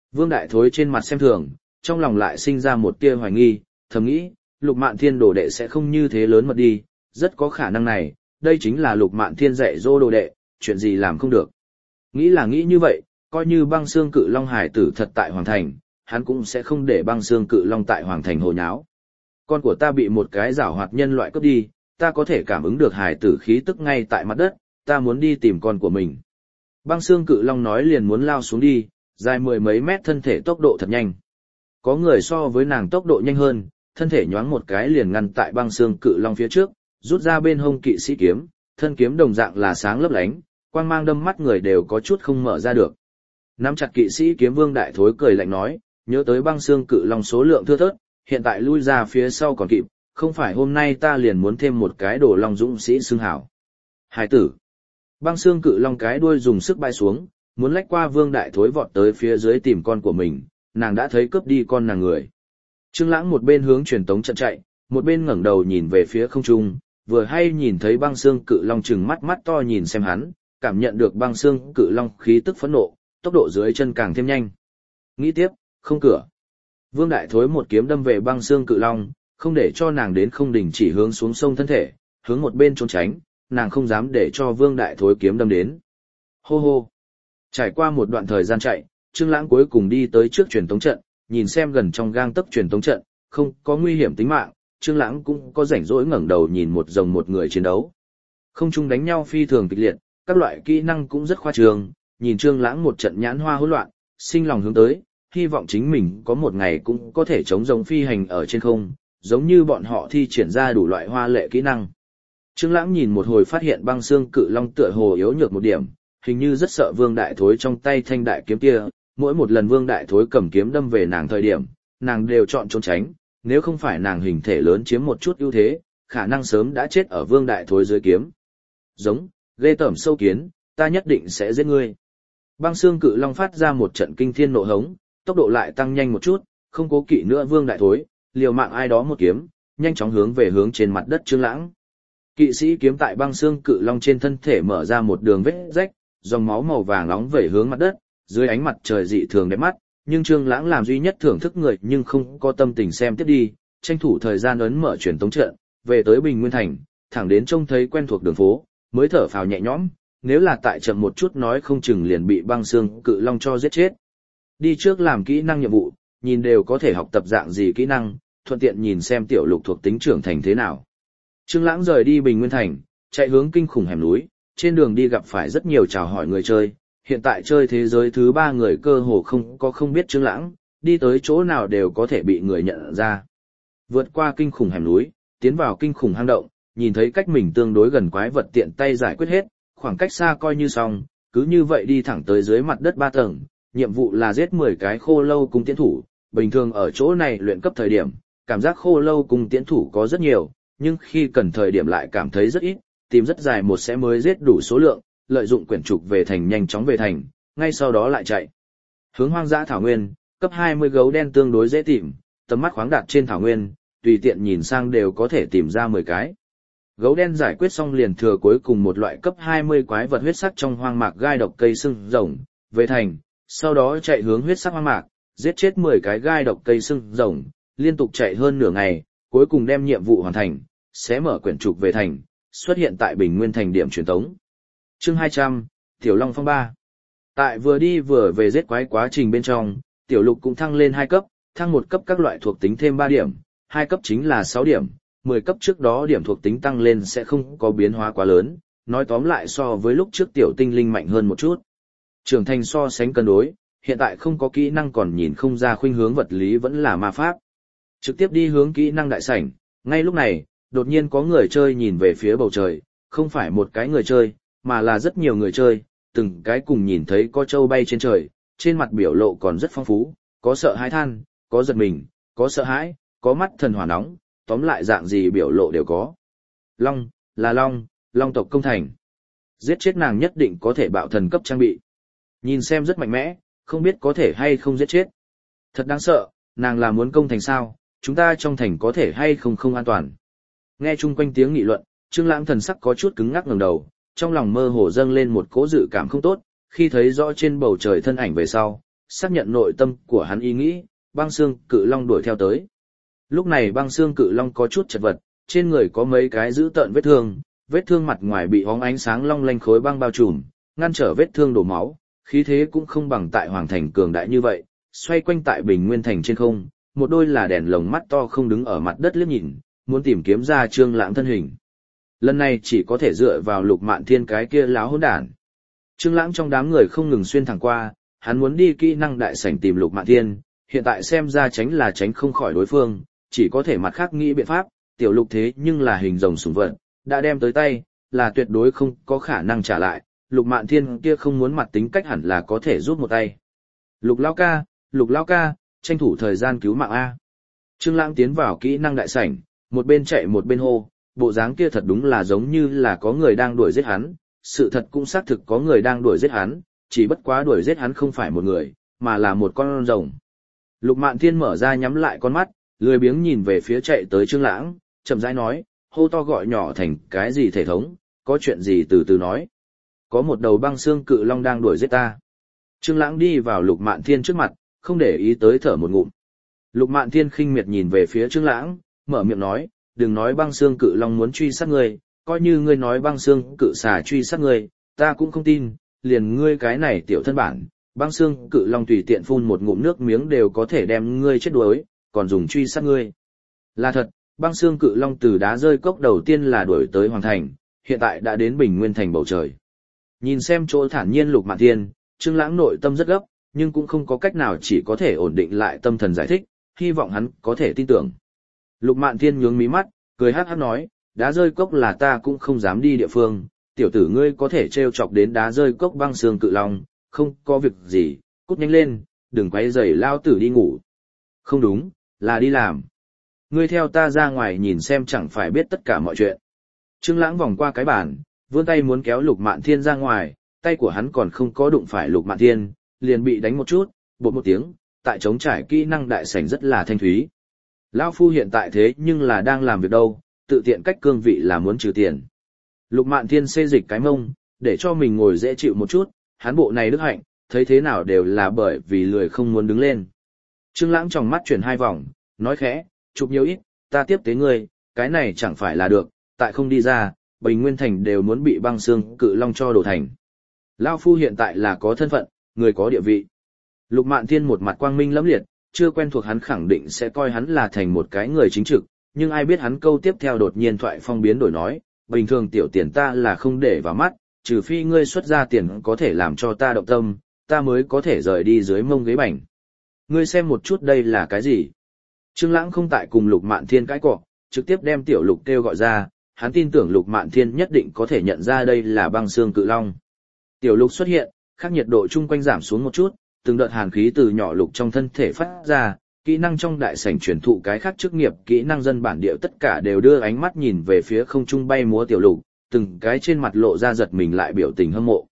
Vương Đại Thối trên mặt xem thường, trong lòng lại sinh ra một tia hoài nghi, thầm nghĩ, Lục Mạn Thiên đồ đệ sẽ không như thế lớn mật đi, rất có khả năng này, đây chính là Lục Mạn Thiên dạy dỗ đồ đệ, chuyện gì làm không được. Nghĩ là nghĩ như vậy, coi như Băng Xương Cự Long hải tử thật tại Hoàng Thành, hắn cũng sẽ không để Băng Xương Cự Long tại Hoàng Thành hồ nháo. Con của ta bị một cái giảo hoạt nhân loại cướp đi, ta có thể cảm ứng được hải tử khí tức ngay tại mặt đất, ta muốn đi tìm con của mình. Băng Xương Cự Long nói liền muốn lao xuống đi, dài mười mấy mét thân thể tốc độ thật nhanh. Có người so với nàng tốc độ nhanh hơn, thân thể nhoáng một cái liền ngăn tại Băng Xương Cự Long phía trước, rút ra bên hông kỵ sĩ kiếm, thân kiếm đồng dạng là sáng lấp lánh, quang mang đâm mắt người đều có chút không mở ra được. Nắm chặt kỵ sĩ kiếm Vương Đại Thối cười lạnh nói, nhớ tới Băng Xương Cự Long số lượng thưa thớt, hiện tại lui ra phía sau còn kịp, không phải hôm nay ta liền muốn thêm một cái đồ long dũng sĩ xưng hảo. Hải tử. Băng Xương Cự Long cái đuôi dùng sức bay xuống, muốn lách qua Vương Đại Thối vọt tới phía dưới tìm con của mình, nàng đã thấy cướp đi con nàng người. Trương Lãng một bên hướng truyền tống trận chạy, một bên ngẩng đầu nhìn về phía không trung, vừa hay nhìn thấy Băng Xương Cự Long trừng mắt mắt to nhìn xem hắn, cảm nhận được Băng Xương Cự Long khí tức phẫn nộ, tốc độ dưới chân càng thêm nhanh. Nghĩ tiếp, không cửa. Vương Đại Thối một kiếm đâm về Băng Xương Cự Long, không để cho nàng đến không đình chỉ hướng xuống sông thân thể, hướng một bên trốn tránh, nàng không dám để cho Vương Đại Thối kiếm đâm đến. Hô hô. Trải qua một đoạn thời gian chạy, Trương Lãng cuối cùng đi tới trước truyền tống trận, nhìn xem gần trong gang tấc truyền tống trận, không có nguy hiểm tính mạng, Trương Lãng cũng có rảnh rỗi ngẩng đầu nhìn một rồng một người chiến đấu. Không trung đánh nhau phi thường kịch liệt, các loại kỹ năng cũng rất khoa trương, nhìn Trương Lãng một trận nhãn hoa hỗn loạn, sinh lòng hướng tới, hy vọng chính mình có một ngày cũng có thể chống rồng phi hành ở trên không, giống như bọn họ thi triển ra đủ loại hoa lệ kỹ năng. Trương Lãng nhìn một hồi phát hiện Băng Xương Cự Long tựa hồ yếu nhược một điểm, hình như rất sợ Vương Đại Thối trong tay thanh đại kiếm kia, mỗi một lần Vương Đại Thối cầm kiếm đâm về nàng thời điểm, nàng đều chọn trốn tránh, nếu không phải nàng hình thể lớn chiếm một chút ưu thế, khả năng sớm đã chết ở Vương Đại Thối dưới kiếm. Giống, ghê tởm sâu kiến, ta nhất định sẽ giết ngươi. Băng Xương Cự Long phát ra một trận kinh thiên nộ hống, tốc độ lại tăng nhanh một chút, không cố kỵ nữa Vương Đại Thối, liều mạng ai đó một kiếm, nhanh chóng hướng về hướng trên mặt đất Trương Lãng. Kỵ sĩ kiếm tại Băng Xương Cự Long trên thân thể mở ra một đường vết rách, dòng máu màu vàng nóng vẩy hướng mặt đất, dưới ánh mặt trời dị thường đẹp mắt, nhưng Trương Lãng làm duy nhất thưởng thức người nhưng không có tâm tình xem tiếp đi, tranh thủ thời gian ấn mở truyền tống trận, về tới Bình Nguyên thành, thẳng đến trông thấy quen thuộc đường phố, mới thở phào nhẹ nhõm, nếu là tại chậm một chút nói không chừng liền bị Băng Xương Cự Long cho giết chết. Đi trước làm kỹ năng nhiệm vụ, nhìn đều có thể học tập dạng gì kỹ năng, thuận tiện nhìn xem tiểu Lục thuộc tính trưởng thành thế nào. Trương Lãng rời đi Bình Nguyên thành, chạy hướng kinh khủng hẻm núi, trên đường đi gặp phải rất nhiều chào hỏi người chơi, hiện tại chơi thế giới thứ 3 người cơ hồ không biết Trương Lãng, đi tới chỗ nào đều có thể bị người nhận ra. Vượt qua kinh khủng hẻm núi, tiến vào kinh khủng hang động, nhìn thấy cách mình tương đối gần quái vật tiện tay giải quyết hết, khoảng cách xa coi như xong, cứ như vậy đi thẳng tới dưới mặt đất 3 tầng, nhiệm vụ là giết 10 cái khô lâu cung tiễn thủ, bình thường ở chỗ này luyện cấp thời điểm, cảm giác khô lâu cung tiễn thủ có rất nhiều, nhưng khi cần thời điểm lại cảm thấy rất ít, tìm rất dài một sẽ mới giết đủ số lượng, lợi dụng quyển trục về thành nhanh chóng về thành, ngay sau đó lại chạy. Hướng hoang dã thảo nguyên, cấp 20 gấu đen tương đối dễ tìm, tầm mắt khoáng đạt trên thảo nguyên, tùy tiện nhìn sang đều có thể tìm ra 10 cái. Gấu đen giải quyết xong liền thừa cuối cùng một loại cấp 20 quái vật huyết sắc trong hoang mạc gai độc cây sưng rồng, về thành, sau đó chạy hướng huyết sắc hoang mạc, giết chết 10 cái gai độc cây sưng rồng, liên tục chạy hơn nửa ngày, cuối cùng đem nhiệm vụ hoàn thành, sẽ mở quyển trục về thành, xuất hiện tại Bình Nguyên thành điểm truyền tống. Chương 200, Tiểu Long Phong 3. Tại vừa đi vừa về giết quái quá trình bên trong, Tiểu Lục cũng thăng lên 2 cấp, thăng 1 cấp các loại thuộc tính thêm 3 điểm, 2 cấp chính là 6 điểm, 10 cấp trước đó điểm thuộc tính tăng lên sẽ không có biến hóa quá lớn, nói tóm lại so với lúc trước Tiểu Tinh Linh mạnh hơn một chút. Trưởng thành so sánh cân đối, hiện tại không có kỹ năng còn nhìn không ra khuynh hướng vật lý vẫn là ma pháp. Trực tiếp đi hướng kỹ năng đại sảnh, ngay lúc này, đột nhiên có người chơi nhìn về phía bầu trời, không phải một cái người chơi, mà là rất nhiều người chơi, từng cái cùng nhìn thấy có trâu bay trên trời, trên mặt biểu lộ còn rất phong phú, có sợ hãi than, có giật mình, có sợ hãi, có mắt thần hỏa nóng, tóm lại dạng gì biểu lộ đều có. Long, là Long, Long tộc công thành. Giết chết nàng nhất định có thể bạo thần cấp trang bị. Nhìn xem rất mạnh mẽ, không biết có thể hay không giết chết. Thật đáng sợ, nàng là muốn công thành sao, chúng ta trong thành có thể hay không an toàn. Nghe chung quanh tiếng nghị luận, Trương Lãng thần sắc có chút cứng ngắc ngẩng đầu, trong lòng mơ hồ dâng lên một cỗ dự cảm không tốt, khi thấy rõ trên bầu trời thân ảnh về sau, xác nhận nội tâm của hắn ý nghĩ, băng xương cự long đuổi theo tới. Lúc này băng xương cự long có chút chật vật, trên người có mấy cái dữ tợn vết thương mặt ngoài bị hóng ánh sáng long lanh khối băng bao trùm, ngăn trở vết thương đổ máu, khí thế cũng không bằng tại Hoàng Thành cường đại như vậy, xoay quanh tại Bình Nguyên Thành trên không, một đôi là đèn lồng mắt to không đứng ở mặt đất liếc nhìn, muốn tìm kiếm ra Trương Lãng thân hình. Lần này chỉ có thể dựa vào Lục Mạn Thiên cái kia láo hỗn đản. Trương Lãng trong đám người không ngừng xuyên thẳng qua, hắn muốn đi kỹ năng đại sảnh tìm Lục Mạn Thiên, hiện tại xem ra tránh là tránh không khỏi đối phương, chỉ có thể mặt khác nghĩ biện pháp, tiểu Lục thế nhưng là hình rồng sủng vật, đã đem tới tay, là tuyệt đối không có khả năng trả lại, Lục Mạn Thiên kia không muốn mặt tính cách hẳn là có thể giúp một tay. Lục lão ca, tranh thủ thời gian cứu mạng A. Trương Lãng tiến vào kỹ năng đại sảnh, một bên chạy một bên hô, bộ dáng kia thật đúng là giống như là có người đang đuổi giết hắn, sự thật cũng xác thực có người đang đuổi giết hắn, chỉ bất quá đuổi giết hắn không phải một người, mà là một con rồng. Lục Mạn Thiên mở ra nhắm lại con mắt, lười biếng nhìn về phía chạy tới Trương Lãng, chậm rãi nói, hô to gọi nhỏ thành cái gì thể thống, có chuyện gì từ từ nói. Có một đầu băng xương cự long đang đuổi giết ta. Trương Lãng đi vào Lục Mạn Thiên trước mặt, không để ý tới thở một ngụm. Lục Mạn Thiên khinh miệt nhìn về phía Trương Lãng, mở miệng nói, đừng nói băng xương cự long muốn truy sát ngươi, coi như ngươi nói băng xương cự xà truy sát ngươi, ta cũng không tin, liền ngươi cái này tiểu thân bản, băng xương cự long tùy tiện phun một ngụm nước miếng đều có thể đem ngươi chết đuối, còn dùng truy sát ngươi. Là thật, băng xương cự long từ đá rơi cốc đầu tiên là đuổi tới Hoàng Thành, hiện tại đã đến Bình Nguyên Thành bầu trời. Nhìn xem chỗ thản nhiên Lục Mạn Thiên, Trương Lãng nội tâm rất gấp, nhưng cũng không có cách nào, chỉ có thể ổn định lại tâm thần giải thích, hy vọng hắn có thể tin tưởng. Lục Mạn Thiên nhướng mí mắt, cười hắc hắc nói, đá rơi cốc là ta cũng không dám đi địa phương, tiểu tử ngươi có thể trêu chọc đến đá rơi cốc băng xương cự long, không có việc gì, cút nhanh lên, đừng quấy rầy lao tử đi ngủ. Không đúng, là đi làm. Ngươi theo ta ra ngoài nhìn xem chẳng phải biết tất cả mọi chuyện. Trương Lãng vòng qua cái bàn, vươn tay muốn kéo Lục Mạn Thiên ra ngoài, tay của hắn còn không có đụng phải Lục Mạn Thiên, liền bị đánh một chút, bột một tiếng, tại chống trải kỹ năng đại sảnh rất là thanh thúy. Lão phu hiện tại thế nhưng là đang làm việc đâu, tự tiện cách cương vị là muốn trừ tiền. Lục Mạn Thiên xê dịch cái mông, để cho mình ngồi dễ chịu một chút, hắn bộ này đức hạnh, thấy thế nào đều là bởi vì lười không muốn đứng lên. Trương Lãng trong mắt chuyển hai vòng, nói khẽ, chụp nhiều ít, ta tiếp tế ngươi, cái này chẳng phải là được, tại không đi ra, Bình Nguyên Thành đều muốn bị băng xương cự long cho đổ thành. Lão phu hiện tại là có thân phận, người có địa vị. Lục Mạn Thiên một mặt quang minh lẫm liệt, chưa quen thuộc hắn khẳng định sẽ coi hắn là thành một cái người chính trực, nhưng ai biết hắn câu tiếp theo đột nhiên thoại phong biến đổi nói, bình thường tiểu tiền ta là không để vào mắt, trừ phi ngươi xuất ra tiền có thể làm cho ta động tâm, ta mới có thể rời đi dưới mông ghế bành. Ngươi xem một chút đây là cái gì? Trương Lãng không tại cùng Lục Mạn Thiên cãi cọ, trực tiếp đem tiểu Lục kêu gọi ra, hắn tin tưởng Lục Mạn Thiên nhất định có thể nhận ra đây là băng xương cự long. Tiểu Lục xuất hiện, khắc nhiệt độ chung quanh giảm xuống một chút, từng đợt hàn khí từ nhỏ Lục trong thân thể phát ra, kỹ năng trong đại sảnh truyền thụ cái khác chức nghiệp, kỹ năng dân bản địa tất cả đều đưa ánh mắt nhìn về phía không trung bay múa tiểu Lục, từng cái trên mặt lộ ra giật mình lại biểu tình hâm mộ.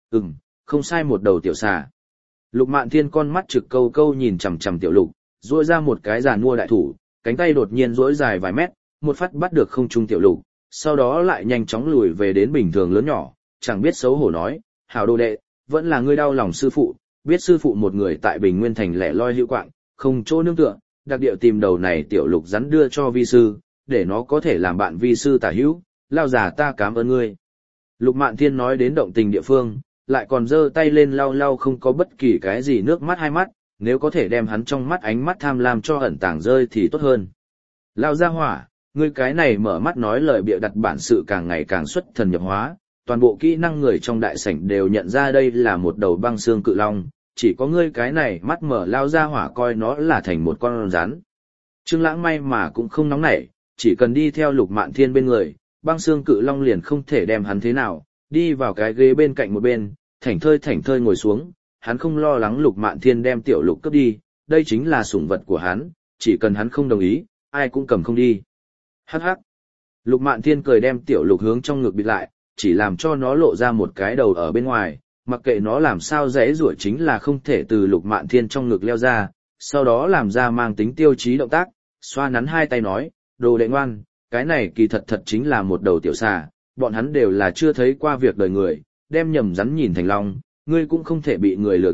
Không sai, một đầu tiểu xà. Lục Mạn Thiên con mắt trực câu câu nhìn chằm chằm tiểu Lục, duỗi ra một cái giàn mua đại thủ, cánh tay đột nhiên duỗi dài vài mét, một phát bắt được không trung tiểu Lục, sau đó lại nhanh chóng lùi về đến bình thường lớn nhỏ, chẳng biết xấu hổ nói, hảo đồ đệ, vẫn là ngươi đau lòng sư phụ, biết sư phụ một người tại Bình Nguyên Thành lẻ loi hữu quạng, không chỗ nương tựa, đặc địa tìm đầu này tiểu Lục rắn đưa cho vi sư, để nó có thể làm bạn vi sư tả hữu, lao già ta cảm ơn ngươi. Lục Mạn Thiên nói đến động tình địa phương, lại còn giơ tay lên lau lau không có bất kỳ cái gì nước mắt hai mắt, nếu có thể đem hắn trong mắt ánh mắt tham lam cho ẩn tàng rơi thì tốt hơn. Lao ra hỏa, ngươi cái này mở mắt nói lời bịa đặt bản sự càng ngày càng xuất thần nhập hóa, toàn bộ kỹ năng người trong đại sảnh đều nhận ra đây là một đầu băng xương cự long, chỉ có ngươi cái này mắt mở lao ra hỏa coi nó là thành một con rắn. Trương Lãng may mà cũng không nóng nảy, chỉ cần đi theo Lục Mạn Thiên bên người, băng xương cự long liền không thể đem hắn thế nào, đi vào cái ghế bên cạnh một bên, thảnh thơi ngồi xuống, hắn không lo lắng Lục Mạn Thiên đem tiểu Lục cướp đi, đây chính là sủng vật của hắn, chỉ cần hắn không đồng ý, ai cũng cầm không đi. Hắc hắc. Lục Mạn Thiên cười đem tiểu Lục hướng trong ngực bịt lại, chỉ làm cho nó lộ ra một cái đầu ở bên ngoài, mặc kệ nó làm sao giãy giụa chính là không thể từ Lục Mạn Thiên trong ngực leo ra, sau đó làm ra mang tính tiêu chí động tác, xoa nắn hai tay nói, đồ đệ ngoan, cái này kỳ thật chính là một đầu tiểu xà, bọn hắn đều là chưa thấy qua việc đời người, đem nhầm rắn nhìn thành long, ngươi cũng không thể bị người lừa gạt,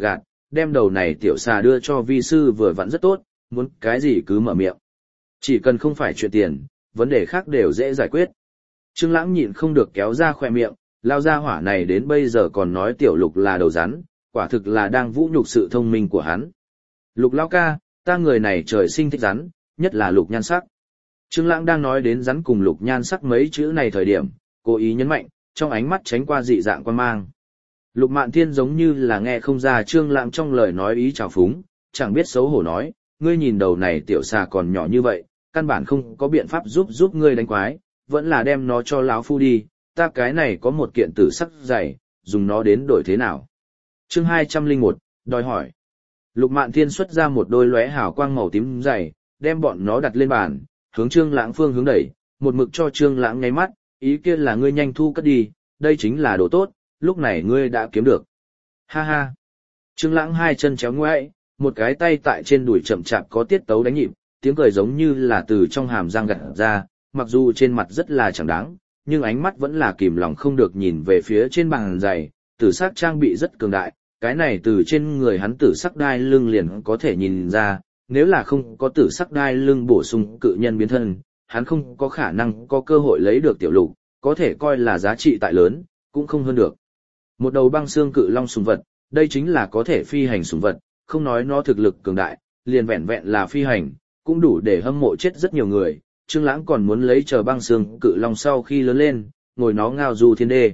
đem đầu này tiểu xà đưa cho vi sư vừa vặn rất tốt, muốn cái gì cứ mở miệng. Chỉ cần không phải chuyện tiền, vấn đề khác đều dễ giải quyết. Trương Lãng nhịn không được kéo ra khóe miệng, lao ra hỏa này đến bây giờ còn nói tiểu Lục là đầu rắn, quả thực là đang vũ nhục sự thông minh của hắn. Lục lão ca, ta người này trời sinh thích rắn, nhất là Lục Nhan Sắc. Trương Lãng đang nói đến rắn cùng Lục Nhan Sắc mấy chữ này thời điểm, cố ý nhấn mạnh, trong ánh mắt tránh qua dị dạng quan mang. Lục Mạn Thiên giống như là nghe không ra Trương Lãng trong lời nói ý trào phúng, chẳng biết xấu hổ nói, ngươi nhìn đầu này tiểu xà còn nhỏ như vậy, căn bản không có biện pháp giúp ngươi đánh quái, vẫn là đem nó cho lão phu đi, ta cái này có một kiện tử sắc dày, dùng nó đến đổi thế nào. Chương 201, đòi hỏi. Lục Mạn Thiên xuất ra một đôi lóe hào quang màu tím dày, đem bọn nó đặt lên bàn, hướng Trương Lãng phương hướng đẩy, một mực cho Trương Lãng nháy mắt, ý kia là ngươi nhanh thu cất đi, đây chính là đồ tốt, lúc này ngươi đã kiếm được. Ha ha. Trương Lãng hai chân chéo ngoãi, một cái tay tại trên đùi chậm chạp có tiết tấu đánh nhịp, tiếng cười giống như là từ trong hàm răng gặt ra, mặc dù trên mặt rất là chẳng đáng, nhưng ánh mắt vẫn là kìm lòng không được nhìn về phía trên bàn giày, tử sắc trang bị rất cường đại, cái này từ trên người hắn tử sắc đai lưng liền có thể nhìn ra, nếu là không có tử sắc đai lưng bổ sung cự nhân biến thân, hắn không có khả năng có cơ hội lấy được tiểu Lục, có thể coi là giá trị tại lớn, cũng không hơn được. Một đầu băng xương cự long sùng vật, đây chính là có thể phi hành sùng vật, không nói nó thực lực cường đại, liền vẹn vẹn là phi hành, cũng đủ để hâm mộ chết rất nhiều người. Trương Lãng còn muốn lấy chờ băng xương cự long sau khi lớn lên, ngồi nó ngao du thiên đê.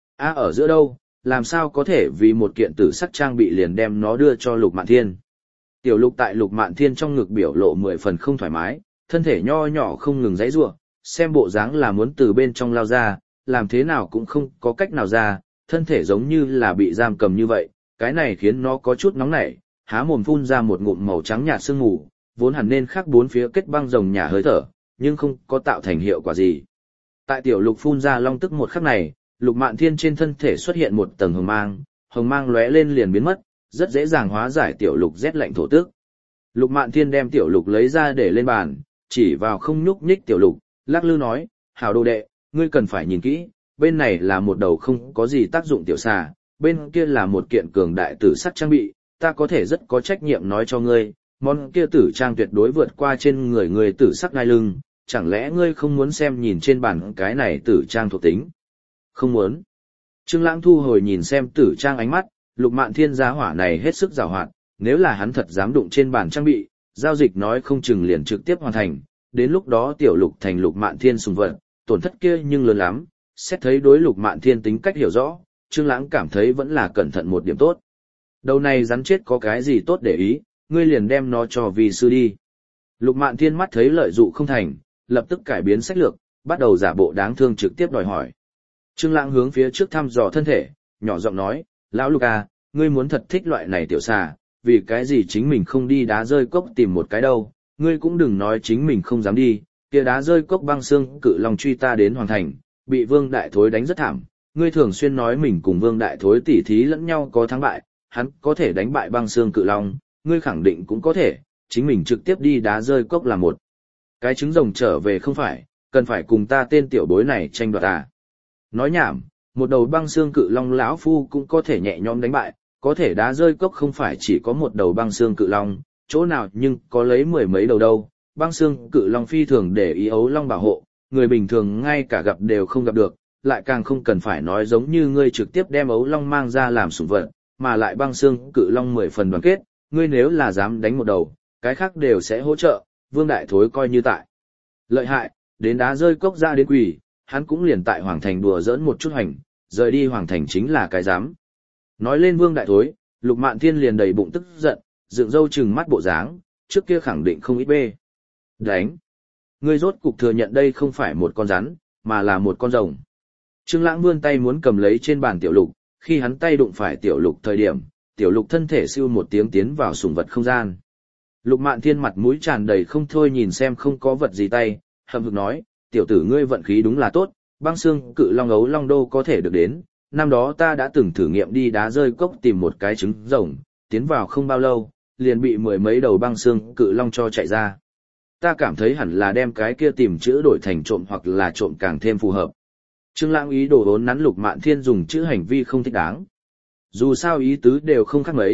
Ở giữa đâu, làm sao có thể vì một kiện tử sắc trang bị liền đem nó đưa cho Lục Mạn Thiên. Tiểu Lục tại Lục Mạn Thiên trong ngực biểu lộ 10 phần không thoải mái, thân thể nho nhỏ không ngừng giãy giụa, xem bộ dáng là muốn từ bên trong lao ra, làm thế nào cũng không có cách nào ra, thân thể giống như là bị giam cầm như vậy, cái này khiến nó có chút nóng nảy, há mồm phun ra một ngụm màu trắng nhạt sương mù, vốn hẳn nên khắc bốn phía kết băng rồng nhà hơi thở, nhưng không có tạo thành hiệu quả gì. Tại tiểu Lục phun ra long tức một khắc này, Lục Mạn Thiên trên thân thể xuất hiện một tầng hồng mang lóe lên liền biến mất, rất dễ dàng hóa giải tiểu Lục rét lạnh thổ tức. Lục Mạn Thiên đem tiểu Lục lấy ra để lên bàn, chỉ vào không nhúc nhích tiểu Lục, lắc lư nói, hảo đồ đệ, ngươi cần phải nhìn kỹ, bên này là một đầu không có gì tác dụng tiểu xà, bên kia là một kiện cường đại tử sắc trang bị, ta có thể rất có trách nhiệm nói cho ngươi, món kia tử trang tuyệt đối vượt qua trên người ngươi tử sắc đai lưng, chẳng lẽ ngươi không muốn xem nhìn trên bàn cái này tử trang thuộc tính? Không muốn. Trương Lãng thu hồi nhìn xem tử trang ánh mắt, Lục Mạn Thiên giá hỏa này hết sức giàu hoạt, nếu là hắn thật dám đụng trên bàn trang bị, giao dịch nói không chừng liền trực tiếp hoàn thành, đến lúc đó tiểu Lục thành Lục Mạn Thiên sùng vật, tổn thất kia nhưng lớn lắm. Xét thấy đối Lục Mạn Thiên tính cách hiểu rõ, Trương Lãng cảm thấy vẫn là cẩn thận một điểm tốt. Đầu này rắn chết có cái gì tốt để ý, ngươi liền đem nó cho vi sư đi. Lục Mạn Thiên mắt thấy lợi dụ không thành, lập tức cải biến sách lược, bắt đầu giả bộ đáng thương trực tiếp đòi hỏi. Trương Lãng hướng phía trước thăm dò thân thể, nhỏ giọng nói, lão Lục à, ngươi muốn thật thích loại này tiểu xà, vì cái gì chính mình không đi đá rơi cốc tìm một cái đâu, ngươi cũng đừng nói chính mình không dám đi, kia đá rơi cốc băng xương cự long truy ta đến hoàn thành, bị Vương Đại Thối đánh rất thảm, ngươi thường xuyên nói mình cùng Vương Đại Thối tỉ thí lẫn nhau có thắng bại, hắn có thể đánh bại băng xương cự long, ngươi khẳng định cũng có thể, chính mình trực tiếp đi đá rơi cốc là một cái trứng rồng trở về không phải, cần phải cùng ta tên tiểu bối này tranh đoạt à. Nói nhảm, một đầu băng xương cự long lão phu cũng có thể nhẹ nhõm đánh bại, có thể đá rơi cốc không phải chỉ có một đầu băng xương cự long, chỗ nào nhưng có lấy mười mấy đầu đâu, băng xương cự long phi thường để ý ấu long bảo hộ, người bình thường ngay cả gặp đều không gặp được, lại càng không cần phải nói giống như ngươi trực tiếp đem ấu long mang ra làm sủng vật, mà lại băng xương cự long 10 phần đoàn kết, ngươi nếu là dám đánh một đầu, cái khác đều sẽ hỗ trợ, Vương Đại Thối coi như tại. Lợi hại, đến đá rơi cốc ra đến quỷ, hắn cũng liền tại Hoàng Thành đùa giỡn một chút hành, rời đi Hoàng Thành chính là cái dám. Nói lên Vương Đại Thối, Lục Mạn Thiên liền đầy bụng tức giận, dựng râu trừng mắt bộ dáng, trước kia khẳng định không ít bê. Đánh! Ngươi rốt cục thừa nhận đây không phải một con rắn, mà là một con rồng. Trương Lãng vươn tay muốn cầm lấy trên bàn tiểu Lục, khi hắn tay đụng phải tiểu Lục thời điểm, tiểu Lục thân thể siêu một tiếng tiến vào sủng vật không gian. Lục Mạn Thiên mặt mũi tràn đầy không thôi nhìn xem không có vật gì tay, hậm hực nói, tiểu tử ngươi vận khí đúng là tốt, băng xương cự long ấu long đô có thể được đến, năm đó ta đã từng thử nghiệm đi đá rơi cốc tìm một cái trứng rồng, tiến vào không bao lâu, liền bị mười mấy đầu băng xương cự long cho chạy ra. Ta cảm thấy hẳn là đem cái kia tìm chữ đổi thành trộm hoặc là trộm càng thêm phù hợp. Trương Lãng ý đồ vốn nắn Lục Mạn Thiên dùng chữ hành vi không thích đáng. Dù sao ý tứ đều không khác mấy,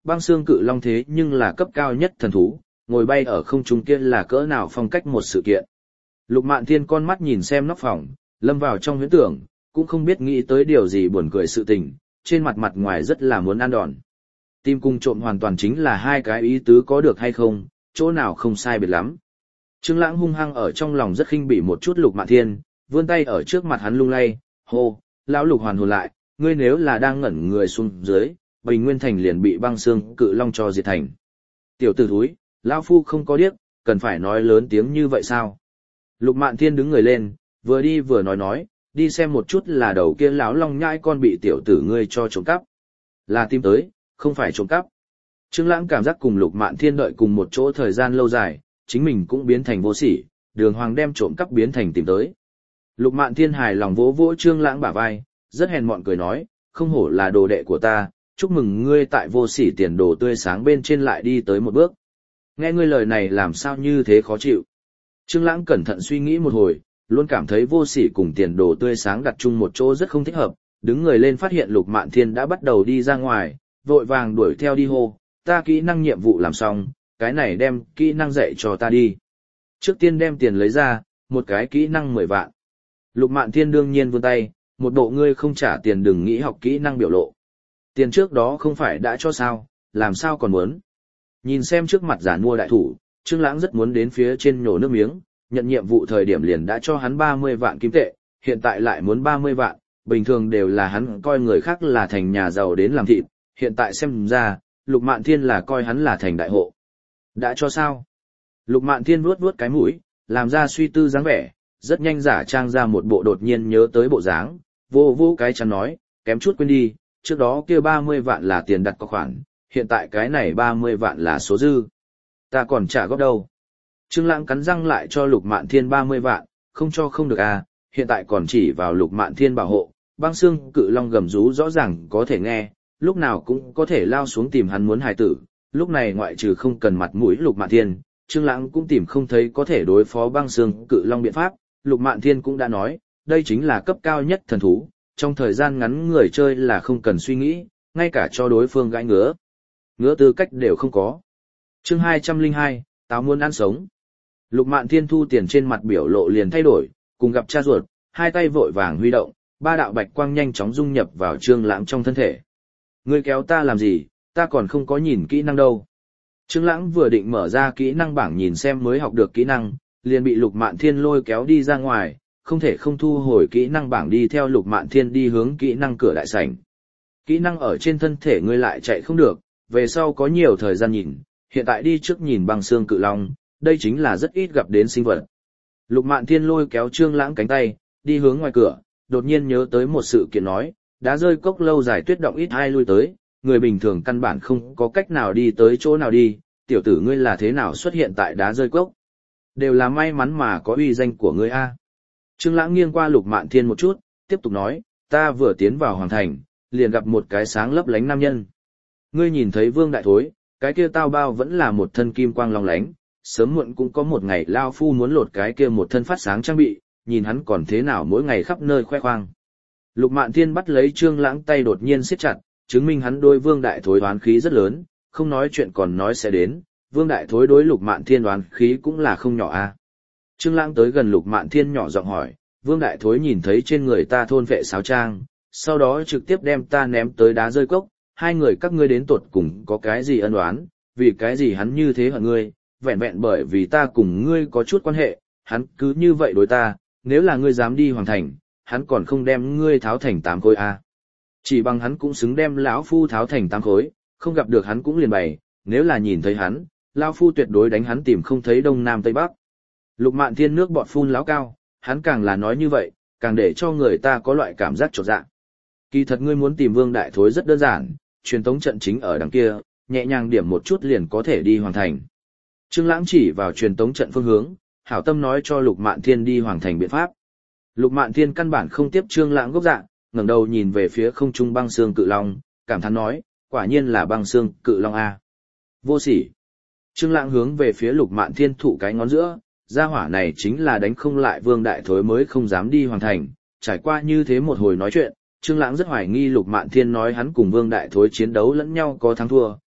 băng xương cự long thế nhưng là cấp cao nhất thần thú, ngồi bay ở không trung kia là cỡ nào phong cách một sự kiện. Lục Mạn Thiên con mắt nhìn xem nóc phòng, lâm vào trong huyễn tưởng, cũng không biết nghĩ tới điều gì buồn cười sự tình, trên mặt mặt ngoài rất là muốn ăn đòn. Tim cung trộm hoàn toàn chính là hai cái ý tứ có được hay không, chỗ nào không sai biệt lắm. Trương Lãng hung hăng ở trong lòng rất khinh bỉ một chút Lục Mạn Thiên, vươn tay ở trước mặt hắn lung lay, hô, lão Lục hoàn hồn lại, ngươi nếu là đang ngẩn người xuống dưới, Bình Nguyên Thành liền bị băng xương cự long cho diệt thành. Tiểu tử thúi, lão phu không có điếc, cần phải nói lớn tiếng như vậy sao? Lục Mạn Thiên đứng người lên, vừa đi vừa nói, đi xem một chút là đầu kia lão long nhãi con bị tiểu tử ngươi cho trộm cắp. Là tìm tới, không phải trộm cắp. Trương Lãng cảm giác cùng Lục Mạn Thiên đợi cùng một chỗ thời gian lâu dài, chính mình cũng biến thành vô sỉ, Đường Hoàng đem trộm cắp biến thành tìm tới. Lục Mạn Thiên hài lòng vỗ vỗ Trương Lãng bả vai, rất hèn mọn cười nói, không hổ là đồ đệ của ta, chúc mừng ngươi tại vô sỉ tiền đồ tươi sáng bên trên lại đi tới một bước. Nghe ngươi lời này làm sao như thế khó chịu. Trương Lãng cẩn thận suy nghĩ một hồi, luôn cảm thấy vô sỉ cùng tiền đồ tươi sáng đặt chung một chỗ rất không thích hợp, đứng người lên phát hiện Lục Mạn Thiên đã bắt đầu đi ra ngoài, vội vàng đuổi theo đi hô, ta kỹ năng nhiệm vụ làm xong, cái này đem kỹ năng dạy cho ta đi. Trước tiên đem tiền lấy ra, một cái kỹ năng 10 vạn. Lục Mạn Thiên đương nhiên vươn tay, một bộ ngươi không trả tiền đừng nghĩ học kỹ năng biểu lộ. Tiền trước đó không phải đã cho sao, làm sao còn muốn. Nhìn xem trước mặt giản mua đại thủ, Trương Lãng rất muốn đến phía trên nhổ nước miếng, nhận nhiệm vụ thời điểm liền đã cho hắn 30 vạn kim tệ, hiện tại lại muốn 30 vạn, bình thường đều là hắn coi người khác là thành nhà giàu đến làm thịt, hiện tại xem ra, Lục Mạn Thiên là coi hắn là thành đại hộ. Đã cho sao? Lục Mạn Thiên vuốt vuốt cái mũi, làm ra suy tư dáng vẻ, rất nhanh giả trang ra một bộ đột nhiên nhớ tới bộ dáng, vô vô cái chắn nói, kém chút quên đi, trước đó kia 30 vạn là tiền đặt cọc khoản, hiện tại cái này 30 vạn là số dư. Ta còn trả góp đâu. Trương Lãng cắn răng lại cho Lục Mạn Thiên 30 vạn, không cho không được à, hiện tại còn chỉ vào Lục Mạn Thiên bảo hộ, băng xương cự long gầm rú rõ ràng có thể nghe, lúc nào cũng có thể lao xuống tìm hắn muốn hài tử, lúc này ngoại trừ không cần mặt mũi Lục Mạn Thiên, Trương Lãng cũng tìm không thấy có thể đối phó băng xương cự long biện pháp, Lục Mạn Thiên cũng đã nói, đây chính là cấp cao nhất thần thú, trong thời gian ngắn người chơi là không cần suy nghĩ, ngay cả cho đối phương gãi ngứa tư cách đều không có. Chương 202, táo muốn ăn sống. Lục Mạn Thiên thu tiền trên mặt biểu lộ liền thay đổi, cùng gặp cha ruột, hai tay vội vàng huy động, ba đạo bạch quang nhanh chóng dung nhập vào Trương Lãng trong thân thể. Ngươi kéo ta làm gì, ta còn không có nhìn kỹ năng đâu. Trương Lãng vừa định mở ra kỹ năng bảng nhìn xem mới học được kỹ năng, liền bị Lục Mạn Thiên lôi kéo đi ra ngoài, không thể không thu hồi kỹ năng bảng đi theo Lục Mạn Thiên đi hướng kỹ năng cửa đại sảnh. Kỹ năng ở trên thân thể ngươi lại chạy không được, về sau có nhiều thời gian nhìn, hiện tại đi trước nhìn băng xương cự long, đây chính là rất ít gặp đến sinh vật. Lục Mạn Thiên lôi kéo Trương Lãng cánh tay, đi hướng ngoài cửa, đột nhiên nhớ tới một sự kiện nói, đá rơi cốc lâu dài tuyết động ít ai lui tới, người bình thường căn bản không có cách nào đi tới chỗ nào đi, tiểu tử ngươi là thế nào xuất hiện tại đá rơi cốc? Đều là may mắn mà có uy danh của ngươi a. Trương Lãng nghiêng qua Lục Mạn Thiên một chút, tiếp tục nói, ta vừa tiến vào hoàng thành, liền gặp một cái sáng lấp lánh nam nhân. Ngươi nhìn thấy Vương Đại Thối, cái kia tao bao vẫn là một thân kim quang long lánh, sớm muộn cũng có một ngày lao phu muốn lột cái kia một thân phát sáng trang bị, nhìn hắn còn thế nào mỗi ngày khắp nơi khoe khoang. Lục Mạn Thiên bắt lấy Trương Lãng tay đột nhiên siết chặt, chứng minh hắn đối Vương Đại Thối oán khí rất lớn, không nói chuyện còn nói sẽ đến, Vương Đại Thối đối Lục Mạn Thiên oán khí cũng là không nhỏ a. Trương Lãng tới gần Lục Mạn Thiên nhỏ giọng hỏi, Vương Đại Thối nhìn thấy trên người ta thôn vệ sáo trang, sau đó trực tiếp đem ta ném tới đá rơi cốc, hai người các ngươi đến tột cùng có cái gì ân oán, vì cái gì hắn như thế hận ngươi, vẹn vẹn bởi vì ta cùng ngươi có chút quan hệ, hắn cứ như vậy đối ta, nếu là ngươi dám đi hoàng thành, hắn còn không đem ngươi tháo thành 8 khối a. Chỉ bằng hắn cũng xứng đem lão phu tháo thành 8 khối, không gặp được hắn cũng liền bày, nếu là nhìn thấy hắn, lão phu tuyệt đối đánh hắn tìm không thấy đông nam tây bắc. Lục Mạn Thiên nước bọt phun láo cao, hắn càng là nói như vậy, càng để cho người ta có loại cảm giác chột dạ. Kỳ thật ngươi muốn tìm Vương Đại Thối rất đơn giản, truyền tống trận chính ở đằng kia, nhẹ nhàng điểm một chút liền có thể đi hoàng thành. Trương Lãng chỉ vào truyền tống trận phương hướng, hảo tâm nói cho Lục Mạn Thiên đi hoàng thành biện pháp. Lục Mạn Thiên căn bản không tiếp Trương Lãng gốc dạ, ngẩng đầu nhìn về phía không trung băng xương cự long, cảm thán nói, quả nhiên là băng xương cự long a. Vô sỉ. Trương Lãng hướng về phía Lục Mạn Thiên thụ cái ngón giữa, gia hỏa này chính là đánh không lại Vương Đại Thối mới không dám đi hoàng thành. Trải qua như thế một hồi nói chuyện, Trương Lãng rất hoài nghi Lục Mạn Thiên nói hắn cùng Vương Đại Thối chiến đấu lẫn nhau có thắng thua,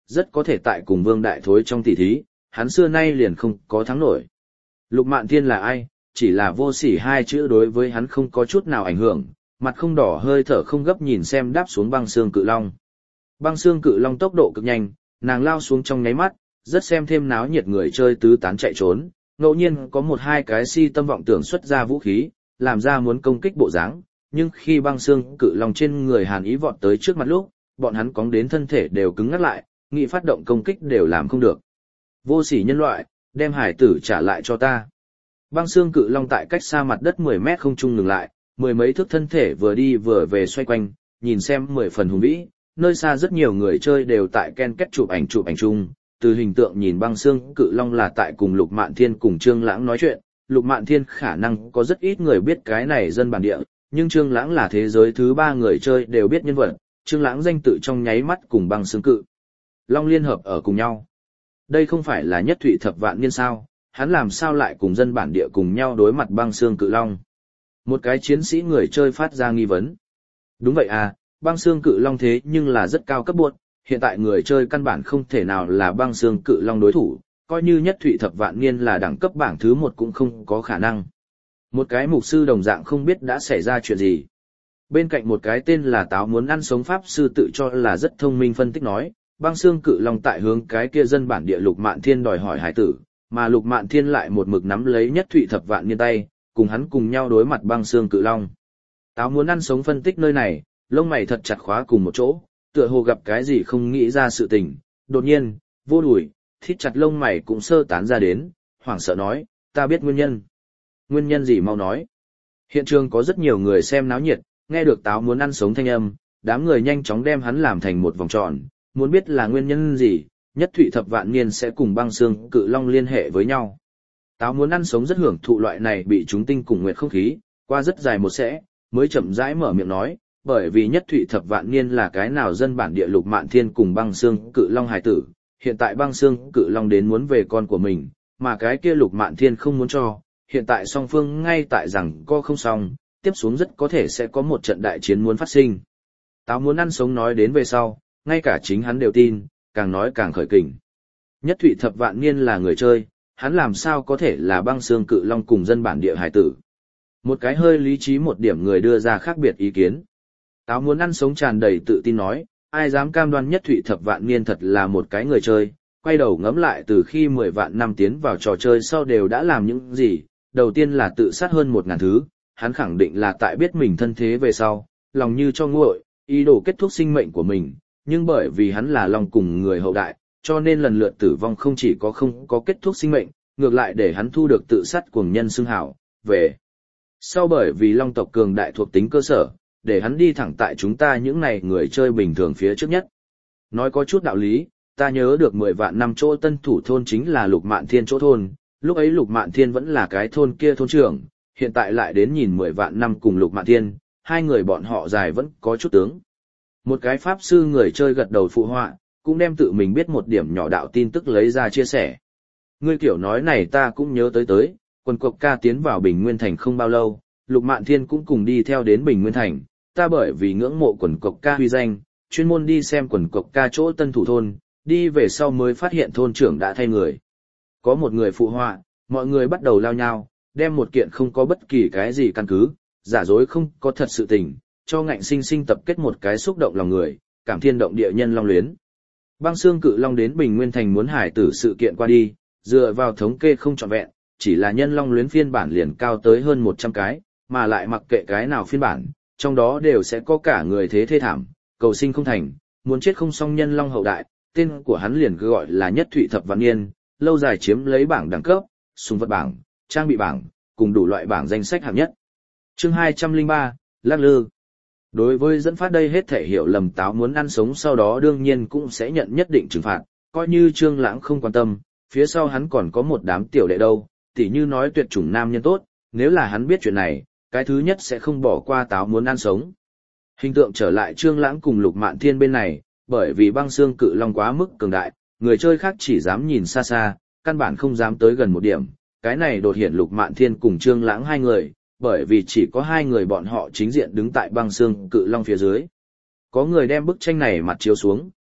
rất có thể tại cùng Vương Đại Thối trong tỷ thí, hắn xưa nay liền không có thắng nổi. Lục Mạn Thiên là ai? Chỉ là vô sỉ hai chữ đối với hắn không có chút nào ảnh hưởng, mặt không đỏ hơi thở không gấp nhìn xem đáp xuống băng xương cự long. Băng xương cự long tốc độ cực nhanh, nàng lao xuống trong nháy mắt, rất xem thêm náo nhiệt người chơi tứ tán chạy trốn, ngẫu nhiên có một hai cái si tâm vọng tưởng xuất ra vũ khí, làm ra muốn công kích bộ dáng, nhưng khi băng xương cự long trên người Hàn Ý vọt tới trước mặt lúc, bọn hắn cóng đến thân thể đều cứng ngắt lại, nghĩ phát động công kích đều làm không được. Vô sỉ nhân loại, đem hải tử trả lại cho ta. Băng xương cự long tại cách xa mặt đất 10 mét không trung ngừng lại, mười mấy thước thân thể vừa đi vừa về xoay quanh, nhìn xem 10 phần hùng vĩ, nơi xa rất nhiều người chơi đều tại ken kết chụp ảnh chung, từ hình tượng nhìn băng xương cự long là tại cùng Lục Mạn Thiên cùng Trương Lãng nói chuyện, Lục Mạn Thiên khả năng có rất ít người biết cái này dân bản địa, nhưng Trương Lãng là thế giới thứ 3 người chơi đều biết nhân vật, Trương Lãng danh tự trong nháy mắt cùng băng xương cự long liên hợp ở cùng nhau. Đây không phải là Nhất Thụy Thập Vạn Niên sao, hắn làm sao lại cùng dân bản địa cùng nhau đối mặt băng xương cự long? Một cái chiến sĩ người chơi phát ra nghi vấn. Đúng vậy à, băng xương cự long thế nhưng là rất cao cấp buộc, hiện tại người chơi căn bản không thể nào là băng xương cự long đối thủ, coi như Nhất Thụy Thập Vạn Niên là đẳng cấp bảng thứ 1 cũng không có khả năng. Một cái mục sư đồng dạng không biết đã xảy ra chuyện gì. Bên cạnh một cái tên là Táo muốn ăn sống pháp sư tự cho là rất thông minh phân tích nói, băng xương cự long tại hướng cái kia dân bản địa Lục Mạn Thiên đòi hỏi hải tử, mà Lục Mạn Thiên lại một mực nắm lấy Nhất Thụy Thập Vạn Niên tay, cùng hắn cùng nhau đối mặt băng xương cự long. Táo muốn ăn sống phân tích nơi này, lông mày thật chặt khóa cùng một chỗ, tựa hồ gặp cái gì không nghĩ ra sự tình, đột nhiên, vô đùi, thít chặt lông mày cũng sơ tán ra đến, hoảng sợ nói, ta biết nguyên nhân. Nguyên nhân gì mau nói. Hiện trường có rất nhiều người xem náo nhiệt, nghe được Táo muốn ăn sống thanh âm, đám người nhanh chóng đem hắn làm thành một vòng tròn, muốn biết là nguyên nhân gì, Nhất Thụy Thập Vạn Niên sẽ cùng băng xương cự long liên hệ với nhau. Táo muốn ăn sống rất hưởng thụ loại này bị chúng tinh cùng nguyệt không khí, qua rất dài một sẽ, mới chậm rãi mở miệng nói, bởi vì Nhất Thụy Thập Vạn Niên là cái nào dân bản địa Lục Mạn Thiên cùng băng xương cự long hài tử, hiện tại băng xương cự long đến muốn về con của mình, mà cái kia Lục Mạn Thiên không muốn cho, hiện tại song phương ngay tại rằng co không xong, tiếp xuống rất có thể sẽ có một trận đại chiến muốn phát sinh. Táo muốn ăn sống nói đến về sau, ngay cả chính hắn đều tin, càng nói càng khởi kình. Nhất Thụy Thập Vạn Niên là người chơi, hắn làm sao có thể là băng xương cự long cùng dân bản địa hải tử. Một cái hơi lý trí một điểm người đưa ra khác biệt ý kiến. Táo muốn ăn sống tràn đầy tự tin nói, ai dám cam đoan Nhất Thụy Thập Vạn Niên thật là một cái người chơi, quay đầu ngẫm lại từ khi 10 vạn năm tiến vào trò chơi sau đều đã làm những gì, đầu tiên là tự sát hơn 1000 thứ, hắn khẳng định là tại biết mình thân thế về sau, lòng như cho nguội, ý đồ kết thúc sinh mệnh của mình, nhưng bởi vì hắn là long cùng người hậu đại, cho nên lần lượt tử vong không chỉ có không có kết thúc sinh mệnh, ngược lại để hắn thu được tự sát cuồng nhân xưng hảo, về. Sau bởi vì long tộc cường đại thuộc tính cơ sở, để hắn đi thẳng tại chúng ta những này người chơi bình thường phía trước nhất. Nói có chút đạo lý, ta nhớ được 10 vạn năm chỗ tân thủ thôn chính là Lục Mạn Thiên chỗ thôn, lúc ấy Lục Mạn Thiên vẫn là cái thôn kia thôn trưởng, hiện tại lại đến nhìn 10 vạn năm cùng Lục Mạn Thiên, hai người bọn họ dài vẫn có chút tướng. Một cái pháp sư người chơi gật đầu phụ họa, cũng đem tự mình biết một điểm nhỏ đạo tin tức lấy ra chia sẻ. Ngươi kiểu nói này ta cũng nhớ tới, quần cộc ca tiến vào Bình Nguyên Thành không bao lâu, Lục Mạn Thiên cũng cùng đi theo đến Bình Nguyên Thành, ta bởi vì ngưỡng mộ quần cộc ca huy danh, chuyên môn đi xem quần cộc ca chỗ tân thủ thôn, đi về sau mới phát hiện thôn trưởng đã thay người. Có một người phụ họa, mọi người bắt đầu lao nhau, đem một kiện không có bất kỳ cái gì căn cứ, giả dối không có thật sự tình, cho ngạnh sinh sinh tập kết một cái xúc động lòng người, cảm thiên động địa nhân long luyến. Băng xương cự long đến Bình Nguyên Thành muốn hải tử sự kiện qua đi, dựa vào thống kê không trọn vẹn, chỉ là nhân long luyến phiên bản liền cao tới hơn 100 cái, mà lại mặc kệ cái nào phiên bản, trong đó đều sẽ có cả người thế thê thảm, cầu sinh không thành, muốn chết không xong nhân long hậu đại, tên của hắn liền cứ gọi là Nhất Thụy Thập Vạn Niên, lâu dài chiếm lấy bảng đẳng cấp, súng vật bảng, trang bị bảng, cùng đủ loại bảng danh sách hạng nhất. Chương 203, Lắc lư. Đối với dẫn phát đây hết thể hiểu lầm Táo muốn ăn sống sau đó đương nhiên cũng sẽ nhận nhất định trừng phạt, coi như Trương Lãng không quan tâm, phía sau hắn còn có một đám tiểu đệ đâu, tỉ như nói tuyệt chủng nam nhân tốt, nếu là hắn biết chuyện này, cái thứ nhất sẽ không bỏ qua Táo muốn ăn sống. Hình tượng trở lại Trương Lãng cùng Lục Mạn Thiên bên này, bởi vì băng xương cự long quá mức cường đại, người chơi khác chỉ dám nhìn xa xa, căn bản không dám tới gần một điểm, cái này đột hiện Lục Mạn Thiên cùng Trương Lãng hai người, bởi vì chỉ có hai người bọn họ chính diện đứng tại băng xương cự long phía dưới. Có người đem bức tranh này mặt chiếu xuống,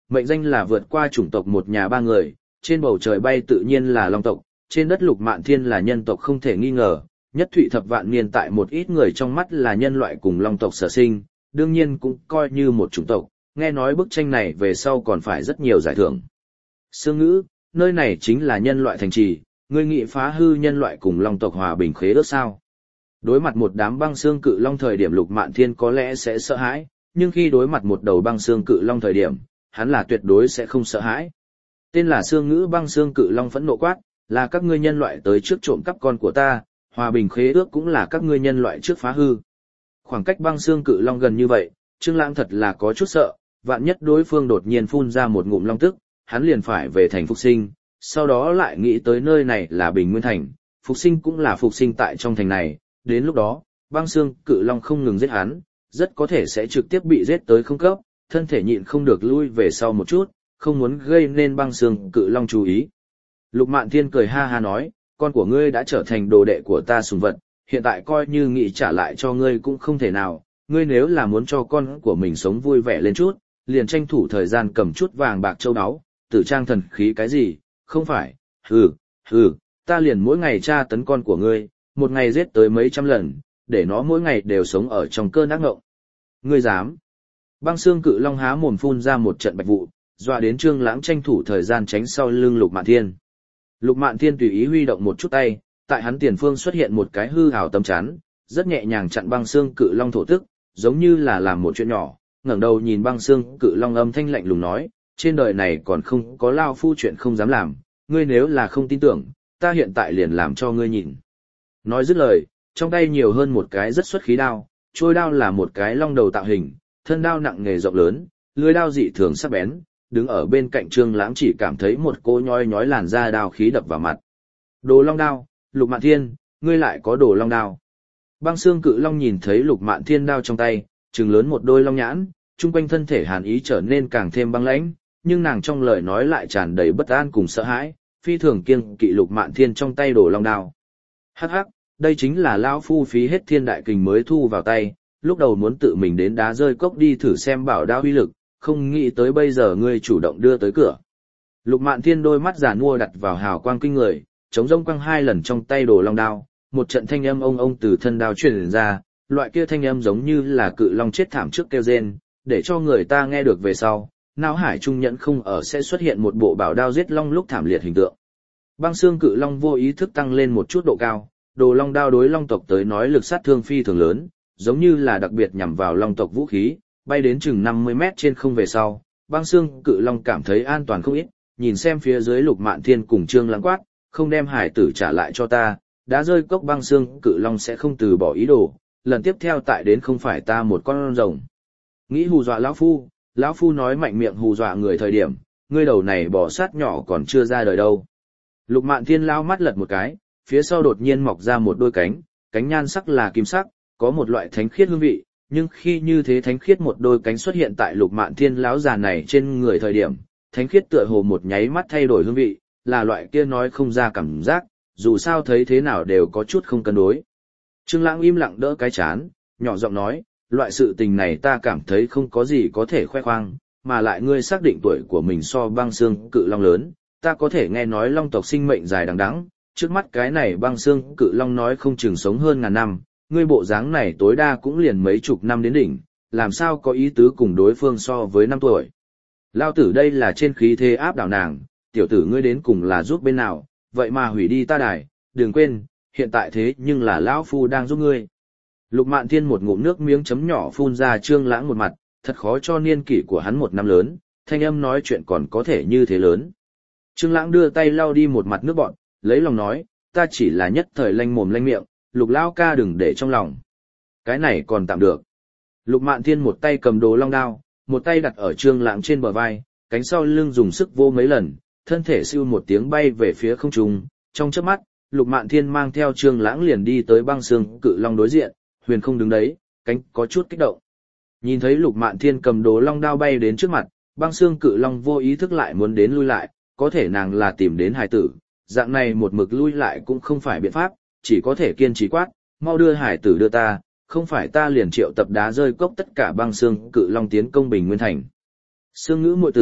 Mệnh danh là vượt qua chủng tộc một nhà ba người, trên bầu trời bay tự nhiên là long tộc, trên đất Lục Mạn Thiên là nhân tộc không thể nghi ngờ, nhất thụy thập vạn niên tại một ít người trong mắt là nhân loại cùng long tộc sở sinh, đương nhiên cũng coi như một chủng tộc, nghe nói bức tranh này về sau còn phải rất nhiều giải thưởng. Sương Ngữ, nơi này chính là nhân loại thành trì, ngươi nghị phá hư nhân loại cùng long tộc hòa bình khế ước sao? Đối mặt một đám băng xương cự long thời điểm Lục Mạn Thiên có lẽ sẽ sợ hãi, nhưng khi đối mặt một đầu băng xương cự long thời điểm, hắn là tuyệt đối sẽ không sợ hãi. Tên là Sương Ngữ băng xương cự long phẫn nộ quát, là các ngươi nhân loại tới trước trộm cắp con của ta, hòa bình khế ước cũng là các ngươi nhân loại trước phá hư. Khoảng cách băng xương cự long gần như vậy, Trương Lãng thật là có chút sợ, vạn nhất đối phương đột nhiên phun ra một ngụm long tức, hắn liền phải về thành Phục Sinh, sau đó lại nghĩ tới nơi này là Bình Nguyên thành, Phục Sinh cũng là phục sinh tại trong thành này, đến lúc đó, băng xương cự long không ngừng giết hắn, rất có thể sẽ trực tiếp bị giết tới không cấp, thân thể nhịn không được lui về sau một chút, không muốn gây nên băng xương cự long chú ý. Lục Mạn Thiên cười ha ha nói, con của ngươi đã trở thành đồ đệ của ta sùng vật, hiện tại coi như nghĩ trả lại cho ngươi cũng không thể nào, ngươi nếu là muốn cho con của mình sống vui vẻ lên chút, liền tranh thủ thời gian cầm chút vàng bạc châu áo, tử trang thần khí cái gì, không phải, hừ, ta liền mỗi ngày tra tấn con của ngươi, một ngày giết tới mấy trăm lần, để nó mỗi ngày đều sống ở trong cơn ác ngộng. Ngươi dám? Băng xương cự long há mồm phun ra một trận bạch vụ, dọa đến Trương Lãng tranh thủ thời gian tránh sau lưng Lục Mạn Thiên. Lục Mạn Thiên tùy ý huy động một chút tay, tại hắn tiền phương xuất hiện một cái hư ảo tấm chắn, rất nhẹ nhàng chặn băng xương cự long thổ tức, giống như là làm một chuyện nhỏ, ngẩng đầu nhìn băng xương cự long âm thanh lạnh lùng nói, trên đời này còn không có lao phu chuyện không dám làm, ngươi nếu là không tin tưởng, ta hiện tại liền làm cho ngươi nhìn. Nói dứt lời, trong tay nhiều hơn một cái rất xuất khí đao, trôi đao là một cái long đầu tạo hình, thân đao nặng nghề rộng lớn, lưỡi đao dị thường sắc bén, đứng ở bên cạnh Trương Lãng chỉ cảm thấy một cỗ nhói nhói làn da đao khí đập vào mặt. Đồ Long đao, Lục Mạn Thiên, ngươi lại có Đồ Long đao. Băng xương cự long nhìn thấy Lục Mạn Thiên đao trong tay, trừng lớn một đôi long nhãn, trung quanh thân thể hàn ý trở nên càng thêm băng lãnh, nhưng nàng trong lời nói lại tràn đầy bất an cùng sợ hãi, phi thường kiêng kỵ Lục Mạn Thiên trong tay Đồ Long đao. Hắc hắc, đây chính là lão phu phí hết thiên đại kình mới thu vào tay, lúc đầu muốn tự mình đến đá rơi cốc đi thử xem bảo đao uy lực, không nghĩ tới bây giờ ngươi chủ động đưa tới cửa. Lục Mạn Thiên đôi mắt già nua đặt vào hào quang kinh người, chống rông quăng hai lần trong tay Đồ Long đao, một trận thanh âm ông từ thân đao truyền ra, loại kia thanh âm giống như là cự long chết thảm trước kêu rên, để cho người ta nghe được về sau, não hải trung nhẫn không ở sẽ xuất hiện một bộ bảo đao giết long lúc thảm liệt hình tượng. Băng xương cự long vô ý thức tăng lên một chút độ cao, Đồ Long đao đối long tộc tới nói lực sát thương phi thường lớn, giống như là đặc biệt nhằm vào long tộc vũ khí, bay đến chừng 50 mét trên không về sau, băng xương cự long cảm thấy an toàn không ít, nhìn xem phía dưới Lục Mạn Thiên cùng Trương Lãng quát, không đem hải tử trả lại cho ta, đã rơi cốc băng xương cự long sẽ không từ bỏ ý đồ, lần tiếp theo tại đến không phải ta một con rồng. Nghĩ hù dọa lão phu nói mạnh miệng hù dọa người thời điểm, ngươi đầu này bò sát nhỏ còn chưa ra đời đâu. Lục Mạn Thiên lao mắt lật một cái, phía sau đột nhiên mọc ra một đôi cánh, cánh nhan sắc là kim sắc, có một loại thánh khiết hương vị, nhưng khi như thế thánh khiết một đôi cánh xuất hiện tại Lục Mạn Thiên lão già này trên người thời điểm, thánh khiết tựa hồ một nháy mắt thay đổi hương vị, là loại kia nói không ra cảm giác, dù sao thấy thế nào đều có chút không cân đối. Trương Lãng im lặng đỡ cái chán, nhỏ giọng nói, loại sự tình này ta cảm thấy không có gì có thể khoe khoang, mà lại ngươi xác định tuổi của mình so băng xương cự long lớn, ta có thể nghe nói long tộc sinh mệnh dài đằng đẵng, trước mắt cái này băng xương cự long nói không chừng sống hơn ngàn năm, ngươi bộ dáng này tối đa cũng liền mấy chục năm đến đỉnh, làm sao có ý tứ cùng đối phương so với 5 tuổi. Lao tử đây là trên khí thế áp đảo nàng, tiểu tử ngươi đến cùng là giúp bên nào, vậy mà hủy đi ta đài, đừng quên, hiện tại thế nhưng là lão phu đang giúp ngươi. Lục Mạn Thiên một ngụm nước miếng chấm nhỏ phun ra Trương Lãng một mặt, thật khó cho niên kỷ của hắn 1 năm lớn, thanh âm nói chuyện còn có thể như thế lớn. Trương Lãng đưa tay lau đi một mặt nước bọt, lấy lòng nói, ta chỉ là nhất thời lanh mồm lanh miệng, Lục lão ca đừng để trong lòng. Cái này còn tạm được. Lục Mạn Thiên một tay cầm Đồ Long đao, một tay đặt ở Trương Lãng trên bờ vai, cánh sau lưng dùng sức vô mấy lần, thân thể siêu một tiếng bay về phía không trung, trong chớp mắt, Lục Mạn Thiên mang theo Trương Lãng liền đi tới băng xương cự long đối diện, huyền không đứng đấy, cánh có chút kích động. Nhìn thấy Lục Mạn Thiên cầm Đồ Long đao bay đến trước mặt, băng xương cự long vô ý thức lại muốn đến lui lại, có thể nàng là tìm đến hải tử, dạng này một mực lui lại cũng không phải biện pháp, chỉ có thể kiên trì quát, mau đưa hải tử đưa ta, không phải ta liền triệu tập đá rơi cốc tất cả băng xương cự long tiến công Bình Nguyên thành. Sương Ngữ muội tử,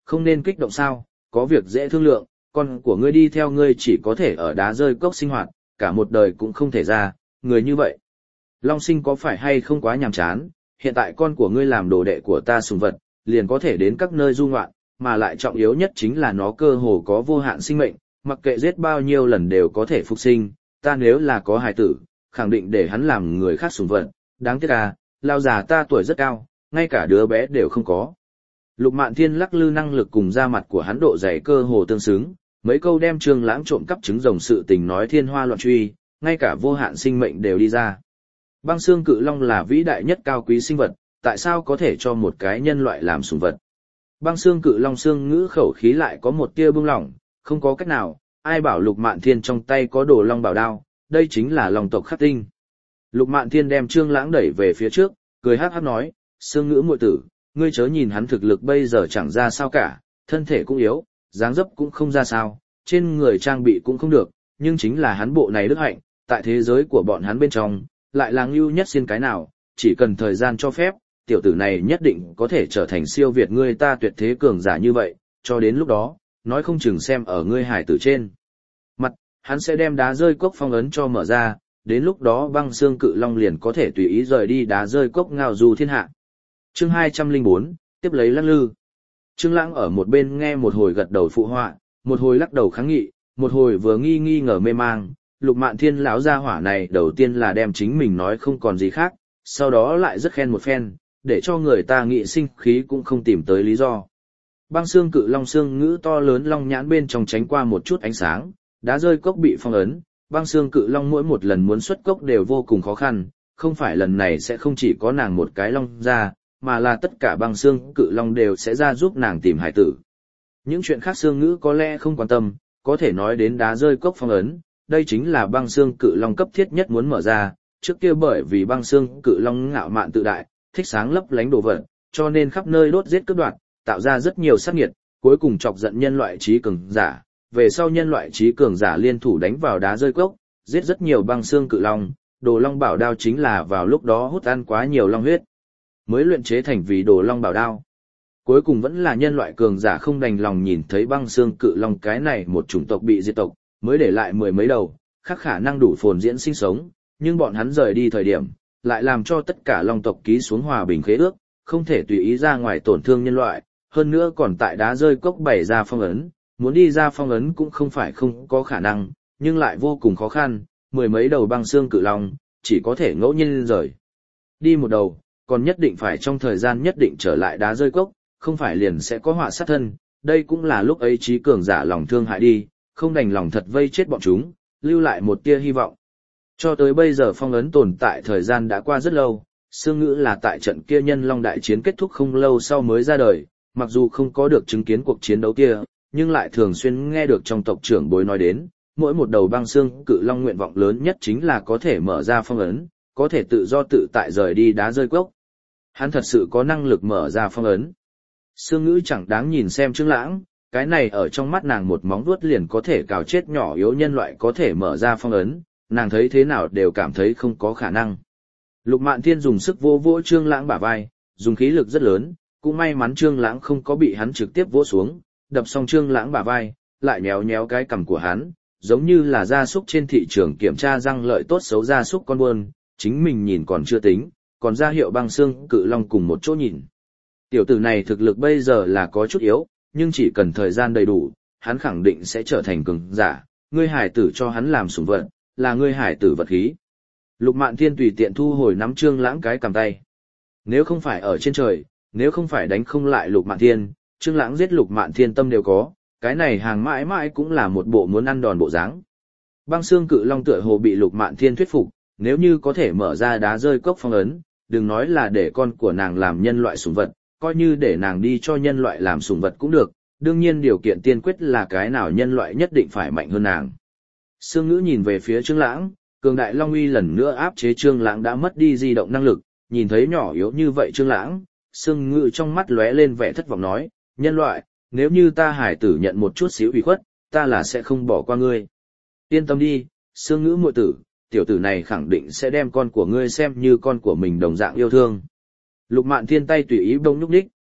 không nên kích động sao, có việc dễ thương lượng, con của ngươi đi theo ngươi chỉ có thể ở đá rơi cốc sinh hoạt, cả một đời cũng không thể ra, người như vậy. Long Sinh có phải hay không quá nhàm chán, hiện tại con của ngươi làm đồ đệ của ta sùng vật, liền có thể đến các nơi du ngoạn, mà lại trọng yếu nhất chính là nó cơ hồ có vô hạn sinh mệnh, mặc kệ giết bao nhiêu lần đều có thể phục sinh, ta nếu là có hài tử, khẳng định để hắn làm người khác sùng vật, đáng tiếc à, lao già ta tuổi rất cao, ngay cả đứa bé đều không có. Lục Mạn Thiên lắc lư năng lực cùng da mặt của hắn độ dày cơ hồ tương xứng, mấy câu đem Trương Lãng trộm cắp trứng rồng sự tình nói thiên hoa loạn truy, ngay cả vô hạn sinh mệnh đều đi ra. Băng xương cự long là vĩ đại nhất cao quý sinh vật, tại sao có thể cho một cái nhân loại làm sủng vật? Băng xương cự long xương ngữ khẩu khí lại có một tia bưng lỏng, không có cách nào, ai bảo Lục Mạn Thiên trong tay có đồ long bảo đao, đây chính là long tộc khắc tinh. Lục Mạn Thiên đem Trương Lãng đẩy về phía trước, cười hắc hắc nói, xương ngữ muội tử, ngươi chớ nhìn hắn thực lực bây giờ chẳng ra sao cả, thân thể cũng yếu, dáng dấp cũng không ra sao, trên người trang bị cũng không được, nhưng chính là hắn bộ này đức hạnh, tại thế giới của bọn hắn bên trong, lại là ngưu nhất xin cái nào, chỉ cần thời gian cho phép, tiểu tử này nhất định có thể trở thành siêu việt ngươi ta tuyệt thế cường giả như vậy, cho đến lúc đó, nói không chừng xem ở ngươi hải tử trên mặt, hắn sẽ đem đá rơi cốc phong ấn cho mở ra, đến lúc đó băng xương cự long liền có thể tùy ý rời đi đá rơi cốc ngao du thiên hạ. Chương 204, tiếp lấy lắc lư. Trương Lãng ở một bên nghe một hồi gật đầu phụ họa, một hồi lắc đầu kháng nghị, một hồi vừa nghi ngờ mê mang. Lục Mạn Thiên lão gia hỏa này đầu tiên là đem chính mình nói không còn gì khác, sau đó lại rất khen một phen, để cho người ta nghị sinh khí cũng không tìm tới lý do. Băng xương cự long xương ngữ to lớn long nhãn bên trong tránh qua một chút ánh sáng, đá rơi cốc bị phong ấn, băng xương cự long mỗi một lần muốn xuất cốc đều vô cùng khó khăn, không phải lần này sẽ không chỉ có nàng một cái long ra, mà là tất cả băng xương cự long đều sẽ ra giúp nàng tìm hải tử. Những chuyện khác xương ngữ có lẽ không quan tâm, có thể nói đến đá rơi cốc phong ấn, đây chính là băng xương cự long cấp thiết nhất muốn mở ra, trước kia bởi vì băng xương cự long ngạo mạn tự đại, thích sáng lấp lánh đồ vật, cho nên khắp nơi đốt giết cướp đoạt, tạo ra rất nhiều sát nghiệt, cuối cùng chọc giận nhân loại trí cường giả, về sau nhân loại trí cường giả liên thủ đánh vào đá rơi cốc, giết rất nhiều băng xương cự long, đồ long bảo đao chính là vào lúc đó hút ăn quá nhiều long huyết, mới luyện chế thành vì đồ long bảo đao. Cuối cùng vẫn là nhân loại cường giả không đành lòng nhìn thấy băng xương cự long cái này một chủng tộc bị diệt tộc, mới để lại mười mấy đầu, khác khả năng đủ phồn diễn sinh sống, nhưng bọn hắn rời đi thời điểm, lại làm cho tất cả long tộc ký xuống hòa bình khế ước, không thể tùy ý ra ngoài tổn thương nhân loại, hơn nữa còn tại đá rơi cốc bày ra phong ấn, muốn đi ra phong ấn cũng không phải không có khả năng, nhưng lại vô cùng khó khăn, mười mấy đầu băng xương cự long, chỉ có thể ngẫu nhiên rời đi một đầu, còn nhất định phải trong thời gian nhất định trở lại đá rơi cốc, không phải liền sẽ có họa sát thân, đây cũng là lúc ấy trí cường giả lòng thương hại đi, không đành lòng thật vây chết bọn chúng, lưu lại một tia hy vọng. Cho tới bây giờ phong ấn tồn tại thời gian đã qua rất lâu, xương ngữ là tại trận kia nhân long đại chiến kết thúc không lâu sau mới ra đời, mặc dù không có được chứng kiến cuộc chiến đấu kia, nhưng lại thường xuyên nghe được trong tộc trưởng bối nói đến, mỗi một đầu băng xương cự long nguyện vọng lớn nhất chính là có thể mở ra phong ấn, có thể tự do tự tại rời đi đá rơi cốc. Hắn thật sự có năng lực mở ra phong ấn. Xương ngữ chẳng đáng nhìn xem Trương Lãng, cái này ở trong mắt nàng một móng vuốt liền có thể cào chết nhỏ yếu nhân loại có thể mở ra phong ấn, nàng thấy thế nào đều cảm thấy không có khả năng. Lục Mạn Thiên dùng sức vỗ vỗ Trương Lãng bả vai, dùng khí lực rất lớn, cũng may mắn Trương Lãng không có bị hắn trực tiếp vỗ xuống, đập xong Trương Lãng bả vai, lại nhéo nhéo cái cằm của hắn, giống như là gia súc trên thị trường kiểm tra răng lợi tốt xấu gia súc con buôn, chính mình nhìn còn chưa tính, còn ra hiệu băng xương cự long cùng một chỗ nhìn. Tiểu tử này thực lực bây giờ là có chút yếu, nhưng chỉ cần thời gian đầy đủ, hắn khẳng định sẽ trở thành cường giả, ngươi hải tử cho hắn làm sủng vật, là ngươi hải tử vật khí. Lục Mạn Thiên tùy tiện thu hồi nắm Trương Lãng cái cầm tay. Nếu không phải ở trên trời, nếu không phải đánh không lại Lục Mạn Thiên, Trương Lãng giết Lục Mạn Thiên tâm đều có, cái này hàng mãi mãi cũng là một bộ muốn ăn đòn bộ dáng. Băng xương cự long tựa hồ bị Lục Mạn Thiên thuyết phục, nếu như có thể mở ra đá rơi cốc phong ấn, đừng nói là để con của nàng làm nhân loại sủng vật, coi như để nàng đi cho nhân loại làm sủng vật cũng được, đương nhiên điều kiện tiên quyết là cái nào nhân loại nhất định phải mạnh hơn nàng. Sương Ngữ nhìn về phía Trương Lãng, cường đại long uy lần nữa áp chế Trương Lãng đã mất đi di động năng lực, nhìn thấy nhỏ yếu như vậy Trương Lãng, Sương Ngữ trong mắt lóe lên vẻ thất vọng nói, nhân loại, nếu như ta hải tử nhận một chút xíu ủy khuất, ta là sẽ không bỏ qua ngươi. Yên tâm đi, Sương Ngữ muội tử, tiểu tử này khẳng định sẽ đem con của ngươi xem như con của mình đồng dạng yêu thương. Lục Mạn Thiên tay tùy ý bỗng nhúc nhích,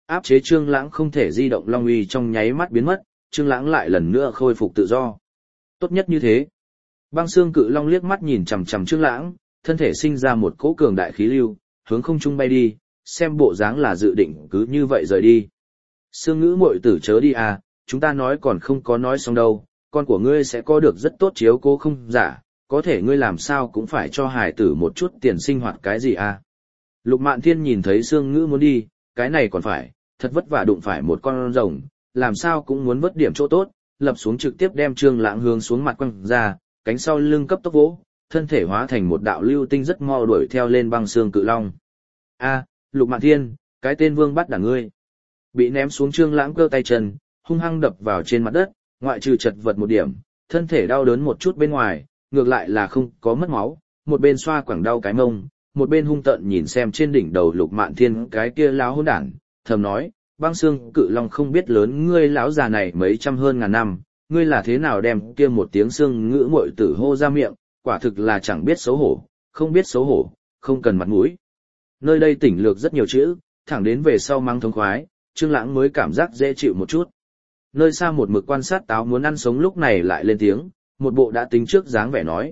áp chế Trương Lãng không thể di động long uy trong nháy mắt biến mất, Trương Lãng lại lần nữa khôi phục tự do. Tốt nhất như thế. Băng xương cự long liếc mắt nhìn chằm chằm Trương Lãng, thân thể sinh ra một cỗ cường đại khí lưu, hướng không trung bay đi, xem bộ dáng là dự định cứ như vậy rời đi. Sương Ngữ muội tử chớ đi à, chúng ta nói còn không có nói xong đâu, con của ngươi sẽ có được rất tốt chiếu cố không giả, có thể ngươi làm sao cũng phải cho hài tử một chút tiền sinh hoạt cái gì à. Lục Mạn Thiên nhìn thấy Sương Ngữ muốn đi, cái này còn phải, thật vất vả đụng phải một con rồng, làm sao cũng muốn vớt điểm chỗ tốt, lập xuống trực tiếp đem Trương Lãng hướng xuống mặt quăng ra, cánh sau lưng cấp tốc vỗ, thân thể hóa thành một đạo lưu tinh rất mau đuổi theo lên băng xương cự long. A, Lục Mạn Thiên, cái tên vương bắt đả ngươi. Bị ném xuống Trương Lãng cơ tay chân, hung hăng đập vào trên mặt đất, ngoại trừ chật vật một điểm, thân thể đau đớn một chút bên ngoài, ngược lại là không có mất máu, một bên xoa quẳng đau cái mông, một bên hung tợn nhìn xem trên đỉnh đầu Lục Mạn Thiên cái kia láo hỗn đản, thầm nói, băng xương cự long không biết lớn ngươi lão già này mấy trăm hơn ngàn năm, ngươi là thế nào đem kia một tiếng Sương Ngữ muội tử hô ra miệng, quả thực là chẳng biết xấu hổ, không biết xấu hổ, không cần mặt mũi. Nơi đây tỉnh lược rất nhiều chữ, thẳng đến về sau mang thống khoái, Trương Lãng mới cảm giác dễ chịu một chút. Nơi xa một mực quan sát táo muốn ăn sống lúc này lại lên tiếng, một bộ đã tính trước dáng vẻ nói,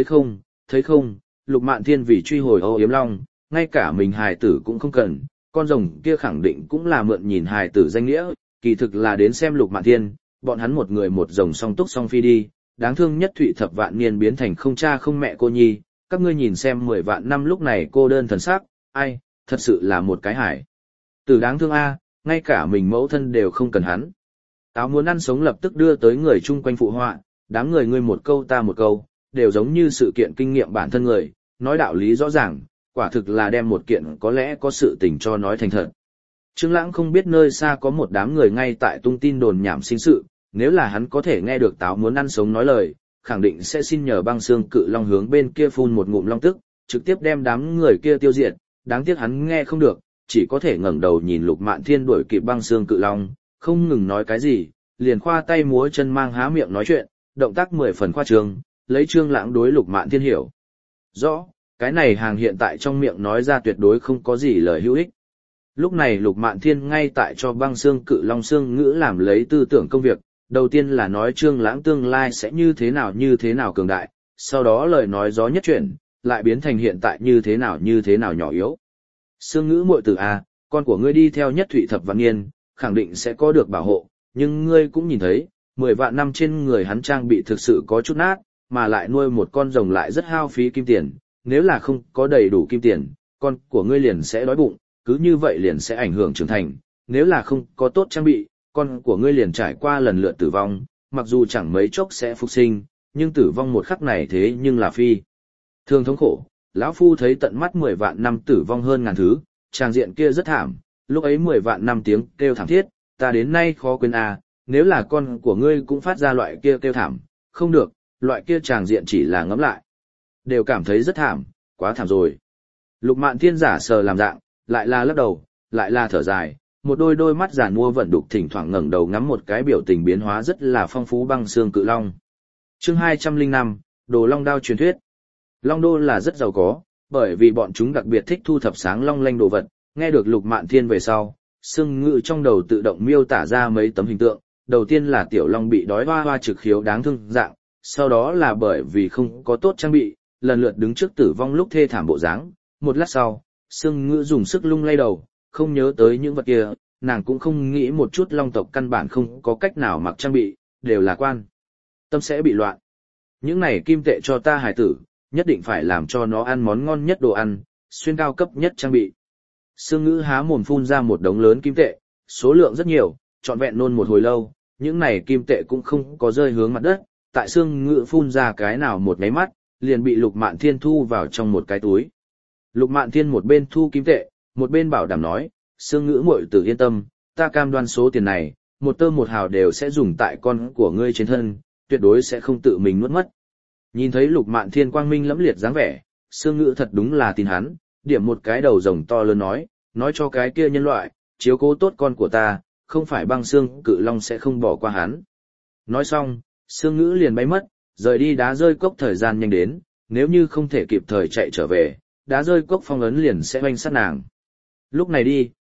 thấy không, Lục Mạn Thiên vì truy hồi Âu Yếm Long, ngay cả mình hài tử cũng không cần, con rồng kia khẳng định cũng là mượn nhìn hài tử danh nghĩa, kỳ thực là đến xem Lục Mạn Thiên, bọn hắn một người một rồng song túc song phi đi, đáng thương nhất Thụy Thập Vạn Niên biến thành không cha không mẹ cô nhi, các ngươi nhìn xem 10 vạn năm lúc này cô đơn thần sắc, ai, thật sự là một cái hải. Tử đáng thương a, ngay cả mình mẫu thân đều không cần hắn. Táo muốn ăn sống lập tức đưa tới người chung quanh phụ họa, đám người ngươi một câu ta một câu, đều giống như sự kiện kinh nghiệm bản thân người, nói đạo lý rõ ràng, quả thực là đem một kiện có lẽ có sự tình cho nói thành thật. Trương Lãng không biết nơi xa có một đám người ngay tại tung tin đồn nhảm sinh sự, nếu là hắn có thể nghe được táo muốn ăn sống nói lời, khẳng định sẽ xin nhờ băng xương cự long hướng bên kia phun một ngụm long tức, trực tiếp đem đám người kia tiêu diệt, đáng tiếc hắn nghe không được, chỉ có thể ngẩng đầu nhìn Lục Mạn Thiên đuổi kịp băng xương cự long, không ngừng nói cái gì, liền khoa tay múa chân mang há miệng nói chuyện, động tác 10 phần khoa trương, lấy Trương Lãng đối Lục Mạn Thiên hiểu. Rõ, cái này hàng hiện tại trong miệng nói ra tuyệt đối không có gì lời hữu ích. Lúc này Lục Mạn Thiên ngay tại cho băng xương cự long xương ngữ làm lấy tư tưởng công việc, đầu tiên là nói Trương Lãng tương lai sẽ như thế nào cường đại, sau đó lời nói gió nhất chuyển, lại biến thành hiện tại như thế nào nhỏ yếu. Xương ngữ muội tử a, con của ngươi đi theo Nhất Thụy Thập Vạn Niên, khẳng định sẽ có được bảo hộ, nhưng ngươi cũng nhìn thấy, 10 vạn năm trên người hắn trang bị thực sự có chút nát, mà lại nuôi một con rồng lại rất hao phí kim tiền, nếu là không có đầy đủ kim tiền, con của ngươi liền sẽ đói bụng, cứ như vậy liền sẽ ảnh hưởng trưởng thành, nếu là không có tốt trang bị, con của ngươi liền trải qua lần lượt tử vong, mặc dù chẳng mấy chốc sẽ phục sinh, nhưng tử vong một khắc này thế nhưng là phi thường thống khổ. Lão phu thấy tận mắt 10 vạn năm tử vong hơn ngàn thứ, tràng diện kia rất thảm, lúc ấy 10 vạn năm tiếng kêu thảm thiết, ta đến nay khó quên à, nếu là con của ngươi cũng phát ra loại kia kêu thảm, không được, loại kia tràng diện chỉ là ngẫm lại đều cảm thấy rất thảm, quá thảm rồi. Lục Mạn Thiên giả sờ làm dạng, lại là lắc đầu, lại là thở dài, một đôi mắt giàn mua vận đục thỉnh thoảng ngẩng đầu ngắm một cái biểu tình biến hóa rất là phong phú băng xương cự long. Chương 205, Đồ Long Đao truyền thuyết. Long Đô là rất giàu có, bởi vì bọn chúng đặc biệt thích thu thập sáng long lanh đồ vật, nghe được Lục Mạn Thiên về sau, Sương Ngự trong đầu tự động miêu tả ra mấy tấm hình tượng, đầu tiên là tiểu long bị đói hoa hoa trực khiếu đáng thương dạng, sau đó là bởi vì không có tốt trang bị, lần lượt đứng trước tử vong lúc thê thảm bộ dáng. Một lát sau, Sương Ngự dùng sức lung lay đầu, không nhớ tới những vật kia, nàng cũng không nghĩ một chút long tộc căn bản không có cách nào mặc trang bị, đều là quan tâm sẽ bị loạn. Những này kim tệ cho ta hải tử, nhất định phải làm cho nó ăn món ngon nhất đồ ăn, xuyên cao cấp nhất trang bị. Sương Ngữ há mồm phun ra một đống lớn kim tệ, số lượng rất nhiều, trọn vẹn nôn một hồi lâu, những này kim tệ cũng không có rơi hướng mặt đất, tại Sương Ngữ phun ra cái nào một cái mắt, liền bị Lục Mạn Thiên thu vào trong một cái túi. Lục Mạn Thiên một bên thu kim tệ, một bên bảo đảm nói, Sương Ngữ muội tử yên tâm, ta cam đoan số tiền này, một tơ một hào đều sẽ dùng tại con của ngươi trên thân, tuyệt đối sẽ không tự mình nuốt mất. Nhìn thấy Lục Mạn Thiên quang minh lẫm liệt dáng vẻ, Sương Ngữ thật đúng là tin hắn, điểm một cái đầu rồng to lớn nói cho cái kia nhân loại, chiếu cố tốt con của ta, không phải băng xương cự long sẽ không bỏ qua hắn. Nói xong, Sương Ngữ liền bay mất, rời đi đá rơi cốc thời gian nhanh đến, nếu như không thể kịp thời chạy trở về, đá rơi cốc phong ấn liền sẽ oanh sát nàng. Lúc này đi,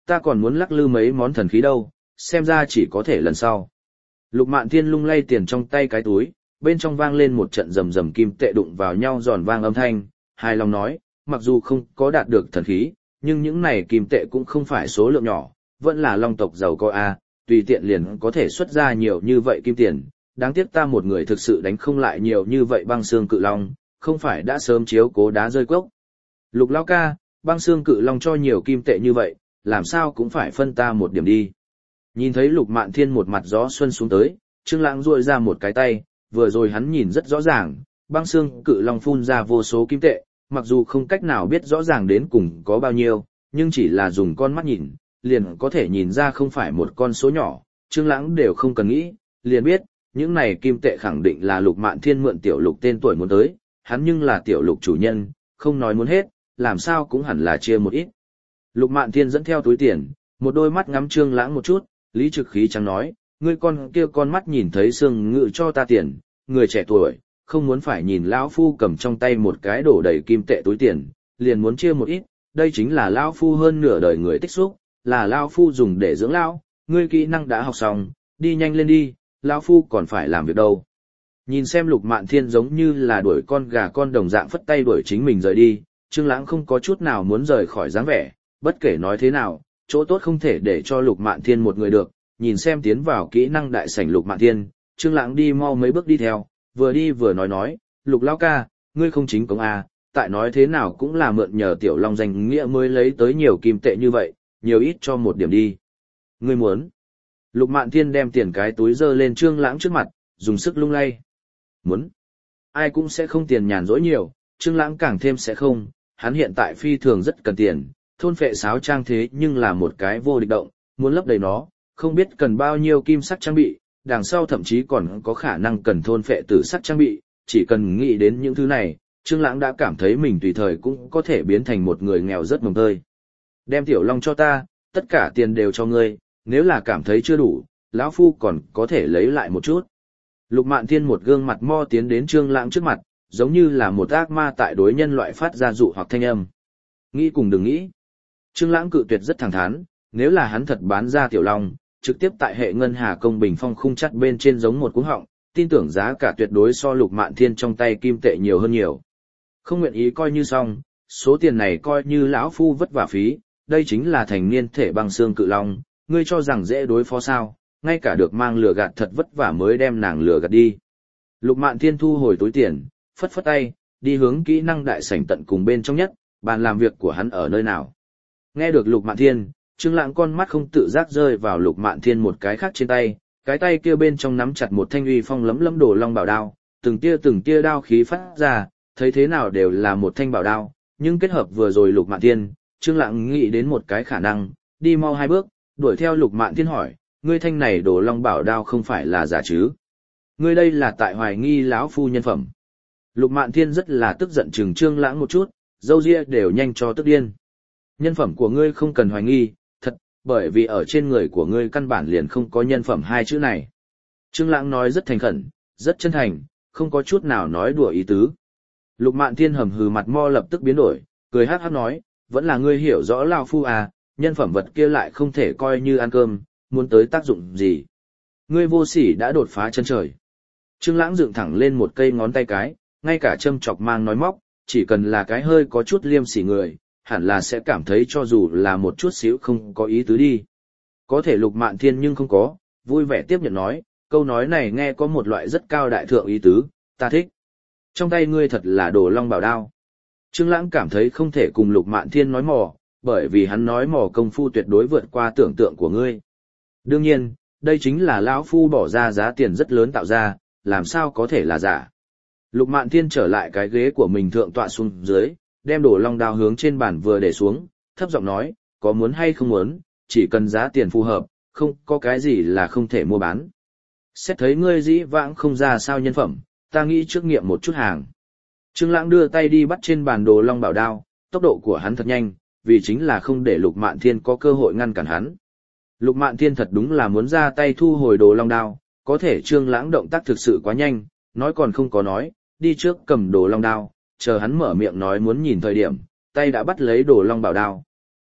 ta còn muốn lắc lư mấy món thần khí đâu, xem ra chỉ có thể lần sau. Lục Mạn Thiên lung lay tiền trong tay cái túi, bên trong vang lên một trận rầm rầm kim tệ đụng vào nhau giòn vang âm thanh, hài lòng nói, mặc dù không có đạt được thần khí, nhưng những này kim tệ cũng không phải số lượng nhỏ, vẫn là long tộc giàu có a, tùy tiện liền có thể xuất ra nhiều như vậy kim tiền, đáng tiếc ta một người thực sự đánh không lại nhiều như vậy băng xương cự long, không phải đã sớm chiếu cố đá rơi cốc. Lục lão ca, băng xương cự long cho nhiều kim tệ như vậy, làm sao cũng phải phân ta một điểm đi. Nhìn thấy Lục Mạn Thiên một mặt gió xuân xuống tới, Trương Lãng duỗi ra một cái tay, vừa rồi hắn nhìn rất rõ ràng, băng xương cự long phun ra vô số kim tệ, mặc dù không cách nào biết rõ ràng đến cùng có bao nhiêu, nhưng chỉ là dùng con mắt nhìn, liền có thể nhìn ra không phải một con số nhỏ, Trương Lãng đều không cần nghĩ, liền biết, những này kim tệ khẳng định là Lục Mạn Thiên mượn tiểu Lục tên tuổi muốn tới, hắn nhưng là tiểu Lục chủ nhân, không nói muốn hết, làm sao cũng hẳn là chia một ít. Lục Mạn Thiên dẫn theo túi tiền, một đôi mắt ngắm Trương Lãng một chút, lý trực khí trắng nói, ngươi con kia con mắt nhìn thấy Sương Ngự cho ta tiền, người trẻ tuổi, không muốn phải nhìn lão phu cầm trong tay một cái đổ đầy kim tệ túi tiền, liền muốn chia một ít, đây chính là lão phu hơn nửa đời người tích xúc, là lão phu dùng để dưỡng lão, ngươi kỹ năng đã học xong, đi nhanh lên đi, lão phu còn phải làm việc đâu. Nhìn xem Lục Mạn Thiên giống như là đuổi con gà con đồng dạng phất tay đuổi chính mình rời đi, Trương Lãng không có chút nào muốn rời khỏi dáng vẻ, bất kể nói thế nào, chỗ tốt không thể để cho Lục Mạn Thiên một người được, nhìn xem tiến vào kỹ năng đại sảnh Lục Mạn Thiên, Trương Lãng đi mau mấy bước đi theo, vừa đi vừa nói, Lục lão ca, ngươi không chính cống à, tại nói thế nào cũng là mượn nhờ tiểu long danh nghĩa mới lấy tới nhiều kim tệ như vậy, nhiều ít cho một điểm đi. Ngươi muốn? Lục Mạn Thiên đem tiền cái túi giơ lên Trương Lãng trước mặt, dùng sức lung lay. Muốn? Ai cũng sẽ không tiền nhàn rỗi nhiều, Trương Lãng càng thêm sẽ không, hắn hiện tại phi thường rất cần tiền, thôn phệ sáo trang thế nhưng là một cái vô địch động, muốn lấp đầy nó, không biết cần bao nhiêu kim sắc trang bị, đằng sau thậm chí còn có khả năng cần thôn phệ tử sắc trang bị, chỉ cần nghĩ đến những thứ này, Trương Lãng đã cảm thấy mình tùy thời cũng có thể biến thành một người nghèo rất mồng tơi. Đem tiểu long cho ta, tất cả tiền đều cho ngươi, nếu là cảm thấy chưa đủ, lão phu còn có thể lấy lại một chút. Lục Mạn Thiên một gương mặt mo tiến đến Trương Lãng trước mặt, giống như là một ác ma tại đối nhân loại phát ra dụ hoặc thanh âm. Nghĩ cùng đừng nghĩ. Trương Lãng cự tuyệt rất thẳng thắn, nếu là hắn thật bán ra tiểu long, trực tiếp tại hệ ngân hà công bình phong khung chắt bên trên giống một cuống họng, tin tưởng giá cả tuyệt đối so Lục Mạn Thiên trong tay kim tệ nhiều hơn nhiều. Không nguyện ý coi như xong, số tiền này coi như lão phu vất vả phí, đây chính là thành niên thể băng xương cự long, ngươi cho rằng dễ đối phó sao, ngay cả được mang lừa gạt thật vất vả mới đem nàng lừa gạt đi. Lục Mạn Thiên thu hồi túi tiền, phất phất tay, đi hướng kỹ năng đại sảnh tận cùng bên trong nhất, bàn làm việc của hắn ở nơi nào. Nghe được Lục Mạn Thiên, Trương Lãng con mắt không tự giác rơi vào Lục Mạn Thiên một cái khác trên tay, cái tay kia bên trong nắm chặt một thanh uy phong lấm lấm đồ long bảo đao, từng tia đao khí phát ra, thấy thế nào đều là một thanh bảo đao, nhưng kết hợp vừa rồi Lục Mạn Thiên, Trương Lãng nghĩ đến một cái khả năng, đi mau hai bước, đuổi theo Lục Mạn Thiên hỏi, ngươi thanh này đồ long bảo đao không phải là giả chứ? Ngươi đây là tại hoài nghi lão phu nhân phẩm. Lục Mạn Thiên rất là tức giận chừng Trương Lãng một chút, râu ria đều nhanh cho tức điên. Nhân phẩm của ngươi không cần hoài nghi, thật, bởi vì ở trên người của ngươi căn bản liền không có nhân phẩm hai chữ này. Trương Lãng nói rất thành khẩn, rất chân thành, không có chút nào nói đùa ý tứ. Lục Mạn Thiên hầm hừ mặt mo lập tức biến đổi, cười hắc hắc nói, vẫn là ngươi hiểu rõ lão phu à, nhân phẩm vật kia lại không thể coi như ăn cơm, muốn tới tác dụng gì. Ngươi vô sỉ đã đột phá chân trời. Trương Lãng dựng thẳng lên một cây ngón tay cái, ngay cả châm chọc mang nói móc, chỉ cần là cái hơi có chút liêm sỉ người, hẳn là sẽ cảm thấy cho dù là một chút xíu không có ý tứ đi. Có thể Lục Mạn Thiên nhưng không có, vui vẻ tiếp nhận nói, câu nói này nghe có một loại rất cao đại thượng ý tứ, ta thích. Trong tay ngươi thật là đồ long bảo đao. Trương Lãng cảm thấy không thể cùng Lục Mạn Thiên nói mò, bởi vì hắn nói mò công phu tuyệt đối vượt qua tưởng tượng của ngươi. Đương nhiên, đây chính là lão phu bỏ ra giá tiền rất lớn tạo ra, làm sao có thể là giả. Lục Mạn Thiên trở lại cái ghế của mình thượng tọa xuống dưới, đem đồ long đao hướng trên bàn vừa để xuống, thấp giọng nói, có muốn hay không muốn, chỉ cần giá tiền phù hợp, không có cái gì là không thể mua bán. Xét thấy ngươi dĩ vãng không ra sao nhân phẩm, ta nghĩ trước nghiệm một chút hàng. Trương Lãng đưa tay đi bắt trên bàn đồ long bảo đao, tốc độ của hắn thật nhanh, vì chính là không để Lục Mạn Thiên có cơ hội ngăn cản hắn. Lục Mạn Thiên thật đúng là muốn ra tay thu hồi đồ long đao, có thể Trương Lãng động tác thực sự quá nhanh, nói còn không có nói, đi trước cầm đồ long đao, chờ hắn mở miệng nói muốn nhìn thời điểm, tay đã bắt lấy đồ long bảo đao.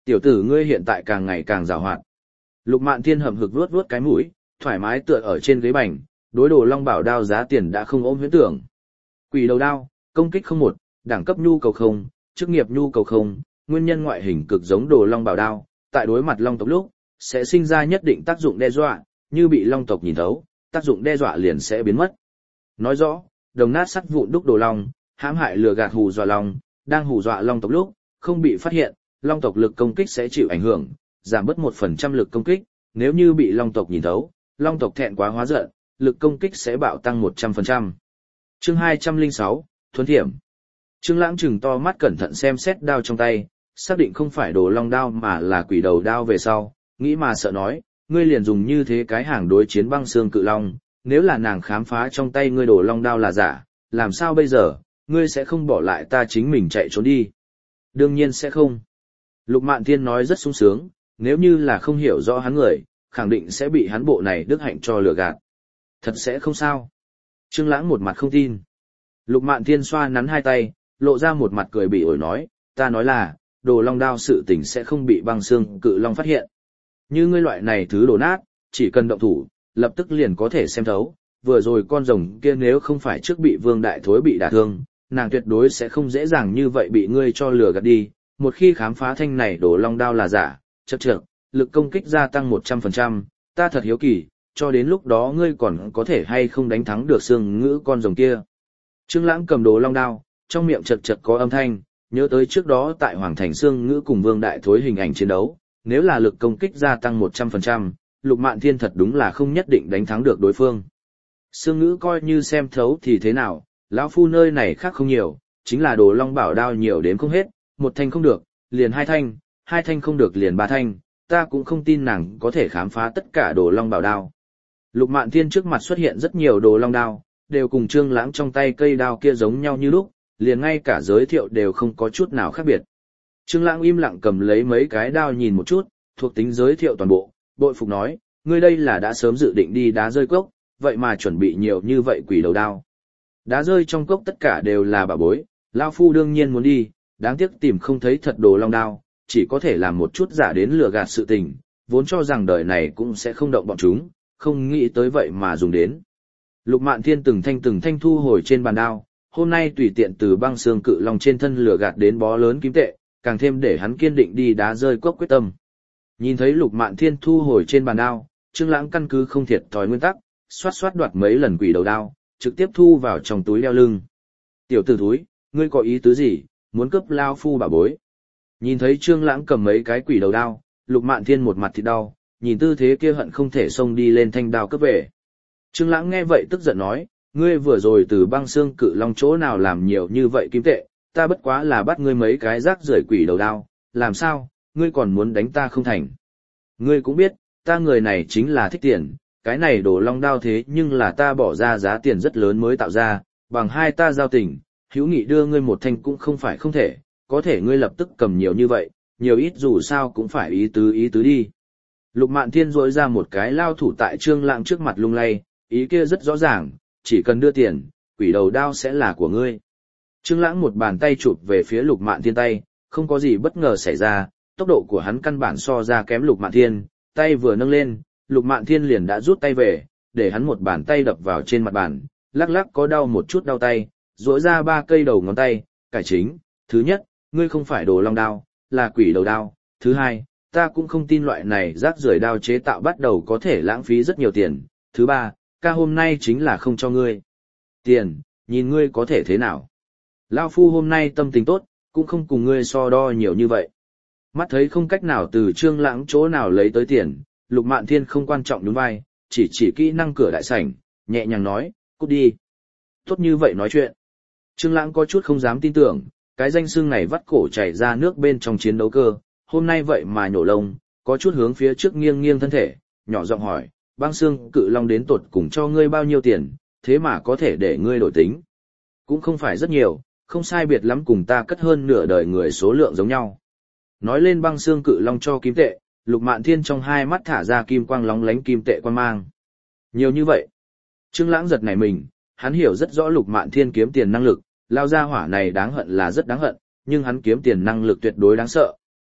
Tiểu tử ngươi hiện tại càng ngày càng giàu hoạt. Lục Mạn Thiên hậm hực vuốt vuốt cái mũi, thoải mái tựa ở trên ghế bành, đối Đồ Long Bảo đao giá tiền đã không ôm huyễn tưởng. Quỷ đầu đao, công kích không một, đẳng cấp nhu cầu không, chức nghiệp nhu cầu không, nguyên nhân ngoại hình cực giống Đồ Long Bảo đao, tại đối mặt Long tộc lúc sẽ sinh ra nhất định tác dụng đe dọa, như bị Long tộc nhìn thấu, tác dụng đe dọa liền sẽ biến mất. Nói rõ, đồng nát sắt vụn đúc đồ long, hãm hại lừa gạt hù dọa long, đang hù dọa Long tộc lúc không bị phát hiện, Long tộc lực công kích sẽ chịu ảnh hưởng, giảm bớt 1% lực công kích, nếu như bị Long tộc nhìn thấu, Long tộc thẹn quá hóa giận, lực công kích sẽ bạo tăng 100%. Chương 206, Thuấn Thiểm. Trương Lãng trừng to mắt cẩn thận xem xét đao trong tay, xác định không phải Đồ Long đao mà là quỷ đầu đao về sau, nghĩ mà sợ nói, ngươi liền dùng như thế cái hàng đối chiến băng xương cự long, nếu là nàng khám phá trong tay ngươi Đồ Long đao là giả, làm sao bây giờ, ngươi sẽ không bỏ lại ta chính mình chạy trốn đi. Đương nhiên sẽ không. Lục Mạn Thiên nói rất sung sướng, nếu như là không hiểu rõ hắn người, khẳng định sẽ bị hắn bộ này đức hạnh cho lừa gạt. Thật sẽ không sao. Trương Lãng một mặt không tin. Lục Mạn Thiên xoa nắn hai tay, lộ ra một mặt cười bị ổi nói, ta nói là, Đồ Long đao sự tình sẽ không bị băng xương cự long phát hiện. Như ngươi loại này thứ đổ nát, chỉ cần động thủ, lập tức liền có thể xem thấu. Vừa rồi con rồng kia nếu không phải trước bị Vương Đại Thối bị đả thương, nàng tuyệt đối sẽ không dễ dàng như vậy bị ngươi cho lừa gạt đi. Một khi khám phá thanh này Đồ Long đao là giả, chậc chậc, lực công kích gia tăng 100%, ta thật hiếu kỳ, cho đến lúc đó ngươi còn có thể hay không đánh thắng được xương ngữ con rồng kia. Trương Lãng cầm Đồ Long đao, trong miệng chậc chậc có âm thanh, nhớ tới trước đó tại Hoàng Thành xương ngữ cùng Vương Đại Thối hình ảnh chiến đấu, nếu là lực công kích gia tăng 100%, Lục Mạn Thiên thật đúng là không nhất định đánh thắng được đối phương. Xương ngữ coi như xem thấu thì thế nào, lão phu nơi này khác không nhiều, chính là Đồ Long bảo đao nhiều đến không hết, một thanh không được, liền hai thanh không được liền ba thanh, ta cũng không tin nàng có thể khám phá tất cả Đồ Long bảo đao. Lục Mạn Thiên trước mặt xuất hiện rất nhiều Đồ Long đao, đều cùng Trương Lãng trong tay cây đao kia giống nhau như lúc, liền ngay cả giới thiệu đều không có chút nào khác biệt. Trương Lãng im lặng cầm lấy mấy cái đao nhìn một chút, thuộc tính giới thiệu toàn bộ, bội phục nói, ngươi đây là đã sớm dự định đi đá rơi cốc, vậy mà chuẩn bị nhiều như vậy quỷ đầu đao. Đá rơi trong cốc tất cả đều là bảo bối, lão phu đương nhiên muốn đi, đáng tiếc tìm không thấy thật Đồ Long đao, chỉ có thể làm một chút giả đến lừa gạt sự tình, vốn cho rằng đời này cũng sẽ không động bọn chúng, không nghĩ tới vậy mà dùng đến. Lục Mạn Thiên từng thanh thu hồi trên bàn đao, hôm nay tùy tiện từ băng xương cự long trên thân lừa gạt đến bó lớn kim tệ, càng thêm để hắn kiên định đi đá rơi cốc quyết tâm. Nhìn thấy Lục Mạn Thiên thu hồi trên bàn đao, Trương Lãng căn cứ không thiệt thòi nguyên tắc, xoát đoạt mấy lần quỷ đầu đao, trực tiếp thu vào trong túi đeo lưng. Tiểu tử thúi, ngươi có ý tứ gì, muốn cướp lao phu bảo bối? Nhìn thấy Trương Lãng cầm mấy cái quỷ đầu đao, Lục Mạn Thiên một mặt thịt đau, nhìn tư thế kia hận không thể xông đi lên thanh đao cướp về. Trương Lãng nghe vậy tức giận nói, ngươi vừa rồi từ băng xương cự long chỗ nào làm nhiều như vậy kim tệ, ta bất quá là bắt ngươi mấy cái rác rưởi quỷ đầu đao, làm sao, ngươi còn muốn đánh ta không thành. Ngươi cũng biết, ta người này chính là thích tiền, cái này Đồ Long đao thế nhưng là ta bỏ ra giá tiền rất lớn mới tạo ra, bằng hai ta giao tình, hữu nghị đưa ngươi một thanh cũng không phải không thể, có thể ngươi lập tức cầm nhiều như vậy, nhiều ít dù sao cũng phải ý tứ đi. Lục Mạn Thiên rỗi ra một cái lao thủ tại Trương Lãng trước mặt lung lay, ý kia rất rõ ràng, chỉ cần đưa tiền, quỷ đầu đao sẽ là của ngươi. Trương Lãng một bàn tay chụp về phía Lục Mạn Thiên tay, không có gì bất ngờ xảy ra, tốc độ của hắn căn bản so ra kém Lục Mạn Thiên, tay vừa nâng lên, Lục Mạn Thiên liền đã rút tay về, để hắn một bàn tay đập vào trên mặt bàn, lắc lắc có đau một chút đau tay, rỗi ra 3 cây đầu ngón tay, cải chính, thứ nhất, ngươi không phải Đồ Long đao, là quỷ đầu đao, thứ hai, ta cũng không tin loại này rác rưởi đao chế tạo bắt đầu có thể lãng phí rất nhiều tiền, thứ ba, ca hôm nay chính là không cho ngươi tiền, nhìn ngươi có thể thế nào. Lão phu hôm nay tâm tình tốt, cũng không cùng ngươi so đo nhiều như vậy. Mắt thấy không cách nào từ Trương Lãng chỗ nào lấy tới tiền, Lục Mạn Thiên không quan trọng nhún vai, chỉ kỹ năng cửa đại sảnh, nhẹ nhàng nói, cút đi. Tốt như vậy nói chuyện. Trương Lãng có chút không dám tin tưởng, cái danh xưng này vắt cổ chảy ra nước bên trong chiến đấu cơ, hôm nay vậy mà nhổ lông, có chút hướng phía trước nghiêng thân thể, nhỏ giọng hỏi, băng xương cự long đến tột cùng cho ngươi bao nhiêu tiền, thế mà có thể để ngươi đổi tính. Cũng không phải rất nhiều, không sai biệt lắm cùng ta cất hơn nửa đời người số lượng giống nhau. Nói lên băng xương cự long cho kim tệ, Lục Mạn Thiên trong hai mắt thả ra kim quang lóng lánh kim tệ quang mang. Nhiều như vậy. Trương Lãng giật nảy mình, hắn hiểu rất rõ Lục Mạn Thiên kiếm tiền năng lực, lao ra hỏa này đáng hận là rất đáng hận, nhưng hắn kiếm tiền năng lực tuyệt đối đáng sợ,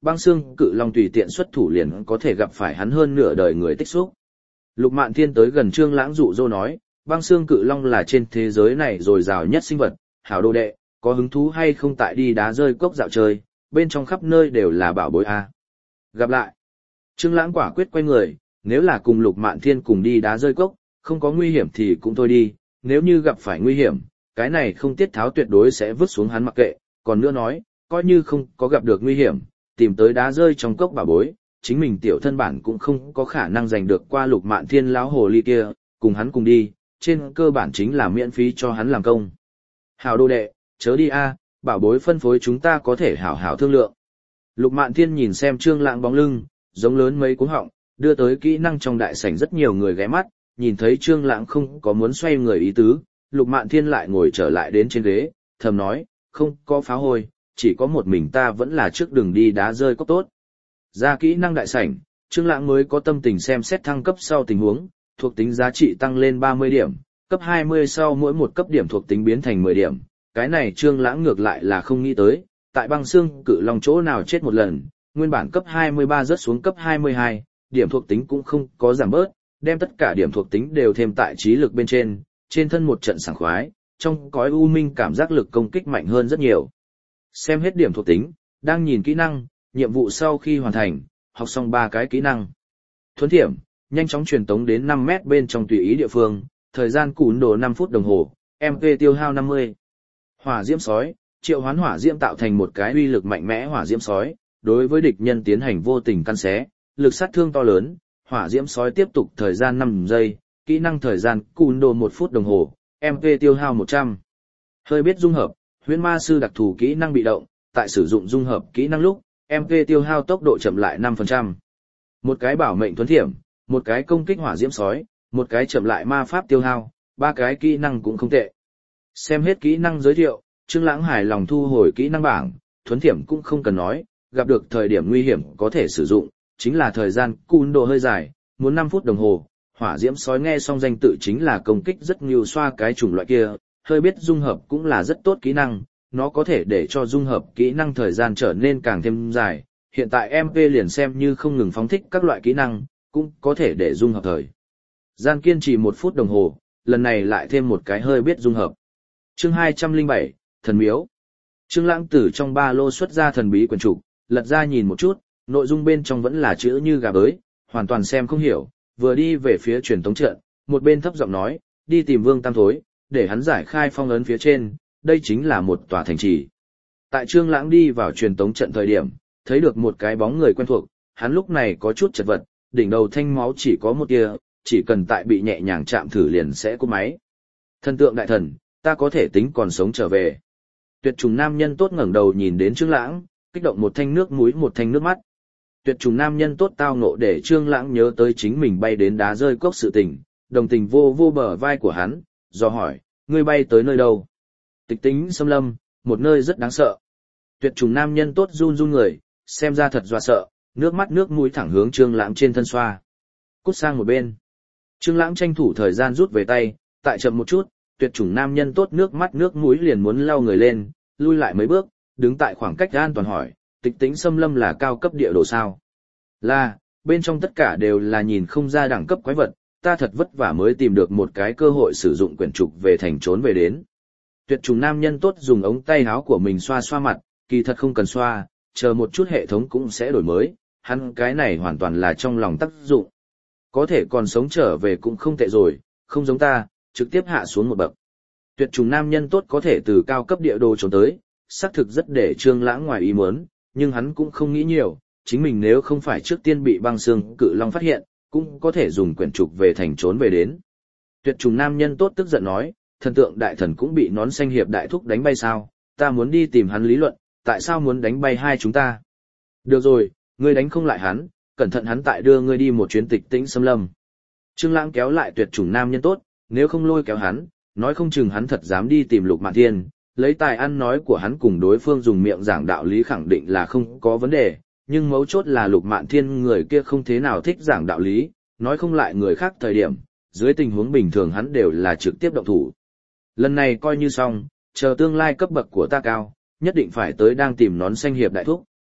băng xương cự long tùy tiện xuất thủ liền có thể gặp phải hắn hơn nửa đời người tích xúc. Lục Mạn Thiên tới gần Trương Lãng dụ dỗ nói, băng xương cự long là trên thế giới này dồi dào nhất sinh vật, hảo đồ đệ, có hứng thú hay không tại đi đá rơi cốc dạo chơi, bên trong khắp nơi đều là bảo bối a. Gặp lại. Trương Lãng quả quyết quay người, nếu là cùng Lục Mạn Thiên cùng đi đá rơi cốc, không có nguy hiểm thì cũng thôi đi, nếu như gặp phải nguy hiểm, cái này không tiết tháo tuyệt đối sẽ vứt xuống hắn mặc kệ, còn nữa nói, coi như không có gặp được nguy hiểm, tìm tới đá rơi trong cốc bảo bối, chính mình tiểu thân bản cũng không có khả năng giành được qua Lục Mạn Thiên lão hồ ly kia, cùng hắn cùng đi, trên cơ bản chính là miễn phí cho hắn làm công. Hảo đồ đệ, chớ đi a, bảo bối phân phối chúng ta có thể hảo hảo thương lượng. Lục Mạn Thiên nhìn xem Trương Lãng bóng lưng, giống lớn mấy cuống họng, đưa tới kỹ năng trong đại sảnh rất nhiều người ghé mắt, nhìn thấy Trương Lãng không có muốn xoay người ý tứ, Lục Mạn Thiên lại ngồi trở lại đến trên ghế, thầm nói, không có phá hôi, chỉ có một mình ta vẫn là trước đường đi đá rơi cốc tốt. Ra kỹ năng đại sảnh, Trương Lãng mới có tâm tình xem xét thăng cấp sau tình huống, thuộc tính giá trị tăng lên 30 điểm, cấp 20 sau mỗi một cấp điểm thuộc tính biến thành 10 điểm, cái này Trương Lãng ngược lại là không nghĩ tới, tại băng xương cự long chỗ nào chết một lần, nguyên bản cấp 23 rớt xuống cấp 22, điểm thuộc tính cũng không có giảm bớt, đem tất cả điểm thuộc tính đều thêm tại trí lực bên trên thân một trận sảng khoái, trong cõi u minh cảm giác lực công kích mạnh hơn rất nhiều. Xem hết điểm thuộc tính, đang nhìn kỹ năng, nhiệm vụ sau khi hoàn thành, học xong 3 cái kỹ năng. Thuấn thiểm, nhanh chóng truyền tống đến 5 mét bên trong tùy ý địa phương, thời gian cún đồ 5 phút đồng hồ, MP tiêu hao 50. Hỏa diễm sói, triệu hoán hỏa diễm tạo thành một cái uy lực mạnh mẽ hỏa diễm sói, đối với địch nhân tiến hành vô tình căn xé, lực sát thương to lớn, hỏa diễm sói tiếp tục thời gian 5 giây, kỹ năng thời gian cún đồ 1 phút đồng hồ, MP tiêu hao 100. Hơi biết dung hợp, huyễn ma sư đặc thù kỹ năng bị động, tại sử dụng dung hợp kỹ năng lúc, MP tiêu hao tốc độ chậm lại 5%. Một cái bảo mệnh thuấn thiểm, một cái công kích hỏa diễm sói, một cái chậm lại ma pháp tiêu hao, 3 cái kỹ năng cũng không tệ. Xem hết kỹ năng giới thiệu, Trương Lãng hài lòng thu hồi kỹ năng bảng, thuấn thiểm cũng không cần nói, gặp được thời điểm nguy hiểm có thể sử dụng, chính là thời gian cún đồ hơi dài, muốn 5 phút đồng hồ. Hỏa diễm sói nghe xong danh tự chính là công kích rất nhiều xoa cái chủng loại kia, hơi biết dung hợp cũng là rất tốt kỹ năng, nó có thể để cho dung hợp kỹ năng thời gian trở nên càng thêm dài. Hiện tại MP liền xem như không ngừng phóng thích các loại kỹ năng, cũng có thể để dung hợp thời gian kiên trì 1 phút đồng hồ, lần này lại thêm một cái hơi biết dung hợp. Chương 207, Thần Miếu. Trương Lãng từ trong ba lô xuất ra thần bí quyển trục, lật ra nhìn một chút, nội dung bên trong vẫn là chữ như gà bới, hoàn toàn xem không hiểu, vừa đi về phía truyền tống trận, một bên thấp giọng nói, đi tìm Vương Tam Thối, để hắn giải khai phong ấn phía trên, đây chính là một tòa thành trì. Tại Trương Lãng đi vào truyền tống trận thời điểm, thấy được một cái bóng người quen thuộc, hắn lúc này có chút chật vật, đỉnh đầu thanh máu chỉ có một tia, chỉ cần tại bị nhẹ nhàng chạm thử liền sẽ cúp máy. Thần tượng đại thần, ta có thể tính còn sống trở về. Tuyệt trùng nam nhân tốt ngẩng đầu nhìn đến Trương Lãng, kích động một thanh nước mũi một thanh nước mắt. Tuyệt trùng nam nhân tốt tao ngộ để Trương Lãng nhớ tới chính mình bay đến đá rơi cốc sự tình, đồng tình vô vô bờ vai của hắn, do hỏi, ngươi bay tới nơi đâu? Tịch Tĩnh Xâm Lâm, một nơi rất đáng sợ. Tuyệt trùng nam nhân tốt run run người, xem ra thật dọa sợ, nước mắt nước mũi thẳng hướng Trương Lãng trên thân xoa. Cút sang một bên. Trương Lãng tranh thủ thời gian rút về tay, tại chậm một chút, tuyệt chủng nam nhân tốt nước mắt nước mũi liền muốn lau người lên, lui lại mấy bước, đứng tại khoảng cách an toàn hỏi, Tịch Tĩnh Xâm Lâm là cao cấp địa đồ sao? Là, bên trong tất cả đều là nhìn không ra đẳng cấp quái vật, ta thật vất vả mới tìm được một cái cơ hội sử dụng quyển trục về thành trốn về đến. Tuyệt chủng nam nhân tốt dùng ống tay áo của mình xoa xoa mặt, kỳ thật không cần xoa, chờ một chút hệ thống cũng sẽ đổi mới, hắn cái này hoàn toàn là trong lòng tác dụng. Có thể còn sống trở về cũng không tệ rồi, không giống ta, trực tiếp hạ xuống một bậc. Tuyệt trùng nam nhân tốt có thể từ cao cấp địa đồ trốn tới, xác thực rất để Trương Lãng ngoài ý muốn, nhưng hắn cũng không nghĩ nhiều, chính mình nếu không phải trước tiên bị băng xương cự long phát hiện, cũng có thể dùng quyển trục về thành trốn về đến. Tuyệt trùng nam nhân tốt tức giận nói, thần tượng đại thần cũng bị nón xanh hiệp đại thúc đánh bay sao, ta muốn đi tìm hắn lý luận, tại sao muốn đánh bay hai chúng ta? Được rồi, ngươi đánh không lại hắn, cẩn thận hắn tại đưa ngươi đi một chuyến Tịch Tĩnh Xâm Lâm. Trương Lãng kéo lại tuyệt chủng nam nhân tốt, nếu không lôi kéo hắn, nói không chừng hắn thật dám đi tìm Lục Mạn Thiên, lấy tài ăn nói của hắn cùng đối phương dùng miệng giảng đạo lý khẳng định là không có vấn đề, nhưng mấu chốt là Lục Mạn Thiên người kia không thế nào thích giảng đạo lý, nói không lại người khác thời điểm, dưới tình huống bình thường hắn đều là trực tiếp động thủ. Lần này coi như xong, chờ tương lai cấp bậc của ta cao, nhất định phải tới đang tìm nón xanh hiệp đại thúc.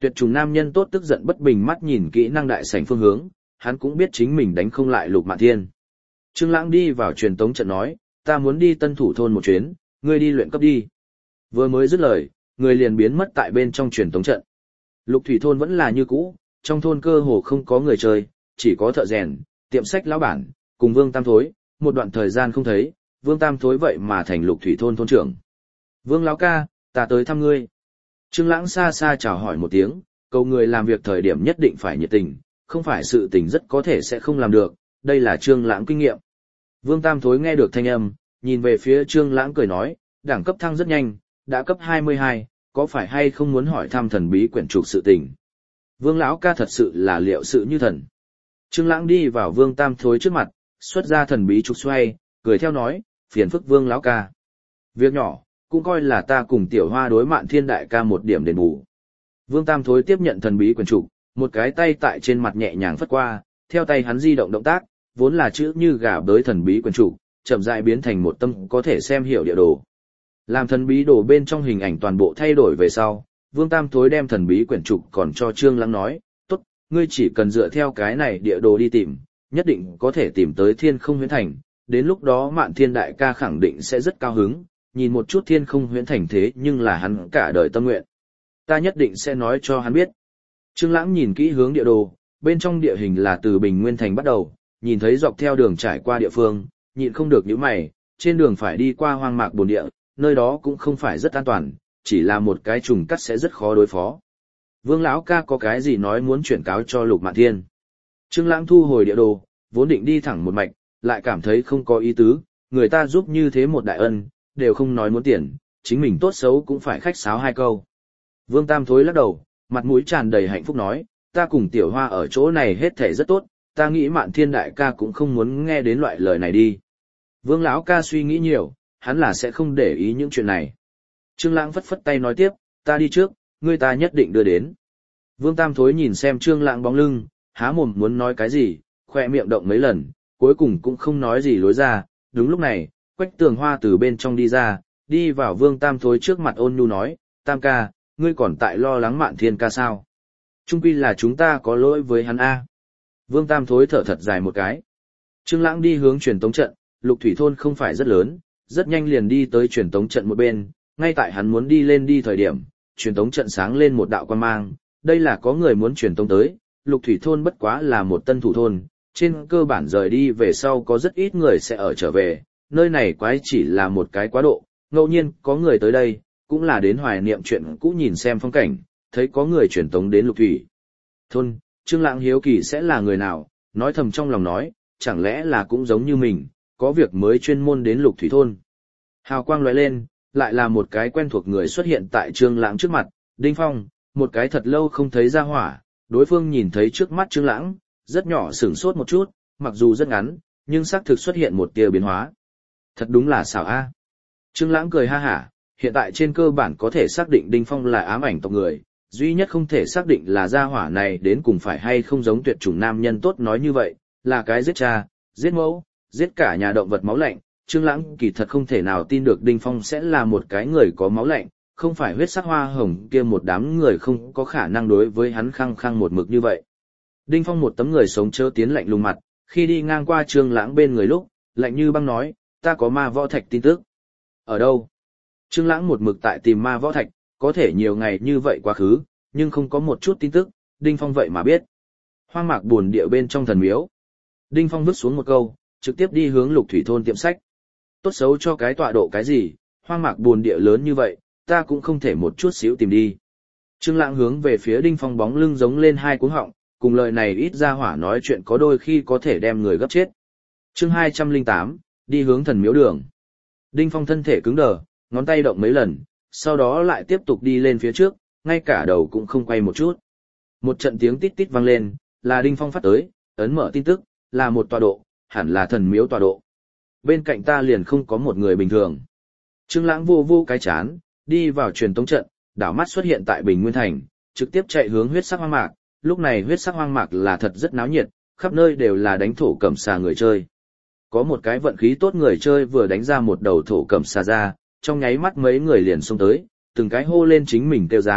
Tuyệt trùng nam nhân tốt tức giận bất bình mắt nhìn kỹ năng đại sảnh phương hướng, hắn cũng biết chính mình đánh không lại Lục Mạn Thiên. Trương Lãng đi vào truyền tống trận nói, ta muốn đi Tân Thủ thôn một chuyến, ngươi đi luyện cấp đi. Vừa mới dứt lời, người liền biến mất tại bên trong truyền tống trận. Lục Thủy thôn vẫn là như cũ, trong thôn cơ hồ không có người chơi, chỉ có thợ rèn, tiệm sách lão bản, cùng Vương Tam Thối, một đoạn thời gian không thấy, Vương Tam Thối vậy mà thành Lục Thủy thôn thôn trưởng. Vương lão ca, ta tới thăm ngươi. Trương Lãng xa xa chào hỏi một tiếng, cầu người làm việc thời điểm nhất định phải nhiệt tình, không phải sự tình rất có thể sẽ không làm được, đây là Trương Lãng kinh nghiệm. Vương Tam Thối nghe được thanh âm, nhìn về phía Trương Lãng cười nói, đẳng cấp thăng rất nhanh, đã cấp 22, có phải hay không muốn hỏi thăm thần bí quyển trục sự tình. Vương lão ca thật sự là liệu sự như thần. Trương Lãng đi vào Vương Tam Thối trước mặt, xuất ra thần bí trục xoay, cười theo nói, phiền phức Vương lão ca. Việc nhỏ, cũng coi là ta cùng Tiểu Hoa đối Mạn Thiên đại ca một điểm đền bù. Vương Tam Thối tiếp nhận thần bí quyển trục, một cái tay tại trên mặt nhẹ nhàng phất qua, theo tay hắn di động động tác, vốn là chữ như gà bới thần bí quyển trục, chậm rãi biến thành một tâm có thể xem hiểu địa đồ. Làm thần bí đồ bên trong hình ảnh toàn bộ thay đổi về sau, Vương Tam Thối đem thần bí quyển trục còn cho Trương Lãng nói, tốt, ngươi chỉ cần dựa theo cái này địa đồ đi tìm, nhất định có thể tìm tới Thiên Không Huyễn Thành, đến lúc đó Mạn Thiên đại ca khẳng định sẽ rất cao hứng, nhìn một chút Thiên Không Huyễn Thành thế nhưng là hắn cả đời tâm nguyện. Ta nhất định sẽ nói cho hắn biết. Trương Lãng nhìn kỹ hướng địa đồ, bên trong địa hình là từ Bình Nguyên Thành bắt đầu, nhìn thấy dọc theo đường trải qua địa phương, nhịn không được nhíu mày, trên đường phải đi qua hoang mạc bồn địa, nơi đó cũng không phải rất an toàn, chỉ là một cái trùng cắt sẽ rất khó đối phó. Vương lão ca có cái gì nói muốn chuyển cáo cho Lục Mạn Thiên. Trương Lãng thu hồi địa đồ, vốn định đi thẳng một mạch, lại cảm thấy không có ý tứ, người ta giúp như thế một đại ân, đều không nói muốn tiền, chính mình tốt xấu cũng phải khách sáo hai câu. Vương Tam Thối lắc đầu, mặt mũi tràn đầy hạnh phúc nói, ta cùng Tiểu Hoa ở chỗ này hết thảy rất tốt, ta nghĩ Mạn Thiên đại ca cũng không muốn nghe đến loại lời này đi. Vương lão ca suy nghĩ nhiều, hắn là sẽ không để ý những chuyện này. Trương Lãng phất phất tay nói tiếp, ta đi trước, ngươi ta nhất định đưa đến. Vương Tam Thối nhìn xem Trương Lãng bóng lưng, há mồm muốn nói cái gì, khóe miệng động mấy lần, cuối cùng cũng không nói gì lối ra. Đúng lúc này, Quách Tường Hoa từ bên trong đi ra, đi vào Vương Tam Thối trước mặt ôn nhu nói, Tam ca, ngươi còn tại lo lắng Mạn Thiên ca sao? Chung quy là chúng ta có lỗi với hắn a. Vương Tam Thối thở thật dài một cái. Trương Lãng đi hướng truyền tống trận, Lục Thủy thôn không phải rất lớn, rất nhanh liền đi tới truyền tống trận một bên, ngay tại hắn muốn đi lên đi thời điểm, truyền tống trận sáng lên một đạo quang mang, đây là có người muốn truyền tống tới, Lục Thủy thôn bất quá là một tân thủ thôn, trên cơ bản rời đi về sau có rất ít người sẽ ở trở về, nơi này quái chỉ là một cái quá độ, ngẫu nhiên có người tới đây, cũng là đến hoài niệm chuyện cũ nhìn xem phong cảnh, thấy có người truyền tống đến Lục Thủy thôn, Trương Lãng hiếu kỳ sẽ là người nào, nói thầm trong lòng nói, chẳng lẽ là cũng giống như mình, có việc mới chuyên môn đến Lục Thủy thôn. Hào quang lóe lên, lại là một cái quen thuộc người xuất hiện tại Trương Lãng trước mặt, Đinh Phong, một cái thật lâu không thấy ra hỏa, đối phương nhìn thấy trước mắt Trương Lãng, rất nhỏ sửng sốt một chút, mặc dù rất ngắn, nhưng xác thực xuất hiện một tia biến hóa. Thật đúng là xảo a. Trương Lãng cười ha hả, hiện tại trên cơ bản có thể xác định Đinh Phong là ám ảnh tộc người, duy nhất không thể xác định là gia hỏa này đến cùng phải hay không giống tuyệt chủng nam nhân tốt nói như vậy, là cái giết cha, giết mẫu, giết cả nhà động vật máu lạnh. Trương Lãng kỳ thật không thể nào tin được Đinh Phong sẽ là một cái người có máu lạnh, không phải huyết sắc hoa hồng kia một đám người không có khả năng đối với hắn khăng khăng một mực như vậy. Đinh Phong một tấm người sống chớ tiến lạnh lùng mặt, khi đi ngang qua Trương Lãng bên người lúc, lạnh như băng nói, ta có ma võ thạch tin tức. Ở đâu? Trương Lãng một mực tại tìm ma võ thạch, có thể nhiều ngày như vậy quá khứ, nhưng không có một chút tin tức, Đinh Phong vậy mà biết. Hoang mạc buồn địa bên trong thần miếu. Đinh Phong vứt xuống một câu, trực tiếp đi hướng Lục Thủy thôn tiệm sách. Tốt xấu cho cái tọa độ cái gì, hoang mạc buồn địa lớn như vậy, ta cũng không thể một chút xíu tìm đi. Trương Lãng hướng về phía Đinh Phong bóng lưng giống lên hai cuống họng, cùng lời này ít ra hỏa nói chuyện có đôi khi có thể đem người gấp chết. Chương 208, đi hướng thần miếu đường. Đinh Phong thân thể cứng đờ, ngón tay động mấy lần, sau đó lại tiếp tục đi lên phía trước, ngay cả đầu cũng không quay một chút. Một trận tiếng tít tít vang lên, là Đinh Phong phát tới, ấn mở tin tức, là một tọa độ, hẳn là thần miếu tọa độ. Bên cạnh ta liền không có một người bình thường. Trương Lãng vô vô cái chán, đi vào truyền tống trận, đảo mắt xuất hiện tại Bình Nguyên Thành, trực tiếp chạy hướng huyết sắc hoang mạc. Lúc này huyết sắc hoang mạc là thật rất náo nhiệt, khắp nơi đều là đánh thổ cẩm xà người chơi. Có một cái vận khí tốt người chơi vừa đánh ra một đầu thổ cẩm xà ra, trong nháy mắt mấy người liền xông tới, từng cái hô lên chính mình kêu giá,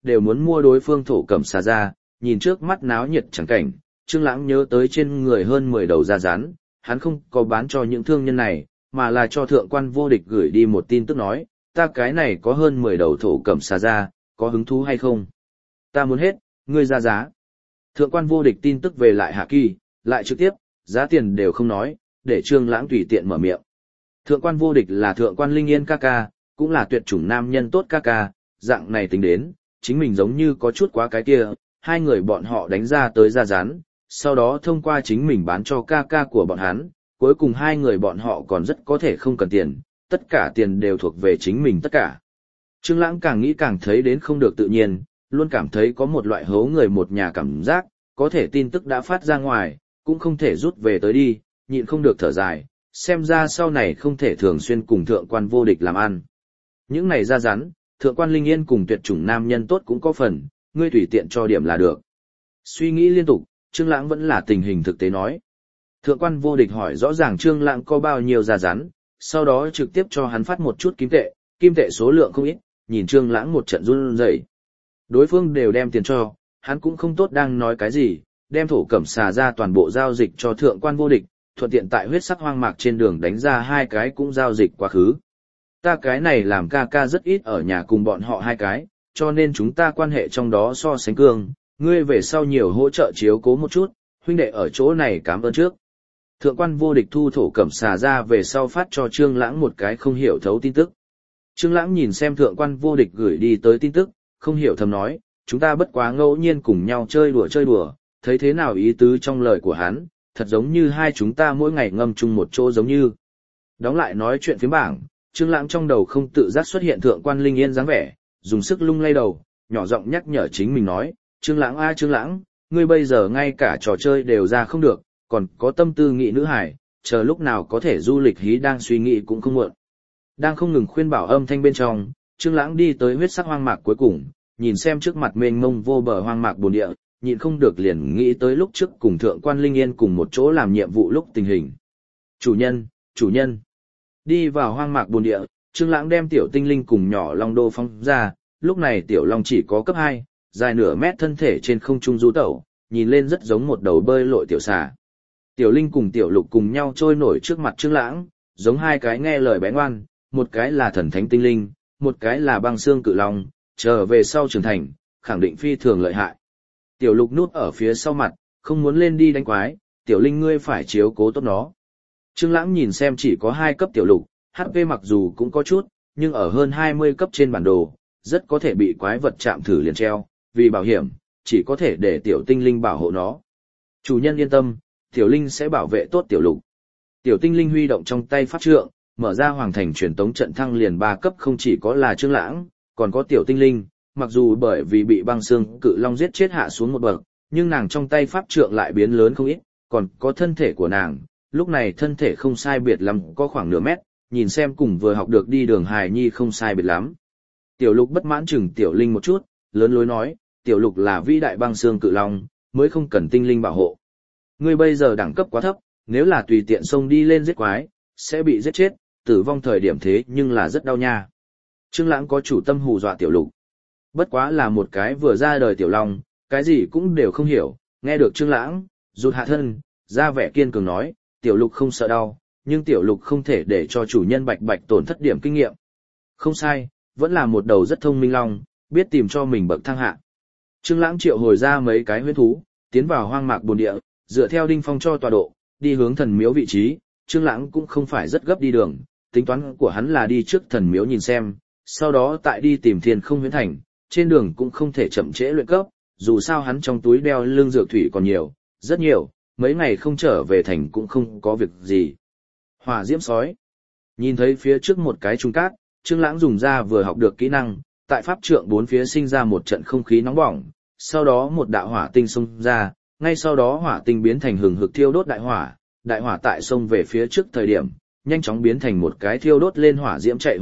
đều muốn mua đối phương thổ cẩm xà ra, nhìn trước mắt náo nhiệt chẳng cảnh, Trương Lãng nhớ tới trên người hơn 10 đầu da rắn, hắn không có bán cho những thương nhân này, mà là cho thượng quan vô địch gửi đi một tin tức nói, ta cái này có hơn 10 đầu thổ cẩm xà ra, có hứng thú hay không? Ta muốn hết, ngươi ra giá. Thượng quan vô địch tin tức về lại Hạ Kỳ, lại trực tiếp, giá tiền đều không nói, để Trương Lãng tùy tiện mở miệng. Thượng quan vô địch là thượng quan Linh Yên ca ca, cũng là tuyệt chủng nam nhân tốt ca ca, dạng này tính đến, chính mình giống như có chút quá cái kia, hai người bọn họ đánh ra tới ra rán, sau đó thông qua chính mình bán cho ca ca của bọn hắn, cuối cùng hai người bọn họ còn rất có thể không cần tiền, tất cả tiền đều thuộc về chính mình tất cả. Trương Lãng càng nghĩ càng thấy đến không được tự nhiên, luôn cảm thấy có một loại hố người một nhà cảm giác, có thể tin tức đã phát ra ngoài, cũng không thể rút về tới đi, nhịn không được thở dài, xem ra sau này không thể thường xuyên cùng thượng quan vô địch làm ăn. Những này ra rắn, thượng quan Linh Yên cùng tuyệt chủng nam nhân tốt cũng có phần, ngươi tùy tiện cho điểm là được. Suy nghĩ liên tục, Trương Lãng vẫn là tình hình thực tế nói. Thượng quan vô địch hỏi rõ ràng Trương Lãng có bao nhiêu ra rắn, sau đó trực tiếp cho hắn phát một chút kim tệ số lượng không ít, nhìn Trương Lãng một trận run rẩy. Đối phương đều đem tiền cho, hắn cũng không tốt đang nói cái gì, đem thổ cẩm xà ra toàn bộ giao dịch cho thượng quan vô địch, thuận tiện tại huyết sắc hoang mạc trên đường đánh ra hai cái cũng giao dịch quá khứ. Ta cái này làm ca ca rất ít ở nhà cùng bọn họ hai cái, cho nên chúng ta quan hệ trong đó so sánh cường, ngươi về sau nhiều hỗ trợ chiếu cố một chút, huynh đệ ở chỗ này cảm ơn trước. Thượng quan vô địch thu thổ cẩm xà ra về sau phát cho Trương Lãng một cái không hiểu thấu tin tức. Trương Lãng nhìn xem thượng quan vô địch gửi đi tới tin tức, không hiểu thầm nói, chúng ta bất quá ngẫu nhiên cùng nhau chơi đùa, thấy thế nào ý tứ trong lời của hắn, thật giống như hai chúng ta mỗi ngày ngâm chung một chỗ giống như. Đóng lại nói chuyện phiếm bảng, Trương Lãng trong đầu không tự giác xuất hiện thượng quan Linh Yên dáng vẻ, dùng sức lung lay đầu, nhỏ giọng nhắc nhở chính mình nói, Trương Lãng a Trương Lãng, ngươi bây giờ ngay cả trò chơi đều ra không được, còn có tâm tư nghị nữ hải, chờ lúc nào có thể du lịch hí đang suy nghĩ cũng không muộn. Đang không ngừng khuyên bảo âm thanh bên trong, Trương Lãng đi tới huyết sắc hoang mạc cuối cùng, nhìn xem trước mặt mênh mông vô bờ hoang mạc bồn địa, nhịn không được liền nghĩ tới lúc trước cùng thượng quan Linh Yên cùng một chỗ làm nhiệm vụ lúc tình hình. Chủ nhân. Đi vào hoang mạc bồn địa, Trương Lãng đem tiểu tinh linh cùng nhỏ long đô phóng ra, lúc này tiểu long chỉ có cấp 2, dài nửa mét thân thể trên không trung du tẩu, nhìn lên rất giống một đầu bơi lội tiểu xà. Tiểu linh cùng tiểu lục cùng nhau trôi nổi trước mặt Trương Lãng, giống hai cái nghe lời bé ngoan, một cái là thần thánh tinh linh, một cái là băng xương cự long, trở về sau trưởng thành, khẳng định phi thường lợi hại. Tiểu lục núp ở phía sau mặt, không muốn lên đi đánh quái, tiểu linh ngươi phải chiếu cố tốt nó. Trương Lãng nhìn xem chỉ có 2 cấp tiểu lục, HP mặc dù cũng có chút, nhưng ở hơn 20 cấp trên bản đồ, rất có thể bị quái vật chạm thử liền treo, vì bảo hiểm, chỉ có thể để tiểu tinh linh bảo hộ nó. Chủ nhân yên tâm, tiểu linh sẽ bảo vệ tốt tiểu lục. Tiểu tinh linh huy động trong tay pháp trượng, mở ra hoàng thành truyền tống trận thăng liền 3 cấp, không chỉ có là Trương Lãng, còn có tiểu tinh linh, mặc dù bởi vì bị băng xương cự long giết chết hạ xuống một bậc, nhưng nàng trong tay pháp trượng lại biến lớn không ít, còn có thân thể của nàng, lúc này thân thể không sai biệt lắm, có khoảng nửa mét, nhìn xem cùng vừa học được đi đường hài nhi không sai biệt lắm. Tiểu lục bất mãn chừng tiểu linh một chút, lớn lối nói, tiểu lục là vĩ đại băng xương cự long, mới không cần tinh linh bảo hộ. Ngươi bây giờ đẳng cấp quá thấp, nếu là tùy tiện xông đi lên giết quái, sẽ bị giết chết, tử vong thời điểm thế nhưng là rất đau nha. Trương Lãng có chủ tâm hù dọa tiểu lục. Bất quá là một cái vừa ra đời tiểu long, cái gì cũng đều không hiểu, nghe được Trương Lãng, rụt hạ thân, ra vẻ kiên cường nói, tiểu lục không sợ đau, nhưng tiểu lục không thể để cho chủ nhân bạch bạch tổn thất điểm kinh nghiệm. Không sai, vẫn là một đầu rất thông minh long, biết tìm cho mình bậc thang hạ. Trương Lãng triệu hồi ra mấy cái huyễn thú, tiến vào hoang mạc bồn địa, dựa theo đinh phong cho tọa độ, đi hướng thần miếu vị trí. Trương Lãng cũng không phải rất gấp đi đường, tính toán của hắn là đi trước thần miếu nhìn xem, sau đó tại đi tìm Thiên Không Huyễn Thành, trên đường cũng không thể chậm trễ luyện cấp, dù sao hắn trong túi đeo lương dược thủy còn nhiều, rất nhiều, mấy ngày không trở về thành cũng không có việc gì. Hỏa diễm sói. Nhìn thấy phía trước một cái trung cát, Trương Lãng dùng ra vừa học được kỹ năng, tại pháp trượng bốn phía sinh ra một trận không khí nóng bỏng, sau đó một đạo hỏa tinh xông ra, ngay sau đó hỏa tinh biến thành hừng hực thiêu đốt đại hỏa tại sông về phía trước thời điểm, nhanh chóng biến thành một cái thiêu đốt lên hỏa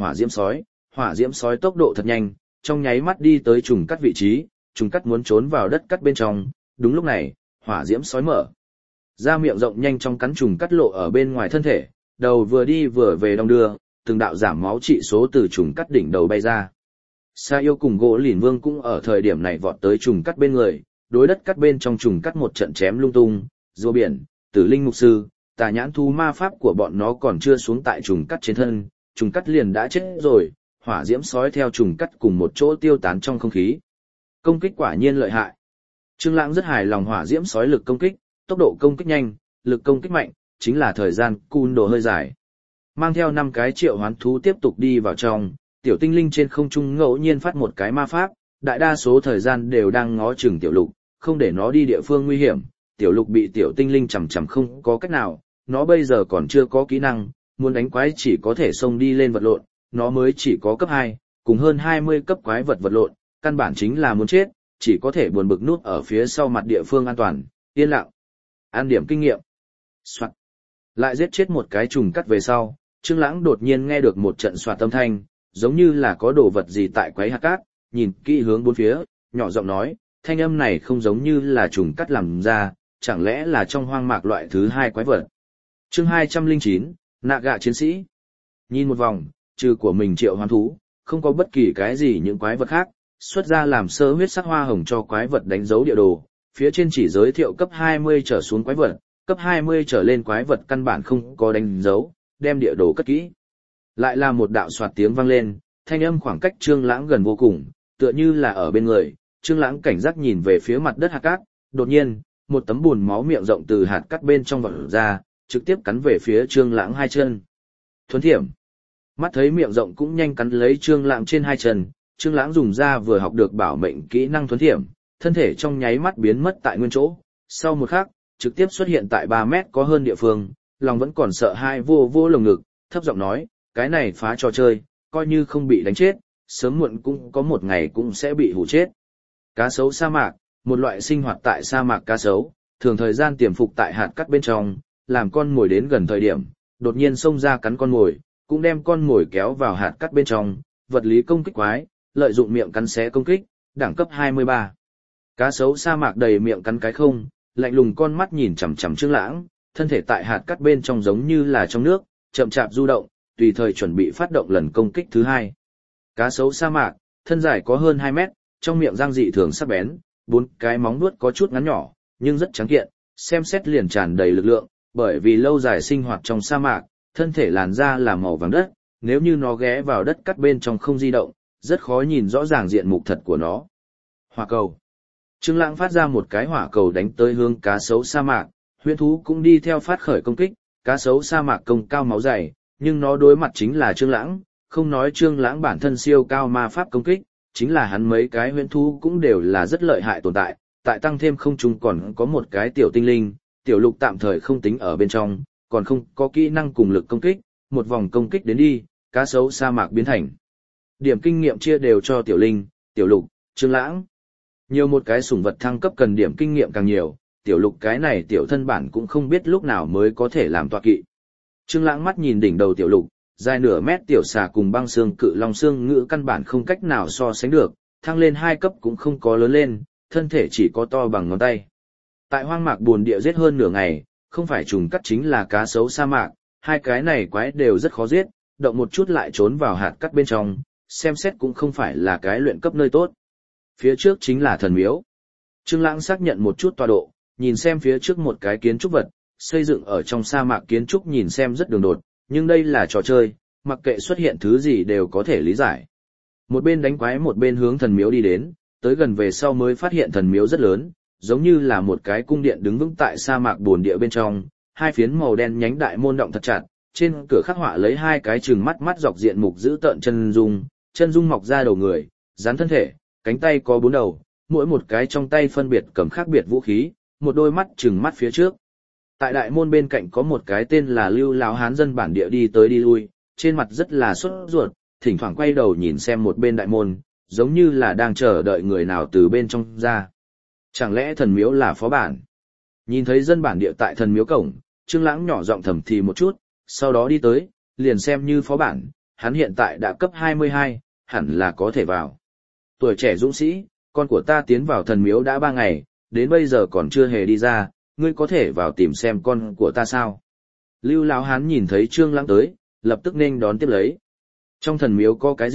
diễm sói tốc độ thật nhanh, trong nháy mắt đi tới trùng cắt vị trí, trùng cắt muốn trốn vào đất cắt bên trong, đúng lúc này, hỏa diễm sói mở ra miệng rộng nhanh trong cắn trùng cắt lộ ở bên ngoài thân thể, đầu vừa đi vừa về đong đưa, từng đạo giảm máu trị số từ trùng cắt đỉnh đầu bay ra. Sa yêu cùng gỗ lìn vương cũng ở thời điểm này vọt tới trùng cắt bên người, đối đất cắt bên trong trùng cắt một trận chém lung tung, rùa biển, tử linh mục sư, tà nhãn thú ma pháp của bọn nó còn chưa xuống tại trùng cắt trên thân, trùng cắt liền đã chết rồi, hỏa diễm sói theo trùng cắt cùng một chỗ tiêu tán trong không khí. Công kích quả nhiên lợi hại. Trương Lãng rất hài lòng hỏa diễm sói lực công kích, tốc độ công kích nhanh, lực công kích mạnh, chính là thời gian cun đồ hơi dài. Mang theo 5 cái triệu hoán thú tiếp tục đi vào trong, tiểu tinh linh trên không trung ngẫu nhiên phát một cái ma pháp, đại đa số thời gian đều đang ngó chừng tiểu lục, không để nó đi địa phương nguy hiểm. Tiểu lục bị tiểu tinh linh chằm chằm không có cách nào, nó bây giờ còn chưa có kỹ năng, muốn đánh quái chỉ có thể xông đi lên vật lộn, nó mới chỉ có cấp 2, cùng hơn 20 cấp quái vật vật lộn, căn bản chính là muốn chết, chỉ có thể buồn bực nút ở phía sau mặt địa phương an toàn, yên lặng. An điểm kinh nghiệm. Soạt. Lại giết chết một cái trùng cắt về sau, Trương Lãng đột nhiên nghe được một trận xoạt âm thanh, giống như là có đồ vật gì tại quái hạt cát, nhìn kỹ hướng bốn phía, nhỏ giọng nói, thanh âm này không giống như là trùng cắt làm ra, chẳng lẽ là trong hoang mạc loại thứ 2 quái vật. Chương 209, nạ gạ chiến sĩ. Nhìn một vòng, trừ của mình triệu hoán thú, không có bất kỳ cái gì những quái vật khác, xuất ra làm sơ huyết sắc hoa hồng cho quái vật đánh dấu địa đồ, phía trên chỉ giới thiệu cấp 20 trở xuống quái vật, cấp 20 trở lên quái vật căn bản không có đánh dấu, đem địa đồ cất kỹ. Lại là một đạo soạt tiếng vang lên, thanh âm khoảng cách Trương Lãng gần vô cùng, tựa như là ở bên người, Trương Lãng cảnh giác nhìn về phía mặt đất hạt cát, đột nhiên, một tấm bùn máu miệng rộng từ hạt cát bên trong vọt ra, trực tiếp cắn về phía Trương Lãng hai chân. Thuấn thiểm. Mắt thấy miệng rộng cũng nhanh cắn lấy Trương Lãng trên hai chân, Trương Lãng dùng ra vừa học được bảo mệnh kỹ năng thuấn thiểm, thân thể trong nháy mắt biến mất tại nguyên chỗ, sau một khắc, trực tiếp xuất hiện tại 3 mét có hơn địa phương, lòng vẫn còn sợ hãi vô vô lồng ngực, thấp giọng nói, cái này phá trò chơi, coi như không bị đánh chết, sớm muộn cũng có một ngày cũng sẽ bị hủ chết. Cá sấu sa mạc, một loại sinh hoạt tại sa mạc cá sấu, thường thời gian tiềm phục tại hạt cát bên trong, làm con mồi đến gần thời điểm, đột nhiên xông ra cắn con mồi, cũng đem con mồi kéo vào hạt cát bên trong, vật lý công kích quái, lợi dụng miệng cắn xé công kích, đẳng cấp 23. Cá sấu sa mạc đầy miệng cắn cái không, lạnh lùng con mắt nhìn chằm chằm Trương Lãng, thân thể tại hạt cát bên trong giống như là trong nước, chậm chạp du động, tùy thời chuẩn bị phát động lần công kích thứ 2. Cá sấu sa mạc, thân dài có hơn 2 mét, trong miệng răng dị thường sắc bén, 4 cái móng vuốt có chút ngắn nhỏ, nhưng rất trắng kiện, xem xét liền tràn đầy lực lượng, bởi vì lâu dài sinh hoạt trong sa mạc, thân thể làn da là màu vàng đất, nếu như nó ghé vào đất cát bên trong không di động, rất khó nhìn rõ ràng diện mục thật của nó. Hỏa cầu. Trương Lãng phát ra một cái hỏa cầu đánh tới hướng cá sấu sa mạc, huyền thú cũng đi theo phát khởi công kích, cá sấu sa mạc công cao máu dày, nhưng nó đối mặt chính là Trương Lãng, không nói Trương Lãng bản thân siêu cao ma pháp công kích, chính là hắn mấy cái huyền thú cũng đều là rất lợi hại tồn tại, tại tăng thêm không trung còn có một cái tiểu tinh linh, tiểu lục tạm thời không tính ở bên trong, còn không có kỹ năng cùng lực công kích, một vòng công kích đến đi, cá sấu sa mạc biến thành. Điểm kinh nghiệm chia đều cho tiểu linh, tiểu lục, Trương Lãng. Nhiều một cái sủng vật thăng cấp cần điểm kinh nghiệm càng nhiều, tiểu lục cái này tiểu thân bản cũng không biết lúc nào mới có thể làm tọa kỵ. Trương Lãng mắt nhìn đỉnh đầu tiểu lục, dài nửa mét tiểu xà cùng băng xương cự long xương ngữ căn bản không cách nào so sánh được, thăng lên 2 cấp cũng không có lớn lên, thân thể chỉ có to bằng ngón tay. Tại hoang mạc buồn địa giết hơn nửa ngày, không phải trùng cắt chính là cá sấu sa mạc, hai cái này quái đều rất khó giết, động một chút lại trốn vào hạt cát bên trong, xem xét cũng không phải là cái luyện cấp nơi tốt. Phía trước chính là thần miếu. Trương Lãng xác nhận một chút tọa độ, nhìn xem phía trước một cái kiến trúc vật, xây dựng ở trong sa mạc kiến trúc nhìn xem rất đường đột, nhưng đây là trò chơi, mặc kệ xuất hiện thứ gì đều có thể lý giải. Một bên đánh quái một bên hướng thần miếu đi đến, tới gần về sau mới phát hiện thần miếu rất lớn, giống như là một cái cung điện đứng vững tại sa mạc bồn địa bên trong, hai phiến màu đen nhánh đại môn động thật chặt, trên cửa khắc họa lấy hai cái trừng mắt mắt dọc diện mục giữ tợn chân dung mọc ra đầu người, dán thân thể, cánh tay có 4 đầu, mỗi một cái trong tay phân biệt cầm khác biệt vũ khí, một đôi mắt trừng mắt phía trước. Tại đại môn bên cạnh có một cái tên là Lưu Láo Hán dân bản địa đi tới đi lui, trên mặt rất là sốt ruột, thỉnh thoảng quay đầu nhìn xem một bên đại môn, giống như là đang chờ đợi người nào từ bên trong ra. Chẳng lẽ thần miếu là phó bản? Nhìn thấy dân bản địa tại thần miếu cổng, Trương Lãng nhỏ giọng thầm thì một chút, sau đó đi tới, liền xem như phó bản, hắn hiện tại đã cấp 22, hẳn là có thể vào. Tuổi trẻ dũng sĩ, con của ta tiến vào thần miếu đã 3 ngày, đến bây giờ còn chưa hề đi ra, ngươi có thể vào tìm xem con của ta sao? Lưu Láo Hán nhìn thấy Trương Lãng tới, lập tức nên đón tiếp lấy. Trong thần miếu có cái gì,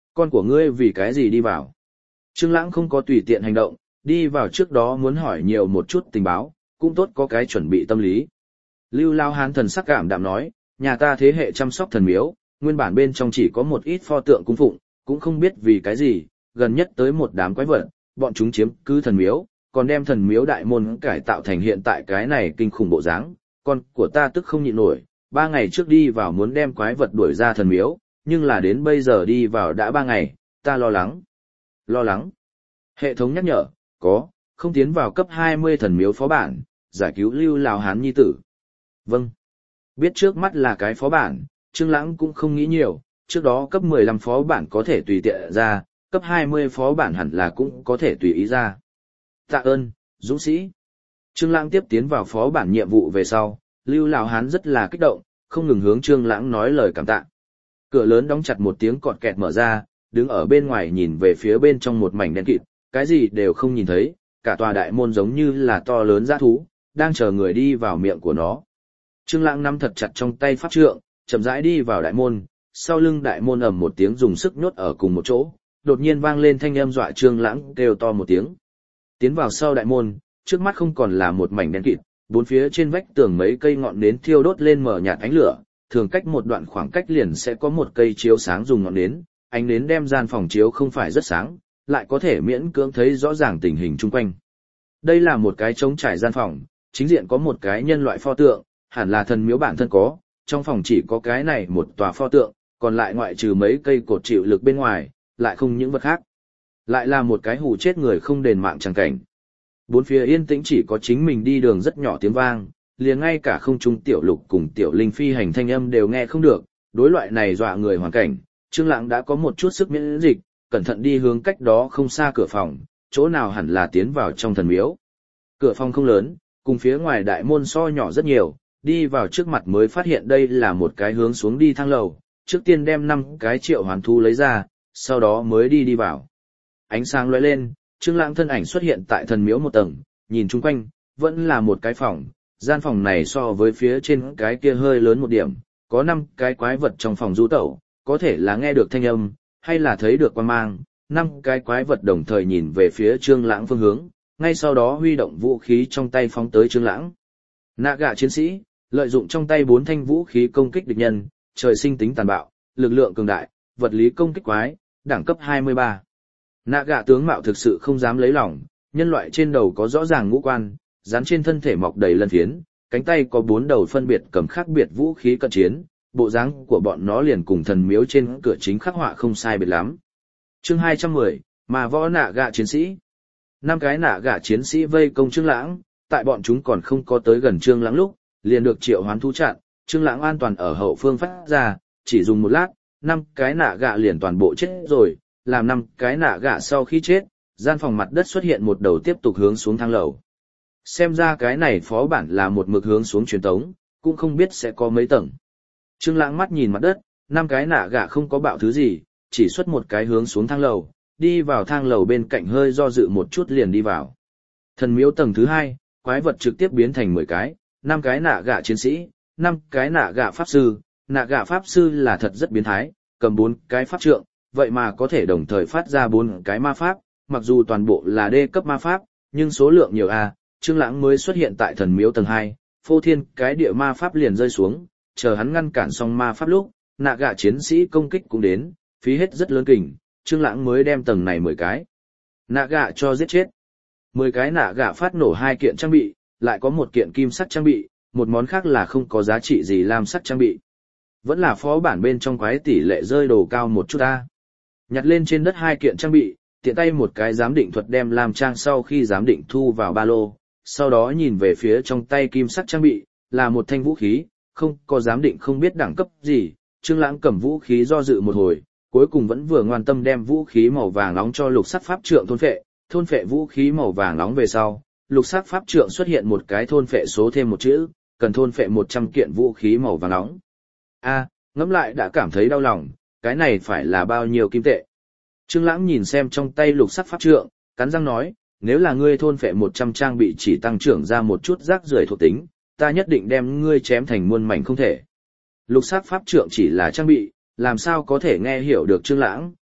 Con của ngươi vì cái gì đi vào? Trương Lãng không có tùy tiện hành động, đi vào trước đó muốn hỏi nhiều một chút tình báo, cũng tốt có cái chuẩn bị tâm lý. Lưu Lao Hán thần sắc cảm đạm nói, nhà ta thế hệ chăm sóc thần miếu, nguyên bản bên trong chỉ có một ít pho tượng cung phụng, cũng không biết vì cái gì, gần nhất tới một đám quái vật, bọn chúng chiếm cứ thần miếu, còn đem thần miếu đại môn cải tạo thành hiện tại cái này kinh khủng bộ dáng. Con của ta tức không nhịn nổi, 3 ngày trước đi vào muốn đem quái vật đuổi ra thần miếu, nhưng là đến bây giờ đi vào đã 3 ngày, ta lo lắng. Lo lắng. Hệ thống nhắc nhở, có, không tiến vào cấp 20 thần miếu phó bản, giải cứu Lưu Lào Hán nhi tử. Vâng. Biết trước mắt là cái phó bản, Trương Lãng cũng không nghĩ nhiều, trước đó cấp 15 phó bản có thể tùy tiện ra, cấp 20 phó bản hẳn là cũng có thể tùy ý ra. Tạ ơn, dũng sĩ. Trương Lãng tiếp tiến vào phó bản nhiệm vụ về sau, Lưu Lào Hán rất là kích động, không ngừng hướng Trương Lãng nói lời cảm tạ. Cửa lớn đóng chặt một tiếng cọt kẹt mở ra, đứng ở bên ngoài nhìn về phía bên trong một mảnh đen kịt, cái gì đều không nhìn thấy, cả tòa đại môn giống như là to lớn dã thú, đang chờ người đi vào miệng của nó. Trương Lãng nắm thật chặt trong tay pháp trượng, chậm rãi đi vào đại môn, sau lưng đại môn ầm một tiếng dùng sức nhốt ở cùng một chỗ, đột nhiên vang lên thanh âm dọa Trương Lãng kêu to một tiếng. Tiến vào sau đại môn, trước mắt không còn là một mảnh đen kịt, bốn phía trên vách tường mấy cây ngọn nến thiêu đốt lên mở nhạt ánh lửa, thường cách một đoạn khoảng cách liền sẽ có một cây chiếu sáng dùng ngọn nến, ánh nến đem gian phòng chiếu không phải rất sáng, lại có thể miễn cưỡng thấy rõ ràng tình hình chung quanh. Đây là một cái trống trải gian phòng, chính diện có một cái nhân loại pho tượng, hẳn là thần miếu bản thân có, trong phòng chỉ có cái này một tòa pho tượng, còn lại ngoại trừ mấy cây cột chịu lực bên ngoài, lại không những vật khác. Lại là một cái hù chết người không đền mạng chẳng cảnh. Bốn phía yên tĩnh chỉ có chính mình đi đường rất nhỏ tiếng vang, liền ngay cả không trung tiểu lục cùng tiểu linh phi hành thanh âm đều nghe không được, đối loại này dọa người hoàn cảnh, Trương Lãng đã có một chút sức miễn dịch, cẩn thận đi hướng cách đó không xa cửa phòng, chỗ nào hẳn là tiến vào trong thần miếu. Cửa phòng không lớn, cùng phía ngoài đại môn so nhỏ rất nhiều, đi vào trước mặt mới phát hiện đây là một cái hướng xuống đi thang lầu, trước tiên đem 5 cái triệu hoán thú lấy ra, sau đó mới đi vào. Ánh sáng lóe lên, Trương Lãng thân ảnh xuất hiện tại thần miếu một tầng, nhìn chung quanh, vẫn là một cái phòng, gian phòng này so với phía trên cái kia hơi lớn một điểm, có 5 cái quái vật trong phòng du tẩu, có thể là nghe được thanh âm, hay là thấy được quang mang, 5 cái quái vật đồng thời nhìn về phía Trương Lãng phương hướng, ngay sau đó huy động vũ khí trong tay phóng tới Trương Lãng. Nạ gạ chiến sĩ, lợi dụng trong tay 4 thanh vũ khí công kích địch nhân, trời sinh tính tàn bạo, lực lượng cường đại, vật lý công kích quái, đẳng cấp 23. Nạ gạ tướng mạo thực sự không dám lấy lòng, nhân loại trên đầu có rõ ràng ngũ quan, dán trên thân thể mọc đầy lân phiến, cánh tay có 4 đầu phân biệt cầm khác biệt vũ khí cận chiến, bộ dáng của bọn nó liền cùng thần miếu trên cửa chính khắc họa không sai biệt lắm. Chương 210, mà võ nạ gạ chiến sĩ. 5 cái nạ gạ chiến sĩ vây công Trương Lãng, tại bọn chúng còn không có tới gần Trương Lãng lúc, liền được triệu hoán thú chặn, Trương Lãng an toàn ở hậu phương phát ra, chỉ dùng một lát, 5 cái nạ gạ liền toàn bộ chết rồi, làm 5 cái nạ gạ sau khi chết, gian phòng mặt đất xuất hiện một đầu tiếp tục hướng xuống thang lầu. Xem ra cái này phó bản là một mực hướng xuống truyền tống, cũng không biết sẽ có mấy tầng. Trương Lãng mắt nhìn mặt đất, 5 cái nạ gạ không có bạo thứ gì, chỉ xuất một cái hướng xuống thang lầu, đi vào thang lầu bên cạnh hơi do dự một chút liền đi vào. Thần miếu tầng thứ 2, quái vật trực tiếp biến thành 10 cái, 5 cái nạ gạ chiến sĩ, 5 cái nạ gạ pháp sư, nạ gạ pháp sư là thật rất biến thái, cầm 4 cái pháp trượng, vậy mà có thể đồng thời phát ra 4 cái ma pháp, mặc dù toàn bộ là D cấp ma pháp, nhưng số lượng nhiều a, Trương Lãng mới xuất hiện tại thần miếu tầng 2, phô thiên cái địa ma pháp liền rơi xuống, chờ hắn ngăn cản xong ma pháp lúc, nạ gạ chiến sĩ công kích cũng đến, phí hết rất lớn kình, Trương Lãng mới đem tầng này 10 cái nạ gạ cho giết chết. 10 cái nạ gạ phát nổ 2 kiện trang bị, lại có 1 kiện kim sắc trang bị, một món khác là không có giá trị gì lam sắc trang bị. Vẫn là phó bản bên trong quái tỷ lệ rơi đồ cao một chút a. Nhặt lên trên đất 2 kiện trang bị, tiện tay một cái giám định thuật đem lam trang sau khi giám định thu vào ba lô, sau đó nhìn về phía trong tay kim sắc trang bị, là một thanh vũ khí, không có giám định không biết đẳng cấp gì, Trương Lãng cầm vũ khí do dự một hồi, cuối cùng vẫn vừa ngoan tâm đem vũ khí màu vàng nóng cho lục sắc pháp trượng thôn phệ vũ khí màu vàng nóng về sau, lục sắc pháp trượng xuất hiện một cái thôn phệ số thêm một chữ, cần thôn phệ 100 kiện vũ khí màu vàng nóng. A, ngẫm lại đã cảm thấy đau lòng, cái này phải là bao nhiêu kim tệ. Trương Lãng nhìn xem trong tay lục sắc pháp trượng, cắn răng nói, nếu là ngươi thôn phệ 100 trang bị chỉ tăng trưởng ra một chút rác rưởi thuộc tính, ta nhất định đem ngươi chém thành muôn mảnh không thể. Lục sắc pháp trượng chỉ là trang bị, làm sao có thể nghe hiểu được Trương Lãng,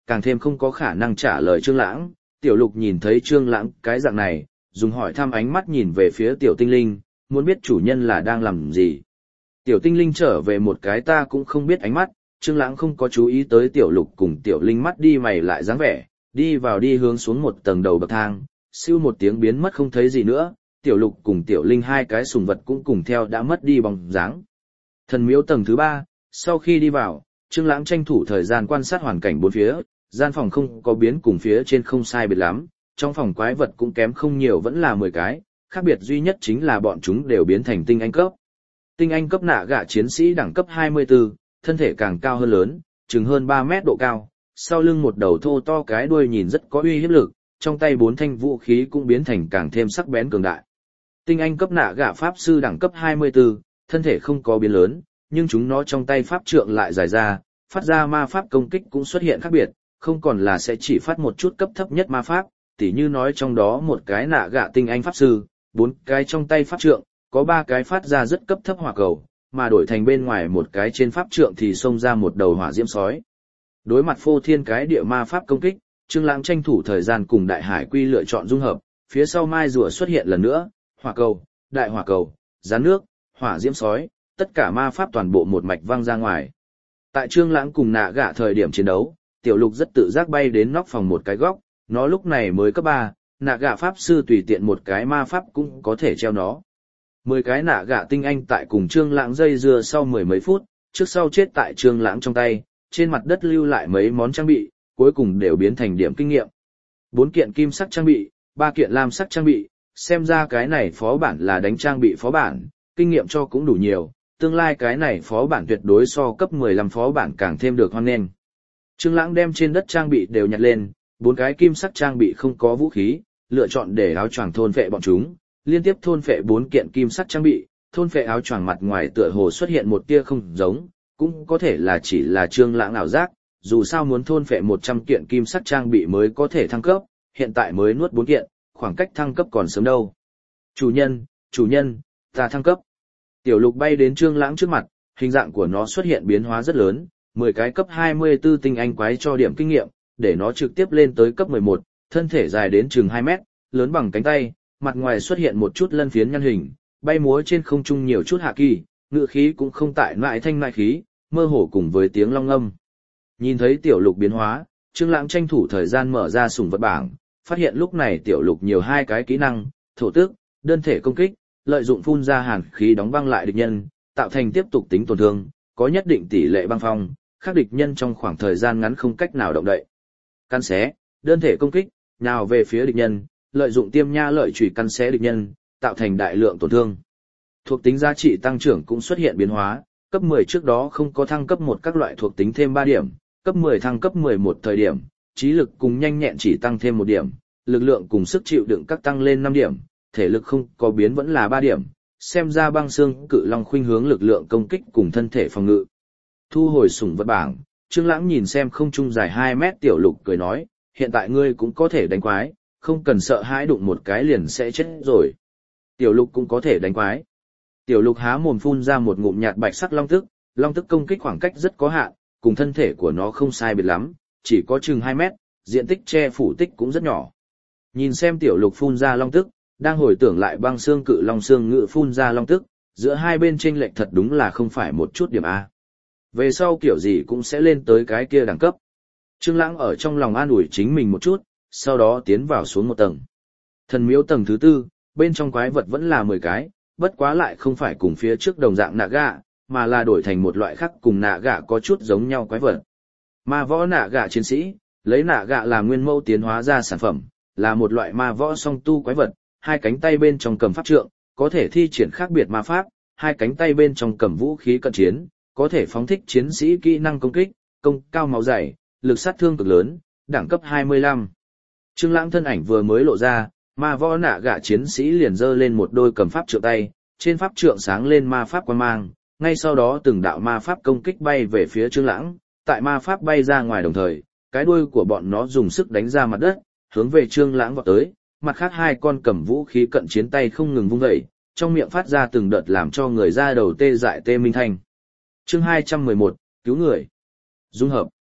càng thêm không có khả năng trả lời Trương Lãng. Tiểu Lục nhìn thấy Trương Lãng cái dạng này, dùng hỏi thăm ánh mắt nhìn về phía Tiểu Tinh Linh, muốn biết chủ nhân là đang làm gì. Tiểu Tinh Linh trở về một cái ta cũng không biết ánh mắt, Trương Lãng không có chú ý tới Tiểu Lục cùng Tiểu Linh mắt đi mày lại dáng vẻ, đi vào đi hướng xuống một tầng đầu bậc thang, siêu một tiếng biến mất không thấy gì nữa, Tiểu Lục cùng Tiểu Linh hai cái sùng vật cũng cùng theo đã mất đi bóng dáng. Thần miếu tầng thứ 3, sau khi đi vào, Trương Lãng tranh thủ thời gian quan sát hoàn cảnh bốn phía, gian phòng không có biến cùng phía trên không sai biệt lắm, trong phòng quái vật cũng kém không nhiều vẫn là 10 cái, khác biệt duy nhất chính là bọn chúng đều biến thành tinh anh cấp. Tinh anh cấp nạ gạ chiến sĩ đẳng cấp 24, thân thể càng cao hơn lớn, chừng hơn 3 mét độ cao, sau lưng một đầu thô to cái đuôi nhìn rất có uy hiếp lực, trong tay 4 thanh vũ khí cũng biến thành càng thêm sắc bén cường đại. Tinh anh cấp nạ gạ pháp sư đẳng cấp 24, thân thể không có biến lớn, nhưng chúng nó trong tay pháp trượng lại dài ra, phát ra ma pháp công kích cũng xuất hiện khác biệt, không còn là sẽ chỉ phát một chút cấp thấp nhất ma pháp, tỉ như nói trong đó một cái nạ gạ tinh anh pháp sư, 4 cái trong tay pháp trượng, có 3 cái phát ra rất cấp thấp hỏa cầu, mà đổi thành bên ngoài một cái trên pháp trượng thì xông ra một đầu hỏa diễm sói. Đối mặt phô thiên cái địa ma pháp công kích, Trương Lãng tranh thủ thời gian cùng Đại Hải Quy lựa chọn dung hợp, phía sau mai rùa xuất hiện lần nữa, hỏa cầu, đại hỏa cầu, gián nước, hỏa diễm sói, tất cả ma pháp toàn bộ một mạch văng ra ngoài. Tại Trương Lãng cùng nạ gạ thời điểm chiến đấu, Tiểu Lục rất tự giác bay đến nóc phòng một cái góc, nó lúc này mới cấp 3, nạ gạ pháp sư tùy tiện một cái ma pháp cũng có thể treo nó. 10 cái nạ gạ tinh anh tại cùng Trương Lãng dây dưa sau mười mấy phút, trước sau chết tại Trương Lãng trong tay, trên mặt đất lưu lại mấy món trang bị, cuối cùng đều biến thành điểm kinh nghiệm. 4 kiện kim sắc trang bị, 3 kiện lam sắc trang bị, xem ra cái này phó bản là đánh trang bị phó bản, kinh nghiệm cho cũng đủ nhiều, tương lai cái này phó bản tuyệt đối so cấp 15 phó bản càng thêm được hoan nghênh. Trương Lãng đem trên đất trang bị đều nhặt lên, 4 cái kim sắc trang bị không có vũ khí, lựa chọn để áo choàng thôn phệ bọn chúng, liên tiếp thôn phệ 4 kiện kim sắc trang bị, thôn phệ áo choàng mặt ngoài tựa hồ xuất hiện một tia không giống, cũng có thể là chỉ là Trương Lãng ảo giác, dù sao muốn thôn phệ 100 kiện kim sắc trang bị mới có thể thăng cấp, hiện tại mới nuốt 4 kiện, khoảng cách thăng cấp còn sớm đâu. Chủ nhân, ta thăng cấp. Tiểu Lục bay đến Trương Lãng trước mặt, hình dạng của nó xuất hiện biến hóa rất lớn, 10 cái cấp 24 tinh anh quái cho điểm kinh nghiệm, để nó trực tiếp lên tới cấp 11, thân thể dài đến chừng 2 mét, lớn bằng cánh tay, mặt ngoài xuất hiện một chút lân phiến nhăn hình, bay múa trên không trung nhiều chút hạ kỳ, ngự khí cũng không tại nại thanh nại khí, mơ hồ cùng với tiếng long âm. Nhìn thấy Tiểu Lục biến hóa, Trương Lãng tranh thủ thời gian mở ra sủng vật bảng, phát hiện lúc này Tiểu Lục nhiều 2 cái kỹ năng, thổ tước, đơn thể công kích, lợi dụng phun ra hàn khí đóng băng lại địch nhân, tạo thành tiếp tục tính tổn thương, có nhất định tỷ lệ băng phong, khác địch nhân trong khoảng thời gian ngắn không cách nào động đậy. Căn xé, đơn thể công kích, nhào về phía địch nhân, lợi dụng tiêm nha lợi chủy căn xé địch nhân, tạo thành đại lượng tổn thương. Thuộc tính giá trị tăng trưởng cũng xuất hiện biến hóa, cấp 10 trước đó không có thăng cấp một các loại thuộc tính thêm 3 điểm, cấp 10 thăng cấp 11 thời điểm, trí lực cùng nhanh nhẹn chỉ tăng thêm 1 điểm, lực lượng cùng sức chịu đựng các tăng lên 5 điểm, thể lực không có biến vẫn là 3 điểm, xem ra băng xương cự long khuynh hướng lực lượng công kích cùng thân thể phòng ngự. Thu hồi sủng vật bảng, Trương Lãng nhìn xem không trung dài 2 mét Tiểu Lục cười nói, hiện tại ngươi cũng có thể đánh quái, không cần sợ hãi đụng một cái liền sẽ chết rồi. Tiểu Lục cũng có thể đánh quái. Tiểu Lục há mồm phun ra một ngụm nhạt bạch sắc long tức công kích khoảng cách rất có hạn, cùng thân thể của nó không sai biệt lắm, chỉ có chừng 2 mét, diện tích che phủ tích cũng rất nhỏ. Nhìn xem Tiểu Lục phun ra long tức, đang hồi tưởng lại băng xương cự long xương ngự phun ra long tức, giữa hai bên chênh lệch thật đúng là không phải một chút điểm A. Về sau kiểu gì cũng sẽ lên tới cái kia đẳng cấp. Trương Lãng ở trong lòng an ủi chính mình một chút, sau đó tiến vào xuống một tầng. Thần miếu tầng thứ 4, bên trong quái vật vẫn là 10 cái, bất quá lại không phải cùng phía trước đồng dạng nạ gạ, mà là đổi thành một loại khác cùng nạ gạ có chút giống nhau quái vật. Ma võ nạ gạ chiến sĩ, lấy nạ gạ làm nguyên mẫu tiến hóa ra sản phẩm, là một loại ma võ song tu quái vật, 2 cánh tay bên trong cầm pháp trượng, có thể thi triển khác biệt ma pháp, 2 cánh tay bên trong cầm vũ khí cận chiến, có thể phóng thích chiến sĩ kỹ năng công kích, công cao máu dày, lực sát thương cực lớn, đẳng cấp 25. Trương Lãng thân ảnh vừa mới lộ ra, ma võ nạ gạ chiến sĩ liền giơ lên một đôi cầm pháp trượng tay, trên pháp trượng sáng lên ma pháp quang mang, ngay sau đó từng đạo ma pháp công kích bay về phía Trương Lãng, tại ma pháp bay ra ngoài đồng thời, cái đuôi của bọn nó dùng sức đánh ra mặt đất, hướng về Trương Lãng vọt tới, mặt khác 2 con cầm vũ khí cận chiến tay không ngừng vung dậy, trong miệng phát ra từng đợt làm cho người da đầu tê dại tê minh thanh. Chương 211, cứu người. Dung hợp.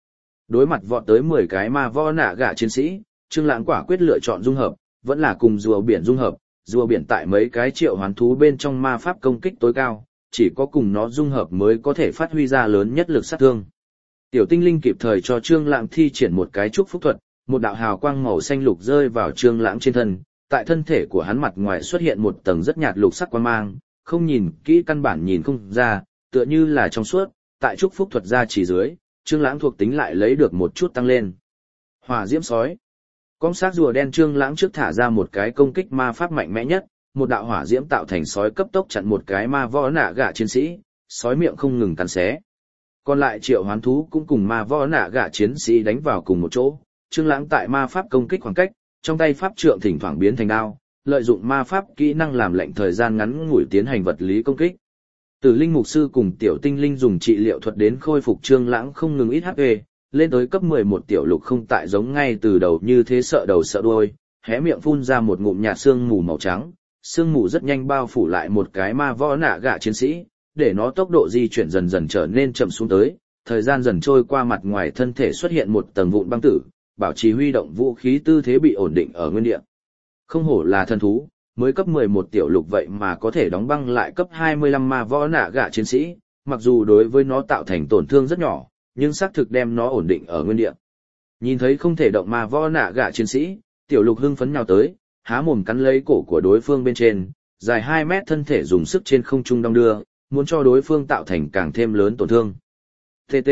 Đối mặt vọt tới 10 cái ma võ nạ gạ chiến sĩ, Trương Lãng quả quyết lựa chọn dung hợp, vẫn là cùng rùa biển dung hợp, rùa biển tại mấy cái triệu hoán thú bên trong ma pháp công kích tối cao, chỉ có cùng nó dung hợp mới có thể phát huy ra lớn nhất lực sát thương. Tiểu tinh linh kịp thời cho Trương Lãng thi triển một cái chúc phúc thuật, một đạo hào quang màu xanh lục rơi vào Trương Lãng trên thân, tại thân thể của hắn mặt ngoài xuất hiện một tầng rất nhạt lục sắc quang mang, không nhìn kỹ căn bản nhìn không ra, tựa như là trong suốt, tại chúc phúc thuật ra chỉ dưới, Trương Lãng thuộc tính lại lấy được một chút tăng lên. Hỏa diễm sói. Con xác rùa đen Trương Lãng trước thả ra một cái công kích ma pháp mạnh mẽ nhất, một đạo hỏa diễm tạo thành sói cấp tốc chặn một cái ma võ nạ gạ chiến sĩ, sói miệng không ngừng cắn xé. Còn lại triệu hoán thú cũng cùng ma võ nạ gạ chiến sĩ đánh vào cùng một chỗ, Trương Lãng tại ma pháp công kích khoảng cách, trong tay pháp trượng thỉnh thoảng biến thành đao, lợi dụng ma pháp kỹ năng làm lệnh thời gian ngắn ngủi tiến hành vật lý công kích. Tử Linh mục sư cùng Tiểu Tinh Linh dùng trị liệu thuật đến khôi phục Trương Lãng không ngừng ít HP, lên tới cấp 11 Tiểu Lục không tại giống ngay từ đầu như thế sợ đầu sợ đuôi, hé miệng phun ra một ngụm nhạt sương mù màu trắng, sương mù rất nhanh bao phủ lại một cái ma võ nạ gạ chiến sĩ, để nó tốc độ di chuyển dần dần trở nên chậm xuống tới, thời gian dần trôi qua mặt ngoài thân thể xuất hiện một tầng vụn băng tử, bảo trì huy động vũ khí tư thế bị ổn định ở nguyên địa. Không hổ là thần thú, mới cấp 11 Tiểu Lục vậy mà có thể đóng băng lại cấp 25 ma võ nạ gạ chiến sĩ, mặc dù đối với nó tạo thành tổn thương rất nhỏ, nhưng xác thực đem nó ổn định ở nguyên địa. Nhìn thấy không thể động ma võ nạ gạ chiến sĩ, Tiểu Lục hưng phấn nhào tới, há mồm cắn lấy cổ của đối phương bên trên, dài 2 mét thân thể dùng sức trên không trung đong đưa, muốn cho đối phương tạo thành càng thêm lớn tổn thương. TT.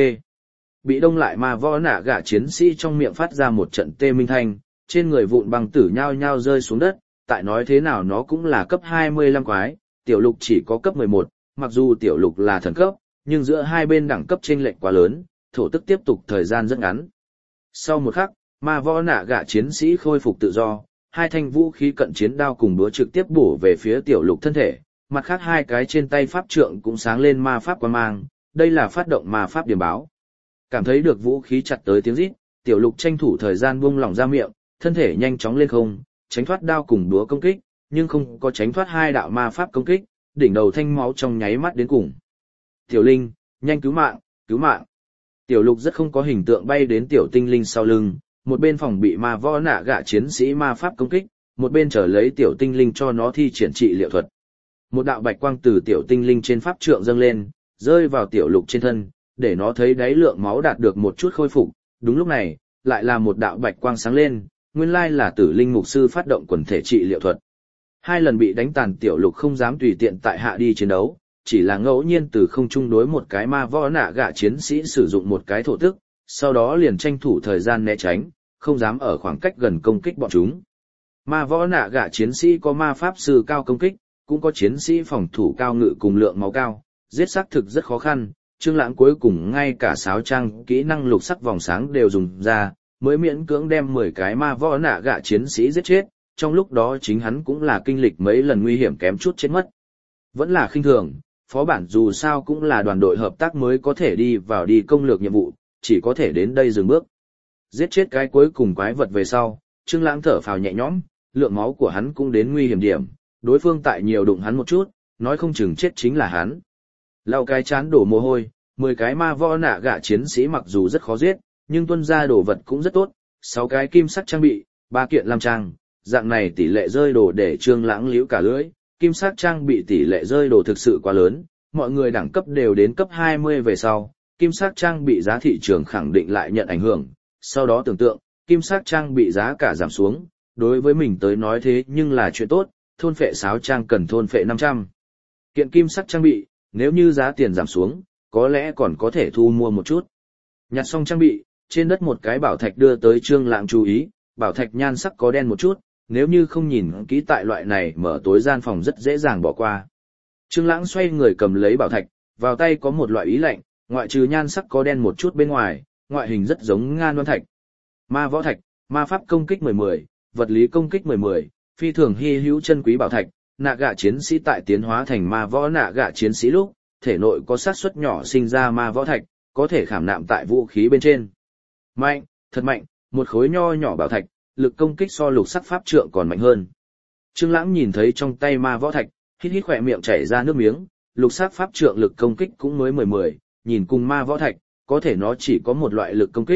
Bị đông lại ma võ nạ gạ chiến sĩ trong miệng phát ra một trận tê minh thanh, trên người vụn băng tử nhao nhao rơi xuống đất, tại nói thế nào nó cũng là cấp 25 quái, Tiểu Lục chỉ có cấp 11, mặc dù Tiểu Lục là thần cấp, nhưng giữa hai bên đẳng cấp chênh lệch quá lớn, thổ tức tiếp tục thời gian rất ngắn. Sau một khắc, ma võ nạ gạ chiến sĩ khôi phục tự do, hai thanh vũ khí cận chiến đao cùng búa trực tiếp bổ về phía Tiểu Lục thân thể, mặt khác hai cái trên tay pháp trượng cũng sáng lên ma pháp quang mang, đây là phát động ma pháp điểm báo. Cảm thấy được vũ khí chặt tới tiếng rít, Tiểu Lục tranh thủ thời gian buông lỏng ra miệng, thân thể nhanh chóng lên không, tránh thoát đao cùng búa công kích, nhưng không có tránh thoát hai đạo ma pháp công kích, đỉnh đầu thanh máu trong nháy mắt đến cùng. Tiểu Linh, nhanh cứu mạng, cứu mạng. Tiểu Lục rất không có hình tượng bay đến Tiểu Tinh Linh sau lưng, một bên phòng bị ma võ nạ gạ chiến sĩ ma pháp công kích, một bên trở lấy Tiểu Tinh Linh cho nó thi triển trị liệu thuật. Một đạo bạch quang từ Tiểu Tinh Linh trên pháp trượng dâng lên, rơi vào Tiểu Lục trên thân, để nó thấy đáy lượng máu đạt được một chút khôi phục. Đúng lúc này, lại là một đạo bạch quang sáng lên, nguyên lai là Tử Linh mục sư phát động quần thể trị liệu thuật. Hai lần bị đánh tàn Tiểu Lục không dám tùy tiện tại hạ đi chiến đấu, chỉ là ngẫu nhiên từ không trung đối một cái ma võ nạ gạ chiến sĩ sử dụng một cái thổ tức, sau đó liền tranh thủ thời gian né tránh, không dám ở khoảng cách gần công kích bọn chúng. Ma võ nạ gạ chiến sĩ có ma pháp sư cao công kích, cũng có chiến sĩ phòng thủ cao ngự cùng lượng máu cao, giết xác thực rất khó khăn. Trương Lãng cuối cùng ngay cả sáo trang kỹ năng lục sắc vòng sáng đều dùng ra, mới miễn cưỡng đem 10 cái ma võ nạ gạ chiến sĩ giết chết, trong lúc đó chính hắn cũng là kinh lịch mấy lần nguy hiểm kém chút chết mất. Vẫn là khinh thường, phó bản dù sao cũng là đoàn đội hợp tác mới có thể đi vào đi công lược nhiệm vụ, chỉ có thể đến đây dừng bước. Giết chết cái cuối cùng quái vật về sau, Trương Lãng thở phào nhẹ nhõm, lượng máu của hắn cũng đến nguy hiểm điểm, đối phương tại nhiều đụng hắn một chút, nói không chừng chết chính là hắn. Lau cái chán đổ mồ hôi, 10 cái ma võ nạ gạ chiến sĩ mặc dù rất khó giết, nhưng tuân ra đồ vật cũng rất tốt, 6 cái kim sắc trang bị, 3 kiện lam trang, dạng này tỷ lệ rơi đồ để Trương Lãng liễu cả lưỡi, kim sắc trang bị tỷ lệ rơi đồ thực sự quá lớn, mọi người đẳng cấp đều đến cấp 20 về sau, kim sắc trang bị giá thị trường khẳng định lại nhận ảnh hưởng, sau đó tưởng tượng, kim sắc trang bị giá cả giảm xuống, đối với mình tới nói thế nhưng là chuyện tốt, thôn phệ sáo trang cần thôn phệ 500 kiện kim sắc trang bị, nếu như giá tiền giảm xuống, có lẽ còn có thể thu mua một chút. Nhặt xong trang bị, trên đất một cái bảo thạch đưa tới Trương Lãng chú ý, bảo thạch nhan sắc có đen một chút, nếu như không nhìn kỹ tại loại này mở tối gian phòng rất dễ dàng bỏ qua. Trương Lãng xoay người cầm lấy bảo thạch, vào tay có một loại ý lạnh, ngoại trừ nhan sắc có đen một chút bên ngoài, ngoại hình rất giống ngan đoan thạch. Ma võ thạch, ma pháp công kích 10-10, vật lý công kích 10-10, phi thường hi hữu chân quý bảo thạch, nạ gạ chiến sĩ tại tiến hóa thành ma võ nạ gạ chiến sĩ lúc, thể nội có xác suất nhỏ sinh ra ma võ thạch, có thể khảm nạm tại vũ khí bên trên. Mạnh, thật mạnh, một khối nho nhỏ bảo thạch, lực công kích so lục sắc pháp trượng còn mạnh hơn. Trương Lãng nhìn thấy trong tay ma võ thạch, hít hít khóe miệng chảy ra nước miếng, lục sắc pháp trượng lực công kích cũng mới 10-10, nhìn cùng ma võ thạch, có thể nó chỉ có một loại lực công kích,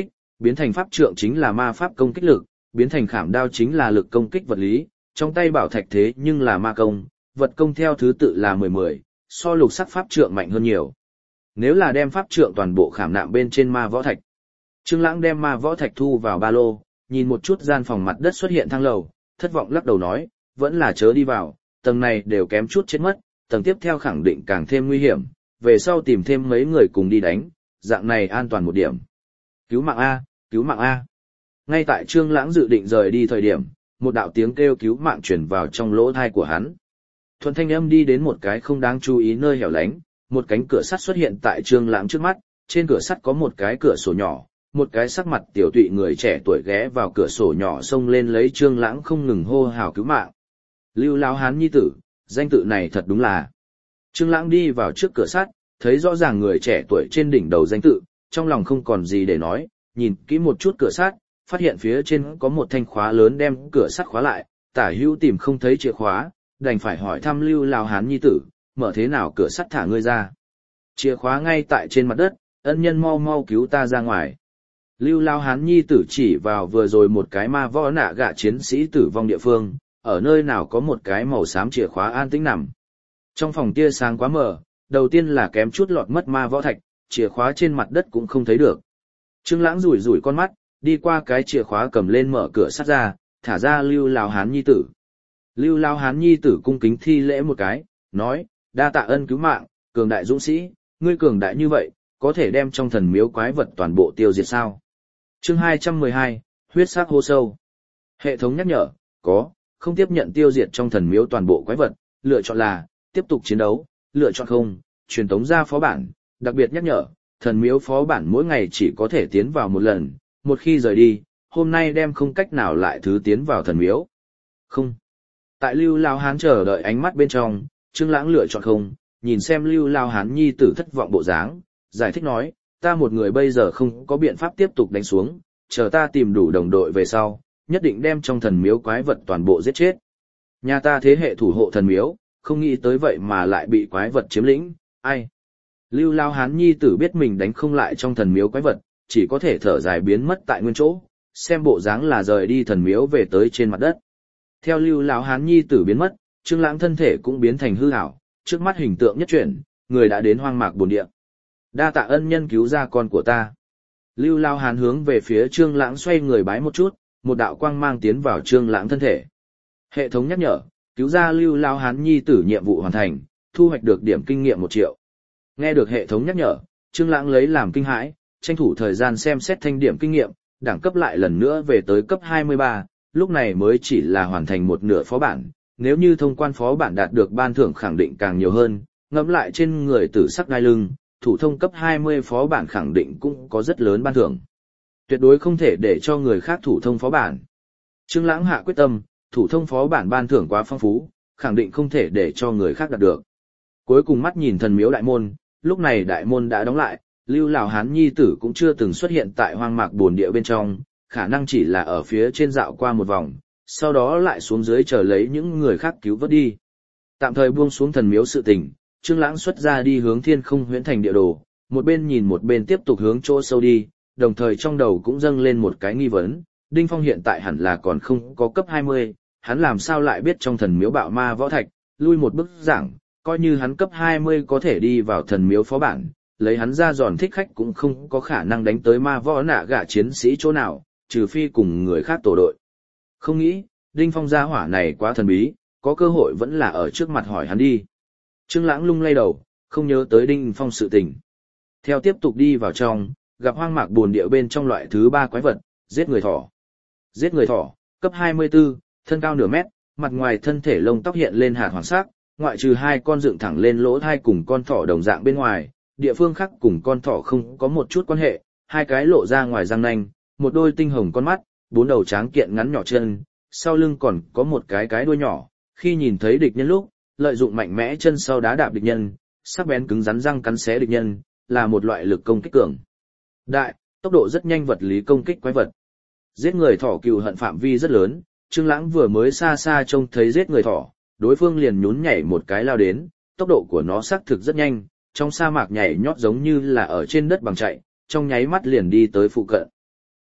biến thành pháp trượng chính là ma pháp công kích lực, biến thành khảm đao chính là lực công kích vật lý, trong tay bảo thạch thế nhưng là ma công, vật công theo thứ tự là 10-10, so lục sắc pháp trượng mạnh hơn nhiều. Nếu là đem pháp trượng toàn bộ khảm nạm bên trên ma võ thạch. Trương Lãng đem ma võ thạch thu vào ba lô, nhìn một chút gian phòng mặt đất xuất hiện thang lầu, thất vọng lắc đầu nói, vẫn là chớ đi vào, tầng này đều kém chút chết mất, tầng tiếp theo khẳng định càng thêm nguy hiểm, về sau tìm thêm mấy người cùng đi đánh, dạng này an toàn một điểm. Cứu mạng A, cứu mạng A. Ngay tại Trương Lãng dự định rời đi thời điểm, một đạo tiếng kêu cứu mạng truyền vào trong lỗ tai của hắn. Thuận thanh âm đi đến một cái không đáng chú ý nơi hẻo lánh, một cánh cửa sắt xuất hiện tại Trương Lãng trước mắt, trên cửa sắt có một cái cửa sổ nhỏ, một cái sắc mặt tiểu tụy người trẻ tuổi ghé vào cửa sổ nhỏ xông lên lấy Trương Lãng không ngừng hô hào cứu mạng. Lưu Lão Hán nhi tử, danh tự này thật đúng là. Trương Lãng đi vào trước cửa sắt, thấy rõ ràng người trẻ tuổi trên đỉnh đầu danh tự, trong lòng không còn gì để nói, nhìn kỹ một chút cửa sắt, phát hiện phía trên có một thanh khóa lớn đem cửa sắt khóa lại, tả hữu tìm không thấy chìa khóa, đành phải hỏi thăm Lưu Lão Hán nhi tử, mở thế nào cửa sắt thả ngươi ra. Chìa khóa ngay tại trên mặt đất, ân nhân mau mau cứu ta ra ngoài. Lưu Lão Hán nhi tử chỉ vào vừa rồi một cái ma võ nạ gạ chiến sĩ tử vong địa phương, ở nơi nào có một cái màu xám chìa khóa an tĩnh nằm. Trong phòng tia sáng quá mờ, đầu tiên là kém chút lọt mất ma võ thạch, chìa khóa trên mặt đất cũng không thấy được. Trương Lãng rủi rủi con mắt, đi qua cái chìa khóa cầm lên mở cửa sắt ra, thả ra Lưu Lão Hán nhi tử. Lưu Lão Hán nhi tử cung kính thi lễ một cái, nói, đa tạ ân cứu mạng, cường đại dũng sĩ, ngươi cường đại như vậy, có thể đem trong thần miếu quái vật toàn bộ tiêu diệt sao? Chương 212, huyết sắc hố sâu. Hệ thống nhắc nhở, có, không tiếp nhận tiêu diệt trong thần miếu toàn bộ quái vật, lựa chọn là, tiếp tục chiến đấu, lựa chọn không, truyền tống ra phó bản, đặc biệt nhắc nhở, thần miếu phó bản mỗi ngày chỉ có thể tiến vào một lần, một khi rời đi, hôm nay đem không cách nào lại thứ tiến vào thần miếu. Không. Tại Lưu Lão Hán chờ đợi ánh mắt bên trong, Trương Lãng lựa chọn không, nhìn xem Lưu Lão Hán nhi tử thất vọng bộ dáng, giải thích nói, ta một người bây giờ không có biện pháp tiếp tục đánh xuống, chờ ta tìm đủ đồng đội về sau, nhất định đem trong thần miếu quái vật toàn bộ giết chết. Nhà ta thế hệ thủ hộ thần miếu, không nghĩ tới vậy mà lại bị quái vật chiếm lĩnh, ai? Lưu Lão Hán nhi tử biết mình đánh không lại trong thần miếu quái vật, chỉ có thể thở dài biến mất tại nguyên chỗ, xem bộ dáng là rời đi thần miếu về tới trên mặt đất. Theo Lưu Lão Hán nhi tử biến mất, Trương Lãng thân thể cũng biến thành hư ảo, trước mắt hình tượng nhất chuyển, người đã đến hoang mạc bồn địa. Đa tạ ân nhân cứu ra con của ta. Lưu Lão Hán hướng về phía Trương Lãng xoay người bái một chút, một đạo quang mang tiến vào Trương Lãng thân thể. Hệ thống nhắc nhở, cứu ra Lưu Lão Hán nhi tử nhiệm vụ hoàn thành, thu hoạch được điểm kinh nghiệm 1 triệu. Nghe được hệ thống nhắc nhở, Trương Lãng lấy làm kinh hãi, tranh thủ thời gian xem xét thanh điểm kinh nghiệm, đẳng cấp lại lần nữa về tới cấp 23, lúc này mới chỉ là hoàn thành một nửa phó bản, nếu như thông quan phó bản đạt được ban thưởng khẳng định càng nhiều hơn, ngẫm lại trên người tử sắc đai lưng, thủ thông cấp 20 phó bản khẳng định cũng có rất lớn ban thưởng. Tuyệt đối không thể để cho người khác thủ thông phó bản. Trương Lãng hạ quyết tâm, thủ thông phó bản ban thưởng quá phong phú, khẳng định không thể để cho người khác đạt được. Cuối cùng mắt nhìn thần miếu đại môn, lúc này đại môn đã đóng lại, Lưu Lão Hán nhi tử cũng chưa từng xuất hiện tại hoang mạc bồn địa bên trong, khả năng chỉ là ở phía trên dạo qua một vòng, sau đó lại xuống dưới chờ lấy những người khác cứu vớt đi. Tạm thời buông xuống thần miếu sự tình, Trương Lãng xuất ra đi hướng Thiên Không Huyễn Thành địa đồ, một bên nhìn một bên tiếp tục hướng chỗ sâu đi, đồng thời trong đầu cũng dâng lên một cái nghi vấn, Đinh Phong hiện tại hẳn là còn không có cấp 20, hắn làm sao lại biết trong thần miếu bạo ma võ thạch, lui một bước giảng, coi như hắn cấp 20 có thể đi vào thần miếu phó bản, lấy hắn ra giòn thích khách cũng không có khả năng đánh tới ma võ nạ gạ chiến sĩ chỗ nào, trừ phi cùng người khác tổ đội. Không nghĩ, Đinh Phong gia hỏa này quá thần bí, có cơ hội vẫn là ở trước mặt hỏi hắn đi. Trương Lãng lung lay đầu, không nhớ tới Đinh Phong sự tình. Theo tiếp tục đi vào trong, gặp hoang mạc bồn địa bên trong loại thứ 3 quái vật, giết người thỏ. Giết người thỏ, cấp 24, thân cao nửa mét, mặt ngoài thân thể lông tóc hiện lên hạt hoàng sắc, ngoại trừ 2 con dựng thẳng lên lỗ tai cùng con thỏ đồng dạng bên ngoài, địa phương khác cùng con thỏ không có một chút quan hệ, 2 cái lộ ra ngoài răng nanh, một đôi tinh hồng con mắt, 4 đầu tráng kiện ngắn nhỏ chân, sau lưng còn có một cái đuôi nhỏ, khi nhìn thấy địch nhân lúc, lợi dụng mạnh mẽ chân sau đá đạp địch nhân, sắc bén cứng rắn răng cắn xé địch nhân, là một loại lực công kích cường đại, tốc độ rất nhanh vật lý công kích quái vật. Giết người thỏ cừu hận phạm vi rất lớn, Trương Lãng vừa mới xa xa trông thấy giết người thỏ, đối phương liền nhún nhảy một cái lao đến, tốc độ của nó xác thực rất nhanh, trong sa mạc nhảy nhót giống như là ở trên đất bằng chạy, trong nháy mắt liền đi tới phụ cận.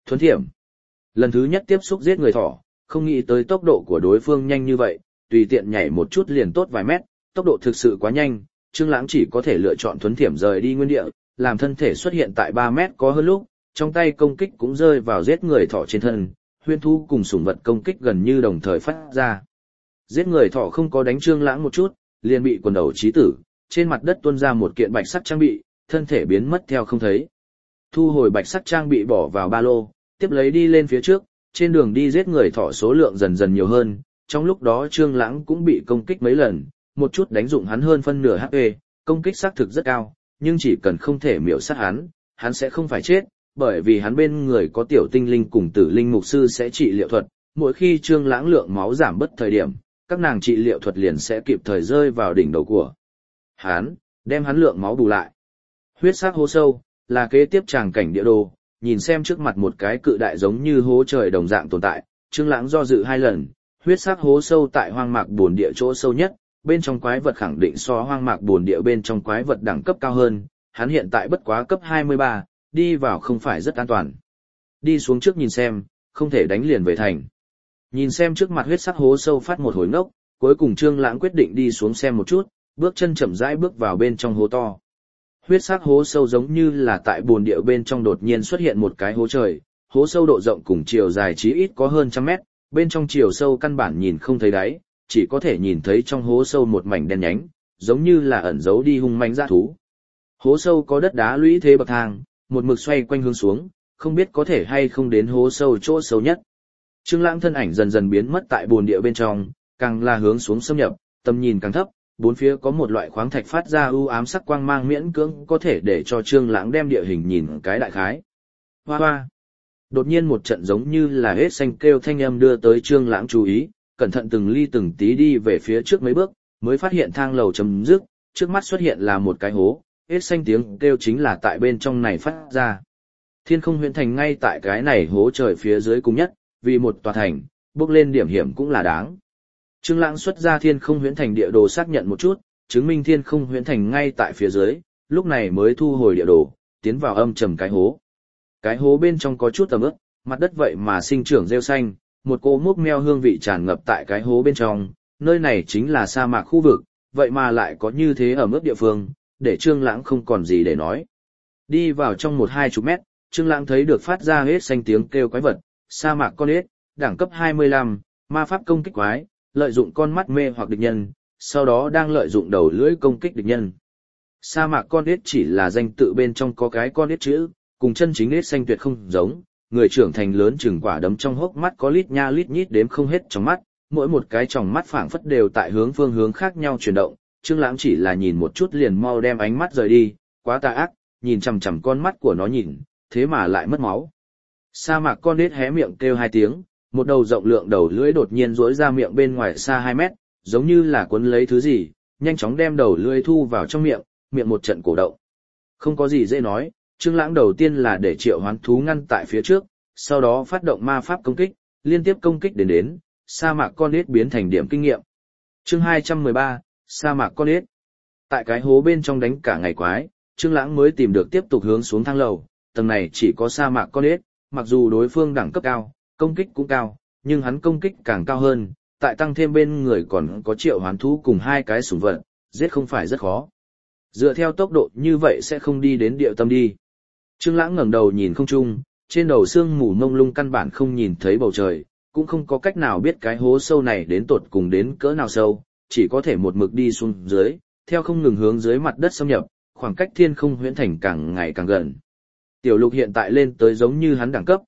Thuấn thiểm. Lần thứ nhất tiếp xúc giết người thỏ, không nghĩ tới tốc độ của đối phương nhanh như vậy, tùy tiện nhảy một chút liền tốt vài mét, tốc độ thực sự quá nhanh, Trương Lãng chỉ có thể lựa chọn thuấn thiểm rời đi nguyên địa, làm thân thể xuất hiện tại 3 mét có hơn lúc, trong tay công kích cũng rơi vào giết người thỏ trên thân, huyễn thú cùng sủng vật công kích gần như đồng thời phát ra. Giết người thỏ không có đánh Trương Lãng một chút, liền bị quần đầu chí tử, trên mặt đất tuôn ra một kiện bạch sắc trang bị, thân thể biến mất theo không thấy. Thu hồi bạch sắc trang bị bỏ vào ba lô, tiếp lấy đi lên phía trước, trên đường đi giết người thỏ số lượng dần dần nhiều hơn, trong lúc đó Trương Lãng cũng bị công kích mấy lần, một chút đánh dụng hắn hơn phân nửa HP, công kích xác thực rất cao, nhưng chỉ cần không thể miểu sát hắn sẽ không phải chết, bởi vì hắn bên người có tiểu tinh linh cùng tử linh mục sư sẽ trị liệu thuật, mỗi khi Trương Lãng lượng máu giảm bất thời điểm, các nàng trị liệu thuật liền sẽ kịp thời rơi vào đỉnh đầu của hắn, đem hắn lượng máu bù lại. Huyết sắc hố sâu là kế tiếp tràng cảnh địa đồ, nhìn xem trước mặt một cái cự đại giống như hố trời đồng dạng tồn tại, Trương Lãng do dự 2 lần, huyết sắc hố sâu tại hoang mạc bồn địa chỗ sâu nhất, bên trong quái vật khẳng định so hoang mạc bồn địa bên trong quái vật đẳng cấp cao hơn, hắn hiện tại bất quá cấp 23, đi vào không phải rất an toàn. Đi xuống trước nhìn xem, không thể đánh liền về thành. Nhìn xem trước mặt huyết sắc hố sâu phát một hồi ngốc, cuối cùng Trương Lãng quyết định đi xuống xem một chút, bước chân chậm rãi bước vào bên trong hố to. Huyết sắc hố sâu giống như là tại bồn địa bên trong đột nhiên xuất hiện một cái hố trời, hố sâu độ rộng cùng chiều dài chí ít có hơn 100 mét, bên trong chiều sâu căn bản nhìn không thấy đáy, chỉ có thể nhìn thấy trong hố sâu một mảnh đen nhánh, giống như là ẩn giấu đi hung mãnh dã thú. Hố sâu có đất đá lũy thế bậc thang, một mực xoay quanh hướng xuống, không biết có thể hay không đến hố sâu chỗ sâu nhất. Trương Lãng thân ảnh dần dần biến mất tại bồn địa bên trong, càng là hướng xuống xâm nhập, tầm nhìn càng thấp, bốn phía có một loại khoáng thạch phát ra u ám sắc quang mang miễn cưỡng có thể để cho Trương Lãng đem địa hình nhìn cái đại khái. Hoa hoa. Đột nhiên một trận giống như là hết xanh kêu thanh âm đưa tới Trương Lãng chú ý, cẩn thận từng ly từng tí đi về phía trước mấy bước, mới phát hiện thang lầu chấm dứt, trước mắt xuất hiện là một cái hố, hết xanh tiếng kêu chính là tại bên trong này phát ra. Thiên Không Huyền Thành ngay tại cái này hố trời phía dưới cùng nhất, vì một tòa thành, bước lên điểm hiểm cũng là đáng. Trương Lãng xuất ra Thiên Không Huyền Thành địa đồ xác nhận một chút, chứng minh Thiên Không Huyền Thành ngay tại phía dưới, lúc này mới thu hồi địa đồ, tiến vào âm trầm cái hố. Cái hố bên trong có chút ẩm ướt, mặt đất vậy mà sinh trưởng rêu xanh, một cỗ mốc meo hương vị tràn ngập tại cái hố bên trong, nơi này chính là sa mạc khu vực, vậy mà lại có như thế ẩm ướt địa phương, để Trương Lãng không còn gì để nói. Đi vào trong 1-2 mét, Trương Lãng thấy được phát ra hết xanh tiếng kêu quái vật, sa mạc con ếch, đẳng cấp 25, ma pháp công kích quái, lợi dụng con mắt mê hoặc địch nhân, sau đó đang lợi dụng đầu lưỡi công kích địch nhân. Sa mạc con ếch chỉ là danh tự bên trong có cái con ếch chữ, cùng chân chính ếch xanh tuyệt không giống, người trưởng thành lớn chừng quả đấm trong hốc mắt có lít nha lít nhít đếm không hết trong mắt, mỗi một cái tròng mắt phảng phất đều tại phương hướng khác nhau chuyển động, Trương Lãng chỉ là nhìn một chút liền mau đem ánh mắt rời đi, quá tà ác, nhìn chằm chằm con mắt của nó nhìn, thế mà lại mất máu. Sa mạc con ếch hé miệng kêu 2 tiếng, một đầu rộng lượng đầu lưỡi đột nhiên duỗi ra miệng bên ngoài xa 2 mét, giống như là cuốn lấy thứ gì, nhanh chóng đem đầu lưỡi thu vào trong miệng, miệng một trận cổ động. Không có gì dễ nói, Trương Lãng đầu tiên là để triệu hoán thú ngăn tại phía trước, sau đó phát động ma pháp công kích, liên tiếp công kích đến, sa mạc con ếch biến thành điểm kinh nghiệm. Chương 213, sa mạc con ếch. Tại cái hố bên trong đánh cả ngày quái, Trương Lãng mới tìm được tiếp tục hướng xuống thang lầu, tầng này chỉ có sa mạc con ếch, mặc dù đối phương đẳng cấp cao, công kích cũng cao, nhưng hắn công kích càng cao hơn, tại tăng thêm bên người còn có triệu hoán thú cùng 2 cái sủng vật, giết không phải rất khó. Dựa theo tốc độ như vậy sẽ không đi đến địa tâm đi. Trương Lãng ngẩng đầu nhìn không trung, trên đầu sương mù mông lung căn bản không nhìn thấy bầu trời, cũng không có cách nào biết cái hố sâu này đến tột cùng đến cỡ nào sâu, chỉ có thể một mực đi xuống dưới, theo không ngừng hướng dưới mặt đất xâm nhập, khoảng cách Thiên Không Huyền Thành càng ngày càng gần. Tiểu Lục hiện tại lên tới giống như hắn đẳng cấp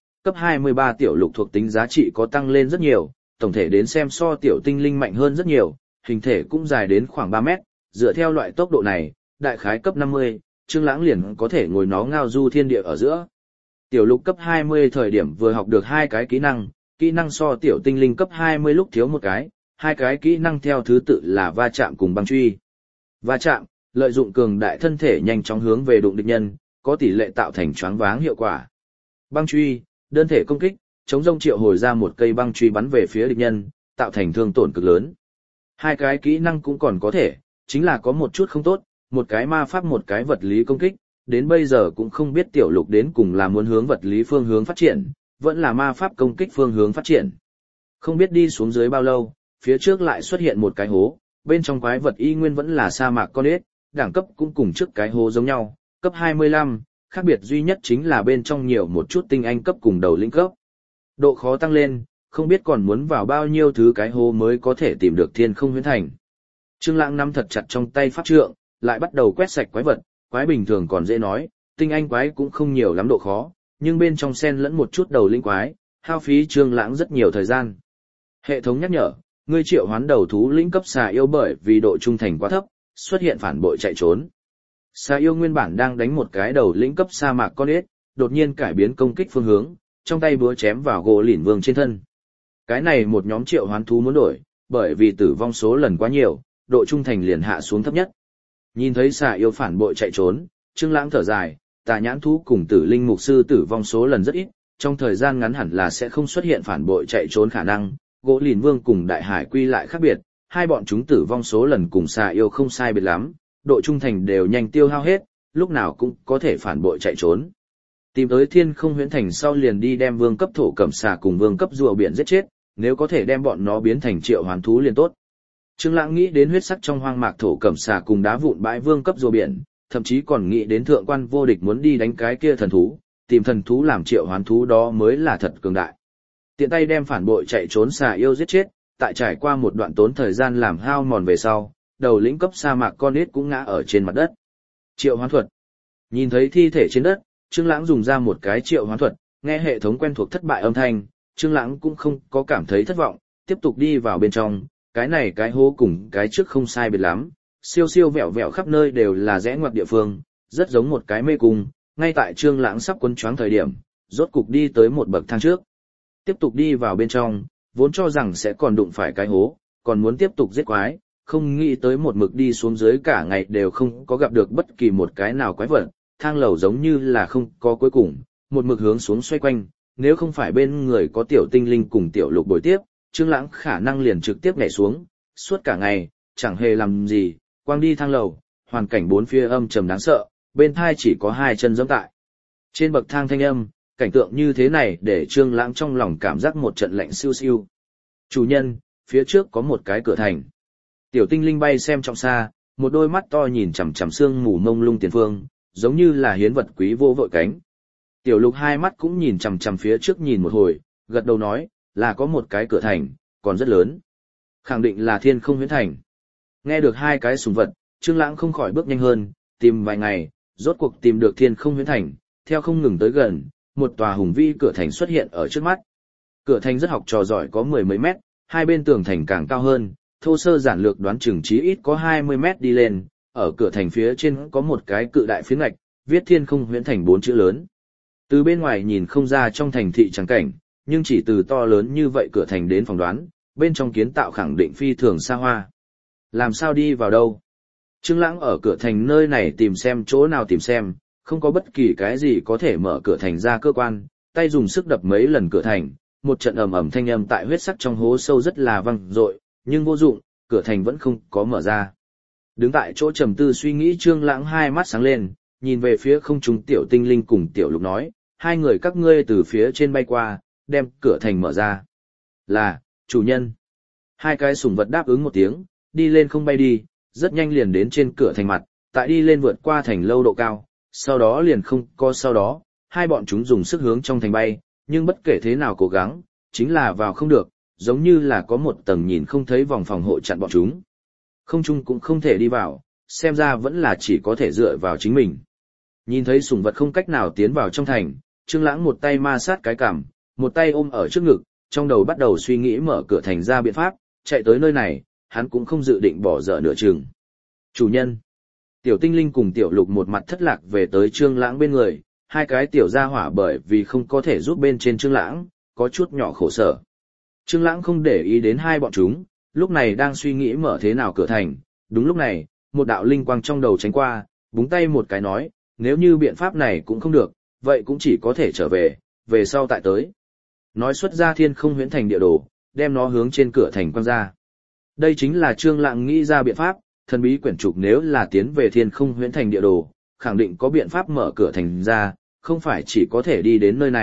23 Tiểu Lục thuộc tính giá trị có tăng lên rất nhiều, tổng thể đến xem so Tiểu Tinh Linh mạnh hơn rất nhiều, hình thể cũng dài đến khoảng 3 mét, dựa theo loại tốc độ này, đại khái cấp 50, Trương Lãng liền có thể ngồi nó ngao du thiên địa ở giữa. Tiểu Lục cấp 20 thời điểm vừa học được 2 cái kỹ năng so Tiểu Tinh Linh cấp 20 lúc thiếu một cái, 2 cái kỹ năng theo thứ tự là va chạm cùng băng truy. Va chạm, lợi dụng cường đại thân thể nhanh chóng hướng về đụng địch nhân, có tỷ lệ tạo thành choáng váng hiệu quả. Băng truy, đơn thể công kích, chống rông triệu hồi ra một cây băng truy bắn về phía địch nhân, tạo thành thương tổn cực lớn. 2 cái kỹ năng cũng còn có thể, chính là có một chút không tốt, một cái ma pháp một cái vật lý công kích, đến bây giờ cũng không biết Tiểu Lục đến cùng là muốn hướng vật lý phương hướng phát triển, vẫn là ma pháp công kích phương hướng phát triển. Không biết đi xuống dưới bao lâu, phía trước lại xuất hiện một cái hố, bên trong quái vật y nguyên vẫn là sa mạc con ếch, đẳng cấp cũng cùng trước cái hố giống nhau, cấp 25, khác biệt duy nhất chính là bên trong nhiều một chút tinh anh cấp cùng đầu lĩnh cấp. Độ khó tăng lên, không biết còn muốn vào bao nhiêu thứ cái hố mới có thể tìm được Thiên Không Huyễn Thành. Trương Lãng nắm thật chặt trong tay pháp trượng, lại bắt đầu quét sạch quái vật, quái bình thường còn dễ nói, tinh anh quái cũng không nhiều lắm độ khó, nhưng bên trong xen lẫn một chút đầu lĩnh quái, hao phí Trương Lãng rất nhiều thời gian. Hệ thống nhắc nhở, ngươi triệu hoán đầu thú lĩnh cấp xà yêu bởi vì độ trung thành quá thấp, xuất hiện phản bội chạy trốn. Xà yêu nguyên bản đang đánh một cái đầu lĩnh cấp sa mạc con ếch, đột nhiên cải biến công kích phương hướng, trong tay búa chém vào gỗ lỉnh vương trên thân. Cái này một nhóm triệu hoán thú muốn đổi, bởi vì tử vong số lần quá nhiều, độ trung thành liền hạ xuống thấp nhất. Nhìn thấy xà yêu phản bội chạy trốn, Trương Lãng thở dài, Tà Nhãn thú cùng Tử Linh mục sư tử vong số lần rất ít, trong thời gian ngắn hẳn là sẽ không xuất hiện phản bội chạy trốn khả năng. Gỗ Lìn Vương cùng Đại Hải Quy lại khác biệt, hai bọn chúng tử vong số lần cùng xà yêu không sai biệt lắm, độ trung thành đều nhanh tiêu hao hết, lúc nào cũng có thể phản bội chạy trốn. Tìm tới Thiên Không Huyễn Thành sau liền đi đem vương cấp thổ cẩm xà cùng vương cấp rùa biển giết chết, nếu có thể đem bọn nó biến thành triệu hoán thú liền tốt. Trương Lãng nghĩ đến huyết sắc trong hoang mạc thổ cẩm xà cùng đá vụn bãi vương cấp rùa biển, thậm chí còn nghĩ đến thượng quan vô địch muốn đi đánh cái kia thần thú, tìm thần thú làm triệu hoán thú đó mới là thật cường đại. Tiện tay đem phản bội chạy trốn xà yêu giết chết, tại trải qua một đoạn tốn thời gian làm hao mòn về sau, đầu lĩnh cấp sa mạc con nít cũng ngã ở trên mặt đất. Triệu hoán thuật. Nhìn thấy thi thể trên đất, Trương Lãng dùng ra một cái triệu hoán thuật, nghe hệ thống quen thuộc thất bại âm thanh, Trương Lãng cũng không có cảm thấy thất vọng, tiếp tục đi vào bên trong, cái này cái hố cùng cái trước không sai biệt lắm, siêu siêu vẹo vẹo khắp nơi đều là rẽ ngoặt địa phương, rất giống một cái mê cung, ngay tại Trương Lãng sắp quấn choáng thời điểm, rốt cục đi tới một bậc thang trước. Tiếp tục đi vào bên trong, vốn cho rằng sẽ còn đụng phải cái hố, còn muốn tiếp tục giết quái, không nghĩ tới một mực đi xuống dưới cả ngày đều không có gặp được bất kỳ một cái nào quái vật, thang lầu giống như là không có cuối cùng, một mực hướng xuống xoay quanh, nếu không phải bên người có tiểu tinh linh cùng tiểu lục bồi tiếp, Trương Lãng khả năng liền trực tiếp nhảy xuống, suốt cả ngày, chẳng hề làm gì, quang đi thang lầu, hoàn cảnh bốn phía âm trầm đáng sợ, bên tai chỉ có hai chân giẫm tại. Trên bậc thang thanh âm, cảnh tượng như thế này để Trương Lãng trong lòng cảm giác một trận lạnh siêu siêu. Chủ nhân, phía trước có một cái cửa thành. Tiểu tinh linh bay xem trong xa, một đôi mắt to nhìn chằm chằm sương mù mông lung tiền phương, giống như là hiến vật quý vô vội cánh. Tiểu lục hai mắt cũng nhìn chằm chằm phía trước nhìn một hồi, gật đầu nói, là có một cái cửa thành, còn rất lớn. Khẳng định là Thiên Không Huyễn Thành. Nghe được hai cái sùng vật, Trương Lãng không khỏi bước nhanh hơn, tìm vài ngày, rốt cuộc tìm được Thiên Không Huyễn Thành, theo không ngừng tới gần, một tòa hùng vĩ cửa thành xuất hiện ở trước mắt. Cửa thành rất học trò giỏi có mười mấy mét, hai bên tường thành càng cao hơn, thô sơ giản lược đoán chừng chí ít có 20 mét đi lên, ở cửa thành phía trên có một cái cự đại phiến ngạch, viết Thiên Không Huyễn Thành 4 chữ lớn. Từ bên ngoài nhìn không ra trong thành thị trắng cảnh, nhưng chỉ từ to lớn như vậy cửa thành đến phỏng đoán, bên trong kiến tạo khẳng định phi thường xa hoa. Làm sao đi vào đâu? Trương Lãng ở cửa thành nơi này tìm xem chỗ nào tìm xem, không có bất kỳ cái gì có thể mở cửa thành ra cơ quan, tay dùng sức đập mấy lần cửa thành, một trận ầm ầm thanh âm tại huyết sắc trong hố sâu rất là vang dội, nhưng vô dụng, cửa thành vẫn không có mở ra. Đứng tại chỗ trầm tư suy nghĩ Trương Lãng hai mắt sáng lên, nhìn về phía không trung tiểu tinh linh cùng tiểu lục nói, hai người các ngươi từ phía trên bay qua, đem cửa thành mở ra. Là, chủ nhân. Hai cái sủng vật đáp ứng một tiếng, đi lên không bay đi, rất nhanh liền đến trên cửa thành mặt, tại đi lên vượt qua thành lâu độ cao, sau đó liền không có sau đó, hai bọn chúng dùng sức hướng trong thành bay, nhưng bất kể thế nào cố gắng, chính là vào không được, giống như là có một tầng nhìn không thấy vòng phòng hộ chặn bọn chúng. Không chung cũng không thể đi vào, xem ra vẫn là chỉ có thể dựa vào chính mình. Nhìn thấy sủng vật không cách nào tiến vào trong thành, Trương Lãng một tay ma sát cái cằm, một tay ôm ở trước ngực, trong đầu bắt đầu suy nghĩ mở cửa thành ra biện pháp, chạy tới nơi này, hắn cũng không dự định bỏ dở nửa chừng. Chủ nhân. Tiểu tinh linh cùng tiểu lục một mặt thất lạc về tới Trương Lãng bên người, hai cái tiểu gia hỏa bởi vì không có thể giúp bên trên Trương Lãng, có chút nhỏ khổ sở. Trương Lãng không để ý đến hai bọn chúng, lúc này đang suy nghĩ mở thế nào cửa thành, đúng lúc này, một đạo linh quang trong đầu tránh qua, búng tay một cái nói, nếu như biện pháp này cũng không được, vậy cũng chỉ có thể trở về, về sau tại tới. Nói xuất ra Thiên Không Huyễn Thành địa đồ, đem nó hướng trên cửa thành quăng ra. Đây chính là Trương Lãng nghĩ ra biện pháp, thần bí quyển trục nếu là tiến về Thiên Không Huyễn Thành địa đồ, khẳng định có biện pháp mở cửa thành ra, không phải chỉ có thể đi đến nơi này,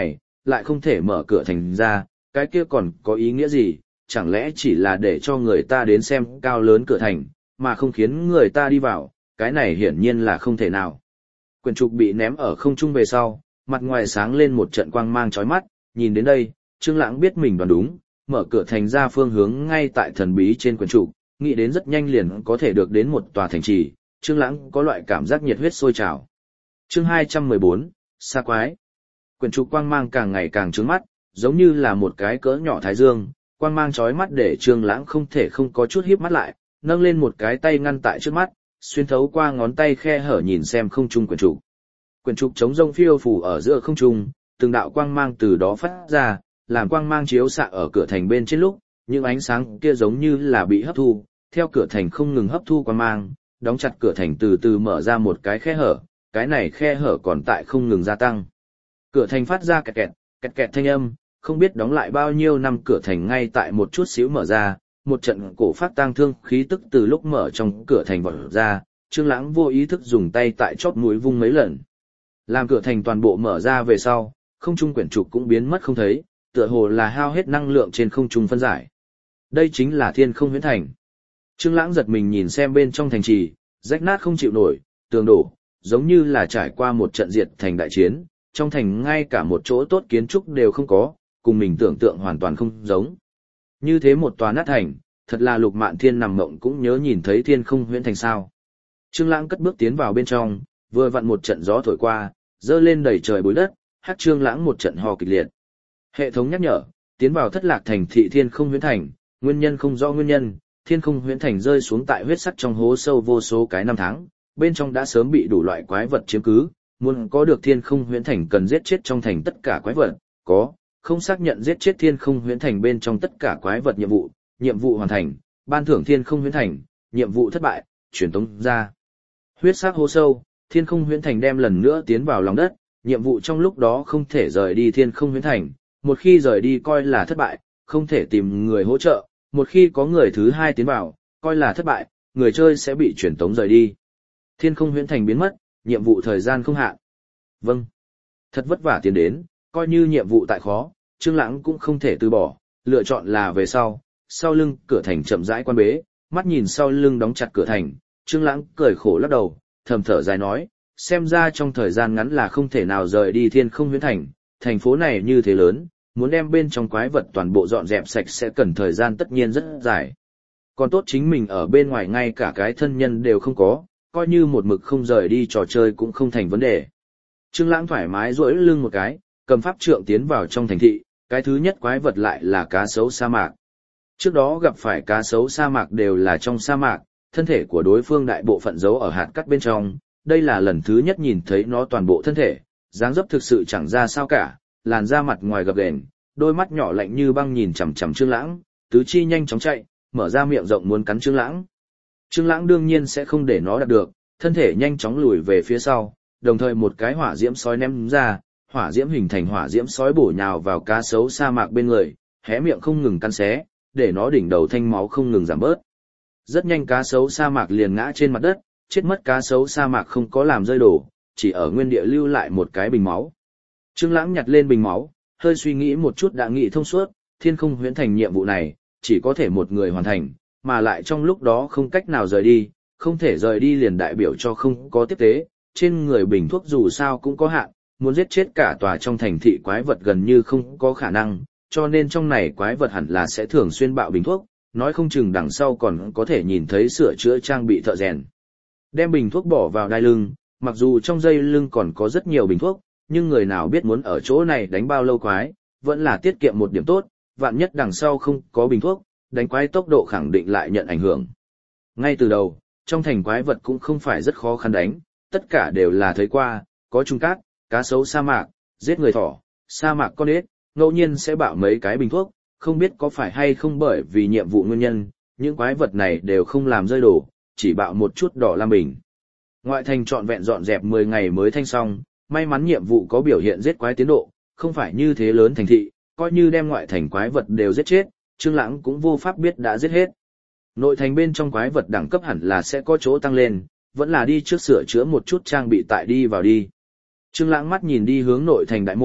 lại không thể mở cửa thành ra, cái kia còn có ý nghĩa gì, chẳng lẽ chỉ là để cho người ta đến xem cao lớn cửa thành, mà không khiến người ta đi vào, cái này hiển nhiên là không thể nào. Quyển trục bị ném ở không trung về sau, mặt ngoài sáng lên một trận quang mang chói mắt, nhìn đến đây, Trương Lãng biết mình đoán đúng, mở cửa thành ra phương hướng ngay tại thần bí trên quyển trục, nghĩ đến rất nhanh liền có thể được đến một tòa thành trì, Trương Lãng có loại cảm giác nhiệt huyết sôi trào. Chương 214, Sa Quái. Quyển trục quang mang càng ngày càng chói mắt, giống như là một cái cỡ nhỏ thái dương, quang mang chói mắt để Trương Lãng không thể không có chút híp mắt lại, nâng lên một cái tay ngăn tại trước mắt, xuyên thấu qua ngón tay khe hở nhìn xem không trung quyển trục. Quyển trục chống rông phiêu phù ở giữa không trung, từng đạo quang mang từ đó phát ra, làm quang mang chiếu xạ ở cửa thành bên trên lúc, những ánh sáng kia giống như là bị hấp thu, theo cửa thành không ngừng hấp thu quang mang, đóng chặt cửa thành từ từ mở ra một cái khe hở, cái này khe hở còn tại không ngừng gia tăng. Cửa thành phát ra kẹt kẹt thanh âm, không biết đóng lại bao nhiêu năm cửa thành ngay tại một chút xíu mở ra, một trận cổ phát tang thương khí tức từ lúc mở trong cửa thành vọt ra, Trương Lãng vô ý thức dùng tay tại chóp mũi vung mấy lần. Làm cửa thành toàn bộ mở ra về sau, không trung quyển trục cũng biến mất không thấy, tựa hồ là hao hết năng lượng trên không trung phân giải. Đây chính là Thiên Không Huyễn Thành. Trương Lãng giật mình nhìn xem bên trong thành trì, rách nát không chịu nổi, tường đổ, giống như là trải qua một trận diệt thành đại chiến, trong thành ngay cả một chỗ tốt kiến trúc đều không có, cùng mình tưởng tượng hoàn toàn không giống. Như thế một tòa nát thành, thật là Lục Mạn Thiên nằm mộng cũng nhớ nhìn thấy Thiên Không Huyễn Thành sao. Trương Lãng cất bước tiến vào bên trong, vừa vặn một trận gió thổi qua, dơ lên đầy trời bụi đất, hát Trương Lãng một trận ho kịch liệt. Hệ thống nhắc nhở, tiến vào thất lạc thành thị Thiên Không Huyễn Thành, nguyên nhân không rõ nguyên nhân, Thiên Không Huyễn Thành rơi xuống tại huyết sắc trong hố sâu vô số cái năm tháng, bên trong đã sớm bị đủ loại quái vật chiếm cứ, muốn có được Thiên Không Huyễn Thành cần giết chết trong thành tất cả quái vật, có, không xác nhận giết chết Thiên Không Huyễn Thành bên trong tất cả quái vật nhiệm vụ hoàn thành, ban thưởng Thiên Không Huyễn Thành, nhiệm vụ thất bại, truyền tống ra. Huyết sắc hố sâu, Thiên Không Huyễn Thành đem lần nữa tiến vào lòng đất, nhiệm vụ trong lúc đó không thể rời đi Thiên Không Huyễn Thành, một khi rời đi coi là thất bại, không thể tìm người hỗ trợ, một khi có người thứ hai tiến vào, coi là thất bại, người chơi sẽ bị truyền tống rời đi. Thiên Không Huyễn Thành biến mất, nhiệm vụ thời gian không hạn. Vâng. Thật vất vả tiến đến, coi như nhiệm vụ tại khó, Trương Lãng cũng không thể từ bỏ, lựa chọn là về sau lưng cửa thành chậm rãi quan bế, mắt nhìn sau lưng đóng chặt cửa thành, Trương Lãng cười khổ lắc đầu, thầm thở dài nói, xem ra trong thời gian ngắn là không thể nào rời đi Thiên Không Huyễn Thành, thành phố này như thế lớn, muốn đem bên trong quái vật toàn bộ dọn dẹp sạch sẽ cần thời gian tất nhiên rất dài. Còn tốt chính mình ở bên ngoài ngay cả cái thân nhân đều không có, coi như một mực không rời đi trò chơi cũng không thành vấn đề. Trương Lãng thoải mái duỗi lưng một cái, cầm pháp trượng tiến vào trong thành thị, cái thứ nhất quái vật lại là cá sấu sa mạc. Trước đó gặp phải cá sấu sa mạc đều là trong sa mạc, thân thể của đối phương đại bộ phận giấu ở hạt cát bên trong, đây là lần thứ nhất nhìn thấy nó toàn bộ thân thể, dáng dấp thực sự chẳng ra sao cả, làn da mặt ngoài gập ghềnh, đôi mắt nhỏ lạnh như băng nhìn chằm chằm Trương Lãng, tứ chi nhanh chóng chạy, mở ra miệng rộng muốn cắn Trương Lãng. Trương Lãng đương nhiên sẽ không để nó đạt được, thân thể nhanh chóng lùi về phía sau, đồng thời một cái hỏa diễm sói ném ra, hỏa diễm hình thành hỏa diễm sói bổ nhào vào cá sấu sa mạc bên người, hé miệng không ngừng cắn xé, để nó đỉnh đầu thanh máu không ngừng giảm bớt. Rất nhanh cá sấu sa mạc liền ngã trên mặt đất, chết mất cá sấu sa mạc không có làm rơi đổ, chỉ ở nguyên địa lưu lại một cái bình máu. Trương Lãng nhặt lên bình máu, hơi suy nghĩ một chút đã nghĩ thông suốt, Thiên Không Huyễn Thành nhiệm vụ này, chỉ có thể một người hoàn thành, mà lại trong lúc đó không cách nào rời đi, không thể rời đi liền đại biểu cho không có tiếp tế, trên người bình thuốc dù sao cũng có hạn, muốn giết chết cả tòa trong thành thị quái vật gần như không có khả năng, cho nên trong này quái vật hẳn là sẽ thường xuyên bạo bình thuốc, nói không chừng đằng sau còn có thể nhìn thấy sửa chữa trang bị thợ rèn. Đem bình thuốc bỏ vào đai lưng, mặc dù trong dây lưng còn có rất nhiều bình thuốc, nhưng người nào biết muốn ở chỗ này đánh bao lâu quái, vẫn là tiết kiệm một điểm tốt, vạn nhất đằng sau không có bình thuốc, đánh quái tốc độ khẳng định lại nhận ảnh hưởng. Ngay từ đầu, trong thành quái vật cũng không phải rất khó khăn đánh, tất cả đều là thấy qua, có trung cát, cá sấu sa mạc, giết người thỏ, sa mạc con ếch, ngẫu nhiên sẽ bạo mấy cái bình thuốc, không biết có phải hay không bởi vì nhiệm vụ nguyên nhân, những quái vật này đều không làm rơi đổ, chỉ bạo một chút đỏ lam bình. Ngoại thành trọn vẹn dọn dẹp 10 ngày mới thanh xong, may mắn nhiệm vụ có biểu hiện giết quái tiến độ, không phải như thế lớn thành thị, coi như đem ngoại thành quái vật đều giết chết, Trương Lãng cũng vô pháp biết đã giết hết. Nội thành bên trong quái vật đẳng cấp hẳn là sẽ có chỗ tăng lên, vẫn là đi trước sửa chữa một chút trang bị tại đi vào đi. Trương Lãng mắt nhìn đi hướng nội thành đại môn,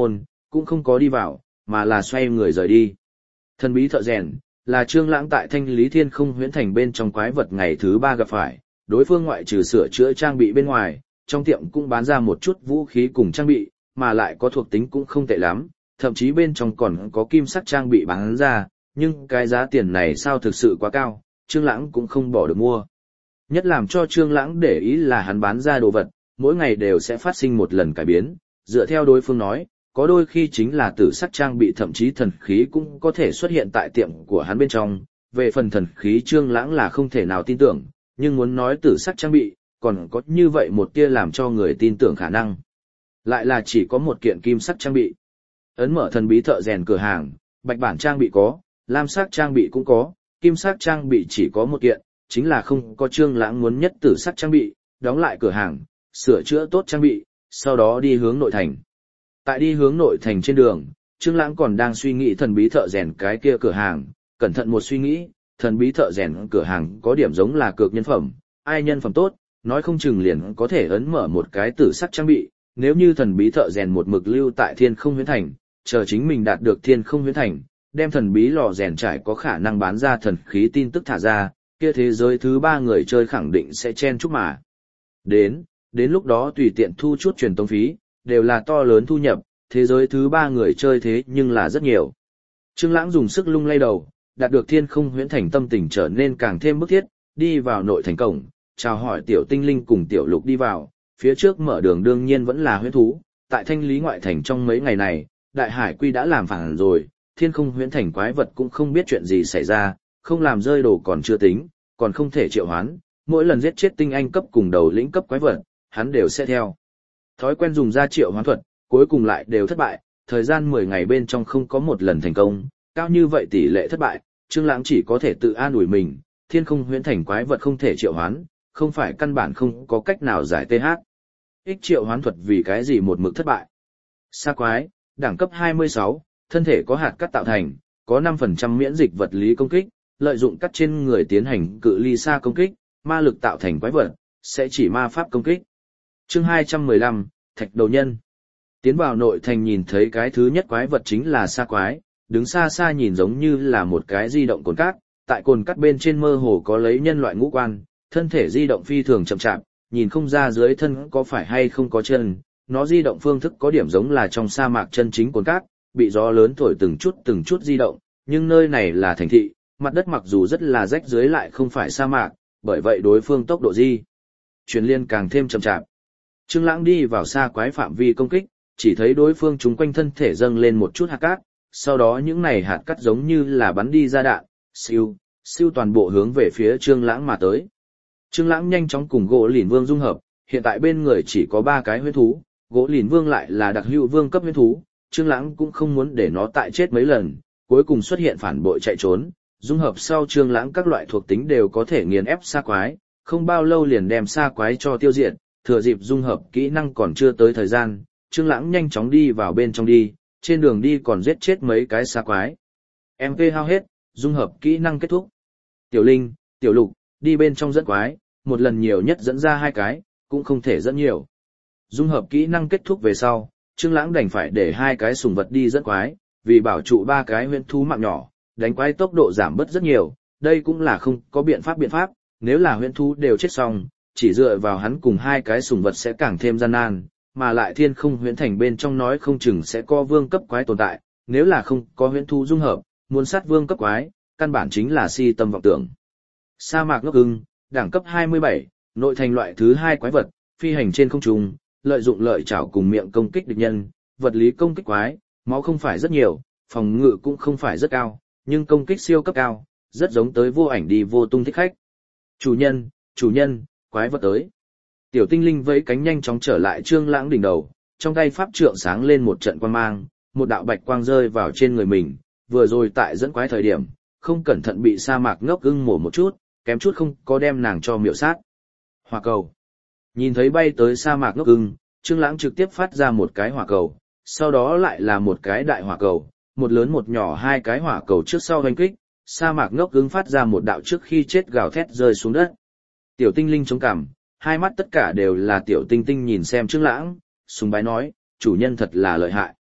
cũng không có đi vào, mà là xoay người rời đi. Thần bí thợ rèn, là Trương Lãng tại Thanh Lý Thiên Không Huyễn Thành bên trong quái vật ngày thứ 3 gặp phải, đối phương ngoại trừ sửa chữa trang bị bên ngoài, trong tiệm cũng bán ra một chút vũ khí cùng trang bị, mà lại có thuộc tính cũng không tệ lắm, thậm chí bên trong còn có kim sắc trang bị bán ra, nhưng cái giá tiền này sao thực sự quá cao, Trương Lãng cũng không bỏ được mua. Nhất làm cho Trương Lãng để ý là hắn bán ra đồ vật, mỗi ngày đều sẽ phát sinh một lần cải biến, dựa theo đối phương nói, có đôi khi chính là tử sắc trang bị thậm chí thần khí cũng có thể xuất hiện tại tiệm của hắn bên trong, về phần thần khí Trương Lãng là không thể nào tin tưởng, nhưng muốn nói tử sắc trang bị, còn có như vậy một tia làm cho người tin tưởng khả năng. Lại là chỉ có một kiện kim sắc trang bị. Ấn mở thần bí thợ rèn cửa hàng, bạch bản trang bị có, lam sắc trang bị cũng có, kim sắc trang bị chỉ có một kiện, chính là không có Trương Lãng muốn nhất tử sắc trang bị, đóng lại cửa hàng, sửa chữa tốt trang bị, sau đó đi hướng nội thành. Tại đi hướng nội thành trên đường, Trương Lãng còn đang suy nghĩ thần bí thợ rèn cái kia cửa hàng, cẩn thận một suy nghĩ, thần bí thợ rèn cửa hàng có điểm giống là cược nhân phẩm, ai nhân phẩm tốt, nói không chừng liền có thể ấn mở một cái tử sắc trang bị, nếu như thần bí thợ rèn một mực lưu tại Thiên Không Huyễn Thành, chờ chính mình đạt được Thiên Không Huyễn Thành, đem thần bí lò rèn trải có khả năng bán ra thần khí tin tức thả ra, kia thế giới thứ 3 người chơi khẳng định sẽ chen chúc mà. Đến lúc đó tùy tiện thu chút truyền tống phí, đều là to lớn thu nhập, thế giới thứ 3 người chơi thế nhưng là rất nhiều. Trương Lãng dùng sức lung lay đầu, đạt được Thiên Không Huyễn Thành tâm tình trở nên càng thêm bức thiết, đi vào nội thành cổng, chào hỏi Tiểu Tinh Linh cùng Tiểu Lục đi vào, phía trước mở đường đương nhiên vẫn là huyễn thú, tại Thanh Lý ngoại thành trong mấy ngày này, Đại Hải Quy đã làm phản rồi, Thiên Không Huyễn Thành quái vật cũng không biết chuyện gì xảy ra, không làm rơi đồ còn chưa tính, còn không thể triệu hoán, mỗi lần giết chết tinh anh cấp cùng đầu lĩnh cấp quái vật, hắn đều sẽ theo thói quen dùng ra triệu hoán thuật, cuối cùng lại đều thất bại, thời gian 10 ngày bên trong không có một lần thành công, cao như vậy tỷ lệ thất bại, Trương Lãng chỉ có thể tự an ủi mình, Thiên Không Huyễn Thành quái vật không thể triệu hoán, không phải căn bản không có cách nào giải TH. Ích triệu hoán thuật vì cái gì một mực thất bại. Sa quái, đẳng cấp 26, thân thể có hạt cắt tạo thành, có 5% miễn dịch vật lý công kích, lợi dụng cắt trên người tiến hành cự ly xa công kích, ma lực tạo thành quái vật, sẽ chỉ ma pháp công kích. Chương 215, Thạch Đầu Nhân. Tiến vào nội thành nhìn thấy cái thứ nhất quái vật chính là sa quái, đứng xa xa nhìn giống như là một cái di động cồn cát, tại cồn cát bên trên mơ hồ có lấy nhân loại ngũ quan, thân thể di động phi thường chậm chạp, nhìn không ra dưới thân có phải hay không có chân, nó di động phương thức có điểm giống là trong sa mạc chân chính cồn cát, bị gió lớn thổi từng chút di động, nhưng nơi này là thành thị, mặt đất mặc dù rất là rách dưới lại không phải sa mạc, bởi vậy đối phương tốc độ di chuyển liên càng thêm chậm chạp. Trương Lãng đi vào sa quái phạm vi công kích, chỉ thấy đối phương chúng quanh thân thể dâng lên một chút hạt cát, sau đó những này hạt cát giống như là bắn đi ra đạn, siêu toàn bộ hướng về phía Trương Lãng mà tới. Trương Lãng nhanh chóng cùng Gỗ Lìn Vương dung hợp, hiện tại bên người chỉ có 3 cái huyễn thú, Gỗ Lìn Vương lại là đặc hữu vương cấp huyễn thú, Trương Lãng cũng không muốn để nó tại chết mấy lần, cuối cùng xuất hiện phản bội chạy trốn, dung hợp sau Trương Lãng các loại thuộc tính đều có thể nghiền ép sa quái, không bao lâu liền đem sa quái cho tiêu diệt, thừa dịp dung hợp kỹ năng còn chưa tới thời gian, Trương Lãng nhanh chóng đi vào bên trong đi, trên đường đi còn giết chết mấy cái sa quái. MP hao hết, dung hợp kỹ năng kết thúc. Tiểu Linh, Tiểu Lục, đi bên trong dẫn quái, một lần nhiều nhất dẫn ra 2 cái, cũng không thể dẫn nhiều. Dung hợp kỹ năng kết thúc về sau, Trương Lãng đành phải để 2 cái sùng vật đi dẫn quái, vì bảo trụ 3 cái huyễn thú mạng nhỏ, đánh quái tốc độ giảm bớt rất nhiều, đây cũng là không có biện pháp, nếu là huyễn thú đều chết xong, chỉ dựa vào hắn cùng 2 cái sùng vật sẽ càng thêm gian nan, mà lại Thiên Không Huyễn Thành bên trong nói không chừng sẽ có vương cấp quái tồn tại, nếu là không có huyễn thú dung hợp, muốn sát vương cấp quái, căn bản chính là si tâm vọng tưởng. Sa mạc ngốc ưng, đẳng cấp 27, nội thành loại thứ 2 quái vật, phi hành trên không trung, lợi dụng lợi chảo cùng miệng công kích địch nhân, vật lý công kích quái, máu không phải rất nhiều, phòng ngự cũng không phải rất cao, nhưng công kích siêu cấp cao, rất giống tới vô ảnh đi vô tung thích khách. Chủ nhân, quái vật tới. Tiểu Tinh Linh vẫy cánh nhanh chóng trở lại Trương Lãng đỉnh đầu, trong tay pháp trượng sáng lên một trận quang mang, một đạo bạch quang rơi vào trên người mình, vừa rồi tại dẫn quái thời điểm, không cẩn thận bị sa mạc ngốc ưng mổ một chút, kém chút không có đem nàng cho miểu sát. Hỏa cầu. Nhìn thấy bay tới sa mạc ngốc ưng, Trương Lãng trực tiếp phát ra một cái hỏa cầu, sau đó lại là một cái đại hỏa cầu, một lớn một nhỏ 2 cái hỏa cầu trước sau hoành kích, sa mạc ngốc ưng phát ra một đạo trước khi chết gào thét rơi xuống đất. Tiểu Tinh Linh chống cằm, hai mắt tất cả đều là Tiểu Tinh Tinh nhìn xem Trương Lãng, sùng bái nói, chủ nhân thật là lợi hại.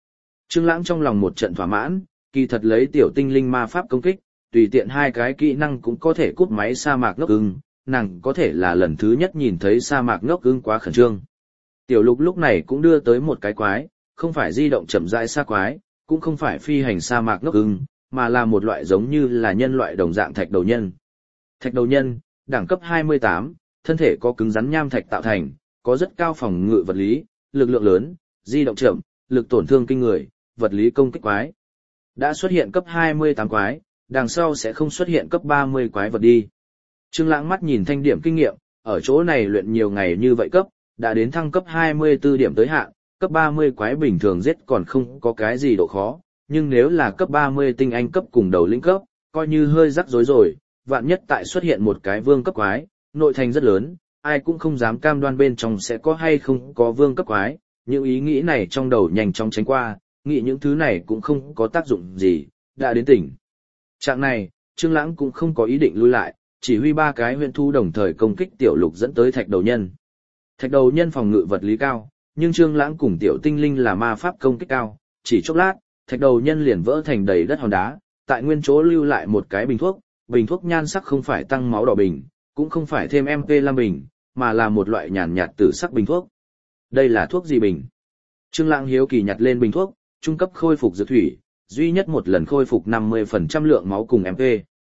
Trương Lãng trong lòng một trận thỏa mãn, kỳ thật lấy tiểu tinh linh ma pháp công kích, tùy tiện hai cái kỹ năng cũng có thể cút máy sa mạc ngốc ưng, nàng có thể là lần thứ nhất nhìn thấy sa mạc ngốc ưng quá khẩn trương. Tiểu Lục lúc này cũng đưa tới một cái quái, không phải di động chậm rãi sa quái, cũng không phải phi hành sa mạc ngốc ưng, mà là một loại giống như là nhân loại đồng dạng thạch đầu nhân. Thạch đầu nhân, đẳng cấp 28, thân thể có cứng rắn nham thạch tạo thành, có rất cao phòng ngự vật lý, lực lượng lớn, di động chậm, lực tổn thương kinh người, vật lý công kích quái. Đã xuất hiện cấp 28 quái, đằng sau sẽ không xuất hiện cấp 30 quái vật đi. Trương Lãng mắt nhìn thanh điểm kinh nghiệm, ở chỗ này luyện nhiều ngày như vậy cấp, đã đến thăng cấp 24 điểm tới hạn, cấp 30 quái bình thường giết còn không có cái gì độ khó, nhưng nếu là cấp 30 tinh anh cấp cùng đầu lĩnh cấp, coi như hơi rắc rối rồi, vạn nhất tại xuất hiện một cái vương cấp quái, nội thành rất lớn, ai cũng không dám cam đoan bên trong sẽ có hay không có vương cấp quái, những ý nghĩ này trong đầu nhanh chóng tránh qua, nghĩ những thứ này cũng không có tác dụng gì, đã đến tỉnh. Trạng này, Trương Lãng cũng không có ý định lui lại, chỉ huy ba cái huyền thú đồng thời công kích Tiểu Lục dẫn tới Thạch Đầu Nhân. Thạch Đầu Nhân phòng ngự vật lý cao, nhưng Trương Lãng cùng Tiểu Tinh Linh là ma pháp công kích cao, chỉ chốc lát, Thạch Đầu Nhân liền vỡ thành đầy đất hòn đá, tại nguyên chỗ lưu lại một cái bình thuốc nhan sắc không phải tăng máu đỏ bình, cũng không phải thêm MP5 bình, mà là một loại nhàn nhạt tử sắc bình thuốc. Đây là thuốc gì bình? Trương Lãng hiếu kỳ nhặt lên bình thuốc, trung cấp khôi phục dược thủy, duy nhất một lần khôi phục 50% lượng máu cùng MP.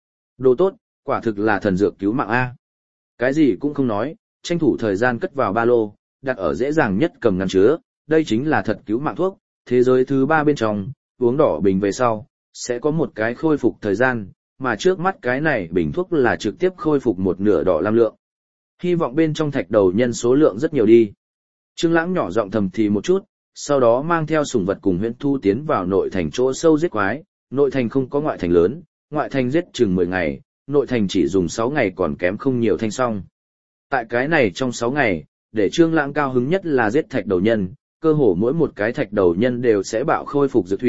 Đồ tốt, quả thực là thần dược cứu mạng a. Cái gì cũng không nói, tranh thủ thời gian cất vào ba lô, đặt ở dễ dàng nhất cầm ngăn chứa, đây chính là thật cứu mạng thuốc, thế giới thứ 3 bên trong, uống đỏ bình về sau, sẽ có một cái khôi phục thời gian, mà trước mắt cái này bình thuốc là trực tiếp khôi phục một nửa đỏ lam lượng. Hy vọng bên trong Thạch Đầu Nhân số lượng rất nhiều đi. Trương Lãng nhỏ giọng thầm thì một chút, sau đó mang theo sủng vật cùng huyễn thu tiến vào nội thành chỗ sâu giết quái, nội thành không có ngoại thành lớn, ngoại thành giết chừng 10 ngày, nội thành chỉ dùng 6 ngày còn kém không nhiều thanh xong. Tại cái này trong 6 ngày, để Trương Lãng cao hứng nhất là giết Thạch Đầu Nhân, cơ hồ mỗi một cái Thạch Đầu Nhân đều sẽ bạo khôi phục dược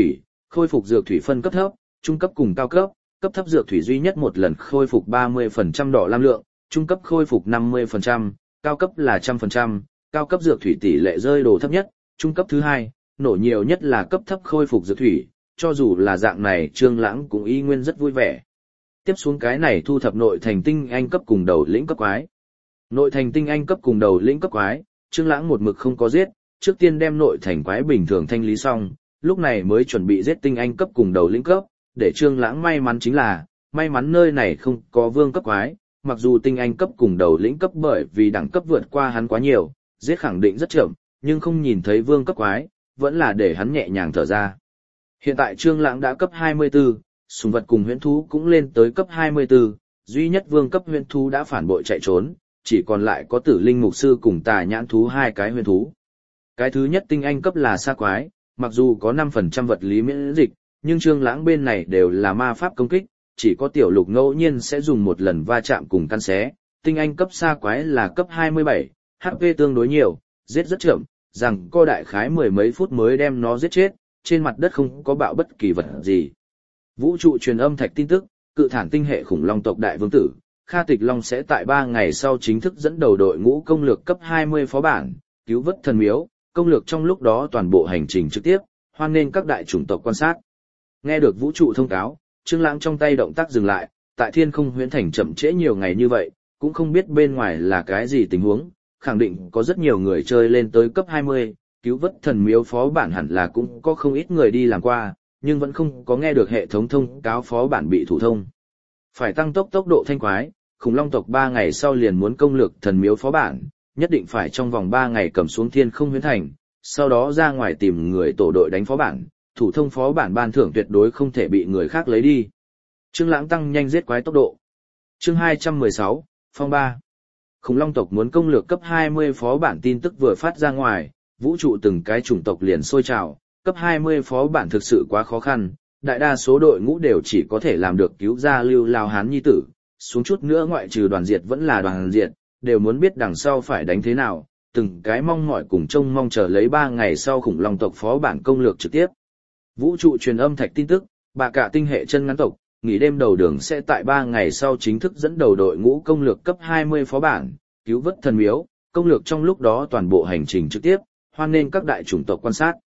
thủy phân cấp thấp, trung cấp cùng cao cấp, cấp thấp dược thủy duy nhất một lần khôi phục 30% đỏ lam lượng, trung cấp khôi phục 50%, cao cấp là 100%, cao cấp dược thủy tỷ lệ rơi đồ thấp nhất, trung cấp thứ 2, nổ nhiều nhất là cấp thấp khôi phục dược thủy, cho dù là dạng này Trương Lãng cũng y nguyên rất vui vẻ. Tiếp xuống cái này thu thập nội thành tinh anh cấp cùng đầu lĩnh cấp quái. Nội thành tinh anh cấp cùng đầu lĩnh cấp quái, Trương Lãng một mực không có giết, trước tiên đem nội thành quái bình thường thanh lý xong, lúc này mới chuẩn bị giết tinh anh cấp cùng đầu lĩnh cấp, để Trương Lãng may mắn chính là, may mắn nơi này không có vương cấp quái, mặc dù tinh anh cấp cùng đầu lĩnh cấp bởi vì đẳng cấp vượt qua hắn quá nhiều, giết khẳng định rất chậm, nhưng không nhìn thấy vương cấp quái, vẫn là để hắn nhẹ nhàng thở ra. Hiện tại Trương Lãng đã cấp 24, sủng vật cùng huyễn thú cũng lên tới cấp 24, duy nhất vương cấp huyễn thú đã phản bội chạy trốn, chỉ còn lại có Tử Linh Mục Sư cùng Tà Nhãn thú hai cái huyễn thú. Cái thứ nhất tinh anh cấp là sa quái, mặc dù có 5% vật lý miễn dịch, nhưng Trương Lãng bên này đều là ma pháp công kích, chỉ có Tiểu Lục ngẫu nhiên sẽ dùng một lần va chạm cùng căn xé. Tinh anh cấp sa quái là cấp 27, HP tương đối nhiều, giết rất chậm, rằng co đại khái mười mấy phút mới đem nó giết chết, trên mặt đất không có bạo bất kỳ vật gì. Vũ trụ truyền âm thạch tin tức, cự thản tinh hệ khủng long tộc đại vương tử, Kha Tịch Long sẽ tại 3 ngày sau chính thức dẫn đầu đội ngũ công lược cấp 20 phó bản, cứu vớt thần miếu, công lược trong lúc đó toàn bộ hành trình trực tiếp, hoan nghênh các đại chủng tộc quan sát. Nghe được vũ trụ thông cáo, Trương Lãng trong tay động tác dừng lại, tại Thiên Không Huyễn Thành chậm trễ nhiều ngày như vậy, cũng không biết bên ngoài là cái gì tình huống, khẳng định có rất nhiều người chơi lên tới cấp 20, cứu vớt thần miếu phó bản hẳn là cũng có không ít người đi làm qua, nhưng vẫn không có nghe được hệ thống thông cáo phó bản bị thủ thông. Phải tăng tốc độ thanh quái, khủng long tộc 3 ngày sau liền muốn công lược thần miếu phó bản, nhất định phải trong vòng 3 ngày cầm xuống Thiên Không Huyễn Thành, sau đó ra ngoài tìm người tổ đội đánh phó bản, thủ thông phó bản ban thưởng tuyệt đối không thể bị người khác lấy đi. Trương Lãng tăng nhanh giết quái tốc độ. Chương 216, Phong 3. Khủng long tộc muốn công lược cấp 20 phó bản tin tức vừa phát ra ngoài, vũ trụ từng cái chủng tộc liền sôi trào, cấp 20 phó bản thực sự quá khó khăn, đại đa số đội ngũ đều chỉ có thể làm được cứu ra Lưu Lao Hán nhi tử, xuống chút nữa ngoại trừ đoàn diệt vẫn là đoàn diệt, đều muốn biết đằng sau phải đánh thế nào, từng cái mong mỏi cùng trông mong chờ lấy 3 ngày sau khủng long tộc phó bản công lược trực tiếp. Vũ trụ truyền âm thạch tin tức, bà cả tinh hệ chân ngắn tộc, nghỉ đêm đầu đường sẽ tại 3 ngày sau chính thức dẫn đầu đội ngũ công lược cấp 20 phó bản, cứu vớt thần miếu, công lược trong lúc đó toàn bộ hành trình trực tiếp, hoan nghênh các đại chủng tộc quan sát.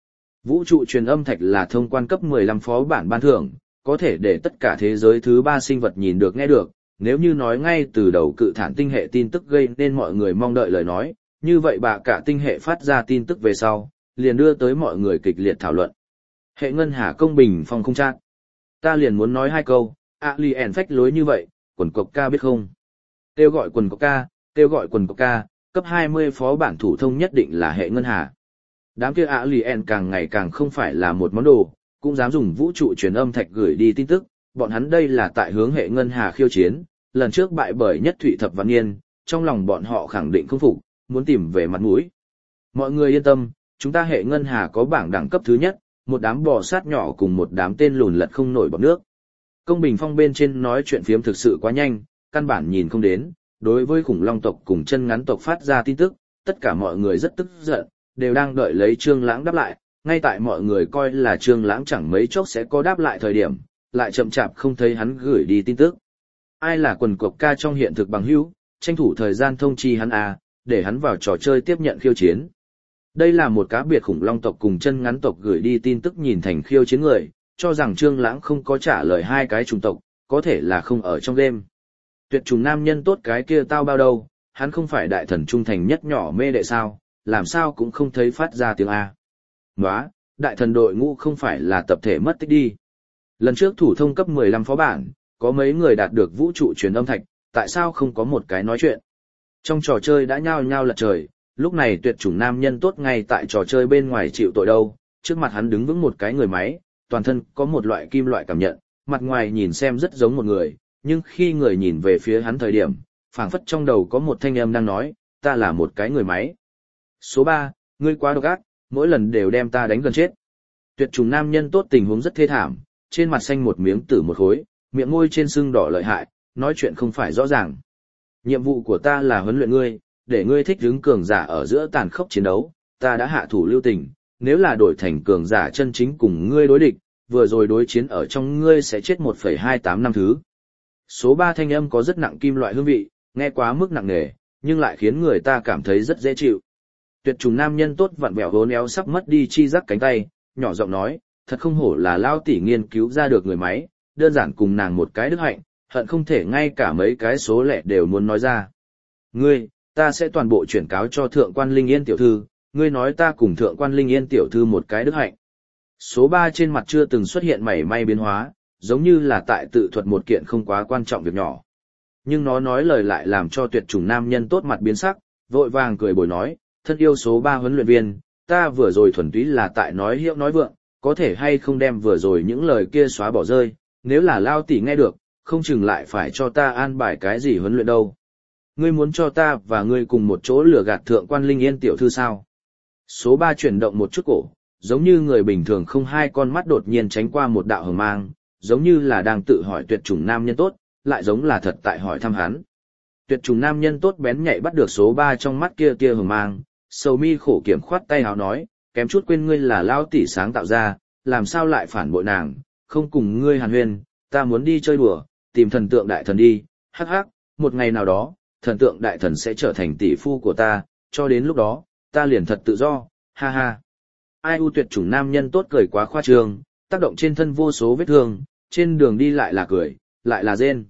Vũ trụ truyền âm thạch là thông quan cấp 15 phó bản ban thưởng, có thể để tất cả thế giới thứ ba sinh vật nhìn được nghe được. Nếu như nói ngay từ đầu cự thản tinh hệ tin tức gây nên mọi người mong đợi lời nói, như vậy bà cả tinh hệ phát ra tin tức về sau, liền đưa tới mọi người kịch liệt thảo luận. Hệ ngân hà công bình phong không chat. Ta liền muốn nói hai câu, Alien phách lối như vậy, quần cộc ca biết không? Kêu gọi quần cộc ca, kêu gọi quần cộc ca, cấp 20 phó bản thủ thông nhất định là hệ ngân hà. Đám kia Alien càng ngày càng không phải là một món đồ, cũng dám dùng vũ trụ truyền âm thạch gửi đi tin tức, bọn hắn đây là tại hướng hệ ngân hà khiêu chiến, lần trước bại bởi Nhất Thụy Thập Văn Niên, trong lòng bọn họ khẳng định không phục, muốn tìm về mặt mũi. Mọi người yên tâm, chúng ta hệ ngân hà có bảng đẳng cấp thứ nhất, một đám bò sát nhỏ cùng một đám tên lùn lật không nổi bọt nước. Công bình phong bên trên nói chuyện phiếm thực sự quá nhanh, căn bản nhìn không đến, đối với khủng long tộc cùng chân ngắn tộc phát ra tin tức, tất cả mọi người rất tức giận, đều đang đợi lấy Trương Lãng đáp lại, ngay tại mọi người coi là Trương Lãng chẳng mấy chốc sẽ có đáp lại thời điểm, lại chậm chạp không thấy hắn gửi đi tin tức. Ai là quần cộc ca trong hiện thực bằng hữu, tranh thủ thời gian thông chi hắn để hắn vào trò chơi tiếp nhận khiêu chiến. Đây là một cá biệt khủng long tộc cùng chân ngắn tộc gửi đi tin tức nhìn thành khiêu chiến người, cho rằng Trương Lãng không có trả lời hai cái chủng tộc, có thể là không ở trong game. Tuyệt chủng nam nhân tốt cái kia tao bao đâu, hắn không phải đại thần trung thành nhất nhỏ mê đệ sao, làm sao cũng không thấy phát ra tiếng A. Nóa, đại thần đội ngũ không phải là tập thể mất tích đi. Lần trước thủ thông cấp 15 phó bản, có mấy người đạt được vũ trụ truyền âm thạch, tại sao không có một cái nói chuyện. Trong trò chơi đã nhao nhao lật trời, lúc này tuyệt chủng nam nhân tốt ngay tại trò chơi bên ngoài chịu tội đâu, trước mặt hắn đứng vững một cái người máy, toàn thân có một loại kim loại cảm nhận, mặt ngoài nhìn xem rất giống một người, nhưng khi người nhìn về phía hắn thời điểm, phảng phất trong đầu có một thanh âm đang nói, ta là một cái người máy. Số 3, ngươi quá độc ác, mỗi lần đều đem ta đánh gần chết. Tuyệt chủng nam nhân tốt tình huống rất thê thảm, trên mặt xanh một miếng tử một khối, miệng môi trên sưng đỏ lợi hại, nói chuyện không phải rõ ràng. Nhiệm vụ của ta là huấn luyện ngươi, để ngươi thích ứng cường giả ở giữa tàn khốc chiến đấu, ta đã hạ thủ lưu tình, nếu là đổi thành cường giả chân chính cùng ngươi đối địch, vừa rồi đối chiến ở trong ngươi sẽ chết 1,28 năm thứ. Số 3 thanh âm có rất nặng kim loại hương vị, nghe quá mức nặng nề, nhưng lại khiến người ta cảm thấy rất dễ chịu. Tuyệt trùng nam nhân tốt vặn vẹo hốn éo sắp mất đi chi giác cánh tay, nhỏ giọng nói, thật không hổ là lao tỷ nghiên cứu ra được người máy, đơn giản cùng nàng một cái đức hạnh, hận không thể ngay cả mấy cái số lẻ đều muốn nói ra. Ngươi, ta sẽ toàn bộ chuyển cáo cho thượng quan Linh Yên tiểu thư, ngươi nói ta cùng thượng quan Linh Yên tiểu thư một cái đức hạnh. Số 3 trên mặt chưa từng xuất hiện mảy may biến hóa, giống như là tại tự thuật một kiện không quá quan trọng việc nhỏ. Nhưng nó nói lời lại làm cho tuyệt chủng nam nhân tốt mặt biến sắc, vội vàng cười bồi nói, thân yêu số 3 huấn luyện viên, ta vừa rồi thuần túy là tại nói hiệu nói vượng, có thể hay không đem vừa rồi những lời kia xóa bỏ rơi, nếu là lao tỷ nghe được, không chừng lại phải cho ta an bài cái gì huấn luyện đâu. Ngươi muốn cho ta và ngươi cùng một chỗ lừa gạt thượng quan Linh Yên tiểu thư sao? Số 3 chuyển động một chút cổ, giống như người bình thường không hai con mắt đột nhiên tránh qua một đạo hờ mang, giống như là đang tự hỏi tuyệt chủng nam nhân tốt, lại giống là thật tại hỏi thăm hắn. Tuyệt chủng nam nhân tốt bén nhạy bắt được số 3 trong mắt kia hờ mang, sầu mi khổ kiểm khoát tay háo nói, kém chút quên ngươi là lao tỷ sáng tạo ra, làm sao lại phản bội nàng, không cùng ngươi hàn huyên, ta muốn đi chơi đùa, tìm thần tượng đại thần đi, hắc hắc, một ngày nào đó, thần tượng đại thần sẽ trở thành tỷ phu của ta, cho đến lúc đó, ta liền thật tự do, ha ha. Ai u tuyệt chủng nam nhân tốt cười quá khoa trương, tác động trên thân vô số vết thương, trên đường đi lại là cười, lại là rên.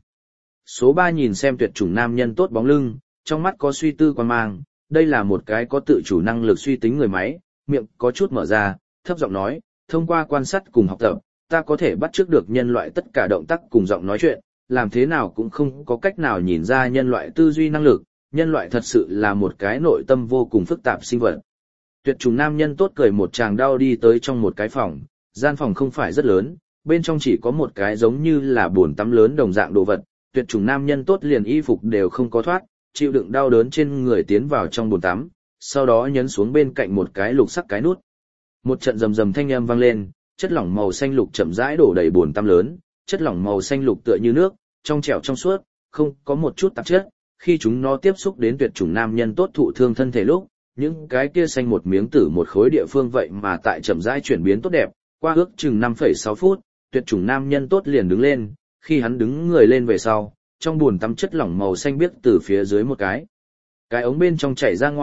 Số 3 nhìn xem tuyệt chủng nam nhân tốt bóng lưng, trong mắt có suy tư quan mang, đây là một cái có tự chủ năng lực suy tính người máy, miệng có chút mở ra, thấp giọng nói, thông qua quan sát cùng học tập, ta có thể bắt chước được nhân loại tất cả động tác cùng giọng nói chuyện, làm thế nào cũng không có cách nào nhìn ra nhân loại tư duy năng lực, nhân loại thật sự là một cái nội tâm vô cùng phức tạp sinh vật. Tuyệt chủng nam nhân tốt cười một tràng đau đi tới trong một cái phòng, gian phòng không phải rất lớn, bên trong chỉ có một cái giống như là bồn tắm lớn đồng dạng đồ vật, tuyệt chủng nam nhân tốt liền y phục đều không có thoát, chịu đựng đau đớn trên người tiến vào trong bồn tắm, sau đó nhấn xuống bên cạnh một cái lục sắc cái nút. Một trận rầm rầm thanh âm vang lên, chất lỏng màu xanh lục chậm rãi đổ đầy bồn tắm lớn, chất lỏng màu xanh lục tựa như nước, trong trẻo trong suốt, không có một chút tạp chất. Khi chúng nó tiếp xúc đến tuyệt chủng nam nhân tốt thụ thương thân thể lúc, những cái kia xanh một miếng tử một khối địa phương vậy mà tại chậm rãi chuyển biến tốt đẹp, qua ước chừng 5,6 phút, tuyệt chủng nam nhân tốt liền đứng lên, khi hắn đứng người lên về sau, trong bồn tắm chất lỏng màu xanh biếc từ phía dưới một cái ống bên trong chảy ra ngoài,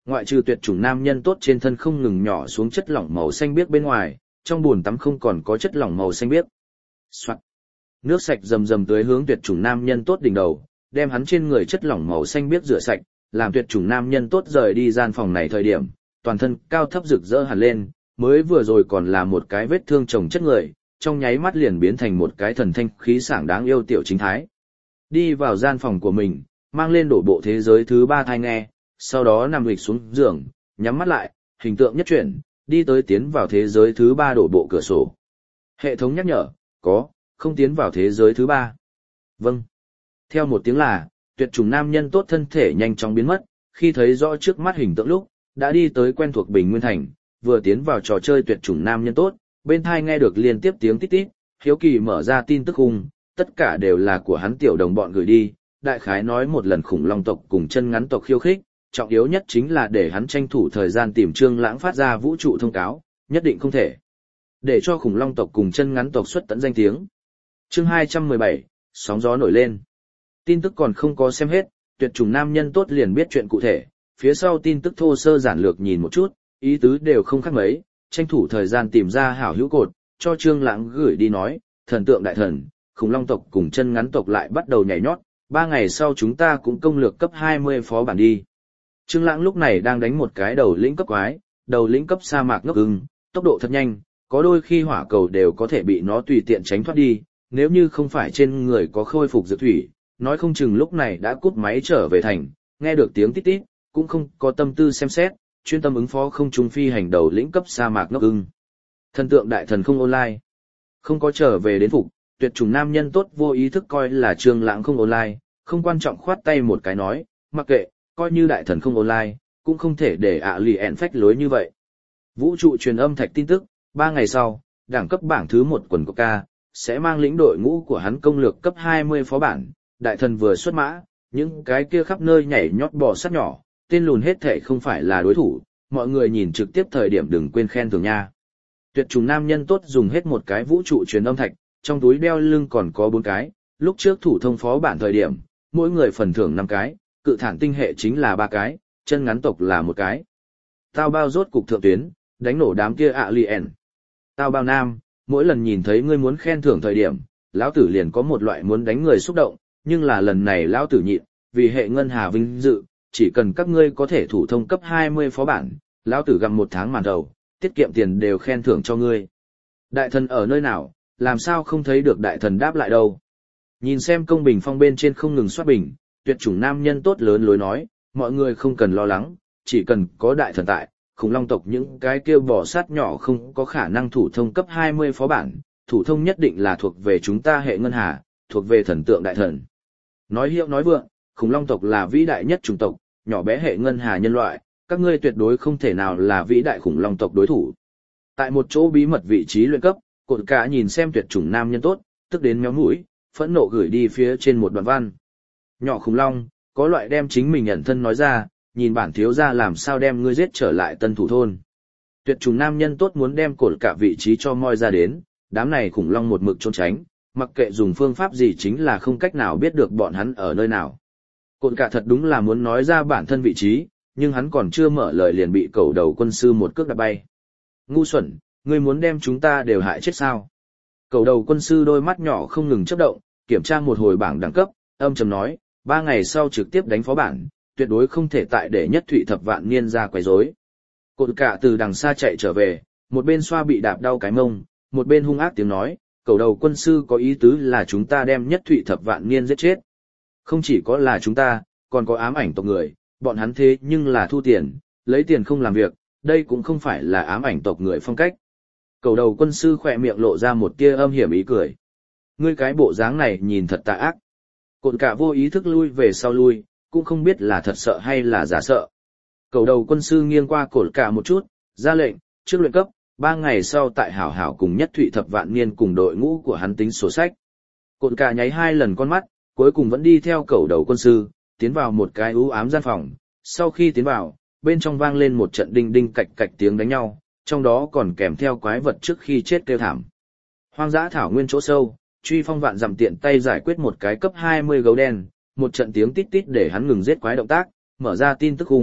ngoại trừ tuyệt chủng nam nhân tốt trên thân không ngừng nhỏ xuống chất lỏng màu xanh biếc bên ngoài, trong bồn tắm không còn có chất lỏng màu xanh biếc. Soạt. Nước sạch rầm rầm tưới hướng tuyệt chủng nam nhân tốt đỉnh đầu, đem hắn trên người chất lỏng màu xanh biếc rửa sạch, làm tuyệt chủng nam nhân tốt rời đi gian phòng này thời điểm, toàn thân cao thấp rực rỡ hẳn lên, mới vừa rồi còn là một cái vết thương chồng chất người, trong nháy mắt liền biến thành một cái thần thanh khí sảng đáng yêu tiểu chính thái. Đi vào gian phòng của mình, mang lên đổ bộ thế giới thứ 3 thai nghe, sau đó nằm lịch xuống giường, nhắm mắt lại, hình tượng nhất chuyển, đi tới tiến vào thế giới thứ 3 đổ bộ cửa sổ. Hệ thống nhắc nhở, không tiến vào thế giới thứ 3. Vâng. Theo một tiếng là, tuyệt chủng nam nhân tốt thân thể nhanh chóng biến mất, khi thấy rõ trước mắt hình tượng lúc, đã đi tới quen thuộc Bình Nguyên Thành, vừa tiến vào trò chơi tuyệt chủng nam nhân tốt, bên thai nghe được liên tiếp tiếng tít tít, hiếu kỳ mở ra tin tức khung, tất cả đều là của hắn tiểu đồng bọn gửi đi, đại khái nói một lần khủng long tộc cùng chân ngắn tộc khiêu khích, trọng yếu nhất chính là để hắn tranh thủ thời gian tìm Trương Lãng phát ra vũ trụ thông cáo, nhất định không thể để cho khủng long tộc cùng chân ngắn tộc xuất tận danh tiếng. Chương 217, sóng gió nổi lên. Tin tức còn không có xem hết, tuyệt chủng nam nhân tốt liền biết chuyện cụ thể, phía sau tin tức thô sơ giản lược nhìn một chút, ý tứ đều không khác mấy, tranh thủ thời gian tìm ra hảo hữu cột, cho Trương Lãng gửi đi nói, thần tượng đại thần, khủng long tộc cùng chân ngắn tộc lại bắt đầu nhảy nhót, 3 ngày sau chúng ta cũng công lược cấp 20 phó bản đi. Trương Lãng lúc này đang đánh một cái đầu lĩnh cấp quái, đầu lĩnh cấp sa mạc ngốc ưng, tốc độ thật nhanh, có đôi khi hỏa cầu đều có thể bị nó tùy tiện tránh thoát đi, nếu như không phải trên người có khôi phục dược thủy, nói không chừng lúc này đã cút máy trở về thành, nghe được tiếng tít tít, cũng không có tâm tư xem xét, chuyên tâm ứng phó không trung phi hành đầu lĩnh cấp sa mạc ngốc ưng. Thần tượng đại thần không online, không có trở về đến phục, tuyệt chủng nam nhân tốt vô ý thức coi là Trương Lãng không online, không quan trọng khoát tay một cái nói, mặc kệ, coi như đại thần không online, cũng không thể để lì ẹn phách lối như vậy. Vũ trụ truyền âm thạch tin tức, 3 ngày sau, đẳng cấp bảng thứ 1 quần của ca, sẽ mang lĩnh đội ngũ của hắn công lược cấp 20 phó bản, đại thần vừa xuất mã, những cái kia khắp nơi nhảy nhót bò sát nhỏ, tên lùn hết thảy không phải là đối thủ, mọi người nhìn trực tiếp thời điểm đừng quên khen thưởng nha. Tuyệt chủng nam nhân tốt dùng hết một cái vũ trụ truyền âm thạch, trong túi đeo lưng còn có 4 cái, lúc trước thủ thông phó bản thời điểm, mỗi người phần thưởng 5 cái, cự thản tinh hệ chính là 3 cái, chân ngắn tộc là 1 cái. Tao bao rốt cục thượng tuyến, đánh nổ đám kia alien. Tao bao nam, mỗi lần nhìn thấy ngươi muốn khen thưởng thời điểm, lão tử liền có một loại muốn đánh người xúc động, nhưng là lần này lão tử nhịn, vì hệ ngân hà vinh dự, chỉ cần các ngươi có thể thủ thông cấp 20 phó bản, lão tử gặm 1 tháng màn đầu, tiết kiệm tiền đều khen thưởng cho ngươi. Đại thần ở nơi nào, làm sao không thấy được đại thần đáp lại đâu. Nhìn xem công bình phong bên trên không ngừng soát bình, tuyệt chủng nam nhân tốt lớn lối nói, mọi người không cần lo lắng, chỉ cần có đại thần tại, khủng long tộc những cái kêu bò sát nhỏ không có khả năng thủ thông cấp 20 phó bản, thủ thông nhất định là thuộc về chúng ta hệ ngân hà, thuộc về thần tượng đại thần. Nói hiệu nói vượng, khủng long tộc là vĩ đại nhất chủng tộc, nhỏ bé hệ ngân hà nhân loại, các ngươi tuyệt đối không thể nào là vĩ đại khủng long tộc đối thủ. Tại một chỗ bí mật vị trí luyện cấp, cột cả nhìn xem tuyệt chủng nam nhân tốt, tức đến méo mũi, phẫn nộ gửi đi phía trên một đoạn văn. Nhỏ khủng long, có loại đem chính mình nhận thân nói ra, nhìn bản thiếu gia làm sao đem ngươi giết trở lại tân thủ thôn. Tuyệt chủng nam nhân tốt muốn đem cột cả vị trí cho moi ra đến, đám này khủng long một mực trốn tránh, mặc kệ dùng phương pháp gì chính là không cách nào biết được bọn hắn ở nơi nào. Cột cả thật đúng là muốn nói ra bản thân vị trí, nhưng hắn còn chưa mở lời liền bị cẩu đầu quân sư một cước đạp bay. Ngu xuẩn, ngươi muốn đem chúng ta đều hại chết sao? Cẩu đầu quân sư đôi mắt nhỏ không ngừng chớp động, kiểm tra một hồi bảng đẳng cấp, âm trầm nói, 3 ngày sau trực tiếp đánh phó bản, tuyệt đối không thể tại để nhất thụy thập vạn niên ra quấy rối. Cột cả từ đằng xa chạy trở về, một bên xoa bị đạp đau cái mông, một bên hung ác tiếng nói, cẩu đầu quân sư có ý tứ là chúng ta đem nhất thụy thập vạn niên giết chết. Không chỉ có là chúng ta, còn có ám ảnh tộc người, bọn hắn thế nhưng là thu tiền, lấy tiền không làm việc, đây cũng không phải là ám ảnh tộc người phong cách. Cẩu đầu quân sư khỏe miệng lộ ra một tia âm hiểm ý cười. Ngươi cái bộ dáng này nhìn thật tà ác. Cột cả vô ý thức lui về sau lui, cũng không biết là thật sợ hay là giả sợ. Cẩu đầu quân sư nghiêng qua cột cả một chút, ra lệnh, trước luyện cấp, 3 ngày sau tại hảo hảo cùng nhất thụy thập vạn niên cùng đội ngũ của hắn tính sổ sách. Cột cả nháy 2 lần con mắt, cuối cùng vẫn đi theo cẩu đầu quân sư, tiến vào một cái u ám gian phòng. Sau khi tiến vào, bên trong vang lên một trận đinh đinh cạch cạch tiếng đánh nhau, trong đó còn kèm theo quái vật trước khi chết kêu thảm. Hoang dã thảo nguyên chỗ sâu, Truy Phong vạn dặm tiện tay giải quyết một cái cấp 20 gấu đen, một trận tiếng tít tít để hắn ngừng giết quái động tác, mở ra tin tức khung,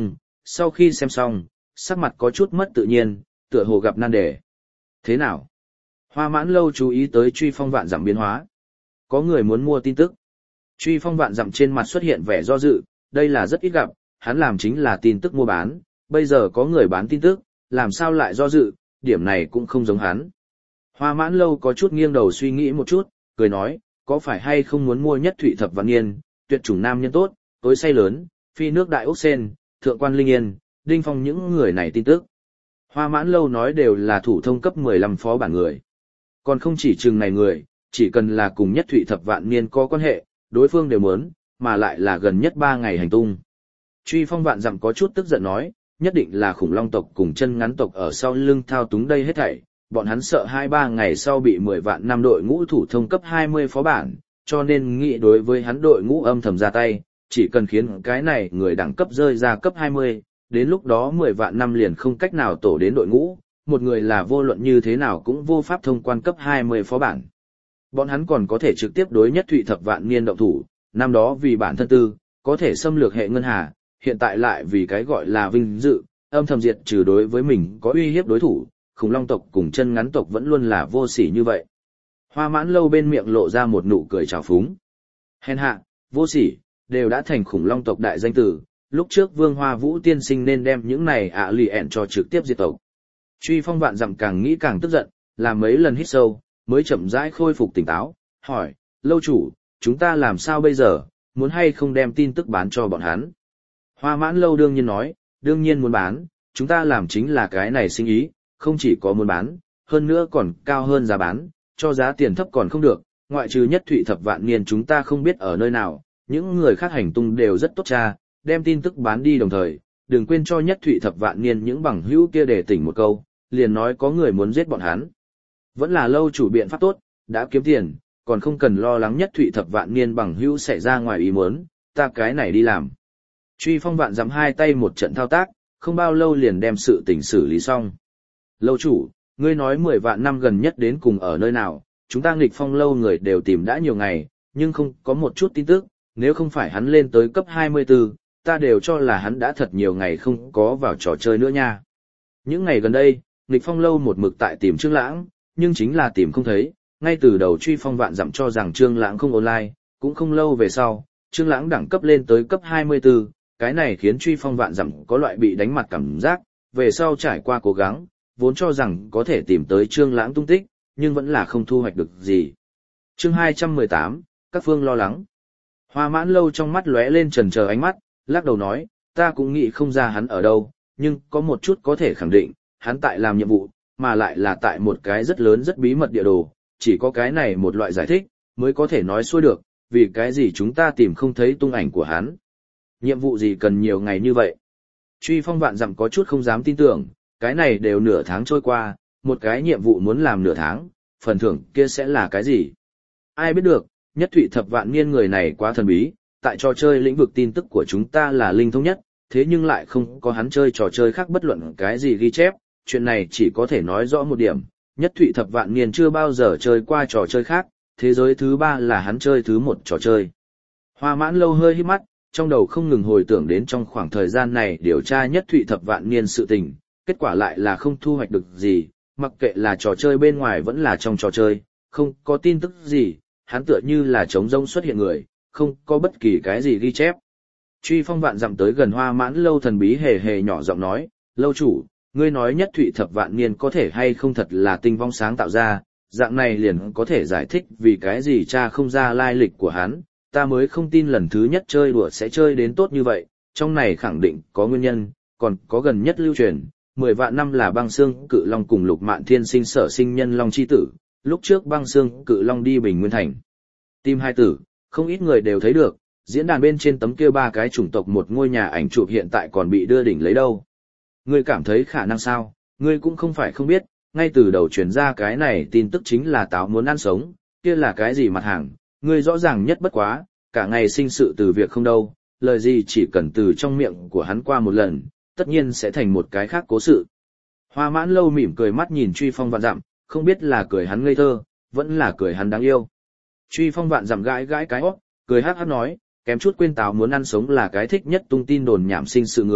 sau khi xem xong, sắc mặt có chút mất tự nhiên, tựa hồ gặp nan đề. Thế nào? Hoa Mãn Lâu chú ý tới Truy Phong vạn dặm biến hóa. Có người muốn mua tin tức. Truy Phong vạn dặm trên mặt xuất hiện vẻ do dự, đây là rất ít gặp, hắn làm chính là tin tức mua bán, bây giờ có người bán tin tức, làm sao lại do dự, điểm này cũng không giống hắn. Hoa Mãn Lâu có chút nghiêng đầu suy nghĩ một chút, cười nói, có phải hay không muốn mua nhất thụy thập vạn niên, tuyệt chủng nam nhân tốt, tối say lớn, phi nước đại ốc sen, thượng quan linh yên, đinh phong những người này tin tức. Hoa Mãn Lâu nói đều là thủ thông cấp 15 phó bản người. Còn không chỉ chừng này người, chỉ cần là cùng nhất thụy thập vạn niên có quan hệ, đối phương đều muốn, mà lại là gần nhất 3 ngày hành tung. Truy Phong vạn dặm có chút tức giận nói, nhất định là khủng long tộc cùng chân ngắn tộc ở sau lưng thao túng đây hết thảy, bọn hắn sợ 2-3 ngày sau bị 10 vạn năm đội ngũ thủ thông cấp 20 phó bản, cho nên nghĩ đối với hắn đội ngũ âm thầm ra tay, chỉ cần khiến cái này người đẳng cấp rơi ra cấp 20, đến lúc đó 10 vạn năm liền không cách nào tổ đến đội ngũ, một người là vô luận như thế nào cũng vô pháp thông quan cấp 20 phó bản. Bọn hắn còn có thể trực tiếp đối nhất thụy thập vạn niên động thủ, năm đó vì bản thân tư, có thể xâm lược hệ ngân hà, hiện tại lại vì cái gọi là vinh dự, âm thầm diệt trừ đối với mình có uy hiếp đối thủ, khủng long tộc cùng chân ngắn tộc vẫn luôn là vô sỉ như vậy. Hoa Mãn Lâu bên miệng lộ ra một nụ cười trào phúng. Hèn hạ, vô sỉ, đều đã thành khủng long tộc đại danh tử, lúc trước Vương Hoa Vũ tiên sinh nên đem những này lì ẹn cho trực tiếp diệt tộc. Truy Phong vạn dặm càng nghĩ càng tức giận, làm mấy lần hít sâu, mới chậm rãi khôi phục tỉnh táo, hỏi, lâu chủ, chúng ta làm sao bây giờ, muốn hay không đem tin tức bán cho bọn hắn? Hoa Mãn Lâu đương nhiên nói, đương nhiên muốn bán, chúng ta làm chính là cái này sinh ý, không chỉ có muốn bán, hơn nữa còn cao hơn giá bán, cho giá tiền thấp còn không được, ngoại trừ nhất thụy thập vạn niên chúng ta không biết ở nơi nào, những người khác hành tung đều rất tốt cha, đem tin tức bán đi đồng thời, đừng quên cho nhất thụy thập vạn niên những bằng hữu kia để tỉnh một câu, liền nói có người muốn giết bọn hắn. Vẫn là lâu chủ biện pháp tốt, đã kiếm tiền, còn không cần lo lắng nhất thụy thập vạn niên bằng hữu sẽ ra ngoài ý muốn, ta cái này đi làm. Truy Phong vạn dặm hai tay một trận thao tác, không bao lâu liền đem sự tình xử lý xong. Lâu chủ, ngươi nói 10 vạn năm gần nhất đến cùng ở nơi nào, chúng ta nghịch phong lâu người đều tìm đã nhiều ngày, nhưng không có một chút tin tức, nếu không phải hắn lên tới cấp 24, ta đều cho là hắn đã thật nhiều ngày không có vào trò chơi nữa nha. Những ngày gần đây, nghịch phong lâu một mực tại tìm Trương Lãng, nhưng chính là tìm không thấy, ngay từ đầu Truy Phong vạn dặm cho rằng Trương Lãng không online, cũng không lâu về sau, Trương Lãng đẳng cấp lên tới cấp 24, cái này khiến Truy Phong vạn dặm có loại bị đánh mặt cảm giác, về sau trải qua cố gắng, vốn cho rằng có thể tìm tới Trương Lãng tung tích, nhưng vẫn là không thu hoạch được gì. Chương 218, các phương lo lắng. Hoa Mãn Lâu trong mắt lóe lên chần chờ ánh mắt, lắc đầu nói, ta cũng nghĩ không ra hắn ở đâu, nhưng có một chút có thể khẳng định, hắn tại làm nhiệm vụ, mà lại là tại một cái rất lớn rất bí mật địa đồ, chỉ có cái này một loại giải thích, mới có thể nói xuôi được, vì cái gì chúng ta tìm không thấy tung ảnh của hắn. Nhiệm vụ gì cần nhiều ngày như vậy? Truy Phong vạn dặm có chút không dám tin tưởng, cái này đều nửa tháng trôi qua, một cái nhiệm vụ muốn làm nửa tháng, phần thưởng kia sẽ là cái gì? Ai biết được, nhất thụy thập vạn niên người này quá thần bí, tại trò chơi lĩnh vực tin tức của chúng ta là linh thông nhất, thế nhưng lại không có hắn chơi trò chơi khác bất luận cái gì ghi chép, chuyện này chỉ có thể nói rõ một điểm, nhất thụy thập vạn niên chưa bao giờ chơi qua trò chơi khác, thế giới thứ 3 là hắn chơi thứ 1 trò chơi. Hoa Mãn Lâu hơi hít mắt, trong đầu không ngừng hồi tưởng đến trong khoảng thời gian này điều tra nhất thụy thập vạn niên sự tình, kết quả lại là không thu hoạch được gì, mặc kệ là trò chơi bên ngoài vẫn là trong trò chơi, không có tin tức gì, hắn tựa như là trống rỗng xuất hiện người, không có bất kỳ cái gì ghi chép. Truy Phong vạn dặm tới gần Hoa Mãn Lâu thần bí hề hề nhỏ giọng nói, lâu chủ, ngươi nói nhất thụy thập vạn niên có thể hay không thật là tinh vong sáng tạo ra, dạng này liền có thể giải thích vì cái gì cha không ra lai lịch của hắn, ta mới không tin lần thứ nhất chơi đùa sẽ chơi đến tốt như vậy, trong này khẳng định có nguyên nhân, còn có gần nhất lưu truyền, 10 vạn năm là băng xương cự long cùng Lục Mạn Thiên sinh sở sinh nhân long chi tử, lúc trước băng xương cự long đi Bình Nguyên Thành. Tim hai tử, không ít người đều thấy được, diễn đàn bên trên tấm kia 3 cái chủng tộc một ngôi nhà ảnh chụp hiện tại còn bị đưa đỉnh lấy đâu. Ngươi cảm thấy khả năng sao, ngươi cũng không phải không biết, ngay từ đầu truyền ra cái này tin tức chính là táo muốn ăn sống, kia là cái gì mặt hàng, ngươi rõ ràng nhất bất quá, cả ngày sinh sự từ việc không đâu, lời gì chỉ cần từ trong miệng của hắn qua một lần, tất nhiên sẽ thành một cái khác cố sự. Hoa Mãn Lâu mỉm cười mắt nhìn Truy Phong vạn dặm, không biết là cười hắn ngây thơ, vẫn là cười hắn đáng yêu. Truy Phong vạn dặm gãi gãi cái hót, cười hắc hắc nói, kém chút quên táo muốn ăn sống là cái thích nhất tung tin đồn nhảm sinh sự người,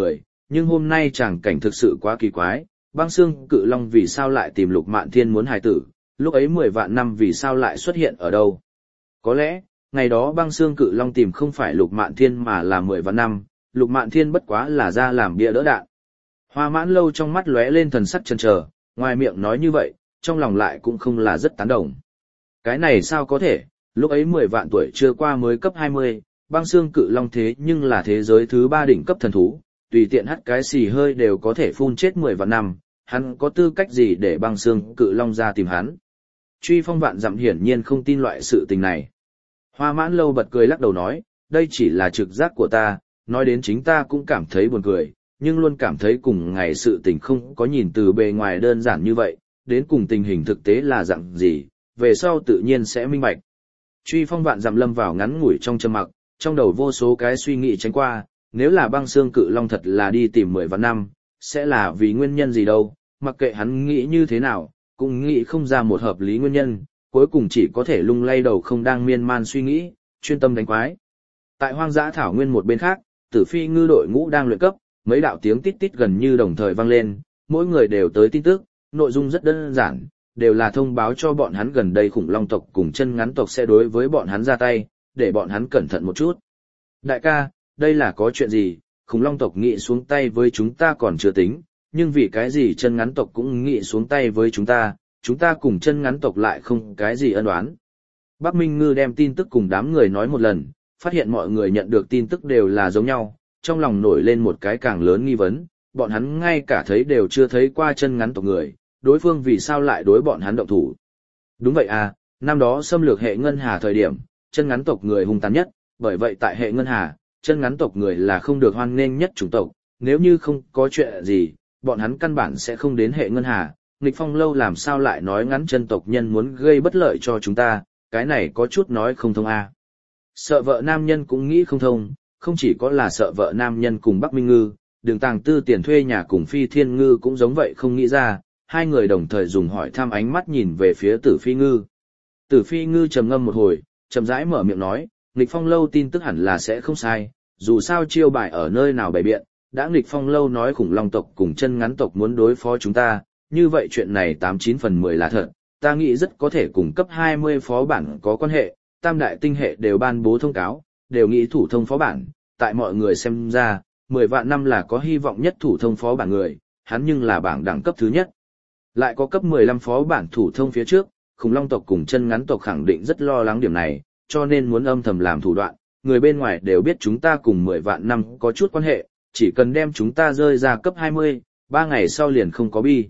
nhưng hôm nay tràng cảnh thực sự quá kỳ quái, băng xương cự long vì sao lại tìm Lục Mạn Thiên muốn hài tử, lúc ấy 10 vạn năm vì sao lại xuất hiện ở đâu. Có lẽ, ngày đó băng xương cự long tìm không phải Lục Mạn Thiên mà là 10 vạn năm, Lục Mạn Thiên bất quá là ra làm bia đỡ đạn. Hoa Mãn Lâu trong mắt lóe lên thần sắc chần chờ, ngoài miệng nói như vậy, trong lòng lại cũng không là rất tán đồng. Cái này sao có thể, lúc ấy 10 vạn tuổi chưa qua mới cấp 20, băng xương cự long thế nhưng là thế giới thứ 3 đỉnh cấp thần thú, tùy tiện hắt cái xì hơi đều có thể phun chết 10 vạn năm, hắn có tư cách gì để băng xương cự long ra tìm hắn. Truy Phong vạn dặm hiển nhiên không tin loại sự tình này. Hoa Mãn Lâu bật cười lắc đầu nói, đây chỉ là trực giác của ta, nói đến chính ta cũng cảm thấy buồn cười, nhưng luôn cảm thấy cùng ngày sự tình không có nhìn từ bề ngoài đơn giản như vậy, đến cùng tình hình thực tế là dạng gì, về sau tự nhiên sẽ minh bạch. Truy Phong vạn dặm lâm vào ngắn ngủi trong trầm mặc, trong đầu vô số cái suy nghĩ tránh qua, nếu là băng xương cự long thật là đi tìm 10 vạn năm, sẽ là vì nguyên nhân gì đâu, mặc kệ hắn nghĩ như thế nào, cũng nghĩ không ra một hợp lý nguyên nhân, cuối cùng chỉ có thể lung lay đầu không đang miên man suy nghĩ, chuyên tâm đánh quái. Tại hoang dã thảo nguyên một bên khác, Tử Phi ngư đội ngũ đang luyện cấp, mấy đạo tiếng tít tít gần như đồng thời vang lên, mỗi người đều tới tin tức, nội dung rất đơn giản, đều là thông báo cho bọn hắn gần đây khủng long tộc cùng chân ngắn tộc sẽ đối với bọn hắn ra tay, để bọn hắn cẩn thận một chút. Đại ca, đây là có chuyện gì, khủng long tộc nghị xuống tay với chúng ta còn chưa tính, nhưng vì cái gì chân ngắn tộc cũng nghị xuống tay với chúng ta cùng chân ngắn tộc lại không cái gì ân oán. Bắc Minh Ngư đem tin tức cùng đám người nói một lần, phát hiện mọi người nhận được tin tức đều là giống nhau, trong lòng nổi lên một cái càng lớn nghi vấn, bọn hắn ngay cả thấy đều chưa thấy qua chân ngắn tộc người, đối phương vì sao lại đối bọn hắn động thủ. Đúng vậy à, năm đó xâm lược hệ ngân hà thời điểm, chân ngắn tộc người hung tàn nhất, bởi vậy tại hệ ngân hà, chân ngắn tộc người là không được hoan nghênh nhất chủng tộc, nếu như không có chuyện gì, bọn hắn căn bản sẽ không đến hệ ngân hà. Nghịch Phong lâu làm sao lại nói ngắn chân tộc nhân muốn gây bất lợi cho chúng ta, cái này có chút nói không thông à. Sợ vợ nam nhân cũng nghĩ không thông, không chỉ có là sợ vợ nam nhân cùng Bắc Minh Ngư, Đường Tàng Tư tiền thuê nhà cùng Phi Thiên Ngư cũng giống vậy không nghĩ ra, hai người đồng thời dùng hỏi thăm ánh mắt nhìn về phía Tử Phi Ngư. Tử Phi Ngư trầm ngâm một hồi, chậm rãi mở miệng nói, Nghịch Phong lâu tin tức hẳn là sẽ không sai, dù sao chiêu bài ở nơi nào bày biện, đã Nghịch Phong lâu nói khủng long tộc cùng chân ngắn tộc muốn đối phó chúng ta, như vậy chuyện này 89 phần 10 là thật, ta nghĩ rất có thể cùng cấp 20 phó bản có quan hệ, tam đại tinh hệ đều ban bố thông cáo, đều nghĩ thủ thông phó bản, tại mọi người xem ra, 10 vạn năm là có hy vọng nhất thủ thông phó bản người, hắn nhưng là bảng đẳng cấp thứ nhất. Lại có cấp 15 phó bản thủ thông phía trước, khủng long tộc cùng chân ngắn tộc khẳng định rất lo lắng điểm này, cho nên muốn âm thầm làm thủ đoạn, người bên ngoài đều biết chúng ta cùng 10 vạn năm có chút quan hệ, chỉ cần đem chúng ta rơi ra cấp 20, 3 ngày sau liền không có bi.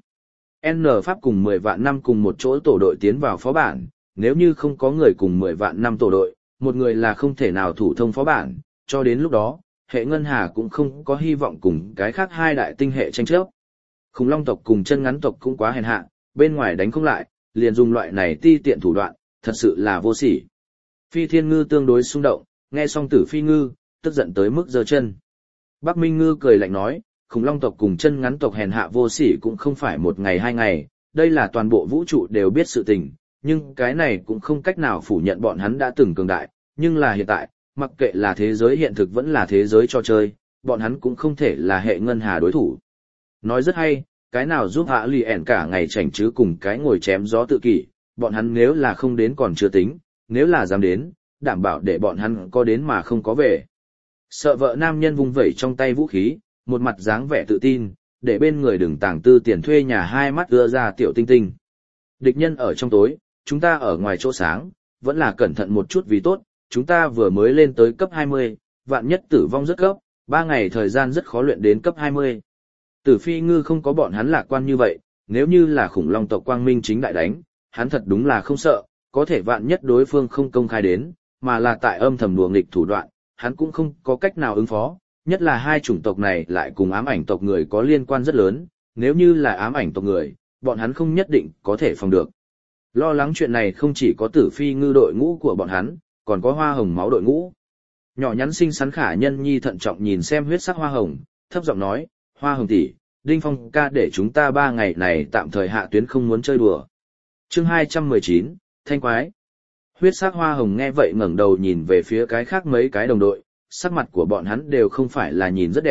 N Pháp cùng 10 vạn năm cùng một chỗ tổ đội tiến vào phó bản, nếu như không có người cùng 10 vạn năm tổ đội, một người là không thể nào thủ thông phó bản, cho đến lúc đó, hệ ngân hà cũng không có hy vọng cùng cái khác hai đại tinh hệ tranh chấp. Khủng long tộc cùng chân ngắn tộc cũng quá hèn hạ, bên ngoài đánh không lại, liền dùng loại này ti tiện thủ đoạn, thật sự là vô sỉ. Phi Thiên Ngư tương đối xung động, nghe xong Tử Phi Ngư, tức giận tới mức giơ chân. Bắc Minh Ngư cười lạnh nói, khủng long tộc cùng chân ngắn tộc hèn hạ vô sỉ cũng không phải một ngày hai ngày, đây là toàn bộ vũ trụ đều biết sự tình, nhưng cái này cũng không cách nào phủ nhận bọn hắn đã từng cường đại, nhưng là hiện tại, mặc kệ là thế giới hiện thực vẫn là thế giới trò chơi, bọn hắn cũng không thể là hệ ngân hà đối thủ. Nói rất hay, cái nào giúp hạ lì ẻn cả ngày chảnh chứ cùng cái ngồi chém gió tự kỷ, bọn hắn nếu là không đến còn chưa tính, nếu là dám đến, đảm bảo để bọn hắn có đến mà không có về. Sợ vợ nam nhân vung vẩy trong tay vũ khí, một mặt dáng vẻ tự tin, để bên người Đường Tàng Tư tiền thuê nhà hai mắt đưa ra tiểu tinh tinh. Địch nhân ở trong tối, chúng ta ở ngoài chỗ sáng, vẫn là cẩn thận một chút vì tốt, chúng ta vừa mới lên tới cấp 20, vạn nhất tử vong rất cấp, 3 ngày thời gian rất khó luyện đến cấp 20. Tử Phi Ngư không có bọn hắn lạc quan như vậy, nếu như là khủng long tộc quang minh chính đại đánh, hắn thật đúng là không sợ, có thể vạn nhất đối phương không công khai đến, mà là tại âm thầm đùa nghịch thủ đoạn, hắn cũng không có cách nào ứng phó, nhất là hai chủng tộc này lại cùng ám ảnh tộc người có liên quan rất lớn, nếu như là ám ảnh tộc người, bọn hắn không nhất định có thể phòng được. Lo lắng chuyện này không chỉ có Tử Phi Ngư đội ngũ của bọn hắn, còn có Hoa Hồng máu đội ngũ. Nhỏ nhắn xinh xắn Khả Nhân Nhi thận trọng nhìn xem huyết sắc Hoa Hồng, thấp giọng nói, Hoa Hồng tỷ, Đinh Phong ca để chúng ta 3 ngày này tạm thời hạ tuyến không muốn chơi đùa. Chương 219, Thanh Quái. Huyết sắc Hoa Hồng nghe vậy ngẩng đầu nhìn về phía cái khác mấy cái đồng đội, sắc mặt của bọn hắn đều không phải là nhìn rất đẹp,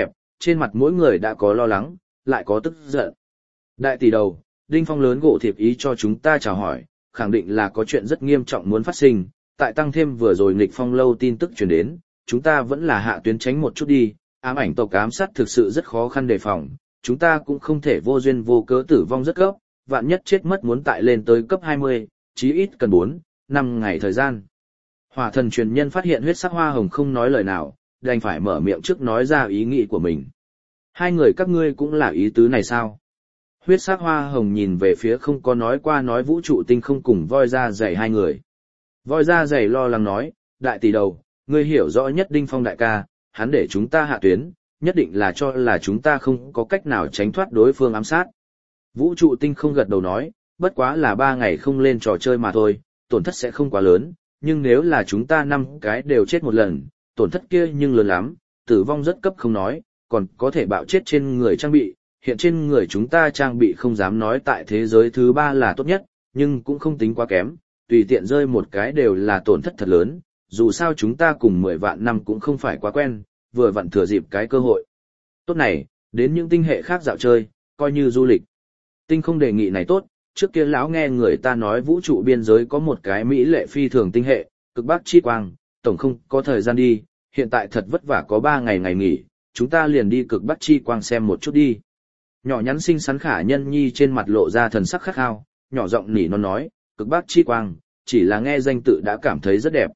trên mặt mỗi người đã có lo lắng, lại có tức giận. Đại tỷ đầu, Đinh Phong lớn gỗ thiệp ý cho chúng ta chào hỏi, khẳng định là có chuyện rất nghiêm trọng muốn phát sinh, tại tăng thêm vừa rồi nghịch phong lâu tin tức truyền đến, chúng ta vẫn là hạ tuyến tránh một chút đi, ám ảnh tộc ám sát thực sự rất khó khăn đề phòng, chúng ta cũng không thể vô duyên vô cớ tử vong rất gấp, vạn nhất chết mất muốn tại lên tới cấp 20, chí ít cần 4-5 ngày thời gian. Hỏa thần truyền nhân phát hiện huyết sắc hoa hồng không nói lời nào, đành phải mở miệng trước nói ra ý nghĩ của mình. Hai người các ngươi cũng là ý tứ này sao? Huyết sắc hoa hồng nhìn về phía không có nói qua nói vũ trụ tinh không cùng voi da dày hai người. Voi da dày lo lắng nói, đại tỷ đầu, ngươi hiểu rõ nhất Đinh Phong đại ca, hắn để chúng ta hạ tuyến, nhất định là cho là chúng ta không có cách nào tránh thoát đối phương ám sát. Vũ trụ tinh không gật đầu nói, bất quá là 3 ngày không lên trò chơi mà thôi, tổn thất sẽ không quá lớn, nhưng nếu là chúng ta 5 cái đều chết một lần, tổn thất kia nhưng lớn lắm, tử vong rất cấp không nói, còn có thể bạo chết trên người trang bị, hiện trên người chúng ta trang bị không dám nói tại thế giới thứ 3 là tốt nhất, nhưng cũng không tính quá kém, tùy tiện rơi một cái đều là tổn thất thật lớn, dù sao chúng ta cùng 10 vạn năm cũng không phải quá quen, vừa vặn thừa dịp cái cơ hội. Tốt này, đến những tinh hệ khác dạo chơi, coi như du lịch. Tinh không đề nghị này tốt, trước kia lão nghe người ta nói vũ trụ biên giới có một cái mỹ lệ phi thường tinh hệ, cực bắc chi quang, tổng không có thời gian đi, hiện tại thật vất vả có 3 ngày ngày nghỉ, chúng ta liền đi cực bắc chi quang xem một chút đi. Nhỏ nhắn xinh xắn Khả Nhân Nhi trên mặt lộ ra thần sắc khát khao, nhỏ giọng nỉ non nói, cực bắc chi quang, chỉ là nghe danh tự đã cảm thấy rất đẹp.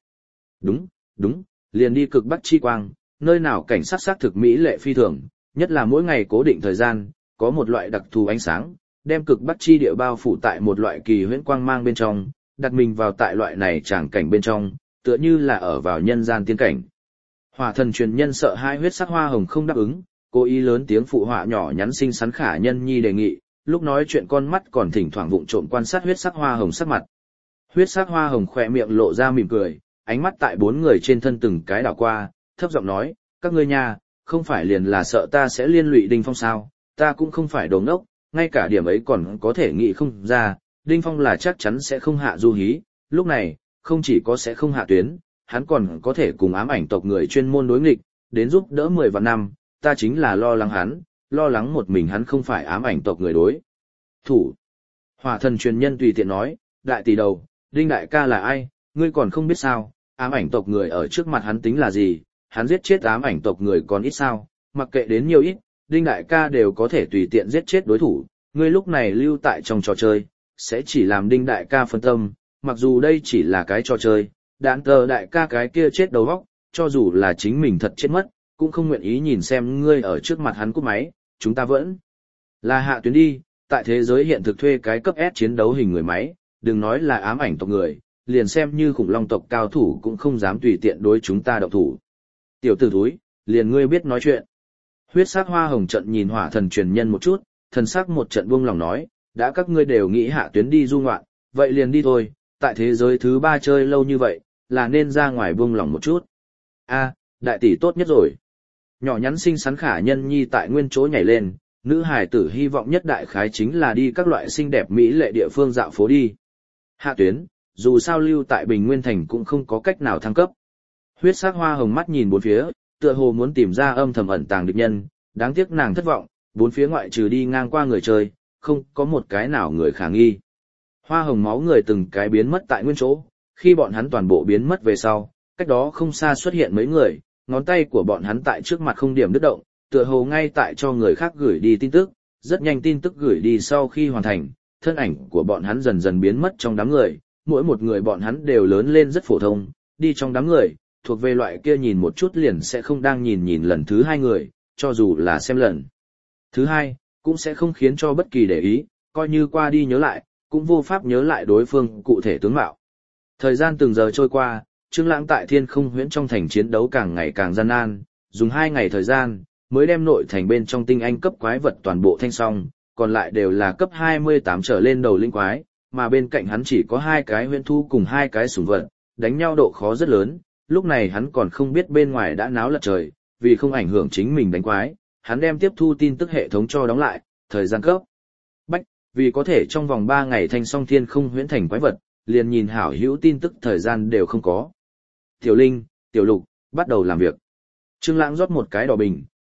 Đúng, liền đi cực bắc chi quang, nơi nào cảnh sát xác thực mỹ lệ phi thường, nhất là mỗi ngày cố định thời gian, có một loại đặc thù ánh sáng, đem cực bắc chi địa bao phủ tại một loại kỳ huyễn quang mang bên trong, đặt mình vào tại loại này tràng cảnh bên trong, tựa như là ở vào nhân gian tiên cảnh. Hỏa thần truyền nhân sợ hai huyết sắc hoa hồng không đáp ứng, cố ý lớn tiếng phụ họa nhỏ nhắn xinh xắn Khả Nhân Nhi đề nghị, lúc nói chuyện con mắt còn thỉnh thoảng vụng trộm quan sát huyết sắc hoa hồng sắc mặt. Huyết sắc hoa hồng khỏe miệng lộ ra mỉm cười, ánh mắt tại 4 người trên thân từng cái đảo qua, thấp giọng nói, các ngươi nha, không phải liền là sợ ta sẽ liên lụy Đinh Phong sao, ta cũng không phải đồ ngốc, ngay cả điểm ấy còn có thể nghĩ không ra, Đinh Phong là chắc chắn sẽ không hạ du hí, lúc này, không chỉ có sẽ không hạ tuyến, hắn còn có thể cùng ám ảnh tộc người chuyên môn đối nghịch, đến giúp đỡ 10 vạn năm, ta chính là lo lắng hắn, lo lắng một mình hắn không phải ám ảnh tộc người đối thủ. Hỏa thần truyền nhân tùy tiện nói, đại tỷ đầu, Đinh đại ca là ai, ngươi còn không biết sao, ám ảnh tộc người ở trước mặt hắn tính là gì, hắn giết chết ám ảnh tộc người còn ít sao, mặc kệ đến nhiều ít, Đinh đại ca đều có thể tùy tiện giết chết đối thủ, ngươi lúc này lưu tại trong trò chơi, sẽ chỉ làm Đinh đại ca phân tâm, mặc dù đây chỉ là cái trò chơi, đạn tờ đại ca cái kia chết đầu óc, cho dù là chính mình thật chết mất, cũng không nguyện ý nhìn xem ngươi ở trước mặt hắn cúp máy, chúng ta vẫn là hạ tuyến đi, tại thế giới hiện thực thuê cái cấp S chiến đấu hình người máy, đừng nói là ám ảnh tộc người, liền xem như khủng long tộc cao thủ cũng không dám tùy tiện đối chúng ta động thủ. Tiểu tử thúi, liền ngươi biết nói chuyện. Huyết sắc hoa hồng trận nhìn hỏa thần truyền nhân một chút, thần sắc một trận buông lòng nói, đã các ngươi đều nghĩ hạ tuyến đi du ngoạn, vậy liền đi thôi, tại thế giới thứ 3 chơi lâu như vậy, là nên ra ngoài buông lòng một chút. A, đại tỷ tốt nhất rồi. Nhỏ nhắn xinh xắn Khả Nhân Nhi tại nguyên chỗ nhảy lên, nữ hài tử hy vọng nhất đại khái chính là đi các loại xinh đẹp mỹ lệ địa phương dạo phố đi. Hạ tuyến, dù sao lưu tại Bình Nguyên Thành cũng không có cách nào thăng cấp. Huyết sắc hoa hồng mắt nhìn bốn phía, tựa hồ muốn tìm ra âm thầm ẩn tàng địch nhân, đáng tiếc nàng thất vọng, bốn phía ngoại trừ đi ngang qua người chơi, không có một cái nào người khả nghi. Hoa hồng máu người từng cái biến mất tại nguyên chỗ, khi bọn hắn toàn bộ biến mất về sau, cách đó không xa xuất hiện mấy người, ngón tay của bọn hắn tại trước mặt không điểm đứt động, tựa hồ ngay tại cho người khác gửi đi tin tức, rất nhanh tin tức gửi đi sau khi hoàn thành, thân ảnh của bọn hắn dần dần biến mất trong đám người, mỗi một người bọn hắn đều lớn lên rất phổ thông, đi trong đám người, thuộc về loại kia nhìn một chút liền sẽ không đang nhìn lần thứ 2 người, cho dù là xem lần thứ 2, cũng sẽ không khiến cho bất kỳ để ý, coi như qua đi nhớ lại, cũng vô pháp nhớ lại đối phương cụ thể tướng mạo. Thời gian từng giờ trôi qua, Trương Lãng tại Thiên Không Huyễn trong thành chiến đấu càng ngày càng gian nan, dùng 2 ngày thời gian, mới đem nội thành bên trong tinh anh cấp quái vật toàn bộ thanh xong, còn lại đều là cấp 28 trở lên đầu linh quái, mà bên cạnh hắn chỉ có 2 cái huyễn thu cùng 2 cái sủng vật, đánh nhau độ khó rất lớn, lúc này hắn còn không biết bên ngoài đã náo lật trời, vì không ảnh hưởng chính mình đánh quái, hắn đem tiếp thu tin tức hệ thống cho đóng lại, thời gian cấp bách, vì có thể trong vòng 3 ngày thanh xong Thiên Không Huyễn thành quái vật, liền nhìn hảo hữu tin tức thời gian đều không có. Tiểu Linh, Tiểu Lục, bắt đầu làm việc. Trương Lãng rót một cái đỏ bình,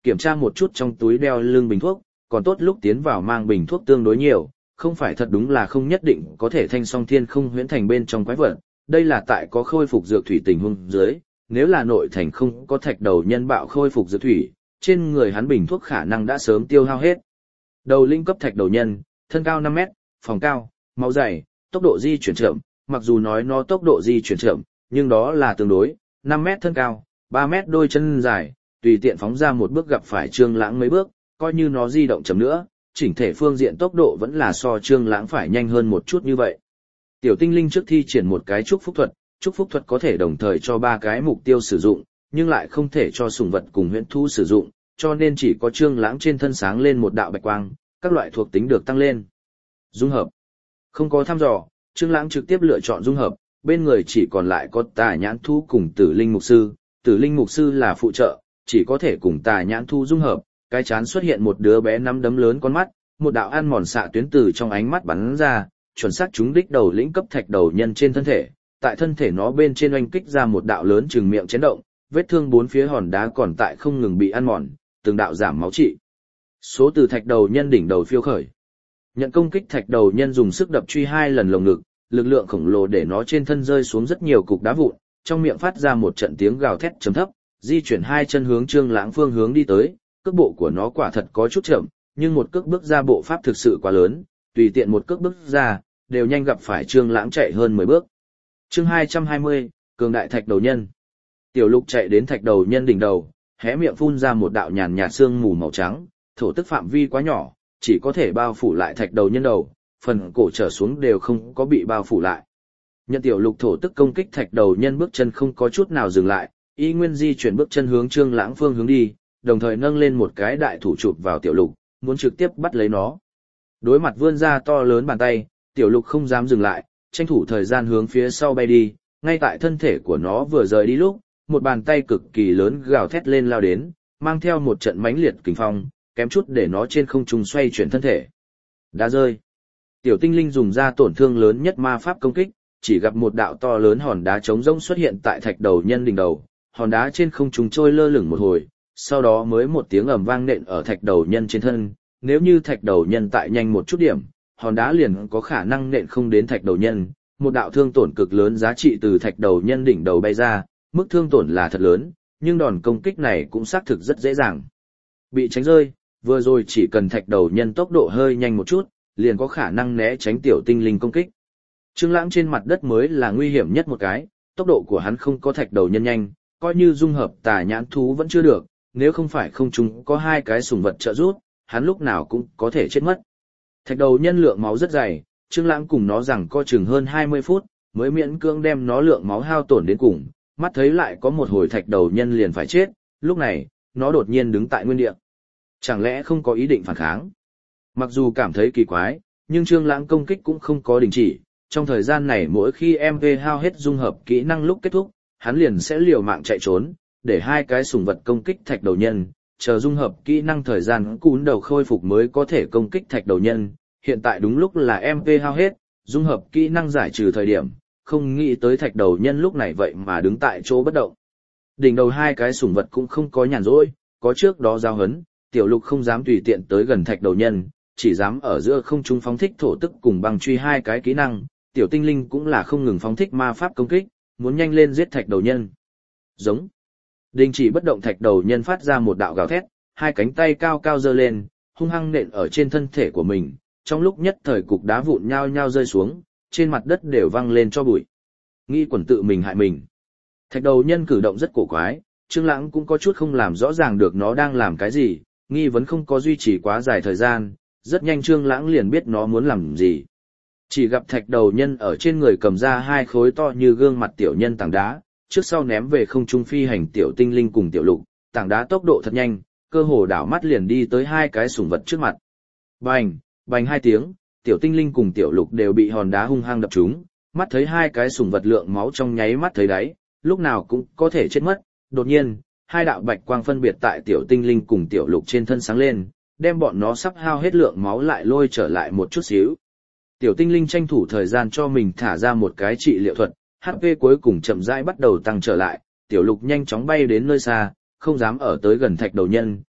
kiểm tra một chút trong túi đeo lưng bình thuốc, còn tốt lúc tiến vào mang bình thuốc tương đối nhiều, không phải thật đúng là không nhất định có thể thanh song thiên không huyễn thành bên trong quái vật, đây là tại có khôi phục dược thủy tình huống dưới, nếu là nội thành không có thạch đầu nhân bạo khôi phục dược thủy, trên người hắn bình thuốc khả năng đã sớm tiêu hao hết. Đầu linh cấp thạch đầu nhân, thân cao 5 mét, phòng cao, máu dày, tốc độ di chuyển chậm, mặc dù nói nó tốc độ di chuyển chậm, nhưng đó là tương đối, 5 mét thân cao, 3 mét đôi chân dài, tùy tiện phóng ra một bước gặp phải Trương Lãng mấy bước, coi như nó di động chậm nữa, chỉnh thể phương diện tốc độ vẫn là so Trương Lãng phải nhanh hơn một chút như vậy. Tiểu tinh linh trước thi triển một cái chúc phúc thuật có thể đồng thời cho 3 cái mục tiêu sử dụng, nhưng lại không thể cho sủng vật cùng huyễn thú sử dụng, cho nên chỉ có Trương Lãng trên thân sáng lên một đạo bạch quang, các loại thuộc tính được tăng lên. Dung hợp. Không có thăm dò, Trương Lãng trực tiếp lựa chọn dung hợp, bên người chỉ còn lại có Tà Nhãn Thú cùng Tử Linh Mục Sư, Tử Linh Mục Sư là phụ trợ, chỉ có thể cùng Tà Nhãn Thú dung hợp, cái chán xuất hiện một đứa bé nắm đấm lớn con mắt, một đạo ăn mòn xạ tuyến từ trong ánh mắt bắn ra, chuẩn xác trúng đích đầu lĩnh cấp thạch đầu nhân trên thân thể, tại thân thể nó bên trên oanh kích ra một đạo lớn chừng miệng chấn động, vết thương bốn phía hòn đá còn tại không ngừng bị ăn mòn, từng đạo giảm máu trị. Số từ thạch đầu nhân đỉnh đầu phiêu khởi. Nhận công kích thạch đầu nhân dùng sức đập truy 2 lần lồng ngực, lực lượng khổng lồ để nó trên thân rơi xuống rất nhiều cục đá vụn, trong miệng phát ra một trận tiếng gào thét trầm thấp, di chuyển 2 chân hướng Trương Lãng phương hướng đi tới, cước bộ của nó quả thật có chút chậm, nhưng một cước bước ra bộ pháp thực sự quá lớn, tùy tiện một cước bước ra, đều nhanh gặp phải Trương Lãng chạy hơn 10 bước. Chương 220, cường đại thạch đầu nhân. Tiểu Lục chạy đến thạch đầu nhân đỉnh đầu, hé miệng phun ra một đạo nhàn nhạt sương mù màu trắng, thổ tức phạm vi quá nhỏ, chỉ có thể bao phủ lại thạch đầu nhân đầu, phần cổ trở xuống đều không có bị bao phủ lại. Nhận Tiểu Lục thổ tức công kích thạch đầu nhân bước chân không có chút nào dừng lại, y nguyên di chuyển bước chân hướng Trương Lãng phương hướng đi, đồng thời nâng lên một cái đại thủ chụp vào Tiểu Lục, muốn trực tiếp bắt lấy nó. Đối mặt vươn ra to lớn bàn tay, Tiểu Lục không dám dừng lại, tranh thủ thời gian hướng phía sau bay đi, ngay tại thân thể của nó vừa rời đi lúc, một bàn tay cực kỳ lớn gào thét lên lao đến, mang theo một trận mãnh liệt kình phong, kém chút để nó trên không trung xoay chuyển thân thể. Đá rơi. Tiểu tinh linh dùng ra tổn thương lớn nhất ma pháp công kích, chỉ gặp một đạo to lớn hòn đá trống rỗng xuất hiện tại thạch đầu nhân đỉnh đầu, hòn đá trên không trung trôi lơ lửng một hồi, sau đó mới một tiếng ầm vang nện ở thạch đầu nhân trên thân, nếu như thạch đầu nhân tại nhanh một chút điểm, hòn đá liền có khả năng nện không đến thạch đầu nhân, một đạo thương tổn cực lớn giá trị từ thạch đầu nhân đỉnh đầu bay ra, mức thương tổn là thật lớn, nhưng đòn công kích này cũng xác thực rất dễ dàng. Bị tránh rơi, vừa rồi chỉ cần thạch đầu nhân tốc độ hơi nhanh một chút, liền có khả năng né tránh tiểu tinh linh công kích. Trương Lãng trên mặt đất mới là nguy hiểm nhất một cái, tốc độ của hắn không có thạch đầu nhân nhanh, coi như dung hợp Tà Nhãn Thú vẫn chưa được, nếu không phải không chúng có 2 cái sủng vật trợ giúp, hắn lúc nào cũng có thể chết mất. Thạch đầu nhân lượng máu rất dày, Trương Lãng cùng nó rằng co chừng hơn 20 phút, mới miễn cưỡng đem nó lượng máu hao tổn đến cùng, mắt thấy lại có một hồi thạch đầu nhân liền phải chết, lúc này, nó đột nhiên đứng tại nguyên địa. Chẳng lẽ không có ý định phản kháng? Mặc dù cảm thấy kỳ quái, nhưng Trương Lãng công kích cũng không có đình chỉ, trong thời gian này mỗi khi MV hao hết dung hợp kỹ năng lúc kết thúc, hắn liền sẽ liều mạng chạy trốn, để 2 cái sủng vật công kích thạch đầu nhân, chờ dung hợp kỹ năng thời gian cún đầu khôi phục mới có thể công kích thạch đầu nhân, hiện tại đúng lúc là MP hao hết, dung hợp kỹ năng giải trừ thời điểm, không nghĩ tới thạch đầu nhân lúc này vậy mà đứng tại chỗ bất động. Đỉnh đầu 2 cái sủng vật cũng không có nhàn rỗi, có trước đó giao hấn, Tiểu Lục không dám tùy tiện tới gần thạch đầu nhân, chỉ dám ở giữa không trung phóng thích thổ tức cùng băng truy 2 cái kỹ năng, tiểu tinh linh cũng là không ngừng phóng thích ma pháp công kích, muốn nhanh lên giết thạch đầu nhân. Giống. Đình chỉ bất động thạch đầu nhân phát ra một đạo gào thét, 2 cánh tay cao cao giơ lên, hung hăng nện ở trên thân thể của mình, trong lúc nhất thời cục đá vụn nhao nhao rơi xuống, trên mặt đất đều văng lên cho bụi. Nghi quẩn tự mình hại mình. Thạch đầu nhân cử động rất cổ quái, Trương Lãng cũng có chút không làm rõ ràng được nó đang làm cái gì, nghi vấn không có duy trì quá dài thời gian, rất nhanh Trương Lãng liền biết nó muốn làm gì. Chỉ gặp thạch đầu nhân ở trên người cầm ra 2 khối to như gương mặt tiểu nhân tảng đá, trước sau ném về không trung phi hành tiểu tinh linh cùng Tiểu Lục, tảng đá tốc độ thật nhanh, cơ hồ đảo mắt liền đi tới 2 cái sủng vật trước mặt. Bành, bành 2 tiếng, tiểu tinh linh cùng Tiểu Lục đều bị hòn đá hung hăng đập trúng, mắt thấy 2 cái sủng vật lượng máu trong nháy mắt thấy đáy, lúc nào cũng có thể chết mất. Đột nhiên, 2 đạo bạch quang phân biệt tại tiểu tinh linh cùng Tiểu Lục trên thân sáng lên, đem bọn nó sắp hao hết lượng máu lại lôi trở lại một chút xíu. Tiểu tinh linh tranh thủ thời gian cho mình thả ra một cái trị liệu thuật, HP cuối cùng chậm rãi bắt đầu tăng trở lại, Tiểu Lục nhanh chóng bay đến nơi xa, không dám ở tới gần thạch đầu nhân,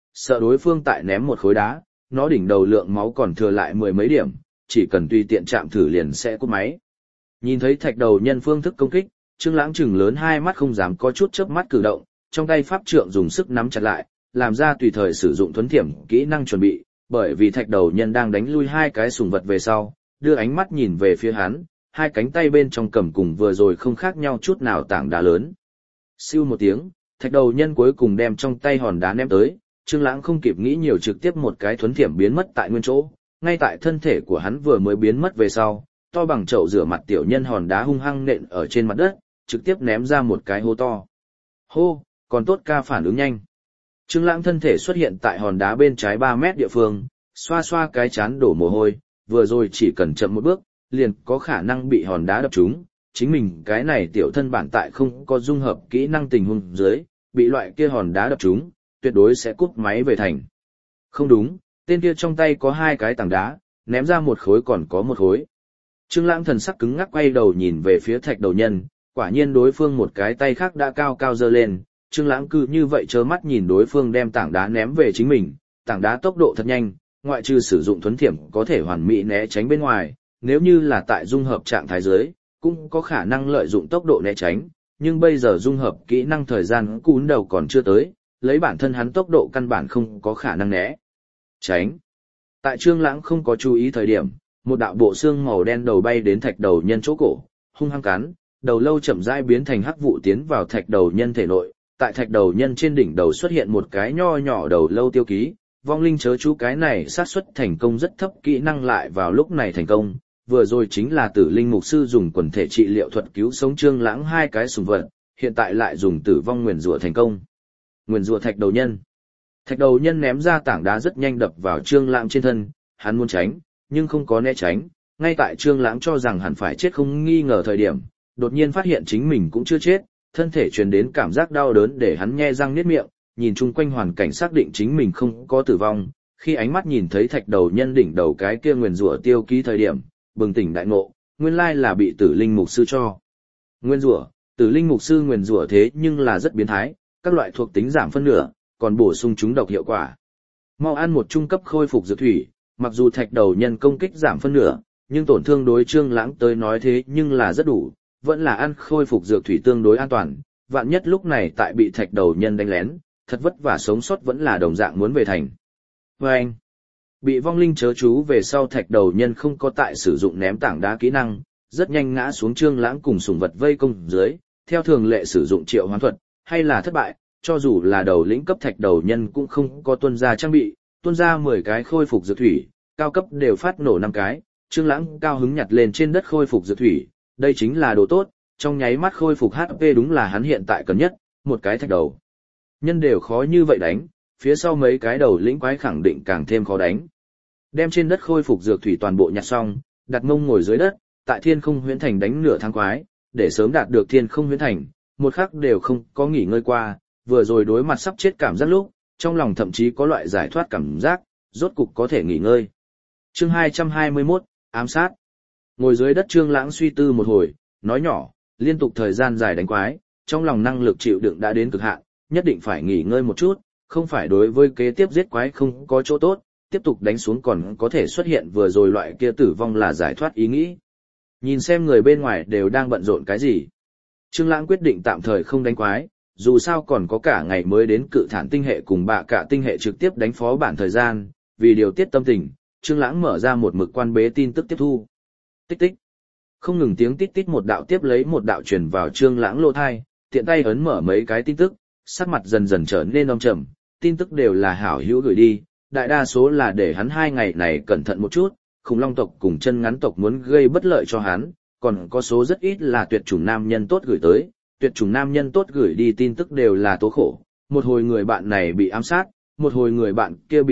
sợ đối phương tại ném một khối đá, nó đỉnh đầu lượng máu còn thừa lại mười mấy điểm, chỉ cần tùy tiện chạm thử liền sẽ cút máy. Nhìn thấy thạch đầu nhân phương thức công kích, Trương Lãng trừng lớn hai mắt không dám có chút chớp mắt cử động, trong tay pháp trượng dùng sức nắm chặt lại, làm ra tùy thời sử dụng thuấn thiểm kỹ năng chuẩn bị, bởi vì thạch đầu nhân đang đánh lui hai cái sùng vật về sau, đưa ánh mắt nhìn về phía hắn, hai cánh tay bên trong cầm cùng vừa rồi không khác nhau chút nào tảng đá lớn. Siêu một tiếng, thạch đầu nhân cuối cùng đem trong tay hòn đá ném tới, Trương Lãng không kịp nghĩ nhiều trực tiếp một cái thuấn thiểm biến mất tại nguyên chỗ, ngay tại thân thể của hắn vừa mới biến mất về sau, to bằng chậu rửa mặt tiểu nhân hòn đá hung hăng nện ở trên mặt đất, trực tiếp ném ra một cái hố to. Hô, còn tốt ca phản ứng nhanh. Trương Lãng thân thể xuất hiện tại hòn đá bên trái 3 mét địa phương, xoa xoa cái trán đổ mồ hôi, vừa rồi chỉ cần chậm một bước, liền có khả năng bị hòn đá đập trúng, chính mình cái này tiểu thân bản tại không có dung hợp kỹ năng tình huống dưới, bị loại kia hòn đá đập trúng, tuyệt đối sẽ cút máy về thành. Không đúng, tên kia trong tay có hai cái tảng đá, ném ra một khối còn có một khối. Trương Lãng thần sắc cứng ngắc quay đầu nhìn về phía thạch đầu nhân, quả nhiên đối phương một cái tay khác đã cao cao giơ lên, Trương Lãng cứ như vậy trơ mắt nhìn đối phương đem tảng đá ném về chính mình, tảng đá tốc độ thật nhanh, ngoại trừ sử dụng thuấn thiểm có thể hoàn mỹ né tránh bên ngoài, nếu như là tại dung hợp trạng thái dưới, cũng có khả năng lợi dụng tốc độ né tránh, nhưng bây giờ dung hợp kỹ năng thời gian cún đầu còn chưa tới, lấy bản thân hắn tốc độ căn bản không có khả năng né tránh. Tại Trương Lãng không có chú ý thời điểm, một đạo bộ xương màu đen đầu bay đến thạch đầu nhân chỗ cổ, hung hăng cắn, đầu lâu chậm rãi biến thành hắc vụ tiến vào thạch đầu nhân thể nội, tại thạch đầu nhân trên đỉnh đầu xuất hiện một cái nho nhỏ đầu lâu tiêu ký, vong linh chớ chú cái này xác suất thành công rất thấp, kỹ năng lại vào lúc này thành công, vừa rồi chính là Tử Linh mục sư dùng quần thể trị liệu thuật cứu sống Trương Lãng hai cái sùng vật, hiện tại lại dùng tử vong nguyền rủa thành công. Nguyền rủa thạch đầu nhân. Thạch đầu nhân ném ra tảng đá rất nhanh đập vào Trương Lãng trên thân, hắn muốn tránh, nhưng không có né tránh, ngay tại Trương Lãng cho rằng hẳn phải chết không nghi ngờ thời điểm, đột nhiên phát hiện chính mình cũng chưa chết, thân thể truyền đến cảm giác đau đớn để hắn nhe răng niết miệng, nhìn chung quanh hoàn cảnh xác định chính mình không có tử vong, khi ánh mắt nhìn thấy thạch đầu nhân đỉnh đầu cái kia nguyền rủa tiêu ký thời điểm, bừng tỉnh đại ngộ, nguyên lai là bị Tử Linh mục sư cho. Nguyên rủa, Tử Linh mục sư nguyền rủa thế nhưng là rất biến thái, các loại thuộc tính giảm phân nửa, còn bổ sung chúng độc hiệu quả. Mau ăn một trung cấp khôi phục dược thủy, mặc dù thạch đầu nhân công kích giảm phân nửa, nhưng tổn thương đối Trương Lãng tới nói thế nhưng là rất đủ, vẫn là ăn khôi phục dược thủy tương đối an toàn, vạn nhất lúc này tại bị thạch đầu nhân đánh lén, thật vất vả sống sót vẫn là đồng dạng muốn về thành. Vâng! Bị vong linh chớ chú về sau thạch đầu nhân không có tại sử dụng ném tảng đá kỹ năng, rất nhanh ngã xuống Trương Lãng cùng sủng vật vây công dưới, theo thường lệ sử dụng triệu hoán thuật, hay là thất bại, cho dù là đầu lĩnh cấp thạch đầu nhân cũng không có tuân ra trang bị, tuân ra 10 cái khôi phục dược thủy, cao cấp đều phát nổ 5 cái, Trương Lãng cao hứng nhặt lên trên đất khôi phục dược thủy, đây chính là đồ tốt, trong nháy mắt khôi phục HP đúng là hắn hiện tại cần nhất, một cái thạch đầu nhân đều khó như vậy đánh, phía sau mấy cái đầu lĩnh quái khẳng định càng thêm khó đánh. Đem trên đất khôi phục dược thủy toàn bộ nhặt xong, đặt mông ngồi dưới đất, tại Thiên Không Huyễn Thành đánh nửa tháng quái, để sớm đạt được Thiên Không Huyễn Thành, một khắc đều không có nghỉ ngơi qua, vừa rồi đối mặt sắp chết cảm giác lúc, trong lòng thậm chí có loại giải thoát cảm giác, rốt cục có thể nghỉ ngơi. Chương 221, ám sát. Ngồi dưới đất Trương Lãng suy tư một hồi, nói nhỏ, liên tục thời gian dài đánh quái, trong lòng năng lực chịu đựng đã đến cực hạn, nhất định phải nghỉ ngơi một chút, không phải đối với kế tiếp giết quái không có chỗ tốt, tiếp tục đánh xuống còn có thể xuất hiện vừa rồi loại kia tử vong là giải thoát ý nghĩ. Nhìn xem người bên ngoài đều đang bận rộn cái gì. Trương Lãng quyết định tạm thời không đánh quái, dù sao còn có cả ngày mới đến Cự Thản tinh hệ cùng Bạ Cả tinh hệ trực tiếp đánh phó bản thời gian, vì điều tiết tâm tình, Trương Lãng mở ra một mực quan bế tin tức tiếp thu. Tích tích. Không ngừng tiếng tít tít một đạo tiếp lấy một đạo truyền vào Trương Lãng lỗ tai, tiện tay ấn mở mấy cái tin tức, sắc mặt dần dần trở nên âm trầm, tin tức đều là hảo hữu gửi đi, đại đa số là để hắn 2 ngày này cẩn thận một chút, khủng long tộc cùng chân ngắn tộc muốn gây bất lợi cho hắn, còn có số rất ít là tuyệt chủng nam nhân tốt gửi tới, tuyệt chủng nam nhân tốt gửi đi tin tức đều là tố khổ, một hồi người bạn này bị ám sát, một hồi người bạn kia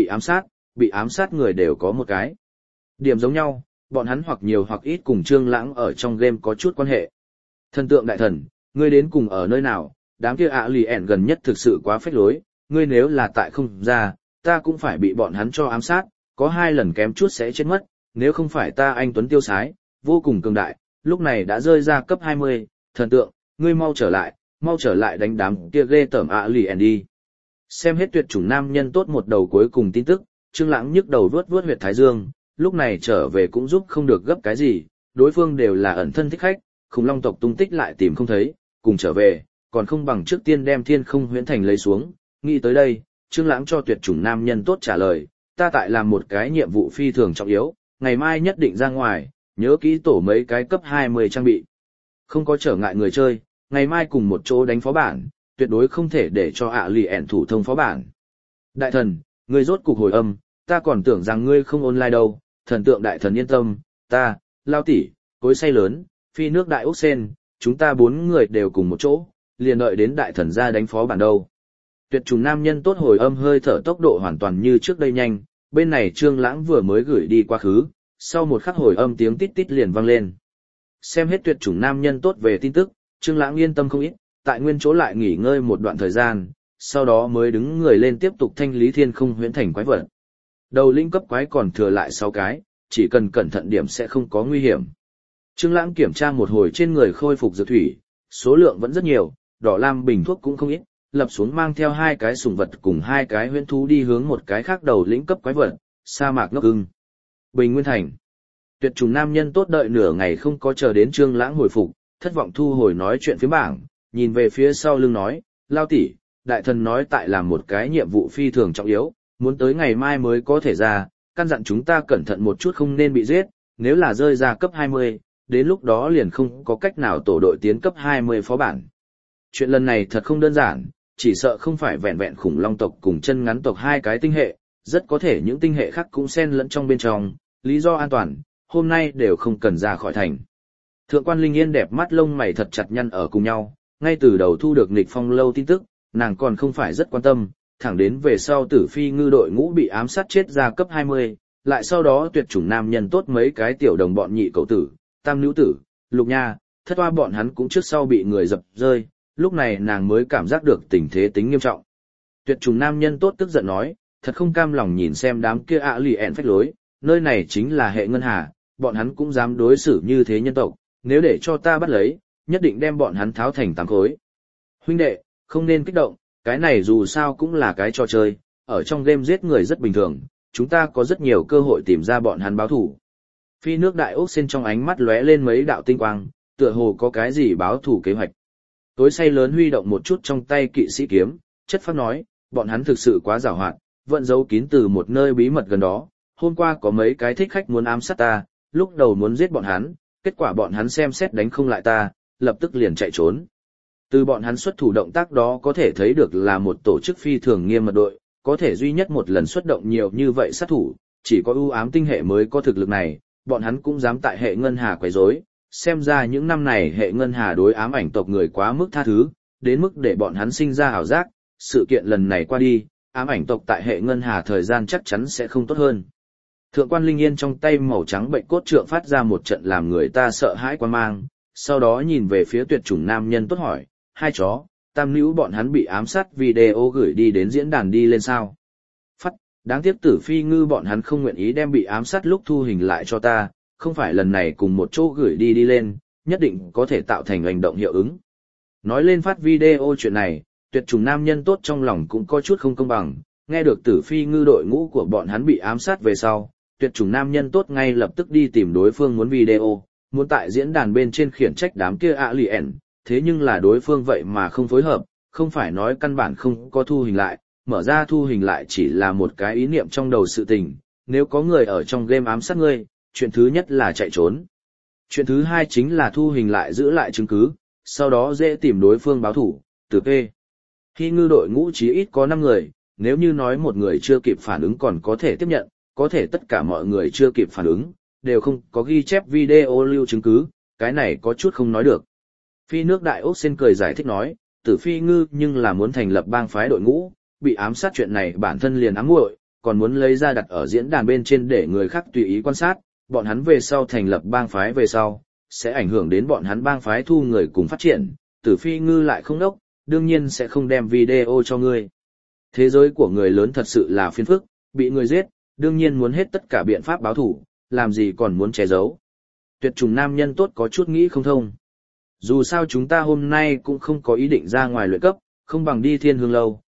bị ám sát người đều có một cái điểm giống nhau, bọn hắn hoặc nhiều hoặc ít cùng Trương Lãng ở trong game có chút quan hệ. Thần tượng đại thần, ngươi đến cùng ở nơi nào? Đám kia ạ lì ẻn gần nhất thực sự quá phách lối, ngươi nếu là tại không ra, ta cũng phải bị bọn hắn cho ám sát, có 2 lần kém chút sẽ chết mất, nếu không phải ta anh tuấn tiêu sái, vô cùng cường đại, lúc này đã rơi ra cấp 20, thần tượng, ngươi mau trở lại đánh đám kia ghê tởm ạ lì ẻn đi. Xem hết tuyệt chủng nam nhân tốt một đầu cuối cùng tin tức, Trương Lãng nhức đầu vuốt vuốt huyệt thái dương, lúc này trở về cũng giúp không được gấp cái gì, đối phương đều là ẩn thân thích khách, khủng long tộc tung tích lại tìm không thấy, cùng trở về, còn không bằng trước tiên đem Thiên Không Huyễn Thành lấy xuống. Nghĩ tới đây, Trương Lãng cho tuyệt chủng nam nhân tốt trả lời, ta tại làm một cái nhiệm vụ phi thường trọng yếu, ngày mai nhất định ra ngoài, nhớ kỹ tổ mấy cái cấp 20 trang bị. Không có trở ngại người chơi, ngày mai cùng một chỗ đánh phó bản, tuyệt đối không thể để cho ạ lì ẻn thủ thông phó bản. Đại thần, ngươi rốt cục hồi âm, ta còn tưởng rằng ngươi không online đâu, thần tượng đại thần yên tâm, ta, Lao Tỷ, Cối Xay Lớn, Phi Nước Đại Úc Sen, chúng ta 4 người đều cùng một chỗ, liền đợi đến đại thần ra đánh phó bản đâu. Tuyệt trùng nam nhân tốt hồi âm hơi thở tốc độ hoàn toàn như trước đây nhanh, bên này Trương Lãng vừa mới gửi đi quá khứ, sau một khắc hồi âm tiếng tít tít liền vang lên. Xem hết tuyệt chủng nam nhân tốt về tin tức, Trương Lãng yên tâm không ít, tại nguyên chỗ lại nghỉ ngơi một đoạn thời gian, sau đó mới đứng người lên tiếp tục thanh lý Thiên Không Huyễn Thành quái vật. Đầu linh cấp quái còn thừa lại 6 cái, chỉ cần cẩn thận điểm sẽ không có nguy hiểm. Trương Lãng kiểm tra một hồi trên người khôi phục dược thủy, số lượng vẫn rất nhiều, đỏ lam bình thuốc cũng không ít, lập xuống mang theo 2 cái sủng vật cùng 2 cái huyễn thú đi hướng một cái khác đầu lĩnh cấp quái vật, sa mạc ngốc ưng. Bình Nguyên Thành. Tuyệt trùng nam nhân tốt đợi nửa ngày không có chờ đến Trương Lãng hồi phục, thất vọng thu hồi nói chuyện phía bảng, nhìn về phía sau lưng nói, Lao Tỷ, đại thần nói tại làm một cái nhiệm vụ phi thường trọng yếu, muốn tới ngày mai mới có thể ra, căn dặn chúng ta cẩn thận một chút không nên bị giết, nếu là rơi ra cấp 20, đến lúc đó liền không có cách nào tổ đội tiến cấp 20 phó bản. Chuyện lần này thật không đơn giản, chỉ sợ không phải vẹn vẹn khủng long tộc cùng chân ngắn tộc 2 cái tinh hệ, rất có thể những tinh hệ khác cũng xen lẫn trong bên trong, lý do an toàn, hôm nay đều không cần ra khỏi thành. Thượng quan Linh Yên đẹp mắt lông mày thật chặt nhăn ở cùng nhau, ngay từ đầu thu được nghịch phong lâu tin tức, nàng còn không phải rất quan tâm, thẳng đến về sau Tử Phi ngư đội ngũ bị ám sát chết ra cấp 20, lại sau đó tuyệt chủng nam nhân tốt mấy cái tiểu đồng bọn nhị cậu tử, tam nữ tử, lục nha, thất oa bọn hắn cũng trước sau bị người dập rơi, lúc này nàng mới cảm giác được tình thế tính nghiêm trọng. Tuyệt chủng nam nhân tốt tức giận nói, thật không cam lòng nhìn xem đám kia ạ lì ẹn phách lối, nơi này chính là hệ ngân hà, bọn hắn cũng dám đối xử như thế nhân tộc, nếu để cho ta bắt lấy, nhất định đem bọn hắn tháo thành 8 khối. Huynh đệ, không nên kích động, cái này dù sao cũng là cái trò chơi, ở trong game giết người rất bình thường, chúng ta có rất nhiều cơ hội tìm ra bọn hắn báo thủ. Phi Nước Đại Ốc Sen trong ánh mắt lóe lên mấy đạo tinh quang, tựa hồ có cái gì báo thủ kế hoạch. Cối Xay Lớn huy động một chút trong tay kỵ sĩ kiếm, chất phác nói, bọn hắn thực sự quá giàu hoạt, vận giấu kín từ một nơi bí mật gần đó, hôm qua có mấy cái thích khách muốn ám sát ta, lúc đầu muốn giết bọn hắn, kết quả bọn hắn xem xét đánh không lại ta, lập tức liền chạy trốn. Từ bọn hắn xuất thủ động tác đó có thể thấy được là một tổ chức phi thường nghiêm mật đội, có thể duy nhất một lần xuất động nhiều như vậy sát thủ, chỉ có ưu ám tinh hệ mới có thực lực này, bọn hắn cũng dám tại hệ ngân hà quấy rối. Xem ra những năm này hệ ngân hà đối ám ảnh tộc người quá mức tha thứ, đến mức để bọn hắn sinh ra ảo giác, sự kiện lần này qua đi, ám ảnh tộc tại hệ ngân hà thời gian chắc chắn sẽ không tốt hơn. Thượng quan Linh Yên trong tay màu trắng bệnh cốt trượng phát ra một trận làm người ta sợ hãi quan mang, sau đó nhìn về phía tuyệt chủng nam nhân tốt hỏi, 2 chó, tam nữ bọn hắn bị ám sát video gửi đi đến diễn đàn đi lên sao? Phắt, đáng tiếc Tử Phi ngư bọn hắn không nguyện ý đem bị ám sát lúc thu hình lại cho ta, không phải lần này cùng một chỗ gửi đi lên, nhất định có thể tạo thành hành động hiệu ứng. Nói lên phát video chuyện này, tuyệt chủng nam nhân tốt trong lòng cũng có chút không công bằng, nghe được Tử Phi ngư đội ngũ của bọn hắn bị ám sát về sau, tuyệt chủng nam nhân tốt ngay lập tức đi tìm đối phương muốn video, muốn tại diễn đàn bên trên khiển trách đám kia ạ lì ẻn, thế nhưng là đối phương vậy mà không phối hợp, không phải nói căn bản không có thu hình lại, mở ra thu hình lại chỉ là một cái ý niệm trong đầu sự tình, nếu có người ở trong game ám sát ngươi, chuyện thứ nhất là chạy trốn. Chuyện thứ hai chính là thu hình lại giữ lại chứng cứ, sau đó dễ tìm đối phương báo thủ, từ P. Khi ngư đội ngũ chí ít có 5 người, nếu như nói một người chưa kịp phản ứng còn có thể tiếp nhận, có thể tất cả mọi người chưa kịp phản ứng, đều không có ghi chép video lưu chứng cứ, cái này có chút không nói được. Phi Nước Đại Ốc Sen cười giải thích nói, Tử Phi ngư nhưng là muốn thành lập bang phái đội ngũ, bị ám sát chuyện này bản thân liền ám muội, còn muốn lấy ra đặt ở diễn đàn bên trên để người khác tùy ý quan sát, bọn hắn về sau thành lập bang phái về sau, sẽ ảnh hưởng đến bọn hắn bang phái thu người cùng phát triển, Tử Phi ngư lại không đốc, đương nhiên sẽ không đem video cho ngươi. Thế giới của người lớn thật sự là phiền phức, bị người giết, đương nhiên muốn hết tất cả biện pháp báo thủ, làm gì còn muốn che giấu. Tuyệt trùng nam nhân tốt có chút nghĩ không thông. Dù sao chúng ta hôm nay cũng không có ý định ra ngoài luyện cấp, không bằng đi Thiên Hương Lâu,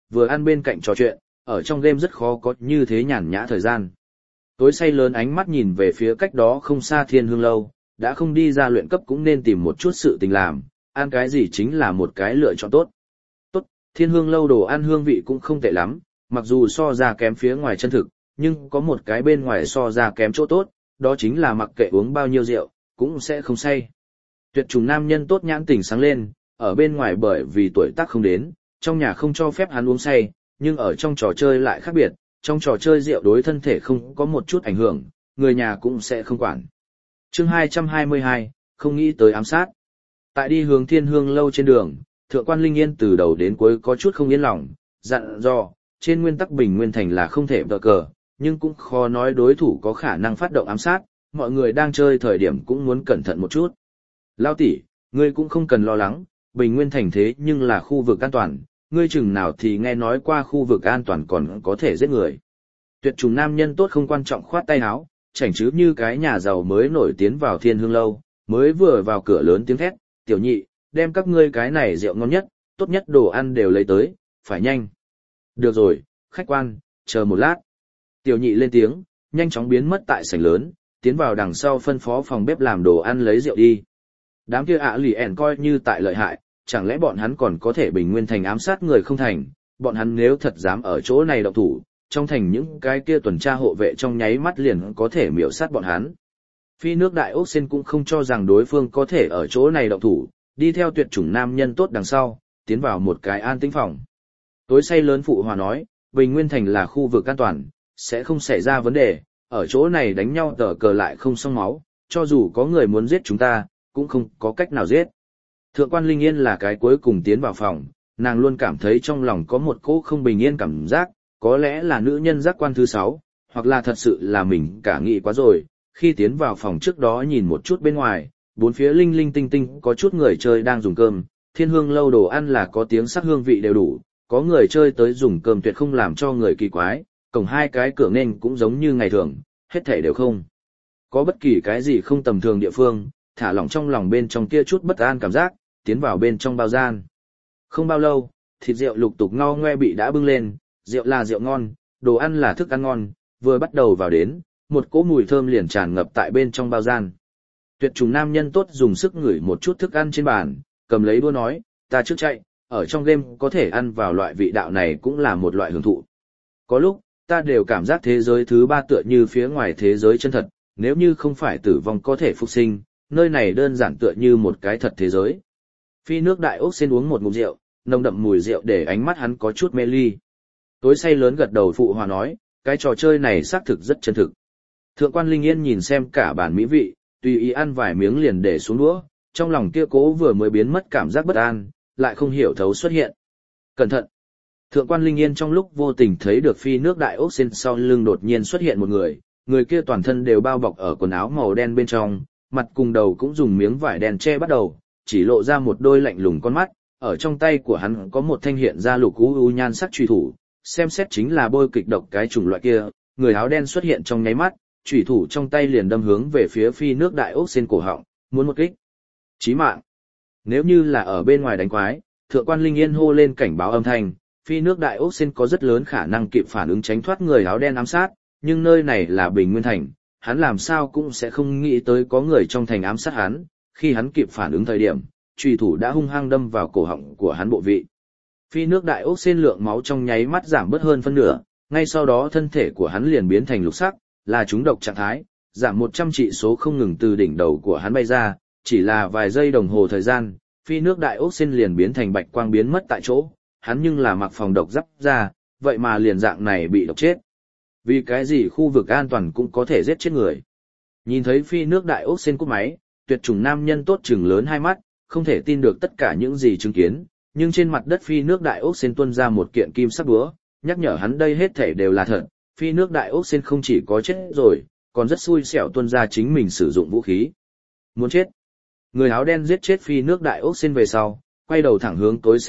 vừa ăn bên cạnh trò chuyện, ở trong game rất khó có như thế nhàn nhã thời gian. Tối say lớn ánh mắt nhìn về phía cách đó không xa Thiên Hương Lâu, đã không đi ra luyện cấp cũng nên tìm một chút sự tình làm, ăn cái gì chính là một cái lựa chọn tốt. Tốt, Thiên Hương Lâu đồ ăn hương vị cũng không tệ lắm, mặc dù so ra kém phía ngoài chân thực, nhưng có một cái bên ngoài so ra kém chỗ tốt, đó chính là mặc kệ uống bao nhiêu rượu, cũng sẽ không say. Tuyệt trùng nam nhân tốt nhãn tỉnh sáng lên, ở bên ngoài bởi vì tuổi tác không đến, trong nhà không cho phép hắn uống say, nhưng ở trong trò chơi lại khác biệt, trong trò chơi rượu đối thân thể không có một chút ảnh hưởng, người nhà cũng sẽ không quản. Chương 222, không nghĩ tới ám sát. Tại đi hướng Thiên Hương Lâu trên đường, Thượng quan Linh Yên từ đầu đến cuối có chút không yên lòng, dặn dò, trên nguyên tắc Bình Nguyên Thành là không thể đỡ cờ, nhưng cũng khó nói đối thủ có khả năng phát động ám sát, mọi người đang chơi thời điểm cũng muốn cẩn thận một chút. Lao tỷ, ngươi cũng không cần lo lắng, Bình Nguyên Thành thế nhưng là khu vực an toàn, ngươi chừng nào thì nghe nói qua khu vực an toàn còn có thể giết người. Tuyệt trùng nam nhân tốt không quan trọng khoát tay áo, chảnh chứ như cái nhà giàu mới nổi tiến vào Thiên Hương Lâu, mới vừa vào cửa lớn tiếng thét, tiểu nhị, đem các ngươi cái này rượu ngon nhất, tốt nhất đồ ăn đều lấy tới, phải nhanh. Được rồi, khách quan, chờ một lát. Tiểu nhị lên tiếng, nhanh chóng biến mất tại sảnh lớn, tiến vào đằng sau phân phó phòng bếp làm đồ ăn lấy rượu đi. Đám kia lì ẻn coi như tại lợi hại, chẳng lẽ bọn hắn còn có thể Bình Nguyên Thành ám sát người không thành, bọn hắn nếu thật dám ở chỗ này động thủ, trong thành những cái kia tuần tra hộ vệ trong nháy mắt liền có thể miểu sát bọn hắn. Phi nước Đại Ốc Sen cũng không cho rằng đối phương có thể ở chỗ này động thủ, đi theo tuyệt chủng nam nhân tốt đằng sau, tiến vào một cái an tĩnh phòng. Tối say lớn phụ hòa nói, Bình Nguyên Thành là khu vực an toàn, sẽ không xảy ra vấn đề, ở chỗ này đánh nhau tờ cờ lại không xông máu, cho dù có người muốn giết chúng ta, cũng không có cách nào giết. Thượng quan Linh Yên là cái cuối cùng tiến vào phòng, nàng luôn cảm thấy trong lòng có một cỗ không bình yên cảm giác, có lẽ là nữ nhân giác quan thứ 6, hoặc là thật sự là mình cả nghĩ quá rồi. Khi tiến vào phòng trước đó nhìn một chút bên ngoài, bốn phía linh linh tinh tinh có chút người chơi đang dùng cơm, Thiên Hương Lâu đồ ăn là có tiếng sắc hương vị đều đủ, có người chơi tới dùng cơm tuyệt không làm cho người kỳ quái, cổng hai cái cửa nên cũng giống như ngày thường, hết thảy đều không có bất kỳ cái gì không tầm thường địa phương, thả lỏng trong lòng bên trong kia chút bất an cảm giác, tiến vào bên trong bao gian. Không bao lâu, thịt rượu lục tục ngao ngoe bị đã bưng lên, rượu là rượu ngon, đồ ăn là thức ăn ngon, vừa bắt đầu vào đến, một cỗ mùi thơm liền tràn ngập tại bên trong bao gian. Tuyệt trùng nam nhân tốt dùng sức ngửi một chút thức ăn trên bàn, cầm lấy đũa nói, ta trước chạy, ở trong game có thể ăn vào loại vị đạo này cũng là một loại hưởng thụ. Có lúc, ta đều cảm giác thế giới thứ 3 tựa như phía ngoài thế giới chân thật, nếu như không phải tử vong có thể phục sinh, nơi này đơn giản tựa như một cái thật thế giới. Phi nước Đại Ốc Sen uống một ngụm rượu, nồng đậm mùi rượu để ánh mắt hắn có chút mê ly. Tối say lớn gật đầu phụ hòa nói, cái trò chơi này xác thực rất chân thực. Thượng quan Linh Yên nhìn xem cả bàn mỹ vị, tùy ý ăn vài miếng liền để xuống đũa, trong lòng kia cố vừa mới biến mất cảm giác bất an, lại không hiểu thấu xuất hiện. Cẩn thận! Thượng quan Linh Yên trong lúc vô tình thấy được phi nước Đại Ốc Sen sau lưng đột nhiên xuất hiện một người kia toàn thân đều bao bọc ở quần áo màu đen bên trong, mặt cùng đầu cũng dùng miếng vải đen che bắt đầu, chỉ lộ ra một đôi lạnh lùng con mắt, ở trong tay của hắn có một thanh hiện ra lục u nhan sắc chùy thủ, xem xét chính là bôi kịch độc cái chủng loại kia, người áo đen xuất hiện trong nháy mắt, chùy thủ trong tay liền đâm hướng về phía phi nước Đại Ốc Sen cổ họng, muốn một kích chí mạng. Nếu như là ở bên ngoài đánh quái, Thượng quan Linh Yên hô lên cảnh báo âm thanh, phi nước Đại Ốc Sen có rất lớn khả năng kịp phản ứng tránh thoát người áo đen ám sát, nhưng nơi này là Bình Nguyên Thành, hắn làm sao cũng sẽ không nghĩ tới có người trong thành ám sát hắn, khi hắn kịp phản ứng thời điểm, chùy thủ đã hung hăng đâm vào cổ họng của hắn bộ vị. Phi nước Đại Ốc Sen lượng máu trong nháy mắt giảm bớt hơn phân nửa, ngay sau đó thân thể của hắn liền biến thành lục sắc, là trúng độc trạng thái, giảm 100 trị số không ngừng từ đỉnh đầu của hắn bay ra, chỉ là vài giây đồng hồ thời gian, phi nước Đại Ốc Sen liền biến thành bạch quang biến mất tại chỗ, hắn nhưng là mặc phòng độc giáp ra, vậy mà liền dạng này bị độc chết. Vì cái gì khu vực an toàn cũng có thể giết chết người. Nhìn thấy phi nước Đại Ốc Sen cúp máy, tuyệt chủng nam nhân tốt trừng lớn hai mắt, không thể tin được tất cả những gì chứng kiến, nhưng trên mặt đất phi nước Đại Ốc Sen tuôn ra một kiện kim sắc búa, nhắc nhở hắn đây hết thể đều là thật, phi nước Đại Ốc Sen không chỉ có chết rồi, còn rất xui xẻo tuôn ra chính mình sử dụng vũ khí. Muốn chết. Người áo đen giết chết phi nước Đại Ốc Sen về sau, quay đầu thẳng hướng tối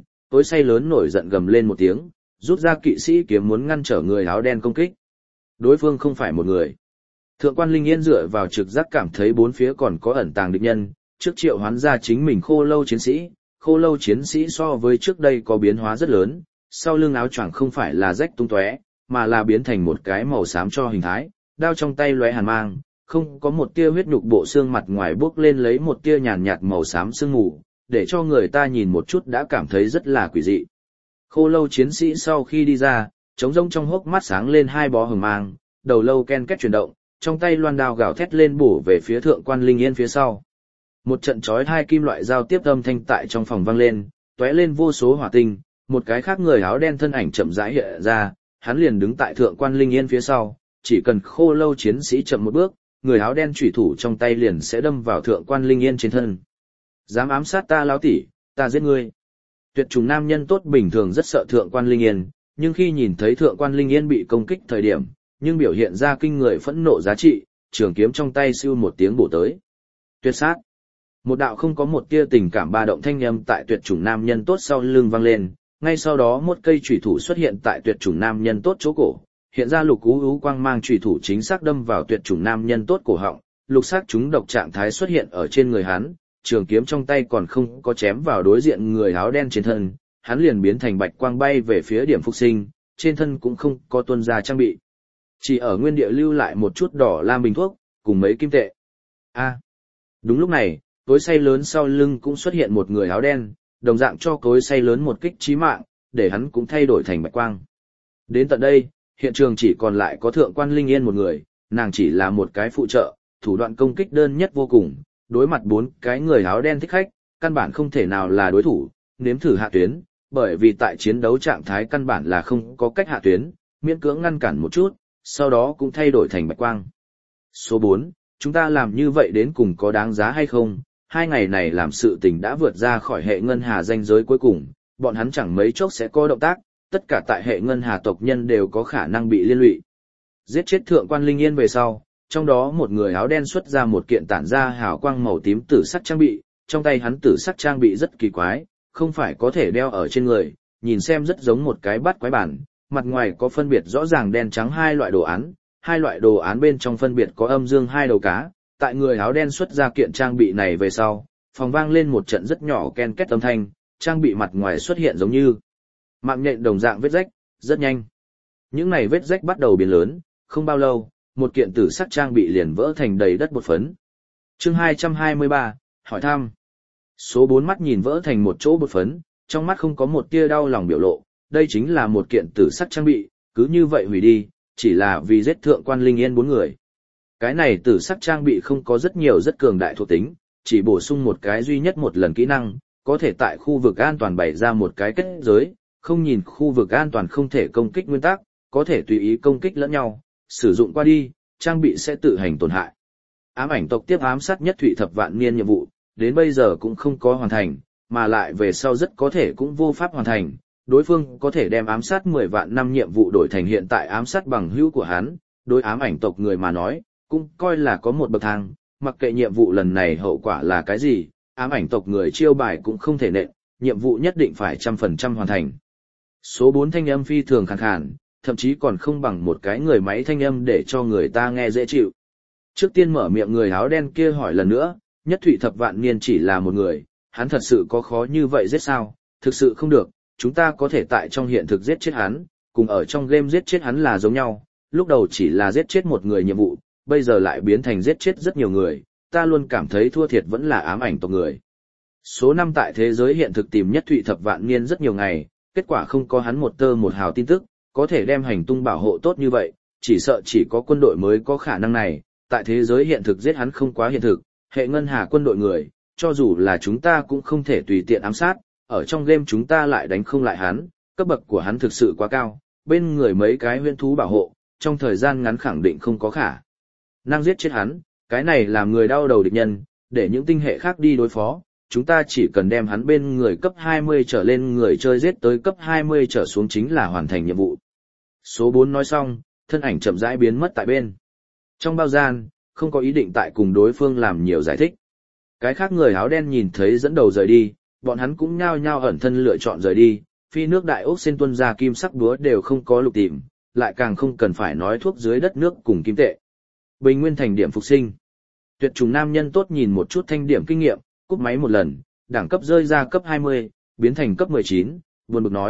say lớn nổi giận gầm lên một tiếng, rút ra kỵ sĩ kiếm muốn ngăn trở người áo đen công kích. Đối phương không phải một người. Thượng quan Linh Yên dựa vào trực giác cảm thấy bốn phía còn có ẩn tàng địch nhân, trước triệu hoán ra chính mình khô lâu chiến sĩ so với trước đây có biến hóa rất lớn, sau lưng áo choàng không phải là rách tung tóe, mà là biến thành một cái màu xám cho hình thái, đao trong tay lóe hàn mang, không có một tia huyết nhục, bộ xương mặt ngoài bốc lên lấy một tia nhàn nhạt màu xám sương mù, để cho người ta nhìn một chút đã cảm thấy rất là quỷ dị. Khô lâu chiến sĩ sau khi đi ra, trống rỗng trong hốc mắt sáng lên hai bó hừng mang, đầu lâu ken két chuyển động, trong tay loan đao gào thét lên bổ về phía thượng quan Linh Yên phía sau. Một trận chói hai kim loại giao tiếp âm thanh tại trong phòng vang lên, tóe lên vô số hỏa tinh, một cái khác người áo đen thân ảnh chậm rãi hiện ra, hắn liền đứng tại thượng quan Linh Yên phía sau, chỉ cần khô lâu chiến sĩ chậm một bước, người áo đen chủy thủ trong tay liền sẽ đâm vào thượng quan Linh Yên trên thân. Dám ám sát ta lão tỷ, ta giết ngươi. Tuyệt trùng nam nhân tốt bình thường rất sợ thượng quan Linh Yên, nhưng khi nhìn thấy thượng quan Linh Yên bị công kích thời điểm, nhưng biểu hiện ra kinh người phẫn nộ giá trị, trường kiếm trong tay siêu một tiếng bổ tới. Tuyệt sát. Một đạo không có một tia tình cảm ba động thanh âm tại tuyệt chủng nam nhân tốt sau lưng vang lên, ngay sau đó một cây chủy thủ xuất hiện tại tuyệt chủng nam nhân tốt chỗ cổ, hiện ra lục ú quang mang chủy thủ chính xác đâm vào tuyệt chủng nam nhân tốt cổ họng, lục sắc chúng độc trạng thái xuất hiện ở trên người hắn, trường kiếm trong tay còn không có chém vào đối diện người áo đen trên thân, hắn liền biến thành bạch quang bay về phía điểm phục sinh, trên thân cũng không có tuân ra trang bị. Chỉ ở nguyên địa lưu lại một chút đỏ lam bình thuốc, cùng mấy kim tệ. Đúng lúc này, cối xay lớn sau lưng cũng xuất hiện một người áo đen, đồng dạng cho cối xay lớn một kích chí mạng, để hắn cũng thay đổi thành bạch quang. Đến tận đây, hiện trường chỉ còn lại có thượng quan Linh Yên một người, nàng chỉ là một cái phụ trợ, thủ đoạn công kích đơn nhất vô cùng, đối mặt 4 cái người áo đen thích khách, căn bản không thể nào là đối thủ, nếm thử hạ tuyến, bởi vì tại chiến đấu trạng thái căn bản là không có cách hạ tuyến, miễn cưỡng ngăn cản một chút, sau đó cũng thay đổi thành bạch quang. Số 4, chúng ta làm như vậy đến cùng có đáng giá hay không? 2 ngày này làm sự tình đã vượt ra khỏi hệ ngân hà ranh giới cuối cùng, bọn hắn chẳng mấy chốc sẽ có động tác, tất cả tại hệ ngân hà tộc nhân đều có khả năng bị liên lụy. Giết chết thượng quan Linh Yên về sau, trong đó một người áo đen xuất ra một kiện tản ra hào quang màu tím tử sắc trang bị, trong tay hắn tử sắc trang bị rất kỳ quái, không phải có thể đeo ở trên người, nhìn xem rất giống một cái bát quái bản, mặt ngoài có phân biệt rõ ràng đen trắng hai loại đồ án bên trong phân biệt có âm dương hai đầu cá. Tại người áo đen xuất ra kiện trang bị này về sau, phòng vang lên một trận rất nhỏ ken két âm thanh, trang bị mặt ngoài xuất hiện giống như mạng nhện đồng dạng vết rách, rất nhanh. Những này vết rách bắt đầu biến lớn, không bao lâu, một kiện tử sắc trang bị liền vỡ thành đầy đất bột phấn. Chương 223, hỏi thăm. Số 4 mắt nhìn vỡ thành một chỗ bột phấn, trong mắt không có một tia đau lòng biểu lộ, đây chính là một kiện tử sắc trang bị, cứ như vậy hủy đi, chỉ là vì giết thượng quan Linh Yên 4 người. Cái này tử sắc trang bị không có rất nhiều rất cường đại thuộc tính, chỉ bổ sung một cái duy nhất một lần kỹ năng, có thể tại khu vực an toàn bày ra một cái kết giới, không nhìn khu vực an toàn không thể công kích nguyên tắc, có thể tùy ý công kích lẫn nhau, sử dụng qua đi, trang bị sẽ tự hành tổn hại. Ám ảnh tộc tiếp ám sát nhất thủy thập vạn niên nhiệm vụ, đến bây giờ cũng không có hoàn thành, mà lại về sau rất có thể cũng vô pháp hoàn thành, đối phương có thể đem ám sát 10 vạn năm nhiệm vụ đổi thành hiện tại ám sát bằng hữu của hắn, đối ám ảnh tộc người mà nói, cũng coi là có một bậc thang, mặc kệ nhiệm vụ lần này hậu quả là cái gì, ám ảnh tộc người chiêu bài cũng không thể nện, nhiệm vụ nhất định phải 100% hoàn thành. Số 4 thanh âm phi thường khàn khàn, thậm chí còn không bằng một cái người máy thanh âm để cho người ta nghe dễ chịu. Trước tiên mở miệng người áo đen kia hỏi lần nữa, nhất thủy thập vạn niên chỉ là một người, hắn thật sự có khó như vậy giết sao? Thực sự không được, chúng ta có thể tại trong hiện thực giết chết hắn, cùng ở trong game giết chết hắn là giống nhau, lúc đầu chỉ là giết chết một người nhiệm vụ, bây giờ lại biến thành giết chết rất nhiều người, ta luôn cảm thấy thua thiệt vẫn là ám ảnh tộc người. Số 5 tại thế giới hiện thực tìm nhất thủy thập vạn niên rất nhiều ngày, kết quả không có hắn một tơ một hào tin tức, có thể đem hành tung bảo hộ tốt như vậy, chỉ sợ chỉ có quân đội mới có khả năng này, tại thế giới hiện thực giết hắn không quá hiện thực, hệ ngân hà quân đội người, cho dù là chúng ta cũng không thể tùy tiện ám sát, ở trong game chúng ta lại đánh không lại hắn, cấp bậc của hắn thực sự quá cao, bên người mấy cái huyễn thú bảo hộ, trong thời gian ngắn khẳng định không có khả năng giết chết hắn, cái này làm người đau đầu địch nhân, để những tinh hệ khác đi đối phó, chúng ta chỉ cần đem hắn bên người cấp 20 trở lên người chơi giết tới cấp 20 trở xuống chính là hoàn thành nhiệm vụ. Số 4 nói xong, thân ảnh chậm rãi biến mất tại bên trong bao gian, không có ý định tại cùng đối phương làm nhiều giải thích. Cái khác người áo đen nhìn thấy dẫn đầu rời đi, bọn hắn cũng nhao nhao ẩn thân lựa chọn rời đi, phi nước đại ốc sen tuân ra kim sắc búa đều không có lục tìm, lại càng không cần phải nói thuốc dưới đất nước cùng kim tệ. Bình nguyên thành điểm phục sinh. Tuyệt trùng nam nhân tốt nhìn một chút thanh điểm kinh nghiệm, cúp máy một lần, đẳng cấp rơi ra cấp 20, biến thành cấp 19, buồn bực nói,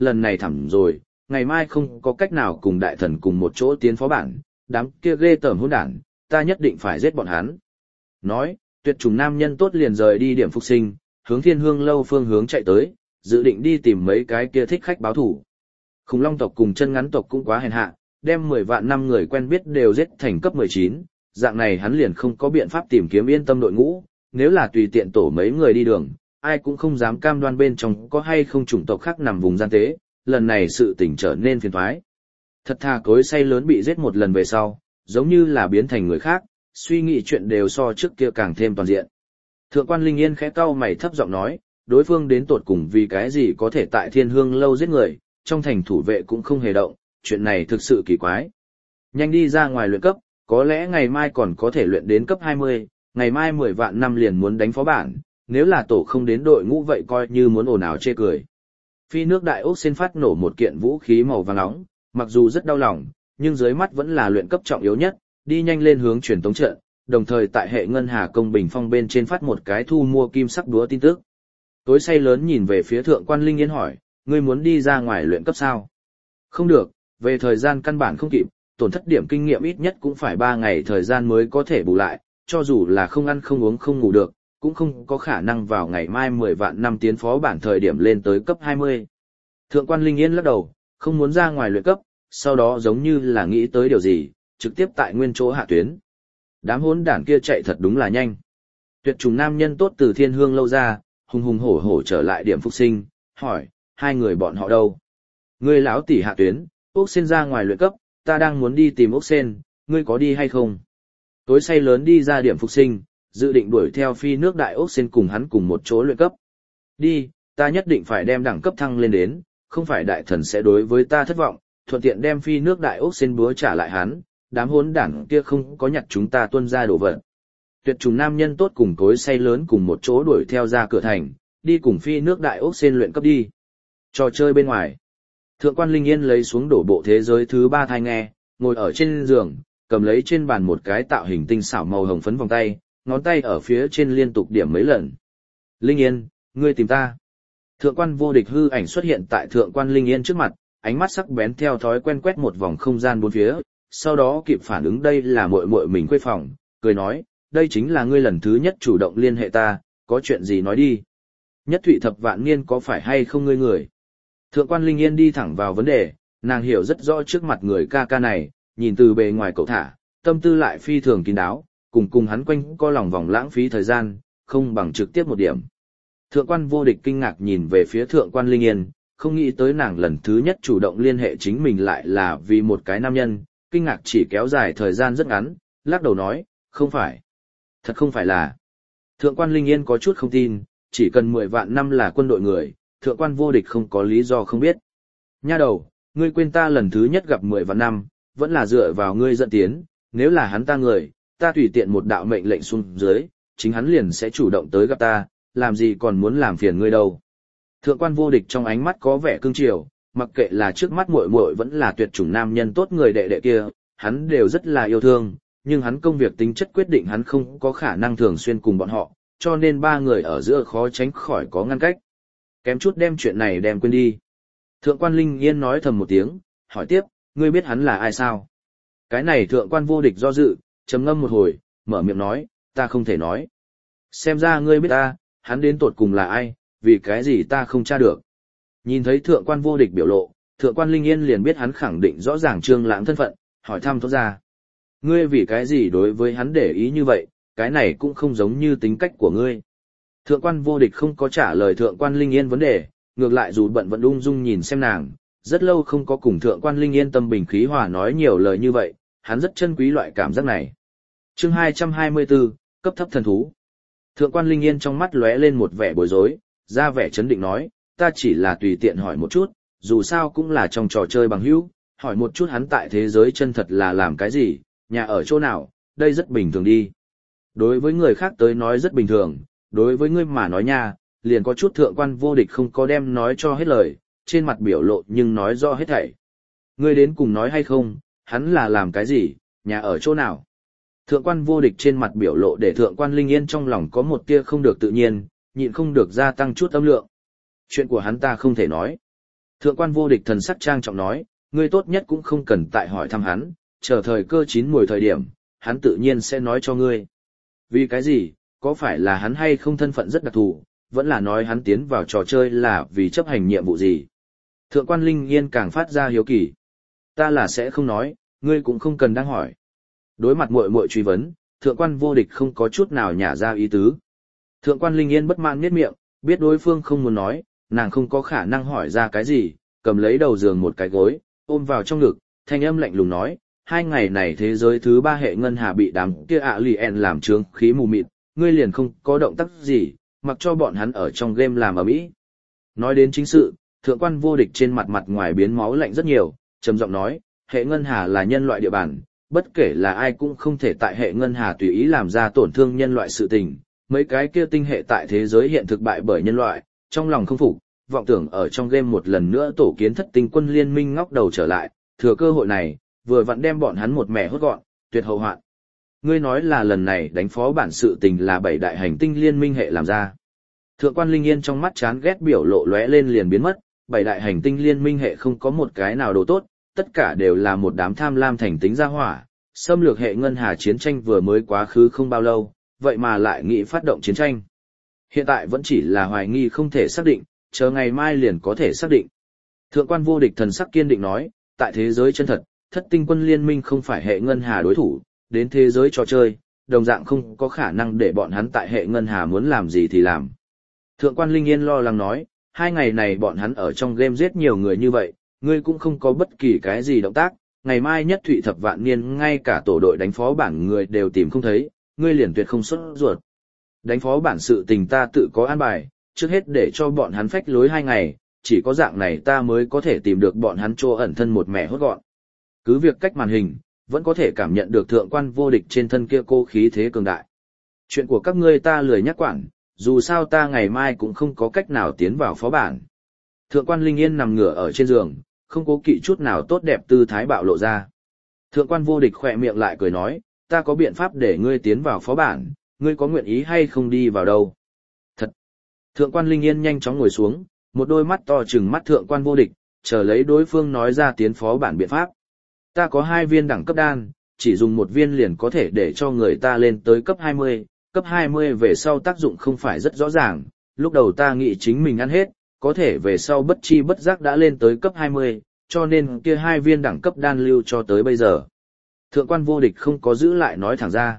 lần này thẳm rồi, ngày mai không có cách nào cùng đại thần cùng một chỗ tiến phó bản, đám kia ghê tởm hỗn đản, ta nhất định phải giết bọn hắn. Nói, tuyệt chủng nam nhân tốt liền rời đi điểm phục sinh, hướng Thiên Hương lâu phương hướng chạy tới, dự định đi tìm mấy cái kia thích khách báo thủ. Khủng long tộc cùng chân ngắn tộc cũng quá hèn hạ, đem 10 vạn năm người quen biết đều giết thành cấp 19, dạng này hắn liền không có biện pháp tìm kiếm yên tâm đội ngũ, nếu là tùy tiện tổ mấy người đi đường, ai cũng không dám cam đoan bên trong có hay không chủng tộc khác nằm vùng gian tế, lần này sự tình trở nên phiền toái. Thật thà cối xay lớn bị giết một lần về sau, giống như là biến thành người khác, suy nghĩ chuyện đều so trước kia càng thêm toàn diện. Thượng quan Linh Yên khẽ cau mày thấp giọng nói, đối phương đến tột cùng vì cái gì có thể tại Thiên Hương lâu giết người, trong thành thủ vệ cũng không hề động, chuyện này thực sự kỳ quái. Nhanh đi ra ngoài luyện cấp, có lẽ ngày mai còn có thể luyện đến cấp 20, ngày mai 10 vạn năm liền muốn đánh phó bản, nếu là tổ không đến đội ngũ vậy coi như muốn ồn ào chê cười. Phi nước đại ốc xin phát nổ một kiện vũ khí màu vàng nóng, mặc dù rất đau lòng, nhưng dưới mắt vẫn là luyện cấp trọng yếu nhất, đi nhanh lên hướng truyền tống trận, đồng thời tại hệ ngân hà công bình phong bên trên phát một cái thu mua kim sắc đúa tin tức. Tối say lớn nhìn về phía thượng quan Linh Yên hỏi, ngươi muốn đi ra ngoài luyện cấp sao? Không được, về thời gian căn bản không kịp, tổn thất điểm kinh nghiệm ít nhất cũng phải 3 ngày thời gian mới có thể bù lại, cho dù là không ăn không uống không ngủ được, cũng không có khả năng vào ngày mai 10 vạn năm tiến phó bản thời điểm lên tới cấp 20. Thượng quan Linh Yên lắc đầu, không muốn ra ngoài luyện cấp, sau đó giống như là nghĩ tới điều gì, trực tiếp tại nguyên chỗ hạ tuyến. Đám hỗn đản kia chạy thật đúng là nhanh. Tuyệt trùng nam nhân tốt từ Thiên Hương lâu ra, hùng hùng hổ hổ trở lại điểm phục sinh, hỏi, hai người bọn họ đâu? Ngươi lão tỷ hạ tuyến, ốc sen ra ngoài luyện cấp, ta đang muốn đi tìm ốc sen, ngươi có đi hay không? Tối say lớn đi ra điểm phục sinh, dự định đuổi theo phi nước đại ốc sen cùng hắn cùng một chỗ luyện cấp. Đi, ta nhất định phải đem đẳng cấp thăng lên đến, không phải đại thần sẽ đối với ta thất vọng, thuận tiện đem phi nước đại ốc sen búa trả lại hắn, đám hỗn đảng kia không có nhặt chúng ta tuân ra đổ vật. Tuyệt trùng nam nhân tốt cùng cối say lớn cùng một chỗ đuổi theo ra cửa thành, đi cùng phi nước đại ốc sen luyện cấp đi. Trò chơi bên ngoài. Thượng quan Linh Yên lấy xuống đổ bộ thế giới thứ 3 thai nghe, ngồi ở trên giường, cầm lấy trên bàn một cái tạo hình tinh xảo màu hồng phấn vòng tay, ngón tay ở phía trên liên tục điểm mấy lần. Linh Yên, ngươi tìm ta. Thượng quan vô địch hư ảnh xuất hiện tại thượng quan Linh Yên trước mặt, ánh mắt sắc bén theo thói quen quét một vòng không gian bốn phía, sau đó kịp phản ứng đây là muội muội mình quê phòng, cười nói, đây chính là ngươi lần thứ nhất chủ động liên hệ ta, có chuyện gì nói đi. Nhất Thụy Thập Vạn Niên có phải hay không ngươi người? Thượng quan Linh Yên đi thẳng vào vấn đề, nàng hiểu rất rõ trước mặt người ca ca này, nhìn từ bề ngoài cậu thả, tâm tư lại phi thường kín đáo, cùng hắn quanh co lòng vòng lãng phí thời gian, không bằng trực tiếp một điểm. Thượng quan vô địch kinh ngạc nhìn về phía thượng quan Linh Yên, không nghĩ tới nàng lần thứ nhất chủ động liên hệ chính mình lại là vì một cái nam nhân, kinh ngạc chỉ kéo dài thời gian rất ngắn, lắc đầu nói, không phải. Thật không phải là. Thượng quan Linh Yên có chút không tin, chỉ cần 10 vạn năm là quân đội người, thượng quan vô địch không có lý do không biết. Nha đầu, ngươi quên ta lần thứ nhất gặp 10 vạn năm, vẫn là dựa vào ngươi dẫn tiến, nếu là hắn ta người, ta tùy tiện một đạo mệnh lệnh xuống dưới, chính hắn liền sẽ chủ động tới gặp ta, làm gì còn muốn làm phiền ngươi đâu. Thượng quan vô địch trong ánh mắt có vẻ cương triều, mặc kệ là trước mắt muội muội vẫn là tuyệt chủng nam nhân tốt người đệ đệ kia, hắn đều rất là yêu thương, nhưng hắn công việc tính chất quyết định hắn không có khả năng thường xuyên cùng bọn họ, cho nên ba người ở giữa khó tránh khỏi có ngăn cách. Kém chút đem chuyện này đem quên đi. Thượng quan Linh Yên nói thầm một tiếng, hỏi tiếp, ngươi biết hắn là ai sao? Cái này thượng quan vô địch do dự, trầm ngâm một hồi, mở miệng nói, ta không thể nói. Xem ra ngươi biết ta, hắn đến tột cùng là ai, vì cái gì ta không tra được. Nhìn thấy thượng quan vô địch biểu lộ, thượng quan Linh Yên liền biết hắn khẳng định rõ ràng Trương Lãng thân phận, hỏi thăm thốt ra. Ngươi vì cái gì đối với hắn để ý như vậy, cái này cũng không giống như tính cách của ngươi. Thượng quan vô địch không có trả lời thượng quan Linh Yên vấn đề, ngược lại dù bận vẫn ung dung nhìn xem nàng, rất lâu không có cùng thượng quan Linh Yên tâm bình khí hòa nói nhiều lời như vậy, hắn rất trân quý loại cảm giác này. Chương 224, cấp thấp thần thú. Thượng quan Linh Yên trong mắt lóe lên một vẻ bối rối, ra vẻ chấn định nói, ta chỉ là tùy tiện hỏi một chút, dù sao cũng là trong trò chơi bằng hữu, hỏi một chút hắn tại thế giới chân thật là làm cái gì, nhà ở chỗ nào, đây rất bình thường đi. Đối với người khác tới nói rất bình thường, đối với ngươi mà nói nha, liền có chút thượng quan vô địch không có đem nói cho hết lời, trên mặt biểu lộ nhưng nói rõ hết thảy. Ngươi đến cùng nói hay không, hắn là làm cái gì, nhà ở chỗ nào. Thượng quan vô địch trên mặt biểu lộ để thượng quan Linh Yên trong lòng có một tia không được tự nhiên, nhịn không được gia tăng chút âm lượng. Chuyện của hắn ta không thể nói. Thượng quan vô địch thần sắc trang trọng nói, ngươi tốt nhất cũng không cần tại hỏi thăm hắn, chờ thời cơ chín muồi thời điểm, hắn tự nhiên sẽ nói cho ngươi. Vì cái gì, có phải là hắn hay không thân phận rất đặc thù, vẫn là nói hắn tiến vào trò chơi là vì chấp hành nhiệm vụ gì. Thượng quan Linh Yên càng phát ra hiếu kỳ. Ta là sẽ không nói, ngươi cũng không cần đang hỏi. Đối mặt muội muội truy vấn, thượng quan vô địch không có chút nào nhả ra ý tứ. Thượng quan Linh Yên bất mãn nhếch miệng, biết đối phương không muốn nói, nàng không có khả năng hỏi ra cái gì, cầm lấy đầu giường một cái gối, ôm vào trong ngực, thanh âm lạnh lùng nói, 2 ngày này thế giới thứ 3 hệ ngân hà bị đám kia alien làm trướng khí mù mịt, ngươi liền không có động tác gì, mặc cho bọn hắn ở trong game làm ở mỹ. Nói đến chính sự, thượng quan vô địch trên mặt mặt ngoài biến máu lạnh rất nhiều, trầm giọng nói, hệ ngân hà là nhân loại địa bàn, bất kể là ai cũng không thể tại hệ ngân hà tùy ý làm ra tổn thương nhân loại sự tình, mấy cái kia tinh hệ tại thế giới hiện thực bại bởi nhân loại, trong lòng không phục, vọng tưởng ở trong game một lần nữa tổ kiến thất tinh quân liên minh ngóc đầu trở lại, thừa cơ hội này, vừa vặn đem bọn hắn một mẻ hốt gọn, tuyệt hậu hoạn. Ngươi nói là lần này đánh phó bản sự tình là 7 đại hành tinh liên minh hệ làm ra. Thượng quan Linh Yên trong mắt chán ghét biểu lộ lóe lên liền biến mất, 7 đại hành tinh liên minh hệ không có một cái nào đồ tốt, tất cả đều là một đám tham lam thành tính gia hỏa, xâm lược hệ ngân hà chiến tranh vừa mới quá khứ không bao lâu, vậy mà lại nghĩ phát động chiến tranh. Hiện tại vẫn chỉ là hoài nghi không thể xác định, chờ ngày mai liền có thể xác định. Thượng quan vô địch thần sắc kiên định nói, tại thế giới chân thật, thất tinh quân liên minh không phải hệ ngân hà đối thủ, đến thế giới trò chơi, đồng dạng không có khả năng để bọn hắn tại hệ ngân hà muốn làm gì thì làm. Thượng quan Linh Yên lo lắng nói, 2 ngày này bọn hắn ở trong game giết nhiều người như vậy, ngươi cũng không có bất kỳ cái gì động tác, ngày mai nhất thụy thập vạn niên ngay cả tổ đội đánh phó bản người đều tìm không thấy, ngươi liền tuyệt không xuất ruột. Đánh phó bản sự tình ta tự có an bài, trước hết để cho bọn hắn phách lối 2 ngày, chỉ có dạng này ta mới có thể tìm được bọn hắn chỗ ẩn thân một mẻ hốt gọn. Cứ việc cách màn hình, vẫn có thể cảm nhận được thượng quan vô địch trên thân kia cô khí thế cường đại. Chuyện của các ngươi ta lười nhắc quản, dù sao ta ngày mai cũng không có cách nào tiến vào phó bản. Thượng quan Linh Yên nằm ngửa ở trên giường, không cố kỵ chút nào tốt đẹp tư thái bạo lộ ra. Thượng quan vô địch khỏe miệng lại cười nói, ta có biện pháp để ngươi tiến vào phó bản, ngươi có nguyện ý hay không đi vào đâu. Thật! Thượng quan Linh Yên nhanh chóng ngồi xuống, một đôi mắt to trừng mắt thượng quan vô địch, chờ lấy đối phương nói ra tiến phó bản biện pháp. Ta có 2 viên đẳng cấp đan, chỉ dùng 1 viên liền có thể để cho người ta lên tới cấp 20 về sau tác dụng không phải rất rõ ràng, lúc đầu ta nghĩ chính mình ăn hết, có thể về sau bất chi bất giác đã lên tới cấp 20, cho nên kia 2 viên đẳng cấp đan lưu cho tới bây giờ. Thượng quan vô địch không có giữ lại nói thẳng ra.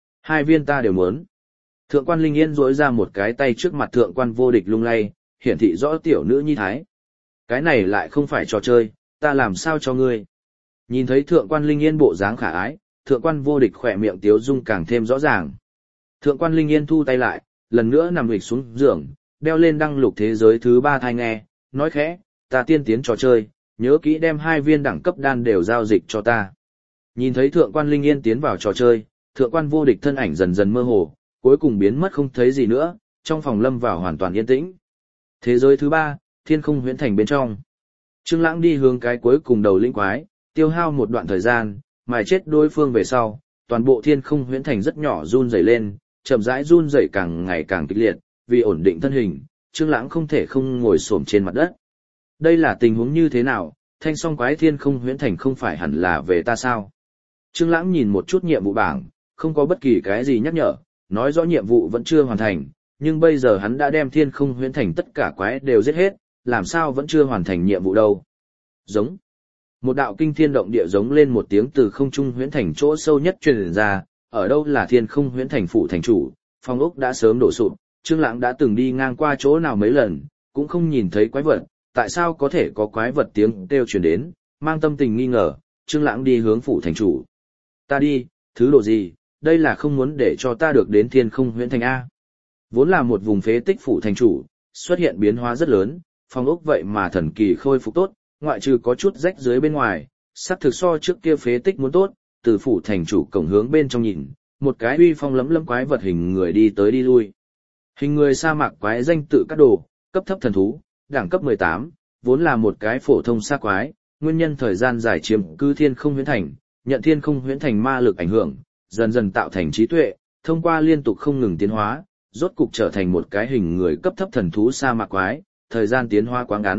2 viên ta đều muốn. Thượng quan Linh Yên duỗi ra một cái tay trước mặt thượng quan vô địch lung lay, hiển thị rõ tiểu nữ nhi thái. Cái này lại không phải trò chơi, ta làm sao cho ngươi. Nhìn thấy thượng quan Linh Yên bộ dáng khả ái, thượng quan vô địch khỏe miệng tiếu dung càng thêm rõ ràng. Thượng quan Linh Yên thu tay lại, lần nữa nằm nghịch xuống giường, đeo lên đăng lục thế giới thứ 3 thai nghe, nói khẽ, ta tiên tiến trò chơi, nhớ kỹ đem 2 viên đẳng cấp đan đều giao dịch cho ta. Nhìn thấy thượng quan Linh Yên tiến vào trò chơi, thượng quan vô địch thân ảnh dần dần mơ hồ, cuối cùng biến mất không thấy gì nữa, trong phòng lâm vào hoàn toàn yên tĩnh. Thế giới thứ 3, thiên không huyễn thành bên trong. Trương Lãng đi hướng cái cuối cùng đầu linh quái, tiêu hao một đoạn thời gian, mài chết đối phương về sau, toàn bộ thiên không huyễn thành rất nhỏ run rẩy lên, chậm rãi run rẩy càng ngày càng kịch liệt, vì ổn định thân hình, Trương Lãng không thể không ngồi xổm trên mặt đất. Đây là tình huống như thế nào, thanh song quái thiên không huyễn thành không phải hẳn là về ta sao? Trương Lãng nhìn một chút nhiệm vụ bảng, không có bất kỳ cái gì nhắc nhở, nói rõ nhiệm vụ vẫn chưa hoàn thành, nhưng bây giờ hắn đã đem thiên không huyễn thành tất cả quái đều giết hết, làm sao vẫn chưa hoàn thành nhiệm vụ đâu? Giống. Một đạo kinh thiên động địa giống lên một tiếng từ không trung huyễn thành chỗ sâu nhất truyền ra, ở đâu là thiên không huyễn thành phủ thành chủ, phong ốc đã sớm đổ sụp, Trương Lãng đã từng đi ngang qua chỗ nào mấy lần, cũng không nhìn thấy quái vật, tại sao có thể có quái vật tiếng kêu truyền đến, mang tâm tình nghi ngờ, Trương Lãng đi hướng phủ thành chủ. Ta đi, thứ độ gì, đây là không muốn để cho ta được đến thiên không huyễn thành A. Vốn là một vùng phế tích phủ thành chủ, xuất hiện biến hóa rất lớn, phong ốc vậy mà thần kỳ khôi phục tốt, ngoại trừ có chút rách dưới bên ngoài, sắc thực so trước kia phế tích muốn tốt, từ phủ thành chủ cổng hướng bên trong nhìn, một cái uy phong lẫm lẫm quái vật hình người đi tới đi lui. Hình người sa mạc quái danh tự các đồ, cấp thấp thần thú, đẳng cấp 18, vốn là một cái phổ thông sa quái, nguyên nhân thời gian dài chiếm cư thiên không huyễn thành, nhận thiên không huyễn thành ma lực ảnh hưởng, dần dần tạo thành trí tuệ, thông qua liên tục không ngừng tiến hóa, rốt cục trở thành một cái hình người cấp thấp thần thú sa mạc quái, thời gian tiến hóa quá ngắn,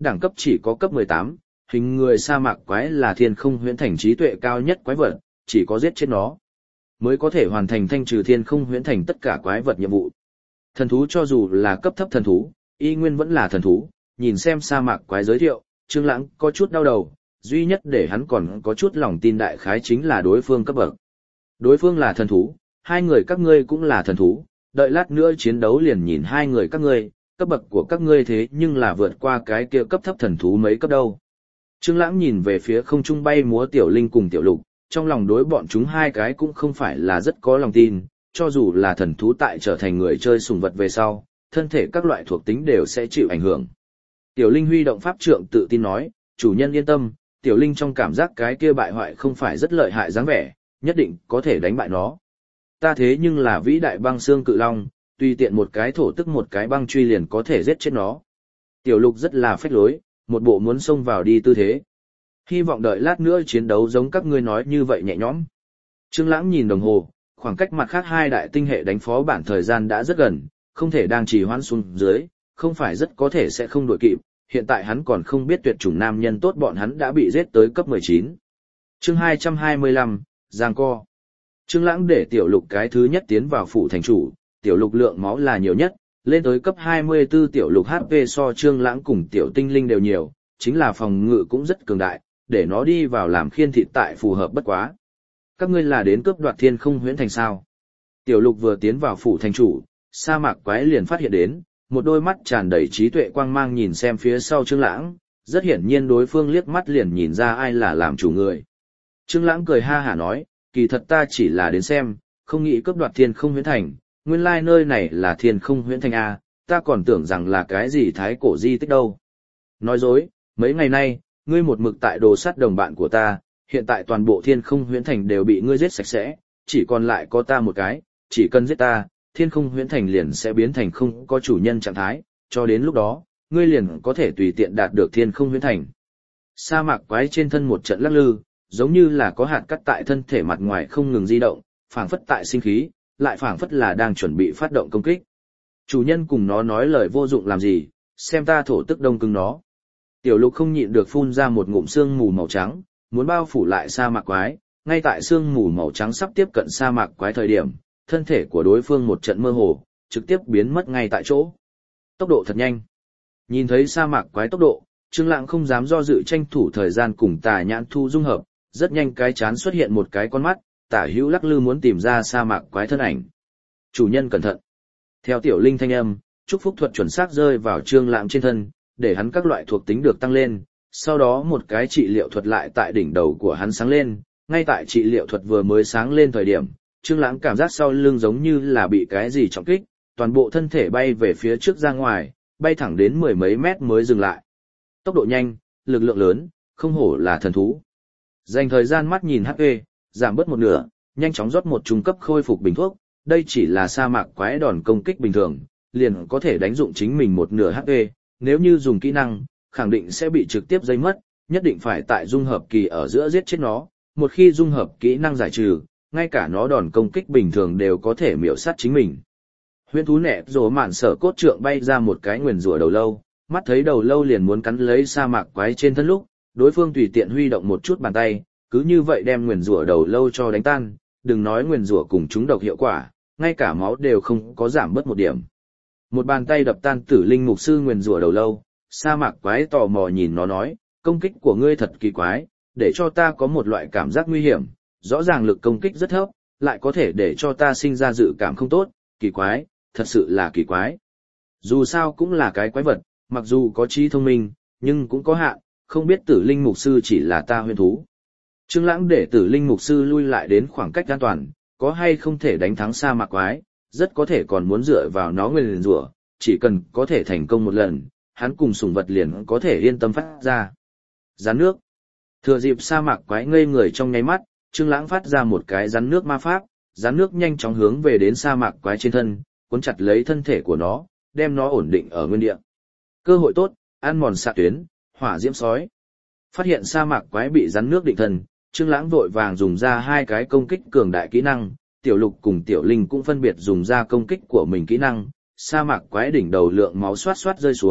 đẳng cấp chỉ có cấp 18, hình người sa mạc quái là thiên không huyễn thành trí tuệ cao nhất quái vật, chỉ có giết chết nó mới có thể hoàn thành thanh trừ thiên không huyễn thành tất cả quái vật nhiệm vụ. Thần thú cho dù là cấp thấp thần thú, y nguyên vẫn là thần thú, nhìn xem sa mạc quái giới thiệu, Trương Lãng có chút đau đầu, duy nhất để hắn còn có chút lòng tin đại khái chính là đối phương cấp bậc. Đối phương là thần thú, hai người các ngươi cũng là thần thú, đợi lát nữa chiến đấu liền nhìn hai người các ngươi, cấp bậc của các ngươi thế nhưng là vượt qua cái kia cấp thấp thần thú mấy cấp đâu. Trương Lãng nhìn về phía không trung bay múa Tiểu Linh cùng Tiểu Lục, trong lòng đối bọn chúng hai cái cũng không phải là rất có lòng tin, cho dù là thần thú tại trở thành người chơi sùng vật về sau, thân thể các loại thuộc tính đều sẽ chịu ảnh hưởng. Tiểu Linh huy động pháp trượng tự tin nói, chủ nhân yên tâm, Tiểu Linh trong cảm giác cái kia bại hoại không phải rất lợi hại dáng vẻ, nhất định có thể đánh bại nó. Ta thế nhưng là vĩ đại băng xương cự long, tùy tiện một cái thổ tức một cái băng truy liền có thể giết chết nó. Tiểu Lục rất là phách lối, một bộ muốn xông vào đi tư thế. Hy vọng đợi lát nữa chiến đấu giống các ngươi nói như vậy nhẹ nhõm. Trương Lãng nhìn đồng hồ, khoảng cách mặt khác hai đại tinh hệ đánh phó bản thời gian đã rất gần, không thể đang trì hoãn xuống dưới, không phải rất có thể sẽ không đuổi kịp, hiện tại hắn còn không biết tuyệt chủng nam nhân tốt bọn hắn đã bị giết tới cấp 19. Chương 225, giằng co. Trương Lãng để Tiểu Lục cái thứ nhất tiến vào phủ thành chủ, Tiểu Lục lượng máu là nhiều nhất, lên tới cấp 24 Tiểu Lục HP so Trương Lãng cùng Tiểu Tinh Linh đều nhiều, chính là phòng ngự cũng rất cường đại, để nó đi vào làm khiên thịt tại phù hợp bất quá. Các ngươi là đến cướp đoạt thiên không huyễn thành sao? Tiểu Lục vừa tiến vào phủ thành chủ, sa mạc quái liền phát hiện đến, một đôi mắt tràn đầy trí tuệ quang mang nhìn xem phía sau Trương Lãng, rất hiển nhiên đối phương liếc mắt liền nhìn ra ai là làm chủ người. Trương Lãng cười ha hả nói, kỳ thật ta chỉ là đến xem, không nghĩ cướp đoạt thiên không huyễn thành, nguyên lai nơi này là thiên không huyễn thành a, ta còn tưởng rằng là cái gì thái cổ di tích đâu. Nói dối, mấy ngày nay, ngươi một mực tại đồ sát đồng bạn của ta, hiện tại toàn bộ thiên không huyễn thành đều bị ngươi giết sạch sẽ, chỉ còn lại có ta một cái, chỉ cần giết ta, thiên không huyễn thành liền sẽ biến thành không có chủ nhân trạng thái, cho đến lúc đó, ngươi liền có thể tùy tiện đạt được thiên không huyễn thành. Sa mạc quái trên thân một trận lắc lư, giống như là có hạt cắt tại thân thể mặt ngoài không ngừng di động, phảng phất tại sinh khí, lại phảng phất là đang chuẩn bị phát động công kích. Chủ nhân cùng nó nói lời vô dụng làm gì, xem ta thổ tức đông cứng nó. Tiểu Lục không nhịn được phun ra một ngụm sương mù màu trắng, muốn bao phủ lại sa mạc quái, ngay tại sương mù màu trắng sắp tiếp cận sa mạc quái thời điểm, thân thể của đối phương một trận mơ hồ, trực tiếp biến mất ngay tại chỗ. Tốc độ thật nhanh. Nhìn thấy sa mạc quái tốc độ, Trương Lãng không dám do dự tranh thủ thời gian cùng Tà Nhãn Thu dung hợp, rất nhanh cái chán xuất hiện một cái con mắt, tả hữu lắc lư muốn tìm ra sa mạc quái thân ảnh. Chủ nhân cẩn thận. Theo Tiểu Linh thanh âm, chúc phúc thuật chuẩn xác rơi vào Trương Lãng trên thân, để hắn các loại thuộc tính được tăng lên, sau đó một cái trị liệu thuật lại tại đỉnh đầu của hắn sáng lên, ngay tại trị liệu thuật vừa mới sáng lên thời điểm, Trương Lãng cảm giác sau lưng giống như là bị cái gì trọng kích, toàn bộ thân thể bay về phía trước ra ngoài, bay thẳng đến mười mấy mét mới dừng lại. Tốc độ nhanh, lực lượng lớn, không hổ là thần thú. Dành thời gian mắt nhìn HP, giảm bớt một nửa, nhanh chóng rót một trung cấp khôi phục bình thuốc, đây chỉ là sa mạc quái đòn công kích bình thường, liền có thể đánh dụng chính mình một nửa HP, nếu như dùng kỹ năng, khẳng định sẽ bị trực tiếp dây mất, nhất định phải tại dung hợp kỳ ở giữa giết chết nó, một khi dung hợp kỹ năng giải trừ, ngay cả nó đòn công kích bình thường đều có thể miểu sát chính mình. Huyễn thú nẹ rồ mạn sở cốt trượng bay ra một cái nguyền rủa đầu lâu, mắt thấy đầu lâu liền muốn cắn lấy sa mạc quái trên thân lúc, đối phương tùy tiện huy động một chút bàn tay, cứ như vậy đem nguyền rủa đầu lâu cho đánh tan, đừng nói nguyền rủa cùng chúng độc hiệu quả, ngay cả máu đều không có giảm bớt một điểm. Một bàn tay đập tan Tử Linh mục sư nguyền rủa đầu lâu, sa mạc quái tò mò nhìn nó nói, công kích của ngươi thật kỳ quái, để cho ta có một loại cảm giác nguy hiểm, rõ ràng lực công kích rất thấp, lại có thể để cho ta sinh ra dự cảm không tốt, kỳ quái, thật sự là kỳ quái. Dù sao cũng là cái quái vật, mặc dù có trí thông minh, nhưng cũng có hạn, không biết Tử Linh mục sư chỉ là ta huyền thú. Trương Lãng để Tử Linh mục sư lui lại đến khoảng cách an toàn, có hay không thể đánh thắng sa mạc quái, rất có thể còn muốn dựa vào nó nguyền rủa, chỉ cần có thể thành công một lần, hắn cùng sủng vật liền có thể yên tâm phát ra. Rắn nước. Thừa dịp sa mạc quái ngây người trong nháy mắt, Trương Lãng phát ra một cái rắn nước ma pháp, rắn nước nhanh chóng hướng về đến sa mạc quái trên thân, cuốn chặt lấy thân thể của nó, đem nó ổn định ở nguyên địa. Cơ hội tốt, ăn mòn xạ tuyến, hỏa diễm sói. Phát hiện sa mạc quái bị rắn nước định thân, Trương Lãng vội vàng dùng ra hai cái công kích cường đại kỹ năng, Tiểu Lục cùng Tiểu Linh cũng phân biệt dùng ra công kích của mình kỹ năng, sa mạc quái đỉnh đầu lượng máu xoát xoát rơi xuống,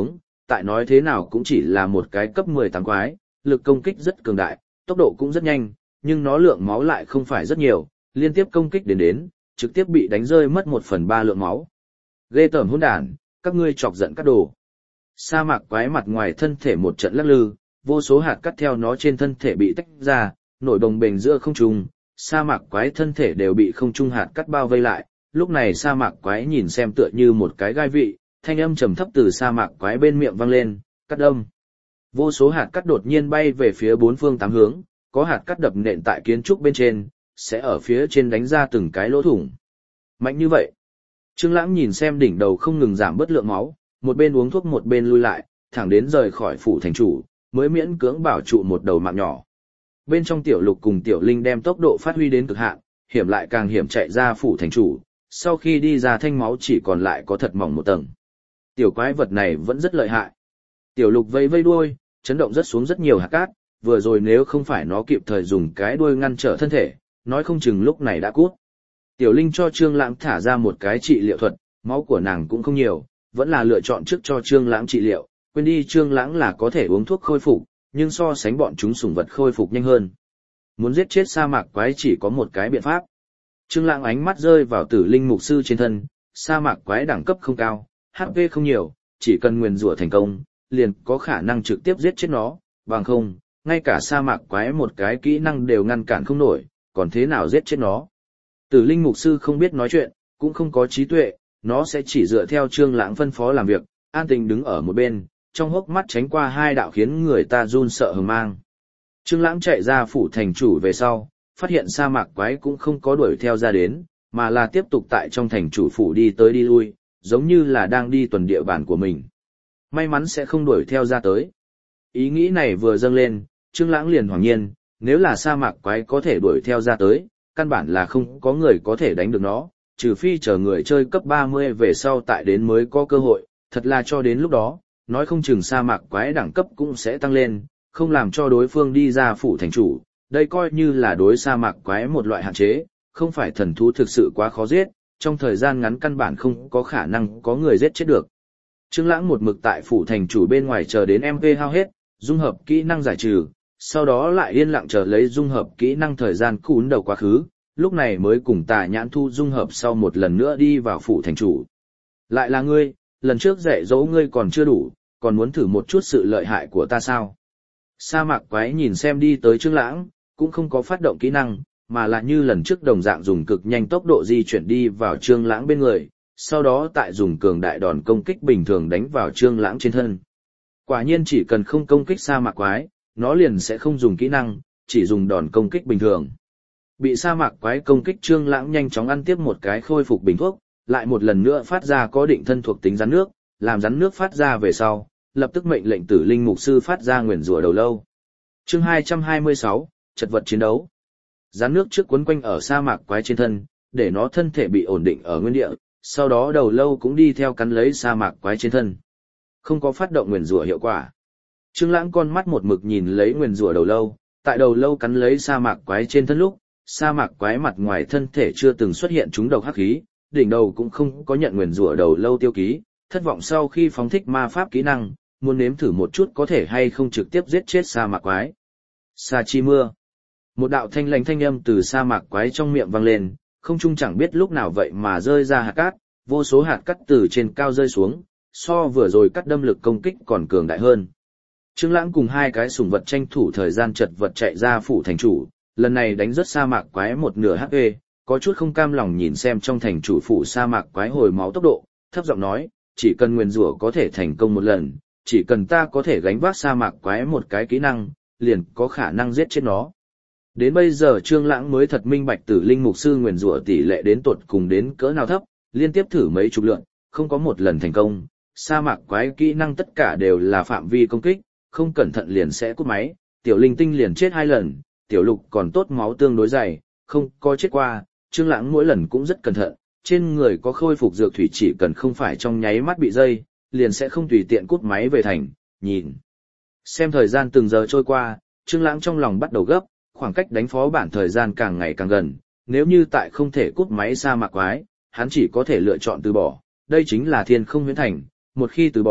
tại nói thế nào cũng chỉ là một cái cấp 18 quái, lực công kích rất cường đại, tốc độ cũng rất nhanh, nhưng nó lượng máu lại không phải rất nhiều, liên tiếp công kích đến, trực tiếp bị đánh rơi mất 1/3 lượng máu. Ghê tởm hỗn đản, các ngươi chọc giận các đồ. Sa mạc quái mặt ngoài thân thể một trận lắc lư, vô số hạt cắt theo nó trên thân thể bị tách ra, nổi bồng bềnh giữa không trung, sa mạc quái thân thể đều bị không trung hạt cắt bao vây lại. Lúc này sa mạc quái nhìn xem tựa như một cái gai vị, thanh âm trầm thấp từ sa mạc quái bên miệng vang lên, cắt đâm. Vô số hạt cắt đột nhiên bay về phía bốn phương tám hướng, có hạt cắt đập nện tại kiến trúc bên trên, sẽ ở phía trên đánh ra từng cái lỗ thủng. Mạnh như vậy. Trương Lãng nhìn xem đỉnh đầu không ngừng giảm bớt lượng máu, một bên uống thuốc một bên lui lại, thẳng đến rời khỏi phủ thành chủ, mới miễn cưỡng bảo trụ một đầu mạng nhỏ. Bên trong Tiểu Lục cùng Tiểu Linh đem tốc độ phát huy đến cực hạn, hiểm lại càng hiểm chạy ra phủ thành chủ, sau khi đi ra thanh máu chỉ còn lại có thật mỏng một tầng. Tiểu quái vật này vẫn rất lợi hại. Tiểu Lục vây vây đuôi, chấn động rất xuống rất nhiều hạt cát, vừa rồi nếu không phải nó kịp thời dùng cái đuôi ngăn trở thân thể, nói không chừng lúc này đã cút. Tiểu Linh cho Trương Lãng thả ra một cái trị liệu thuật, máu của nàng cũng không nhiều, vẫn là lựa chọn trước cho Trương Lãng trị liệu, quên đi Trương Lãng là có thể uống thuốc khôi phục, nhưng so sánh bọn chúng sủng vật khôi phục nhanh hơn. Muốn giết chết sa mạc quái chỉ có một cái biện pháp. Trương Lãng ánh mắt rơi vào Tử Linh mục sư trên thân, sa mạc quái đẳng cấp không cao, HP không nhiều, chỉ cần nguyền rủa thành công, liền có khả năng trực tiếp giết chết nó, bằng không, ngay cả sa mạc quái một cái kỹ năng đều ngăn cản không nổi, còn thế nào giết chết nó. Tử Linh mục sư không biết nói chuyện, cũng không có trí tuệ, nó sẽ chỉ dựa theo Trương Lãng phân phó làm việc, an tình đứng ở một bên, trong hốc mắt tránh qua hai đạo khiến người ta run sợ hờ mang. Trương Lãng chạy ra phủ thành chủ về sau, phát hiện sa mạc quái cũng không có đuổi theo ra đến, mà là tiếp tục tại trong thành chủ phủ đi tới đi lui, giống như là đang đi tuần địa bàn của mình. May mắn sẽ không đuổi theo ra tới. Ý nghĩ này vừa dâng lên, Trương Lãng liền hoảng nhiên, nếu là sa mạc quái có thể đuổi theo ra tới, căn bản là không có người có thể đánh được nó, trừ phi chờ người chơi cấp 30 về sau tại đến mới có cơ hội, thật là cho đến lúc đó, nói không chừng sa mạc quái đẳng cấp cũng sẽ tăng lên, không làm cho đối phương đi ra phủ thành chủ, đây coi như là đối sa mạc quái một loại hạn chế, không phải thần thú thực sự quá khó giết, trong thời gian ngắn căn bản không có khả năng có người giết chết được. Trương Lãng một mực tại phủ thành chủ bên ngoài chờ đến MP hao hết, dung hợp kỹ năng giải trừ, sau đó lại yên lặng chờ lấy dung hợp kỹ năng thời gian cún đầu quá khứ, lúc này mới cùng Tà Nhãn Thu dung hợp sau một lần nữa đi vào phủ thành chủ. Lại là ngươi, lần trước dạy dỗ ngươi còn chưa đủ, còn muốn thử một chút sự lợi hại của ta sao? Sa mạc quái nhìn xem đi tới Trương Lãng, cũng không có phát động kỹ năng, mà là như lần trước đồng dạng dùng cực nhanh tốc độ di chuyển đi vào Trương Lãng bên người, sau đó tại dùng cường đại đòn công kích bình thường đánh vào Trương Lãng trên thân. Quả nhiên chỉ cần không công kích sa mạc quái, nó liền sẽ không dùng kỹ năng, chỉ dùng đòn công kích bình thường. Bị sa mạc quái công kích Trương Lãng nhanh chóng ăn tiếp một cái khôi phục bình thuốc, lại một lần nữa phát ra có định thân thuộc tính rắn nước, làm rắn nước phát ra về sau, lập tức mệnh lệnh Tử Linh mục sư phát ra nguyền rủa đầu lâu. Chương 226, chật vật chiến đấu. Rắn nước trước quấn quanh ở sa mạc quái trên thân, để nó thân thể bị ổn định ở nguyên địa, sau đó đầu lâu cũng đi theo cắn lấy sa mạc quái trên thân. Không có phát động nguyền rủa hiệu quả. Trương Lãng con mắt một mực nhìn lấy nguyền rủa đầu lâu, tại đầu lâu cắn lấy sa mạc quái trên thân lúc, sa mạc quái mặt ngoài thân thể chưa từng xuất hiện trúng độc hắc khí, đỉnh đầu cũng không có nhận nguyền rủa đầu lâu tiêu ký, thất vọng sau khi phóng thích ma pháp kỹ năng, muốn nếm thử một chút có thể hay không trực tiếp giết chết sa mạc quái. Sa chi mưa. Một đạo thanh lãnh thanh âm từ sa mạc quái trong miệng vang lên, không trung chẳng biết lúc nào vậy mà rơi ra hạt cát, vô số hạt cát từ trên cao rơi xuống, so vừa rồi cắt đâm lực công kích còn cường đại hơn. Trương Lãng cùng hai cái sủng vật tranh thủ thời gian chật vật chạy ra phủ thành chủ, lần này đánh rất sa mạc quái một nửa HP, có chút không cam lòng nhìn xem trong thành chủ phủ sa mạc quái hồi máu tốc độ, thấp giọng nói, chỉ cần nguyền rủa có thể thành công một lần, chỉ cần ta có thể gánh vác sa mạc quái một cái kỹ năng, liền có khả năng giết chết nó. Đến bây giờ Trương Lãng mới thật minh bạch Tử Linh mục sư nguyền rủa tỷ lệ đến tột cùng đến cỡ nào thấp, liên tiếp thử mấy chục lượt, không có một lần thành công, sa mạc quái kỹ năng tất cả đều là phạm vi công kích, không cẩn thận liền sẽ cút máy, Tiểu Linh Tinh liền chết 2 lần, Tiểu Lục còn tốt máu tương đối dày, không có chết qua, Trương Lãng mỗi lần cũng rất cẩn thận, trên người có khôi phục dược thủy chỉ cần không phải trong nháy mắt bị dây, liền sẽ không tùy tiện cút máy về thành, nhìn. Xem thời gian từng giờ trôi qua, Trương Lãng trong lòng bắt đầu gấp, khoảng cách đánh phó bản thời gian càng ngày càng gần, nếu như tại không thể cút máy sa mạc quái, hắn chỉ có thể lựa chọn từ bỏ, đây chính là Thiên Không Huyễn Thành, một khi từ bỏ,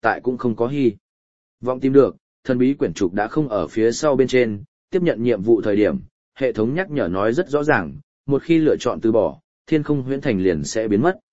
tại cũng không có hy vọng tìm được, thần bí quyển trục đã không ở phía sau bên trên, tiếp nhận nhiệm vụ thời điểm, hệ thống nhắc nhở nói rất rõ ràng, một khi lựa chọn từ bỏ, thiên không huyễn thành liền sẽ biến mất,